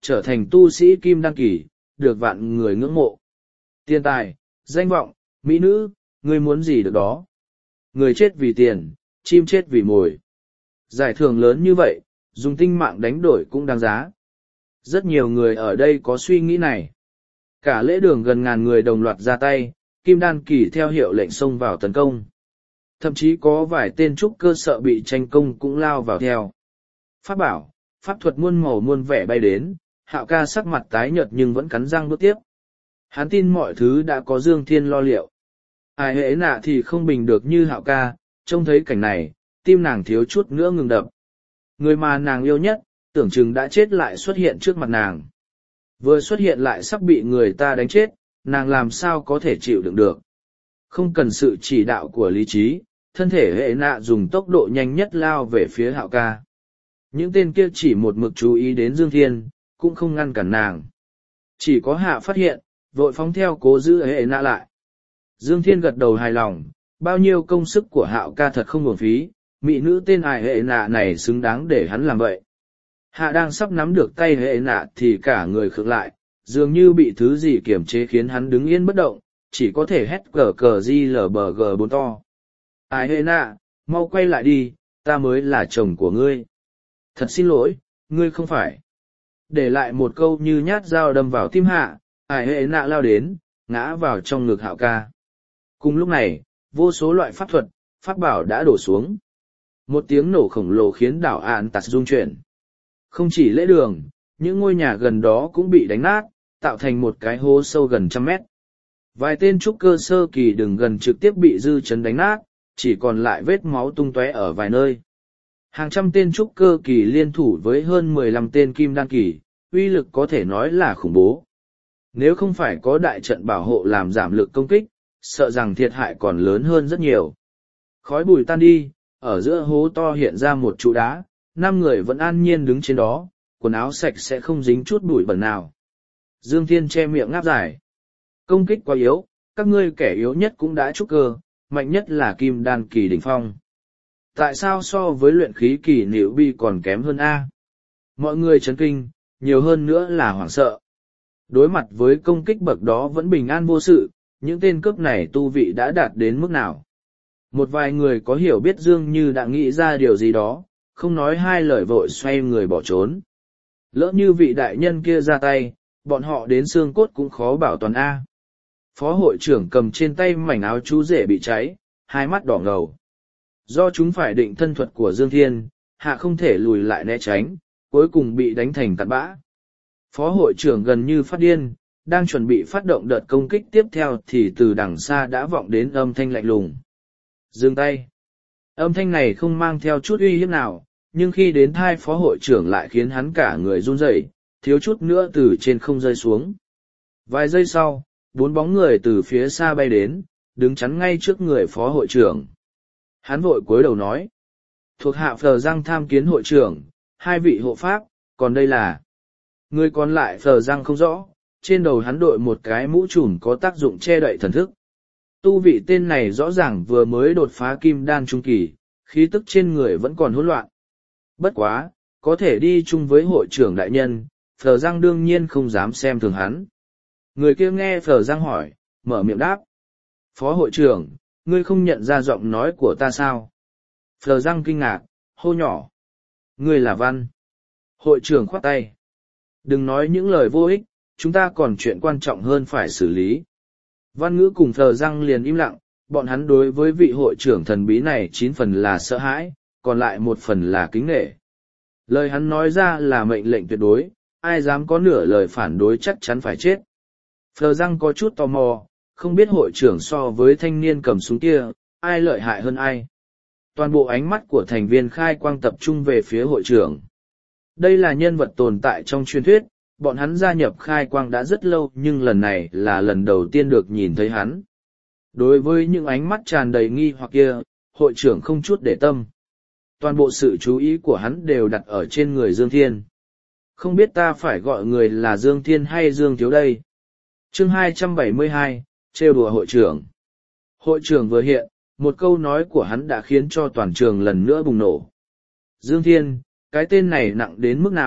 S1: trở thành tu sĩ kim đăng kỳ, được vạn người ngưỡng mộ. Tiền tài, danh vọng, mỹ nữ, ngươi muốn gì được đó. Người chết vì tiền, chim chết vì mồi. Giải thưởng lớn như vậy, dùng tinh mạng đánh đổi cũng đáng giá. Rất nhiều người ở đây có suy nghĩ này. Cả lễ đường gần ngàn người đồng loạt ra tay, kim đan kỳ theo hiệu lệnh xông vào tấn công. Thậm chí có vài tên trúc cơ sợ bị tranh công cũng lao vào theo. Pháp bảo, pháp thuật muôn màu muôn vẻ bay đến, Hạo ca sắc mặt tái nhợt nhưng vẫn cắn răng bước tiếp. Hắn tin mọi thứ đã có Dương Thiên lo liệu. Ai hễ nạ thì không bình được như Hạo ca, trông thấy cảnh này, tim nàng thiếu chút nữa ngừng đập. Người mà nàng yêu nhất, tưởng chừng đã chết lại xuất hiện trước mặt nàng. Vừa xuất hiện lại sắp bị người ta đánh chết, nàng làm sao có thể chịu đựng được. Không cần sự chỉ đạo của lý trí, thân thể hệ nạ dùng tốc độ nhanh nhất lao về phía Hạo ca. Những tên kia chỉ một mực chú ý đến Dương Thiên, cũng không ngăn cản nàng. Chỉ có Hạ phát hiện, vội phóng theo cố giữ hệ nạ lại. Dương Thiên gật đầu hài lòng, bao nhiêu công sức của Hạo ca thật không uổng phí, mỹ nữ tên ai hệ nạ này xứng đáng để hắn làm vậy. Hạ đang sắp nắm được tay hệ nạ thì cả người khựng lại, dường như bị thứ gì kiềm chế khiến hắn đứng yên bất động, chỉ có thể hét cờ cờ di lờ bờ gờ bốn to. Ai hệ nạ, mau quay lại đi, ta mới là chồng của ngươi. Thật xin lỗi, ngươi không phải. Để lại một câu như nhát dao đâm vào tim Hạ, ai hệ nạ lao đến, ngã vào trong ngực Hạo ca. Cùng lúc này, vô số loại pháp thuật, pháp bảo đã đổ xuống. Một tiếng nổ khổng lồ khiến đảo Ạn Tạt rung chuyển. Không chỉ lễ đường, những ngôi nhà gần đó cũng bị đánh nát, tạo thành một cái hố sâu gần 100 mét. Vài tên trúc cơ sơ kỳ đường gần trực tiếp bị dư chấn đánh nát, chỉ còn lại vết máu tung tóe ở vài nơi. Hàng trăm tên trúc cơ kỳ liên thủ với hơn 15 tên kim đan kỳ, uy lực có thể nói là khủng bố. Nếu không phải có đại trận bảo hộ làm giảm lực công kích, sợ rằng thiệt hại còn lớn hơn rất nhiều. Khói bụi tan đi, ở giữa hố to hiện ra một trụ đá, 5 người vẫn an nhiên đứng trên đó, quần áo sạch sẽ không dính chút bụi bẩn nào. Dương Thiên che miệng ngáp dài. Công kích quá yếu, các ngươi kẻ yếu nhất cũng đã trúc cơ, mạnh nhất là kim đan kỳ đỉnh phong. Tại sao so với luyện khí kỳ Niệu Bi còn kém hơn A? Mọi người chấn kinh, nhiều hơn nữa là hoảng sợ. Đối mặt với công kích bậc đó vẫn bình an vô sự, những tên cướp này tu vị đã đạt đến mức nào? Một vài người có hiểu biết Dương Như đã nghĩ ra điều gì đó, không nói hai lời vội xoay người bỏ trốn. Lỡ như vị đại nhân kia ra tay, bọn họ đến xương cốt cũng khó bảo toàn A. Phó hội trưởng cầm trên tay mảnh áo chú rể bị cháy, hai mắt đỏ ngầu. Do chúng phải định thân thuật của Dương Thiên, Hạ không thể lùi lại né tránh, cuối cùng bị đánh thành tạt bã. Phó hội trưởng gần như phát điên, đang chuẩn bị phát động đợt công kích tiếp theo thì từ đằng xa đã vọng đến âm thanh lạnh lùng. Dừng tay. Âm thanh này không mang theo chút uy hiếp nào, nhưng khi đến thai phó hội trưởng lại khiến hắn cả người run rẩy, thiếu chút nữa từ trên không rơi xuống. Vài giây sau, 4 bóng người từ phía xa bay đến, đứng chắn ngay trước người phó hội trưởng. Hắn vội cúi đầu nói. Thuộc hạ Phờ Răng tham kiến hội trưởng, 2 vị hộ pháp, còn đây là... Người còn lại Phờ Răng không rõ, trên đầu hắn đội một cái mũ trùm có tác dụng che đậy thần thức. Tu vị tên này rõ ràng vừa mới đột phá kim đan trung kỳ, khí tức trên người vẫn còn hỗn loạn. Bất quá, có thể đi chung với hội trưởng đại nhân, Phờ Răng đương nhiên không dám xem thường hắn. Người kia nghe Phờ Răng hỏi, mở miệng đáp. Phó hội trưởng, ngươi không nhận ra giọng nói của ta sao? Phờ Răng kinh ngạc, hô nhỏ. Ngươi là Văn. Hội trưởng khoát tay. Đừng nói những lời vô ích, chúng ta còn chuyện quan trọng hơn phải xử lý. Văn Ngữ cùng Phờ Răng liền im lặng, bọn hắn đối với vị hội trưởng thần bí này 9 phần là sợ hãi, còn lại 1 phần là kính nể. Lời hắn nói ra là mệnh lệnh tuyệt đối, ai dám có nửa lời phản đối chắc chắn phải chết. Phờ Răng có chút tò mò, không biết hội trưởng so với thanh niên cầm súng kia, ai lợi hại hơn ai. Toàn bộ ánh mắt của thành viên khai quang tập trung về phía hội trưởng. Đây là nhân vật tồn tại trong truyền thuyết, bọn hắn gia nhập khai quang đã rất lâu nhưng lần này là lần đầu tiên được nhìn thấy hắn. Đối với những ánh mắt tràn đầy nghi hoặc kia, hội trưởng không chút để tâm. Toàn bộ sự chú ý của hắn đều đặt ở trên người Dương Thiên. Không biết ta phải gọi người là Dương Thiên hay Dương Thiếu đây? Chương 272, trêu đùa hội trưởng. Hội trưởng vừa hiện, một câu nói của hắn đã khiến cho toàn trường lần nữa bùng nổ. Dương Thiên, cái tên này nặng đến mức nào,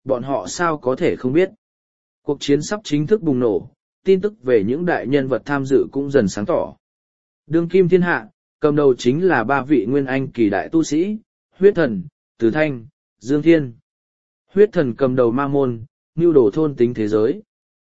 S1: bọn họ sao có thể không biết. Cuộc chiến sắp chính thức bùng nổ, tin tức về những đại nhân vật tham dự cũng dần sáng tỏ. Đương kim thiên hạ, cầm đầu chính là ba vị nguyên anh kỳ đại tu sĩ, Huyết Thần, Từ Thanh, Dương Thiên. Huyết Thần cầm đầu ma môn, mưu đồ thôn tính thế giới.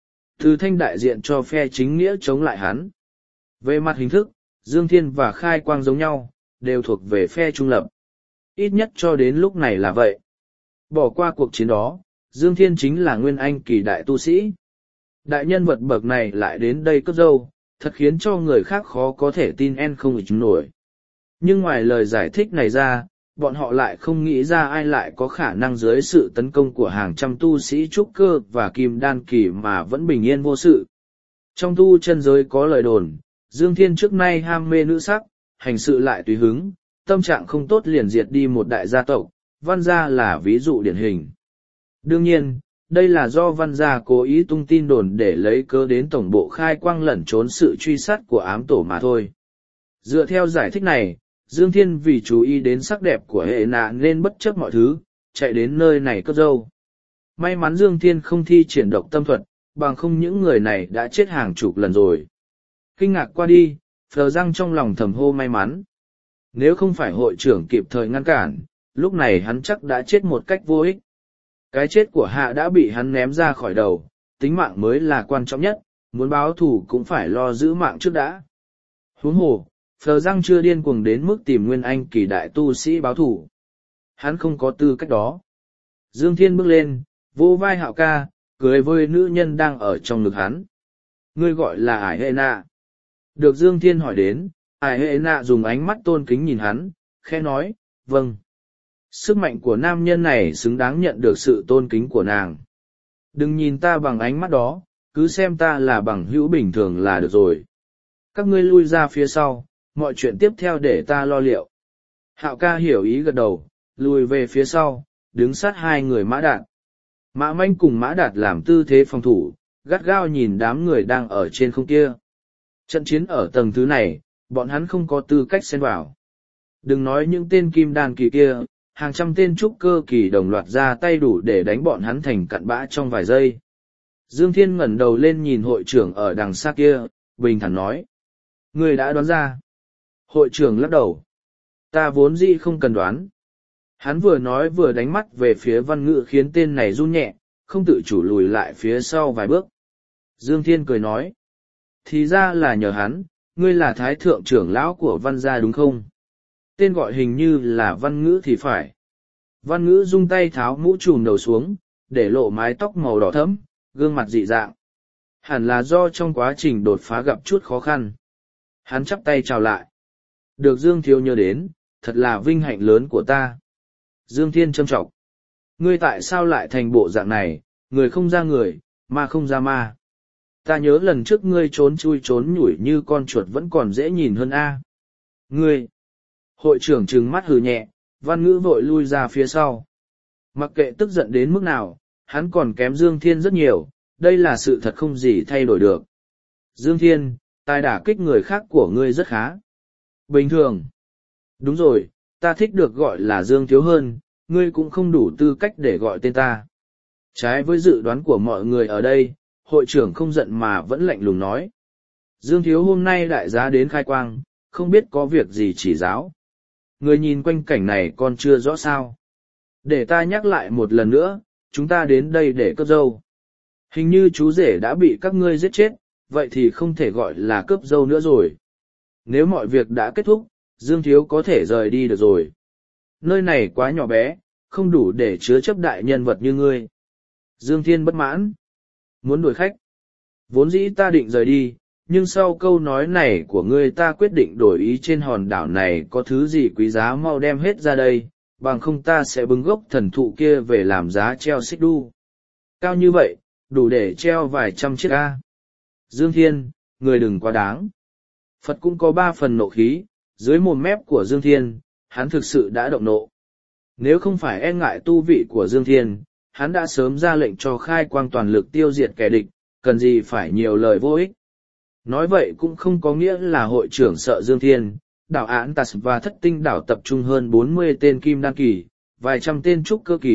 S1: Từ Thanh đại diện cho phe chính nghĩa chống lại hắn. Về mặt hình thức, Dương Thiên và Khai Quang giống nhau, đều thuộc về phe trung lập. Ít nhất cho đến lúc này là vậy. Bỏ qua cuộc chiến đó, Dương Thiên chính là nguyên anh kỳ đại tu sĩ. Đại nhân vật bậc này lại đến đây cất dâu, thật khiến cho người khác khó có thể tin không chứng nổi. Nhưng ngoài lời giải thích này ra, bọn họ lại không nghĩ ra ai lại có khả năng dưới sự tấn công của hàng trăm tu sĩ trúc cơ và kim đan kỳ mà vẫn bình yên vô sự. Trong tu chân giới có lời đồn, Dương Thiên trước nay ham mê nữ sắc, hành sự lại tùy hứng, tâm trạng không tốt liền diệt đi một đại gia tộc, Văn Gia là ví dụ điển hình. Đương nhiên, đây là do Văn Gia cố ý tung tin đồn để lấy cớ đến tổng bộ Khai Quang lẩn trốn sự truy sát của ám tổ mà thôi. Dựa theo giải thích này, Dương Thiên vì chú ý đến sắc đẹp của hệ nạ nên bất chấp mọi thứ, chạy đến nơi này cất dâu. May mắn Dương Thiên không thi triển độc tâm thuật, bằng không những người này đã chết hàng chục lần rồi. Kinh ngạc qua đi, Phờ Răng trong lòng thầm hô may mắn. Nếu không phải hội trưởng kịp thời ngăn cản, lúc này hắn chắc đã chết một cách vô ích. Cái chết của Hạ đã bị hắn ném ra khỏi đầu, tính mạng mới là quan trọng nhất, muốn báo thù cũng phải lo giữ mạng trước đã. Huống hồ, Phờ Răng chưa điên cuồng đến mức tìm nguyên anh kỳ đại tu sĩ báo thù. Hắn không có tư cách đó. Dương Thiên bước lên, vỗ vai Hạo ca, cười với nữ nhân đang ở trong ngực hắn. Ngươi gọi là Ải Hệ Nạ. Được Dương Thiên hỏi đến, Ải Hệ Nạ dùng ánh mắt tôn kính nhìn hắn, khẽ nói, vâng. Sức mạnh của nam nhân này xứng đáng nhận được sự tôn kính của nàng. Đừng nhìn ta bằng ánh mắt đó, cứ xem ta là bằng hữu bình thường là được rồi. Các ngươi lui ra phía sau, mọi chuyện tiếp theo để ta lo liệu. Hạo ca hiểu ý gật đầu, lùi về phía sau, đứng sát hai người Mã Đạt. Mã Manh cùng Mã Đạt làm tư thế phòng thủ, gắt gao nhìn đám người đang ở trên không kia. Trận chiến ở tầng thứ này, bọn hắn không có tư cách xen vào. Đừng nói những tên kim đan kỳ kia, hàng trăm tên trúc cơ kỳ đồng loạt ra tay đủ để đánh bọn hắn thành cặn bã trong vài giây. Dương Thiên ngẩng đầu lên nhìn hội trưởng ở đằng xa kia, bình thản nói. Người đã đoán ra. Hội trưởng lắc đầu. Ta vốn dĩ không cần đoán. Hắn vừa nói vừa đánh mắt về phía Văn Ngự khiến tên này run nhẹ, không tự chủ lùi lại phía sau vài bước. Dương Thiên cười nói. Thì ra là nhờ hắn, ngươi là thái thượng trưởng lão của Văn gia đúng không? Tên gọi hình như là Văn Ngữ thì phải. Văn Ngữ rung tay tháo mũ trùm đầu xuống, để lộ mái tóc màu đỏ thẫm, gương mặt dị dạng. Hẳn là do trong quá trình đột phá gặp chút khó khăn. Hắn chắp tay chào lại. Được Dương Thiếu nhớ đến, thật là vinh hạnh lớn của ta. Dương Thiên châm trọng. Ngươi tại sao lại thành bộ dạng này, người không ra người, ma không ra ma. Ta nhớ lần trước ngươi trốn chui trốn nhủi như con chuột vẫn còn dễ nhìn hơn a. Ngươi. Hội trưởng trừng mắt hừ nhẹ, Văn Ngữ vội lui ra phía sau. Mặc kệ tức giận đến mức nào, hắn còn kém Dương Thiên rất nhiều, đây là sự thật không gì thay đổi được. Dương Thiên, tài đả kích người khác của ngươi rất khá. Bình thường. Đúng rồi, ta thích được gọi là Dương Thiếu hơn, ngươi cũng không đủ tư cách để gọi tên ta. Trái với dự đoán của mọi người ở đây, hội trưởng không giận mà vẫn lạnh lùng nói. Dương Thiếu hôm nay đại giá đến Khai Quang, không biết có việc gì chỉ giáo. Người nhìn quanh cảnh này còn chưa rõ sao. Để ta nhắc lại một lần nữa, chúng ta đến đây để cướp dâu. Hình như chú rể đã bị các ngươi giết chết, vậy thì không thể gọi là cướp dâu nữa rồi. Nếu mọi việc đã kết thúc, Dương Thiếu có thể rời đi được rồi. Nơi này quá nhỏ bé, không đủ để chứa chấp đại nhân vật như ngươi. Dương Thiên bất mãn. Muốn đuổi khách. Vốn dĩ ta định rời đi, nhưng sau câu nói này của ngươi ta quyết định đổi ý trên hòn đảo này có thứ gì quý giá mau đem hết ra đây, bằng không ta sẽ bưng gốc thần thụ kia về làm giá treo xích đu. Cao như vậy, đủ để treo vài trăm chiếc A. Dương Thiên, người đừng quá đáng. Phật cũng có 3 phần nộ khí, dưới mồm mép của Dương Thiên, hắn thực sự đã động nộ. Nếu không phải e ngại tu vị của Dương Thiên, hắn đã sớm ra lệnh cho Khai Quang toàn lực tiêu diệt kẻ địch, cần gì phải nhiều lời vô ích. Nói vậy cũng không có nghĩa là hội trưởng sợ Dương Thiên, đảo Án Tạt và Thất Tinh đảo tập trung hơn 40 tên kim đan kỳ, vài trăm tên trúc cơ kỳ,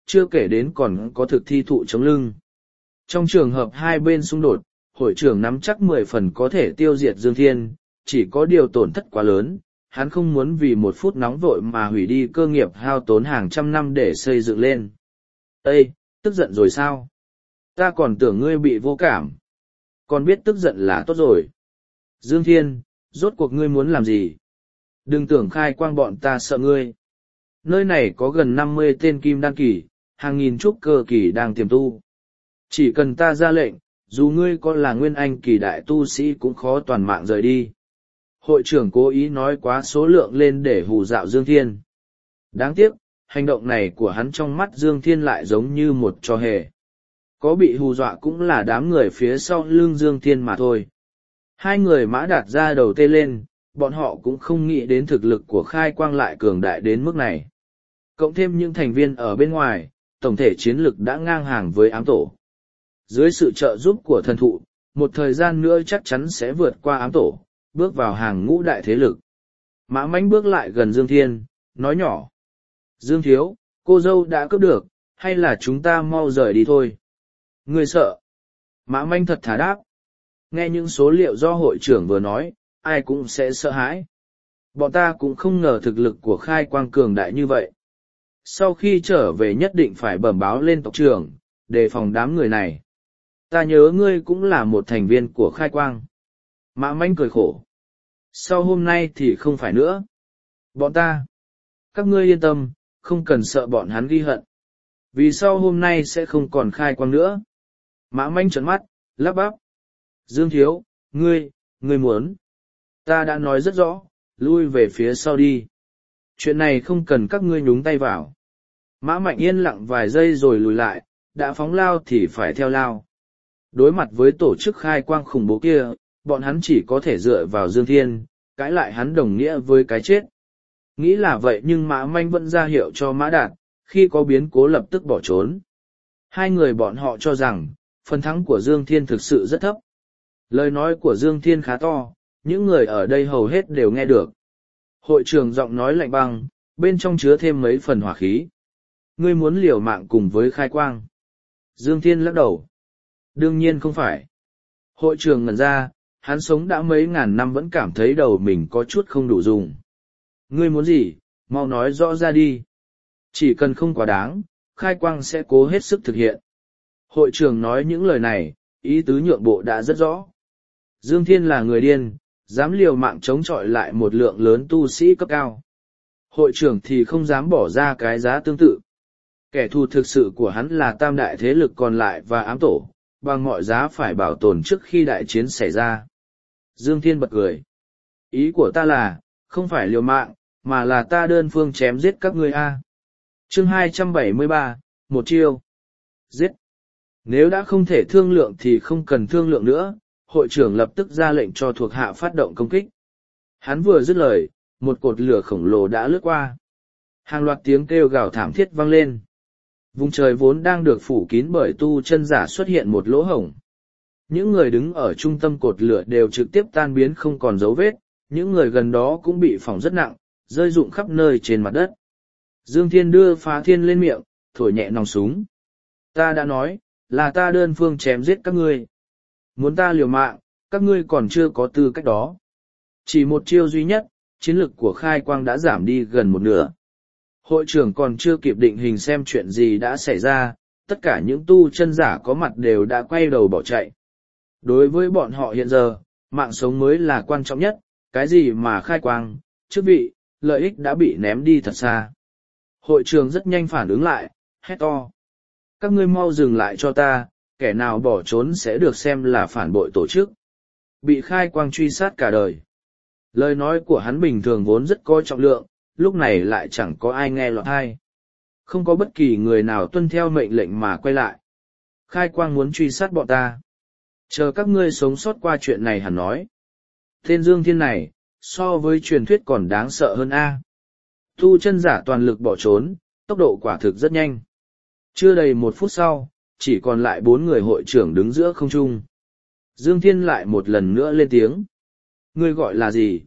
S1: chưa kể đến còn có thực thi thụ chống lưng. Trong trường hợp hai bên xung đột, hội trưởng nắm chắc 10 phần có thể tiêu diệt Dương Thiên, chỉ có điều tổn thất quá lớn, hắn không muốn vì một phút nóng vội mà hủy đi cơ nghiệp hao tốn hàng trăm năm để xây dựng lên. Ê, tức giận rồi sao? Ta còn tưởng ngươi bị vô cảm. Còn biết tức giận là tốt rồi. Dương Thiên, rốt cuộc ngươi muốn làm gì? Đừng tưởng khai quang bọn ta sợ ngươi. Nơi này có gần 50 tên kim đan kỳ, hàng nghìn trúc cơ kỳ đang tiềm tu. Chỉ cần ta ra lệnh, dù ngươi có là nguyên anh kỳ đại tu sĩ cũng khó toàn mạng rời đi. Hội trưởng cố ý nói quá số lượng lên để hù dạo Dương Thiên. Đáng tiếc, hành động này của hắn trong mắt Dương Thiên lại giống như một trò hề. Có bị hù dọa cũng là đám người phía sau lưng Dương Thiên mà thôi. Hai người Mã Đạt ra đầu tê lên, bọn họ cũng không nghĩ đến thực lực của khai quang lại cường đại đến mức này. Cộng thêm những thành viên ở bên ngoài, tổng thể chiến lực đã ngang hàng với ám tổ. Dưới sự trợ giúp của thần thụ, một thời gian nữa chắc chắn sẽ vượt qua ám tổ, bước vào hàng ngũ đại thế lực. Mã Mãnh bước lại gần Dương Thiên, nói nhỏ. Dương Thiếu, cô dâu đã cướp được, hay là chúng ta mau rời đi thôi? Ngươi sợ? Mã Mãnh thật thà đáp. Nghe những số liệu do hội trưởng vừa nói, ai cũng sẽ sợ hãi. Bọn ta cũng không ngờ thực lực của khai quang cường đại như vậy. Sau khi trở về nhất định phải bẩm báo lên tộc trưởng, đề phòng đám người này. Ta nhớ ngươi cũng là một thành viên của khai quang. Mã Mãnh cười khổ. Sau hôm nay thì không phải nữa. Bọn ta. Các ngươi yên tâm, không cần sợ bọn hắn ghi hận. Vì sau hôm nay sẽ không còn khai quang nữa. Mã Mãnh trợn mắt, lắp bắp. Dương Thiếu, ngươi muốn. Ta đã nói rất rõ, lui về phía sau đi. Chuyện này không cần các ngươi nhúng tay vào. Mã Mạnh yên lặng vài giây rồi lùi lại, đã phóng lao thì phải theo lao. Đối mặt với tổ chức khai quang khủng bố kia, bọn hắn chỉ có thể dựa vào Dương Thiên, cãi lại hắn đồng nghĩa với cái chết. Nghĩ là vậy nhưng Mã Manh vẫn ra hiệu cho Mã Đạt, khi có biến cố lập tức bỏ trốn. Hai người bọn họ cho rằng, phần thắng của Dương Thiên thực sự rất thấp. Lời nói của Dương Thiên khá to, những người ở đây hầu hết đều nghe được. Hội trưởng giọng nói lạnh băng, bên trong chứa thêm mấy phần hỏa khí. Ngươi muốn liều mạng cùng với khai quang. Dương Thiên lắc đầu. Đương nhiên không phải. Hội trưởng ngẩn ra, hắn sống đã mấy ngàn năm vẫn cảm thấy đầu mình có chút không đủ dùng. Ngươi muốn gì, mau nói rõ ra đi. Chỉ cần không quá đáng, khai quang sẽ cố hết sức thực hiện. Hội trưởng nói những lời này, ý tứ nhượng bộ đã rất rõ. Dương Thiên là người điên, dám liều mạng chống chọi lại một lượng lớn tu sĩ cấp cao. Hội trưởng thì không dám bỏ ra cái giá tương tự. Kẻ thù thực sự của hắn là tam đại thế lực còn lại và ám tổ, bằng mọi giá phải bảo tồn trước khi đại chiến xảy ra. Dương Thiên bật cười. Ý của ta là, không phải liều mạng, mà là ta đơn phương chém giết các ngươi a. Chương 273, một chiêu. Giết. Nếu đã không thể thương lượng thì không cần thương lượng nữa, hội trưởng lập tức ra lệnh cho thuộc hạ phát động công kích. Hắn vừa dứt lời, một cột lửa khổng lồ đã lướt qua. Hàng loạt tiếng kêu gào thảm thiết vang lên. Vùng trời vốn đang được phủ kín bởi tu chân giả xuất hiện một lỗ hổng. Những người đứng ở trung tâm cột lửa đều trực tiếp tan biến không còn dấu vết, những người gần đó cũng bị phỏng rất nặng, rơi rụng khắp nơi trên mặt đất. Dương Thiên đưa phá thiên lên miệng, thổi nhẹ nòng súng. Ta đã nói, là ta đơn phương chém giết các ngươi. Muốn ta liều mạng, các ngươi còn chưa có tư cách đó. Chỉ một chiêu duy nhất, chiến lực của khai quang đã giảm đi gần một nửa. Hội trưởng còn chưa kịp định hình xem chuyện gì đã xảy ra, tất cả những tu chân giả có mặt đều đã quay đầu bỏ chạy. Đối với bọn họ hiện giờ, mạng sống mới là quan trọng nhất, cái gì mà khai quang, chức vị, lợi ích đã bị ném đi thật xa. Hội trưởng rất nhanh phản ứng lại, hét to. Các ngươi mau dừng lại cho ta, kẻ nào bỏ trốn sẽ được xem là phản bội tổ chức. Bị khai quang truy sát cả đời. Lời nói của hắn bình thường vốn rất có trọng lượng, lúc này lại chẳng có ai nghe lọt tai. Không có bất kỳ người nào tuân theo mệnh lệnh mà quay lại. Khai quang muốn truy sát bọn ta. Chờ các ngươi sống sót qua chuyện này hẳn nói. Tên Dương Thiên này, so với truyền thuyết còn đáng sợ hơn A. Tu chân giả toàn lực bỏ trốn, tốc độ quả thực rất nhanh. Chưa đầy 1 phút sau, chỉ còn lại 4 người hội trưởng đứng giữa không trung. Dương Thiên lại một lần nữa lên tiếng. Ngươi gọi là gì?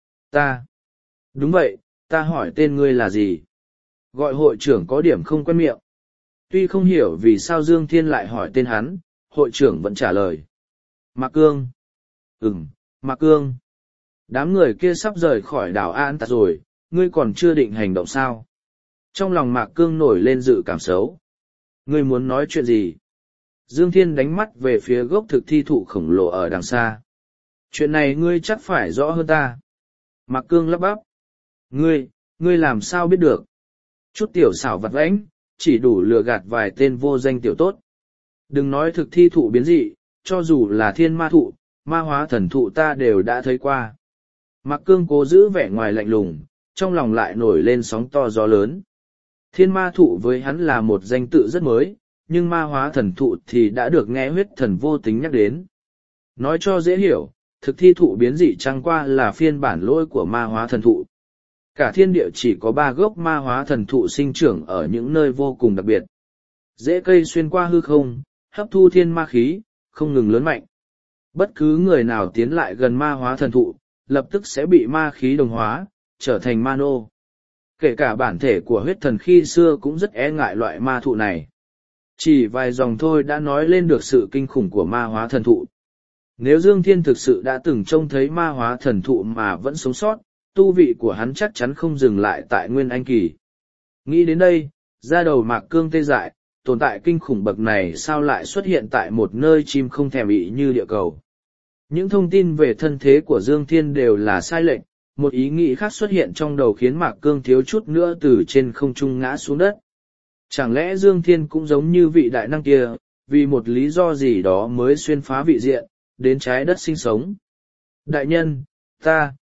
S1: Ta. Đúng vậy, ta hỏi tên ngươi là gì? Gọi hội trưởng có điểm không quen miệng. Tuy không hiểu vì sao Dương Thiên lại hỏi tên hắn, hội trưởng vẫn trả lời. Mạc Cương. Mạc Cương. Đám người kia sắp rời khỏi đảo An Tạt rồi, ngươi còn chưa định hành động sao? Trong lòng Mạc Cương nổi lên dự cảm xấu. Ngươi muốn nói chuyện gì? Dương Thiên đánh mắt về phía gốc thực thi thụ khổng lồ ở đằng xa. Chuyện này ngươi chắc phải rõ hơn ta. Mạc Cương lắp bắp. Ngươi làm sao biết được? Chút tiểu xảo vặt vãnh, chỉ đủ lừa gạt vài tên vô danh tiểu tốt. Đừng nói thực thi thụ biến dị, cho dù là thiên ma thụ, ma hóa thần thụ ta đều đã thấy qua. Mạc Cương cố giữ vẻ ngoài lạnh lùng, trong lòng lại nổi lên sóng to gió lớn. Thiên ma thụ với hắn là một danh tự rất mới, nhưng ma hóa thần thụ thì đã được nghe huyết thần vô tính nhắc đến. Nói cho dễ hiểu, thực thi thụ biến dị chẳng qua là phiên bản lỗi của ma hóa thần thụ. Cả thiên địa chỉ có 3 gốc ma hóa thần thụ sinh trưởng ở những nơi vô cùng đặc biệt. Rễ cây xuyên qua hư không, hấp thu thiên ma khí, không ngừng lớn mạnh. Bất cứ người nào tiến lại gần ma hóa thần thụ, lập tức sẽ bị ma khí đồng hóa, trở thành ma nô. Kể cả bản thể của huyết thần khi xưa cũng rất e ngại loại ma thụ này. Chỉ vài dòng thôi đã nói lên được sự kinh khủng của ma hóa thần thụ. Nếu Dương Thiên thực sự đã từng trông thấy ma hóa thần thụ mà vẫn sống sót, tu vị của hắn chắc chắn không dừng lại tại Nguyên Anh Kỳ. Nghĩ đến đây, da đầu Mạc Cương tê dại, tồn tại kinh khủng bậc này sao lại xuất hiện tại một nơi chim không thèm ị như địa cầu. Những thông tin về thân thế của Dương Thiên đều là sai lệch, một ý nghĩ khác xuất hiện trong đầu khiến Mạc Cương thiếu chút nữa từ trên không trung ngã xuống đất. Chẳng lẽ Dương Thiên cũng giống như vị đại năng kia, vì một lý do gì đó mới xuyên phá vị diện, đến trái đất sinh sống? Đại nhân, ta.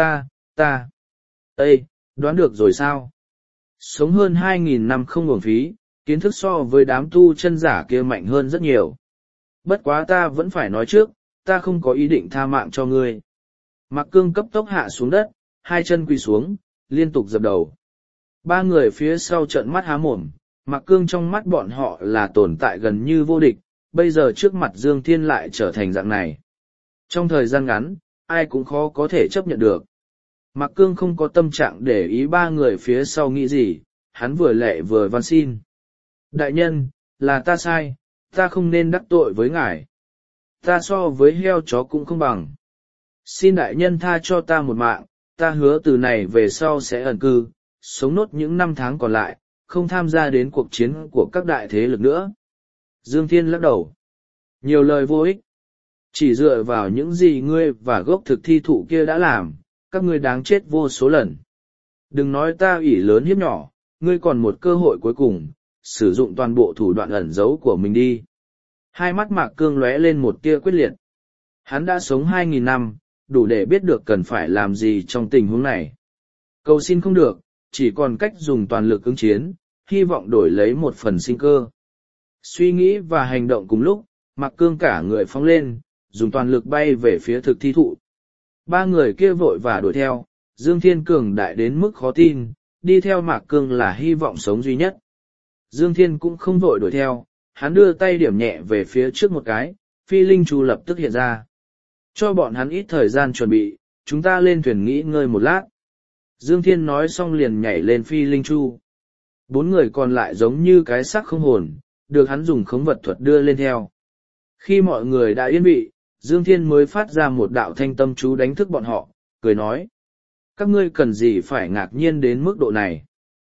S1: Ê, đoán được rồi sao? Sống hơn 2.000 năm không uổng phí, kiến thức so với đám tu chân giả kia mạnh hơn rất nhiều. Bất quá ta vẫn phải nói trước, ta không có ý định tha mạng cho ngươi. Mạc Cương cấp tốc hạ xuống đất, hai chân quỳ xuống, liên tục dập đầu. 3 người phía sau trợn mắt há mồm, Mạc Cương trong mắt bọn họ là tồn tại gần như vô địch, bây giờ trước mặt Dương Thiên lại trở thành dạng này. Trong thời gian ngắn, ai cũng khó có thể chấp nhận được. Mạc Cương không có tâm trạng để ý 3 người phía sau nghĩ gì, hắn vừa lệ vừa van xin. Đại nhân, là ta sai, ta không nên đắc tội với ngài. Ta so với heo chó cũng không bằng. Xin đại nhân tha cho ta một mạng, ta hứa từ này về sau sẽ ẩn cư, sống nốt những 5 tháng còn lại, không tham gia đến cuộc chiến của các đại thế lực nữa. Dương Thiên lắc đầu. Nhiều lời vô ích. Chỉ dựa vào những gì ngươi và gốc thực thi thụ kia đã làm, các ngươi đáng chết vô số lần. Đừng nói ta ủy lớn hiếp nhỏ, ngươi còn một cơ hội cuối cùng, sử dụng toàn bộ thủ đoạn ẩn giấu của mình đi. Hai mắt Mạc Cương lóe lên một tia quyết liệt. Hắn đã sống 2.000 năm, đủ để biết được cần phải làm gì trong tình huống này. Cầu xin không được, chỉ còn cách dùng toàn lực ứng chiến, hy vọng đổi lấy một phần sinh cơ. Suy nghĩ và hành động cùng lúc, Mạc Cương cả người phóng lên, dùng toàn lực bay về phía thực thi thụ. 3 người kia vội và đuổi theo, Dương Thiên cường đại đến mức khó tin, đi theo Mạc Cương là hy vọng sống duy nhất. Dương Thiên cũng không vội đuổi theo, hắn đưa tay điểm nhẹ về phía trước một cái, phi linh chu lập tức hiện ra. Cho bọn hắn ít thời gian chuẩn bị, chúng ta lên thuyền nghỉ ngơi một lát. Dương Thiên nói xong liền nhảy lên phi linh chu. 4 người còn lại giống như cái xác không hồn, được hắn dùng khống vật thuật đưa lên theo. Khi mọi người đã yên vị, Dương Thiên mới phát ra một đạo thanh tâm chú đánh thức bọn họ, cười nói. Các ngươi cần gì phải ngạc nhiên đến mức độ này?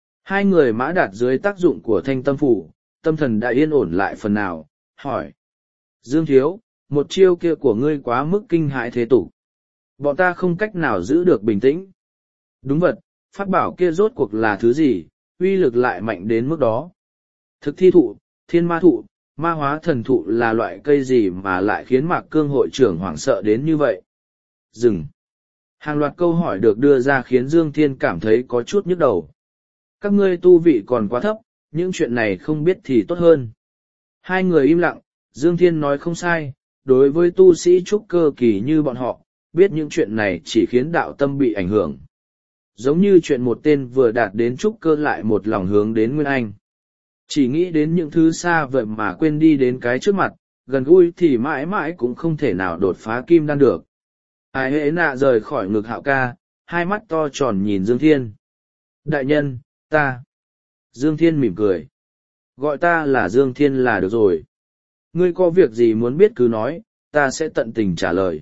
S1: 2 người mã đạt dưới tác dụng của thanh tâm phủ, tâm thần đã yên ổn lại phần nào, hỏi. Dương Thiếu, một chiêu kia của ngươi quá mức kinh hãi thế tục. Bọn ta không cách nào giữ được bình tĩnh. Đúng vật, pháp bảo kia rốt cuộc là thứ gì, uy lực lại mạnh đến mức đó. Thực thi thụ, thiên ma thụ, ma hóa thần thụ là loại cây gì mà lại khiến Mạc Cương hội trưởng hoảng sợ đến như vậy? Dừng. Hàng loạt câu hỏi được đưa ra khiến Dương Thiên cảm thấy có chút nhức đầu. Các ngươi tu vị còn quá thấp, những chuyện này không biết thì tốt hơn. 2 người im lặng, Dương Thiên nói không sai, đối với tu sĩ trúc cơ kỳ như bọn họ, biết những chuyện này chỉ khiến đạo tâm bị ảnh hưởng. Giống như chuyện một tên vừa đạt đến trúc cơ lại một lòng hướng đến Nguyên Anh. Chỉ nghĩ đến những thứ xa vời mà quên đi đến cái trước mặt, gần gũi thì mãi mãi cũng không thể nào đột phá kim đan được. Ai hễ nạ rời khỏi ngực Hạo ca, hai mắt to tròn nhìn Dương Thiên. Đại nhân, ta. Dương Thiên mỉm cười. Gọi ta là Dương Thiên là được rồi. Ngươi có việc gì muốn biết cứ nói, ta sẽ tận tình trả lời.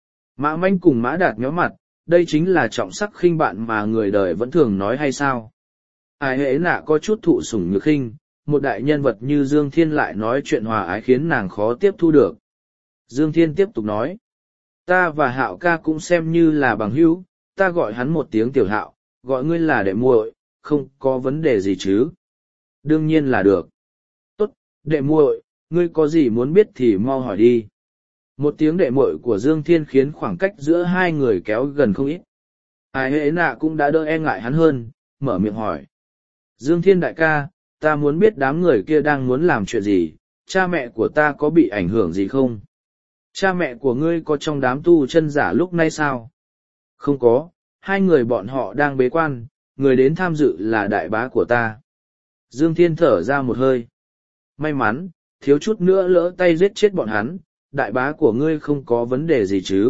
S1: Mã Manh cùng Mã Đạt nhó mặt, đây chính là trọng sắc khinh bạn mà người đời vẫn thường nói hay sao? Ai hễ nạ có chút thụ sủng nhược khinh, một đại nhân vật như Dương Thiên lại nói chuyện hòa ái khiến nàng khó tiếp thu được. Dương Thiên tiếp tục nói, ta và Hạo ca cũng xem như là bằng hữu, ta gọi hắn một tiếng tiểu Hạo, gọi ngươi là đệ muội, không có vấn đề gì chứ? Đương nhiên là được. Tốt, đệ muội, ngươi có gì muốn biết thì mau hỏi đi. Một tiếng đệ muội của Dương Thiên khiến khoảng cách giữa hai người kéo gần không ít. Ai hễ nạ cũng đã đỡ e ngại hắn hơn, mở miệng hỏi. Dương Thiên đại ca, ta muốn biết đám người kia đang muốn làm chuyện gì, cha mẹ của ta có bị ảnh hưởng gì không? Cha mẹ của ngươi có trong đám tu chân giả lúc nay sao? Không có, hai người bọn họ đang bế quan, người đến tham dự là đại bá của ta. Dương Thiên thở ra một hơi. May mắn, thiếu chút nữa lỡ tay giết chết bọn hắn, đại bá của ngươi không có vấn đề gì chứ?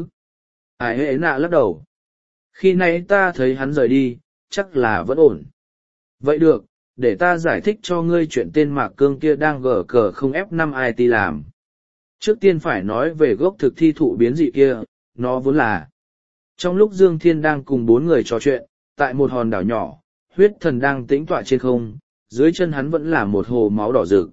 S1: Ai hễ nạ lắc đầu. Khi nãy ta thấy hắn rời đi, chắc là vẫn ổn. Vậy được, để ta giải thích cho ngươi chuyện tên Mạc Cương kia đang gờ cờ không F5 IT làm. Trước tiên phải nói về gốc thực thi thụ biến dị kia, nó vốn là. Trong lúc Dương Thiên đang cùng bốn người trò chuyện, tại một hòn đảo nhỏ, huyết thần đang tĩnh tọa trên không, dưới chân hắn vẫn là một hồ máu đỏ rực.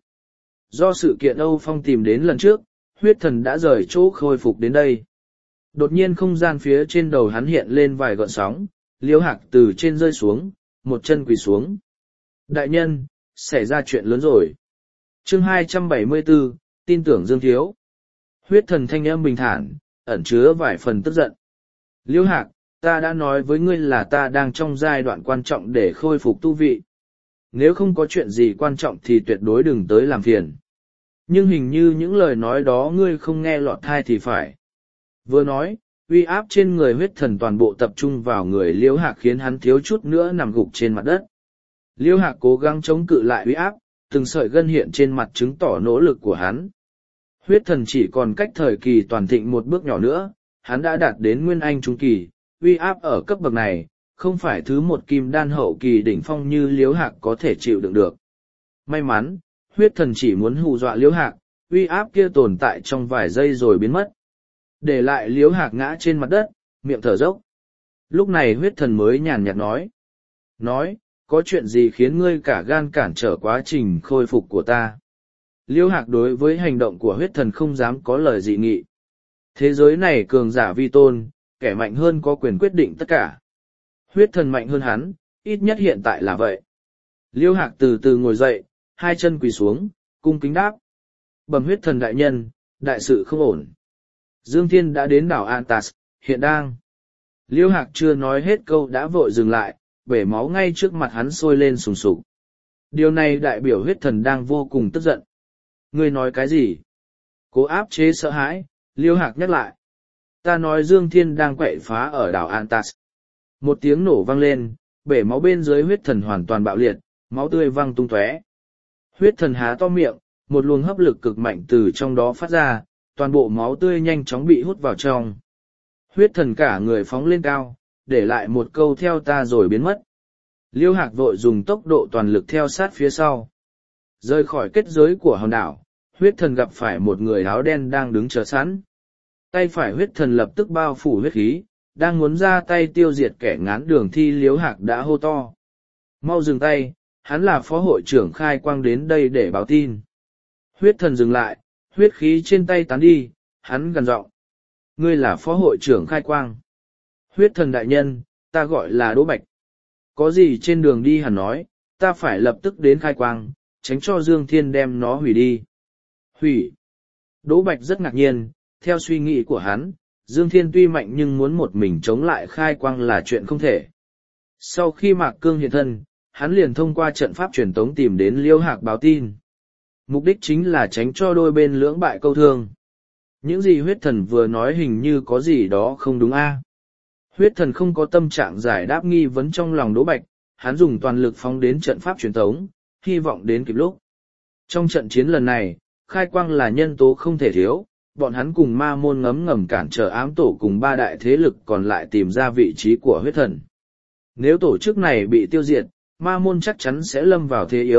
S1: Do sự kiện Âu Phong tìm đến lần trước, huyết thần đã rời chỗ khôi phục đến đây. Đột nhiên không gian phía trên đầu hắn hiện lên vài gợn sóng, Liễu Hạc từ trên rơi xuống, một chân quỳ xuống. Đại nhân, xảy ra chuyện lớn rồi. Chương 274, tin tưởng Dương Thiếu. Huyết thần thanh âm bình thản, ẩn chứa vài phần tức giận. Liễu Hạc, ta đã nói với ngươi là ta đang trong giai đoạn quan trọng để khôi phục tu vị. Nếu không có chuyện gì quan trọng thì tuyệt đối đừng tới làm phiền. Nhưng hình như những lời nói đó ngươi không nghe lọt tai thì phải. Vừa nói, uy áp trên người huyết thần toàn bộ tập trung vào người Liễu Hạc khiến hắn thiếu chút nữa nằm gục trên mặt đất. Liễu Hạc cố gắng chống cự lại uy áp, từng sợi gân hiện trên mặt chứng tỏ nỗ lực của hắn. Huyết thần chỉ còn cách thời kỳ toàn thịnh một bước nhỏ nữa, hắn đã đạt đến nguyên anh trung kỳ, uy áp ở cấp bậc này, không phải thứ một kim đan hậu kỳ đỉnh phong như Liễu Hạc có thể chịu đựng được. May mắn, huyết thần chỉ muốn hù dọa Liễu Hạc, uy áp kia tồn tại trong vài giây rồi biến mất. Để lại Liễu Hạc ngã trên mặt đất, miệng thở dốc. Lúc này huyết thần mới nhàn nhạt nói. Nói, có chuyện gì khiến ngươi cả gan cản trở quá trình khôi phục của ta? Liễu Hạc đối với hành động của huyết thần không dám có lời dị nghị. Thế giới này cường giả vi tôn, kẻ mạnh hơn có quyền quyết định tất cả. Huyết thần mạnh hơn hắn, ít nhất hiện tại là vậy. Liễu Hạc từ từ ngồi dậy, hai chân quỳ xuống, cung kính đáp. Bẩm huyết thần đại nhân, đại sự không ổn. Dương Thiên đã đến đảo Antas, hiện đang. Liễu Hạc chưa nói hết câu đã vội dừng lại, bể máu ngay trước mặt hắn sôi lên sùng sục. Điều này đại biểu huyết thần đang vô cùng tức giận. Ngươi nói cái gì? Cố áp chế sợ hãi, Liễu Hạc nhắc lại. Ta nói Dương Thiên đang quậy phá ở đảo Antas. Một tiếng nổ vang lên, bể máu bên dưới huyết thần hoàn toàn bạo liệt, máu tươi văng tung tóe. Huyết thần há to miệng, một luồng hấp lực cực mạnh từ trong đó phát ra, toàn bộ máu tươi nhanh chóng bị hút vào trong. Huyết thần cả người phóng lên cao, để lại một câu theo ta rồi biến mất. Liễu Hạc vội dùng tốc độ toàn lực theo sát phía sau. Rời khỏi kết giới của hòn đảo, huyết thần gặp phải một người áo đen đang đứng chờ sẵn. Tay phải huyết thần lập tức bao phủ huyết khí, đang muốn ra tay tiêu diệt kẻ ngán đường thì Liễu Hạc đã hô to. Mau dừng tay, hắn là phó hội trưởng Khai Quang đến đây để báo tin. Huyết thần dừng lại, huyết khí trên tay tán đi, hắn gằn giọng. Ngươi là phó hội trưởng Khai Quang. Huyết thần đại nhân, ta gọi là Đỗ Bạch. Có gì trên đường đi hẳn nói, ta phải lập tức đến Khai Quang, tránh cho Dương Thiên đem nó hủy đi. Hủy. Đỗ Bạch rất ngạc nhiên, theo suy nghĩ của hắn, Dương Thiên tuy mạnh nhưng muốn một mình chống lại Khai Quang là chuyện không thể. Sau khi Mạc Cương hiện thân, hắn liền thông qua trận pháp truyền tống tìm đến Liễu Hạc báo tin. Mục đích chính là tránh cho đôi bên lưỡng bại câu thương. Những gì huyết thần vừa nói hình như có gì đó không đúng a. Huyết thần không có tâm trạng giải đáp nghi vấn trong lòng Đỗ Bạch, hắn dùng toàn lực phóng đến trận pháp truyền tống, hy vọng đến kịp lúc. Trong trận chiến lần này, Khai Quang là nhân tố không thể thiếu, bọn hắn cùng ma môn ngấm ngầm cản trở ám tổ cùng ba đại thế lực còn lại tìm ra vị trí của huyết thần. Nếu tổ chức này bị tiêu diệt, ma môn chắc chắn sẽ lâm vào thế yếu,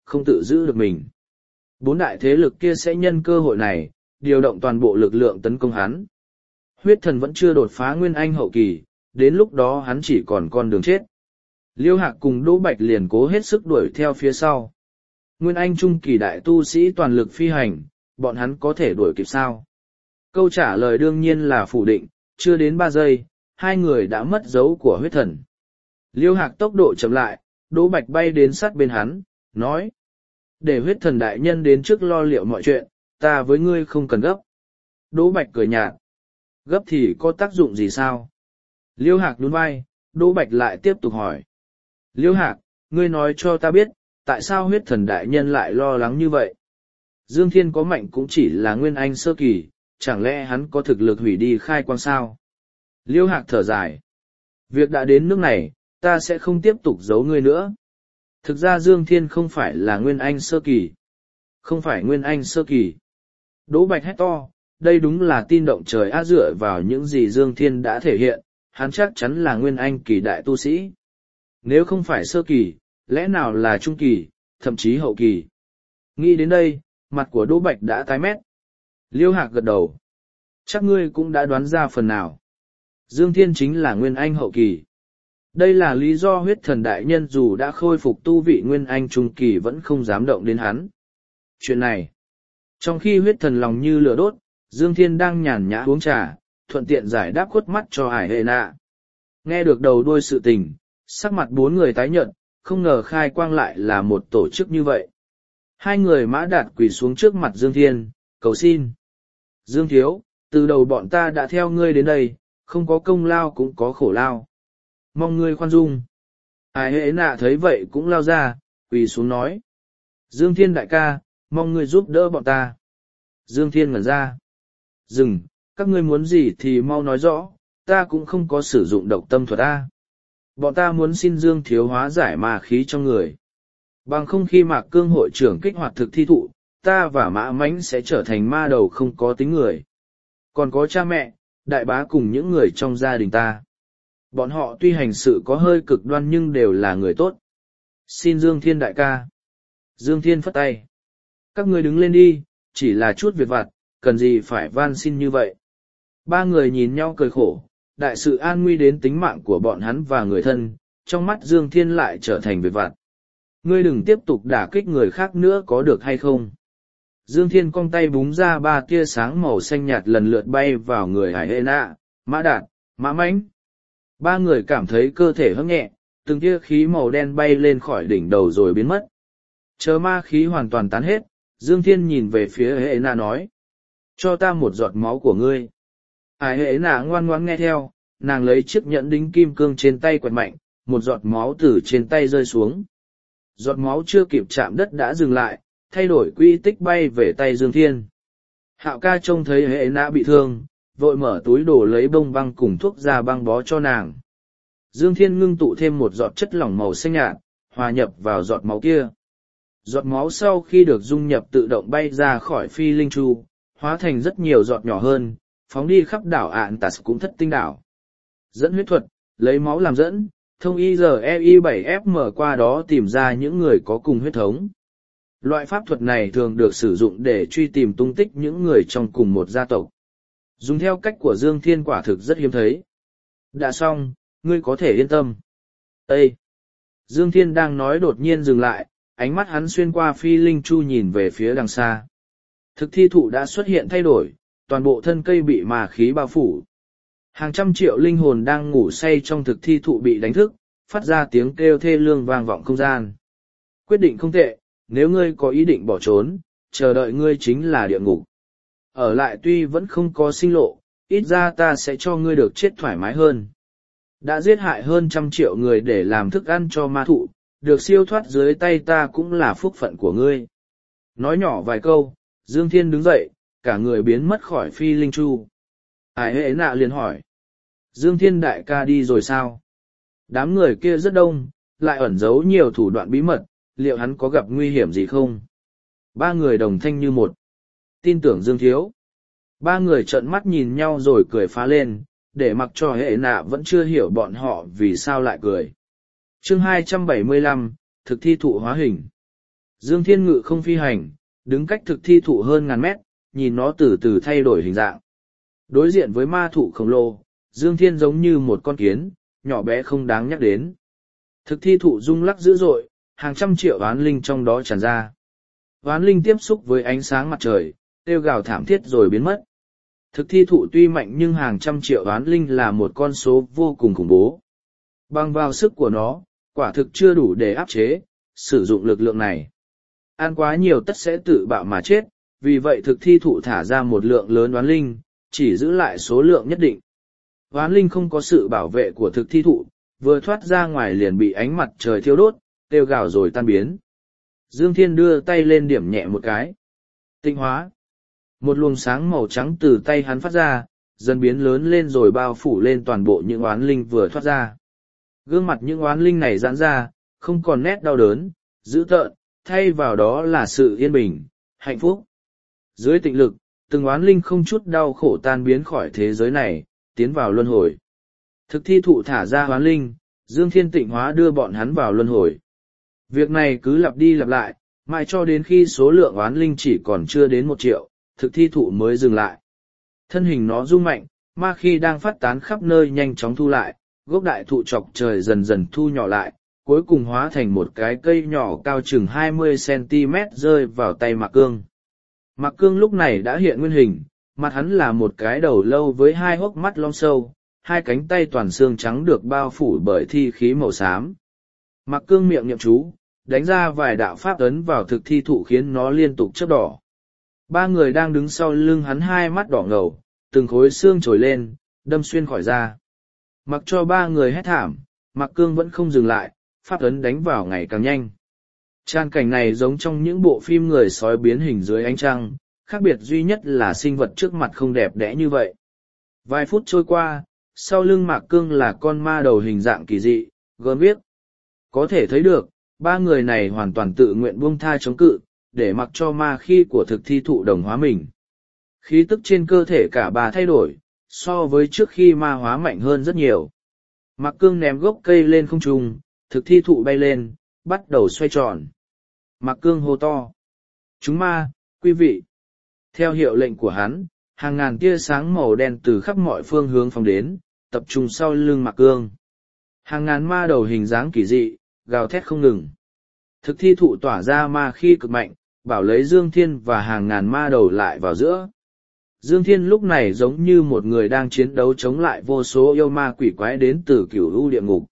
S1: không tự giữ được mình. Bốn đại thế lực kia sẽ nhân cơ hội này, điều động toàn bộ lực lượng tấn công hắn. Huyết thần vẫn chưa đột phá nguyên anh hậu kỳ, đến lúc đó hắn chỉ còn con đường chết. Liêu Hạc cùng Đỗ Bạch liền cố hết sức đuổi theo phía sau. Nguyên anh trung kỳ đại tu sĩ toàn lực phi hành, bọn hắn có thể đuổi kịp sao? Câu trả lời đương nhiên là phủ định, chưa đến 3 giây, hai người đã mất dấu của huyết thần. Liêu Hạc tốc độ chậm lại, Đỗ Bạch bay đến sát bên hắn, nói. Để huyết thần đại nhân đến trước lo liệu mọi chuyện, ta với ngươi không cần gấp. Đỗ Bạch cười nhạt. Gấp thì có tác dụng gì sao? Liêu Hạc nhún vai, Đỗ Bạch lại tiếp tục hỏi. Liêu Hạc, ngươi nói cho ta biết, tại sao huyết thần đại nhân lại lo lắng như vậy? Dương Thiên có mạnh cũng chỉ là nguyên anh sơ kỳ, chẳng lẽ hắn có thực lực hủy đi khai quang sao? Liêu Hạc thở dài. Việc đã đến nước này, ta sẽ không tiếp tục giấu ngươi nữa. Thực ra Dương Thiên không phải là nguyên anh sơ kỳ. Không phải nguyên anh sơ kỳ. Đỗ Bạch hét to, đây đúng là tin động trời á, dựa vào những gì Dương Thiên đã thể hiện, hắn chắc chắn là nguyên anh kỳ đại tu sĩ. Nếu không phải sơ kỳ, lẽ nào là trung kỳ, thậm chí hậu kỳ. Nghĩ đến đây, mặt của Đỗ Bạch đã tái mét. Liêu Hạc gật đầu. Chắc ngươi cũng đã đoán ra phần nào. Dương Thiên chính là nguyên anh hậu kỳ. Đây là lý do huyết thần đại nhân dù đã khôi phục tu vị nguyên anh trung kỳ vẫn không dám động đến hắn. Chuyện này, trong khi huyết thần lòng như lửa đốt, Dương Thiên đang nhàn nhã uống trà, thuận tiện giải đáp khuất mắt cho Hải Hệ Nạ. Nghe được đầu đuôi sự tình, sắc mặt bốn người tái nhợt, không ngờ khai quang lại là một tổ chức như vậy. Hai người Mã Đạt quỳ xuống trước mặt Dương Thiên, cầu xin. Dương Thiếu, từ đầu bọn ta đã theo ngươi đến đây, không có công lao cũng có khổ lao. Mong ngươi khoan dung. Hải Hệ Nạ thấy vậy cũng lao ra, quỳ xuống nói. Dương Thiên đại ca, mong ngươi giúp đỡ bọn ta. Dương Thiên ngẩn ra. Dừng, các ngươi muốn gì thì mau nói rõ, ta cũng không có sử dụng độc tâm thuật a. Bọn ta muốn xin Dương Thiếu hóa giải ma khí trong người. Bằng không khi Mạc Cương hội trưởng kích hoạt thực thi thụ, ta và Mã Mãnh sẽ trở thành ma đầu không có tính người. Còn có cha mẹ, đại bá cùng những người trong gia đình ta. Bọn họ tuy hành sự có hơi cực đoan nhưng đều là người tốt. Xin Dương Thiên đại ca. Dương Thiên phất tay. Các ngươi đứng lên đi, chỉ là chút việc vặt, cần gì phải van xin như vậy. Ba người nhìn nhau cười khổ, đại sự an nguy đến tính mạng của bọn hắn và người thân, trong mắt Dương Thiên lại trở thành việc vặt. Ngươi đừng tiếp tục đả kích người khác nữa có được hay không? Dương Thiên cong tay búng ra 3 tia sáng màu xanh nhạt lần lượt bay vào người Hải Hệ Nạ, Mã Đạt, Mã Mãnh. Ba người cảm thấy cơ thể hấp nhẹ, từng tia khí màu đen bay lên khỏi đỉnh đầu rồi biến mất. Chờ ma khí hoàn toàn tán hết, Dương Thiên nhìn về phía Hệ Nạ nói. Cho ta một giọt máu của ngươi. Hải Hệ Nạ ngoan ngoãn nghe theo, nàng lấy chiếc nhẫn đính kim cương trên tay quẹt mạnh, một giọt máu từ trên tay rơi xuống. Giọt máu chưa kịp chạm đất đã dừng lại, thay đổi quy tích bay về tay Dương Thiên. Hạo ca trông thấy Hệ Nạ bị thương, vội mở túi đổ lấy bông băng cùng thuốc ra băng bó cho nàng. Dương Thiên ngưng tụ thêm một giọt chất lỏng màu xanh nhạt, hòa nhập vào giọt máu kia. Giọt máu sau khi được dung nhập tự động bay ra khỏi phi linh chu, hóa thành rất nhiều giọt nhỏ hơn, phóng đi khắp đảo Ạn Tạt cũng thất tinh đảo. Dẫn huyết thuật, lấy máu làm dẫn, thông IREI7FM qua đó tìm ra những người có cùng huyết thống. Loại pháp thuật này thường được sử dụng để truy tìm tung tích những người trong cùng một gia tộc. Dùng theo cách của Dương Thiên quả thực rất hiếm thấy. Đã xong, ngươi có thể yên tâm. Ê! Dương Thiên đang nói đột nhiên dừng lại, ánh mắt hắn xuyên qua phi linh chu nhìn về phía đằng xa. Thực thi thụ đã xuất hiện thay đổi, toàn bộ thân cây bị ma khí bao phủ. Hàng trăm triệu linh hồn đang ngủ say trong thực thi thụ bị đánh thức, phát ra tiếng kêu thê lương vang vọng không gian. Quyết định không tệ, nếu ngươi có ý định bỏ trốn, chờ đợi ngươi chính là địa ngục. Ở lại tuy vẫn không có sinh lộ, ít ra ta sẽ cho ngươi được chết thoải mái hơn. Đã giết hại hơn 100 triệu người để làm thức ăn cho ma thụ, được siêu thoát dưới tay ta cũng là phúc phận của ngươi. Nói nhỏ vài câu, Dương Thiên đứng dậy, cả người biến mất khỏi phi linh chu. Hải Hệ Nạ liền hỏi. Dương Thiên đại ca đi rồi sao? Đám người kia rất đông, lại ẩn giấu nhiều thủ đoạn bí mật, liệu hắn có gặp nguy hiểm gì không? Ba người đồng thanh như một. Tin tưởng Dương Thiếu. Ba người trợn mắt nhìn nhau rồi cười phá lên, để mặc cho Hệ Nạ vẫn chưa hiểu bọn họ vì sao lại cười. Chương 275, thực thi thụ hóa hình. Dương Thiên ngự không phi hành, đứng cách thực thi thụ hơn ngàn mét, nhìn nó từ từ thay đổi hình dạng. Đối diện với ma thụ khổng lồ, Dương Thiên giống như một con kiến, nhỏ bé không đáng nhắc đến. Thực thi thụ rung lắc dữ dội, hàng trăm triệu oán linh trong đó tràn ra. Oán linh tiếp xúc với ánh sáng mặt trời, kêu gào thảm thiết rồi biến mất. Thực thi thụ tuy mạnh nhưng hàng trăm triệu oán linh là một con số vô cùng khủng bố. Bằng vào sức của nó, quả thực chưa đủ để áp chế, sử dụng lực lượng này. Ăn quá nhiều tất sẽ tự bạo mà chết, vì vậy thực thi thụ thả ra một lượng lớn oán linh, chỉ giữ lại số lượng nhất định. Oán linh không có sự bảo vệ của thực thi thụ, vừa thoát ra ngoài liền bị ánh mặt trời thiêu đốt, kêu gào rồi tan biến. Dương Thiên đưa tay lên điểm nhẹ một cái. Tinh hóa. Một luồng sáng màu trắng từ tay hắn phát ra, dần biến lớn lên rồi bao phủ lên toàn bộ những oán linh vừa thoát ra. Gương mặt những oán linh này giãn ra, không còn nét đau đớn, dữ tợn, thay vào đó là sự yên bình, hạnh phúc. Dưới tịnh lực, từng oán linh không chút đau khổ tan biến khỏi thế giới này, tiến vào luân hồi. Thực thi thụ thả ra oán linh, Dương Thiên tịnh hóa đưa bọn hắn vào luân hồi. Việc này cứ lặp đi lặp lại, mãi cho đến khi số lượng oán linh chỉ còn chưa đến 1 triệu, thực thi thụ mới dừng lại. Thân hình nó rung mạnh, ma khi đang phát tán khắp nơi nhanh chóng thu lại, gốc đại thụ chọc trời dần dần thu nhỏ lại, cuối cùng hóa thành một cái cây nhỏ cao chừng 20 cm rơi vào tay Mạc Cương. Mạc Cương lúc này đã hiện nguyên hình, mặt hắn là một cái đầu lâu với 2 hốc mắt long sâu, 2 cánh tay toàn xương trắng được bao phủ bởi thi khí màu xám. Mạc Cương miệng niệm chú, đánh ra vài đạo pháp ấn vào thực thi thụ khiến nó liên tục chớp đỏ. 3 người đang đứng sau lưng hắn 2 mắt đỏ ngầu, từng khối xương trồi lên, đâm xuyên khỏi da. Mặc cho 3 người hét thảm, Mạc Cương vẫn không dừng lại, pháp ấn đánh vào ngày càng nhanh. Tràn cảnh này giống trong những bộ phim người sói biến hình dưới ánh trăng, khác biệt duy nhất là sinh vật trước mặt không đẹp đẽ như vậy. Vài phút trôi qua, sau lưng Mạc Cương là con ma đầu hình dạng kỳ dị, gớm ghiếc. Có thể thấy được, 3 người này hoàn toàn tự nguyện buông tha chống cự, để mặc cho ma khí của thực thi thụ đồng hóa mình. Khí tức trên cơ thể cả 3 thay đổi, so với trước khi ma hóa mạnh hơn rất nhiều. Mạc Cương ném gốc cây lên không trung, thực thi thụ bay lên, bắt đầu xoay tròn. Mạc Cương hô to. Chúng ma, quý vị. Theo hiệu lệnh của hắn, hàng ngàn tia sáng màu đen từ khắp mọi phương hướng phóng đến, tập trung sau lưng Mạc Cương. Hàng ngàn ma đầu hình dáng kỳ dị, gào thét không ngừng. Thực thi thụ tỏa ra ma khí cực mạnh, bảo lấy Dương Thiên và hàng ngàn ma đầu lại vào giữa. Dương Thiên lúc này giống như một người đang chiến đấu chống lại vô số yêu ma quỷ quái đến từ cửu u địa ngục.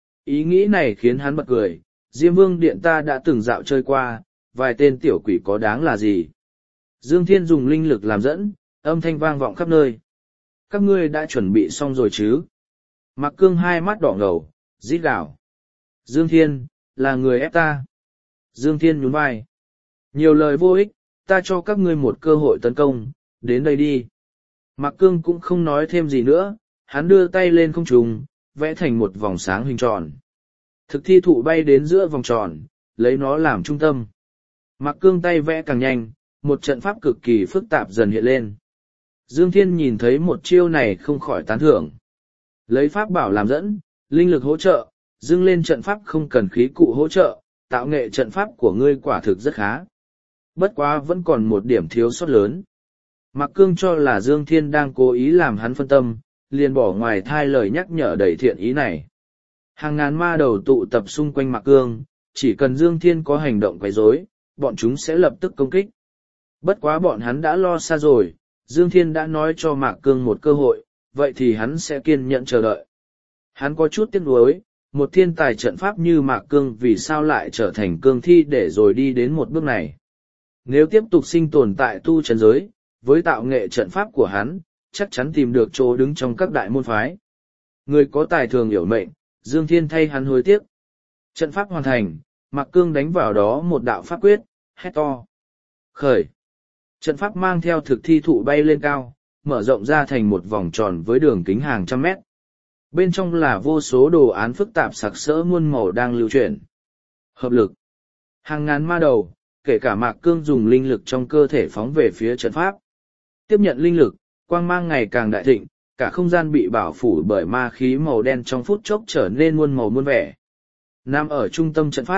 S1: Ý nghĩ này khiến hắn bật cười, Diêm Vương Điện ta đã từng dạo chơi qua, vài tên tiểu quỷ có đáng là gì. Dương Thiên dùng linh lực làm dẫn, âm thanh vang vọng khắp nơi. Các ngươi đã chuẩn bị xong rồi chứ? Mạc Cương 2 mắt đỏ ngầu, rít gào. Dương Thiên, là người ép ta. Dương Thiên nhún vai. Nhiều lời vô ích, ta cho các ngươi một cơ hội tấn công, đến đây đi. Mạc Cương cũng không nói thêm gì nữa, hắn đưa tay lên không trung, vẽ thành một vòng sáng hình tròn. Thực thi thụ bay đến giữa vòng tròn, lấy nó làm trung tâm. Mạc Cương tay vẽ càng nhanh, một trận pháp cực kỳ phức tạp dần hiện lên. Dương Thiên nhìn thấy một chiêu này không khỏi tán thưởng. Lấy pháp bảo làm dẫn, linh lực hỗ trợ, dưng lên trận pháp không cần khí cụ hỗ trợ, tạo nghệ trận pháp của ngươi quả thực rất khá. Bất quá vẫn còn một điểm thiếu sót lớn. Mạc Cương cho là Dương Thiên đang cố ý làm hắn phân tâm, liền bỏ ngoài thai lời nhắc nhở đầy thiện ý này. Hàng ngàn ma đầu tụ tập xung quanh Mạc Cương, chỉ cần Dương Thiên có hành động quấy rối, bọn chúng sẽ lập tức công kích. Bất quá bọn hắn đã lo xa rồi, Dương Thiên đã nói cho Mạc Cương một cơ hội, vậy thì hắn sẽ kiên nhẫn chờ đợi. Hắn có chút tiếc nuối, một thiên tài trận pháp như Mạc Cương vì sao lại trở thành cương thi để rồi đi đến một bước này. Nếu tiếp tục sinh tồn tại tu trần giới, với tạo nghệ trận pháp của hắn, chắc chắn tìm được chỗ đứng trong các đại môn phái. Người có tài thường hiểu mệnh, Dương Thiên thay hắn hối tiếc. Trận pháp hoàn thành, Mạc Cương đánh vào đó một đạo pháp quyết, hét to. Khởi! Trận pháp mang theo thực thi thụ bay lên cao, mở rộng ra thành một vòng tròn với đường kính hàng trăm mét. Bên trong là vô số đồ án phức tạp sặc sỡ muôn màu đang lưu chuyển. Hợp lực. Hàng ngàn ma đầu, kể cả Mạc Cương dùng linh lực trong cơ thể phóng về phía trận pháp. Tiếp nhận linh lực, quang mang ngày càng đại thịnh, cả không gian bị bảo phủ bởi ma khí màu đen trong phút chốc trở nên muôn màu muôn vẻ. Nằm ở trung tâm trận pháp,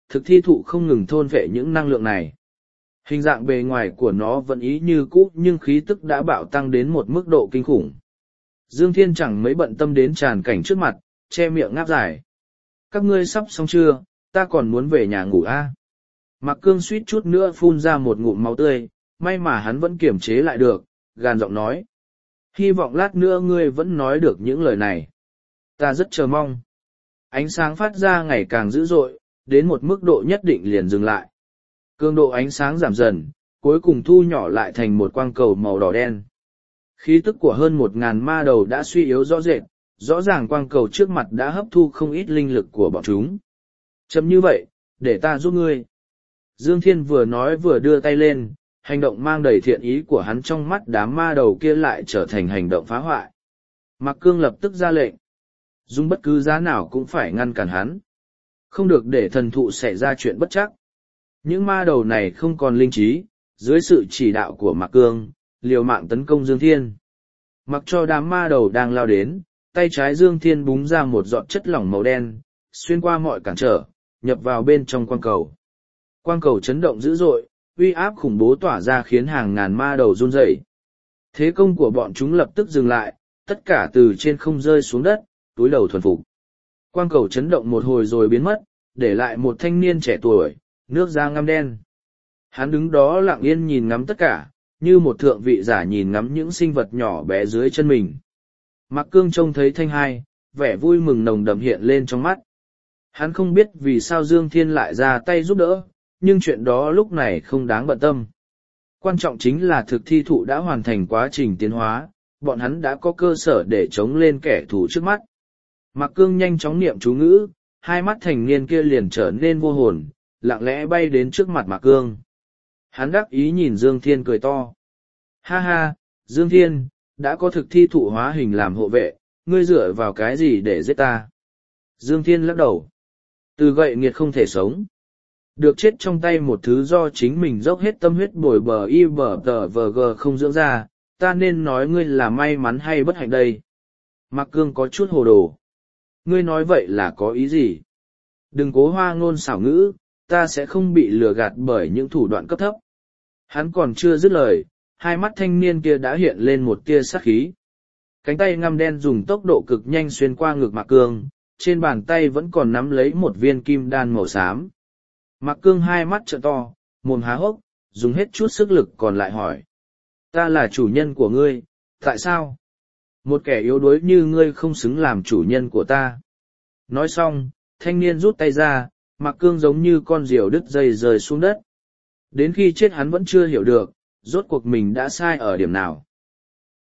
S1: thực thi thụ không ngừng thôn vệ những năng lượng này. Hình dạng bề ngoài của nó vẫn ý như cũ nhưng khí tức đã bạo tăng đến một mức độ kinh khủng. Dương Thiên chẳng mấy bận tâm đến tràn cảnh trước mặt, che miệng ngáp dài. Các ngươi sắp xong chưa, ta còn muốn về nhà ngủ a. Mạc Cương suýt chút nữa phun ra một ngụm máu tươi, may mà hắn vẫn kiềm chế lại được, gàn giọng nói. Hy vọng lát nữa ngươi vẫn nói được những lời này. Ta rất chờ mong. Ánh sáng phát ra ngày càng dữ dội, đến một mức độ nhất định liền dừng lại. Cường độ ánh sáng giảm dần, cuối cùng thu nhỏ lại thành một quang cầu màu đỏ đen. Khí tức của hơn 1.000 ma đầu đã suy yếu rõ rệt, rõ ràng quang cầu trước mặt đã hấp thu không ít linh lực của bọn chúng. Chấm như vậy, để ta giúp ngươi. Dương Thiên vừa nói vừa đưa tay lên, hành động mang đầy thiện ý của hắn trong mắt đám ma đầu kia lại trở thành hành động phá hoại. Mạc Cương lập tức ra lệnh. Dùng bất cứ giá nào cũng phải ngăn cản hắn. Không được để thần thụ xảy ra chuyện bất trắc. Những ma đầu này không còn linh trí, dưới sự chỉ đạo của Mạc Cương, liều mạng tấn công Dương Thiên. Mặc cho đám ma đầu đang lao đến, tay trái Dương Thiên búng ra một giọt chất lỏng màu đen, xuyên qua mọi cản trở, nhập vào bên trong quang cầu. Quang cầu chấn động dữ dội, uy áp khủng bố tỏa ra khiến hàng ngàn ma đầu run rẩy. Thế công của bọn chúng lập tức dừng lại, tất cả từ trên không rơi xuống đất, túi đầu thuần phục. Quang cầu chấn động một hồi rồi biến mất, để lại một thanh niên trẻ tuổi, nước da ngăm đen. Hắn đứng đó lặng yên nhìn ngắm tất cả, như một thượng vị giả nhìn ngắm những sinh vật nhỏ bé dưới chân mình. Mạc Cương trông thấy thanh hai, vẻ vui mừng nồng đậm hiện lên trong mắt. Hắn không biết vì sao Dương Thiên lại ra tay giúp đỡ, nhưng chuyện đó lúc này không đáng bận tâm. Quan trọng chính là thực thi thụ đã hoàn thành quá trình tiến hóa, bọn hắn đã có cơ sở để chống lên kẻ thù trước mắt. Mạc Cương nhanh chóng niệm chú ngữ, hai mắt thành niên kia liền trở nên vô hồn, lặng lẽ bay đến trước mặt Mạc Cương. Hắn đắc ý nhìn Dương Thiên cười to. Ha ha, Dương Thiên, đã có thực thi thụ hóa hình làm hộ vệ, ngươi dựa vào cái gì để giết ta? Dương Thiên lắc đầu. Từ gậy nghiệt không thể sống. Được chết trong tay một thứ do chính mình dốc hết tâm huyết bồi bờ y bờ tờ vờ gờ không dưỡng ra, ta nên nói ngươi là may mắn hay bất hạnh đây? Mạc Cương có chút hồ đồ. Ngươi nói vậy là có ý gì? Đừng cố hoa ngôn xảo ngữ, ta sẽ không bị lừa gạt bởi những thủ đoạn cấp thấp. Hắn còn chưa dứt lời, hai mắt thanh niên kia đã hiện lên một tia sát khí. Cánh tay ngăm đen dùng tốc độ cực nhanh xuyên qua ngực Mạc Cương, trên bàn tay vẫn còn nắm lấy một viên kim đan màu xám. Mạc Cương hai mắt trợn to, mồm há hốc, dùng hết chút sức lực còn lại hỏi. Ta là chủ nhân của ngươi, tại sao? Một kẻ yếu đuối như ngươi không xứng làm chủ nhân của ta. Nói xong, thanh niên rút tay ra, Mạc Cương giống như con diều đứt dây rơi xuống đất. Đến khi chết hắn vẫn chưa hiểu được, rốt cuộc mình đã sai ở điểm nào.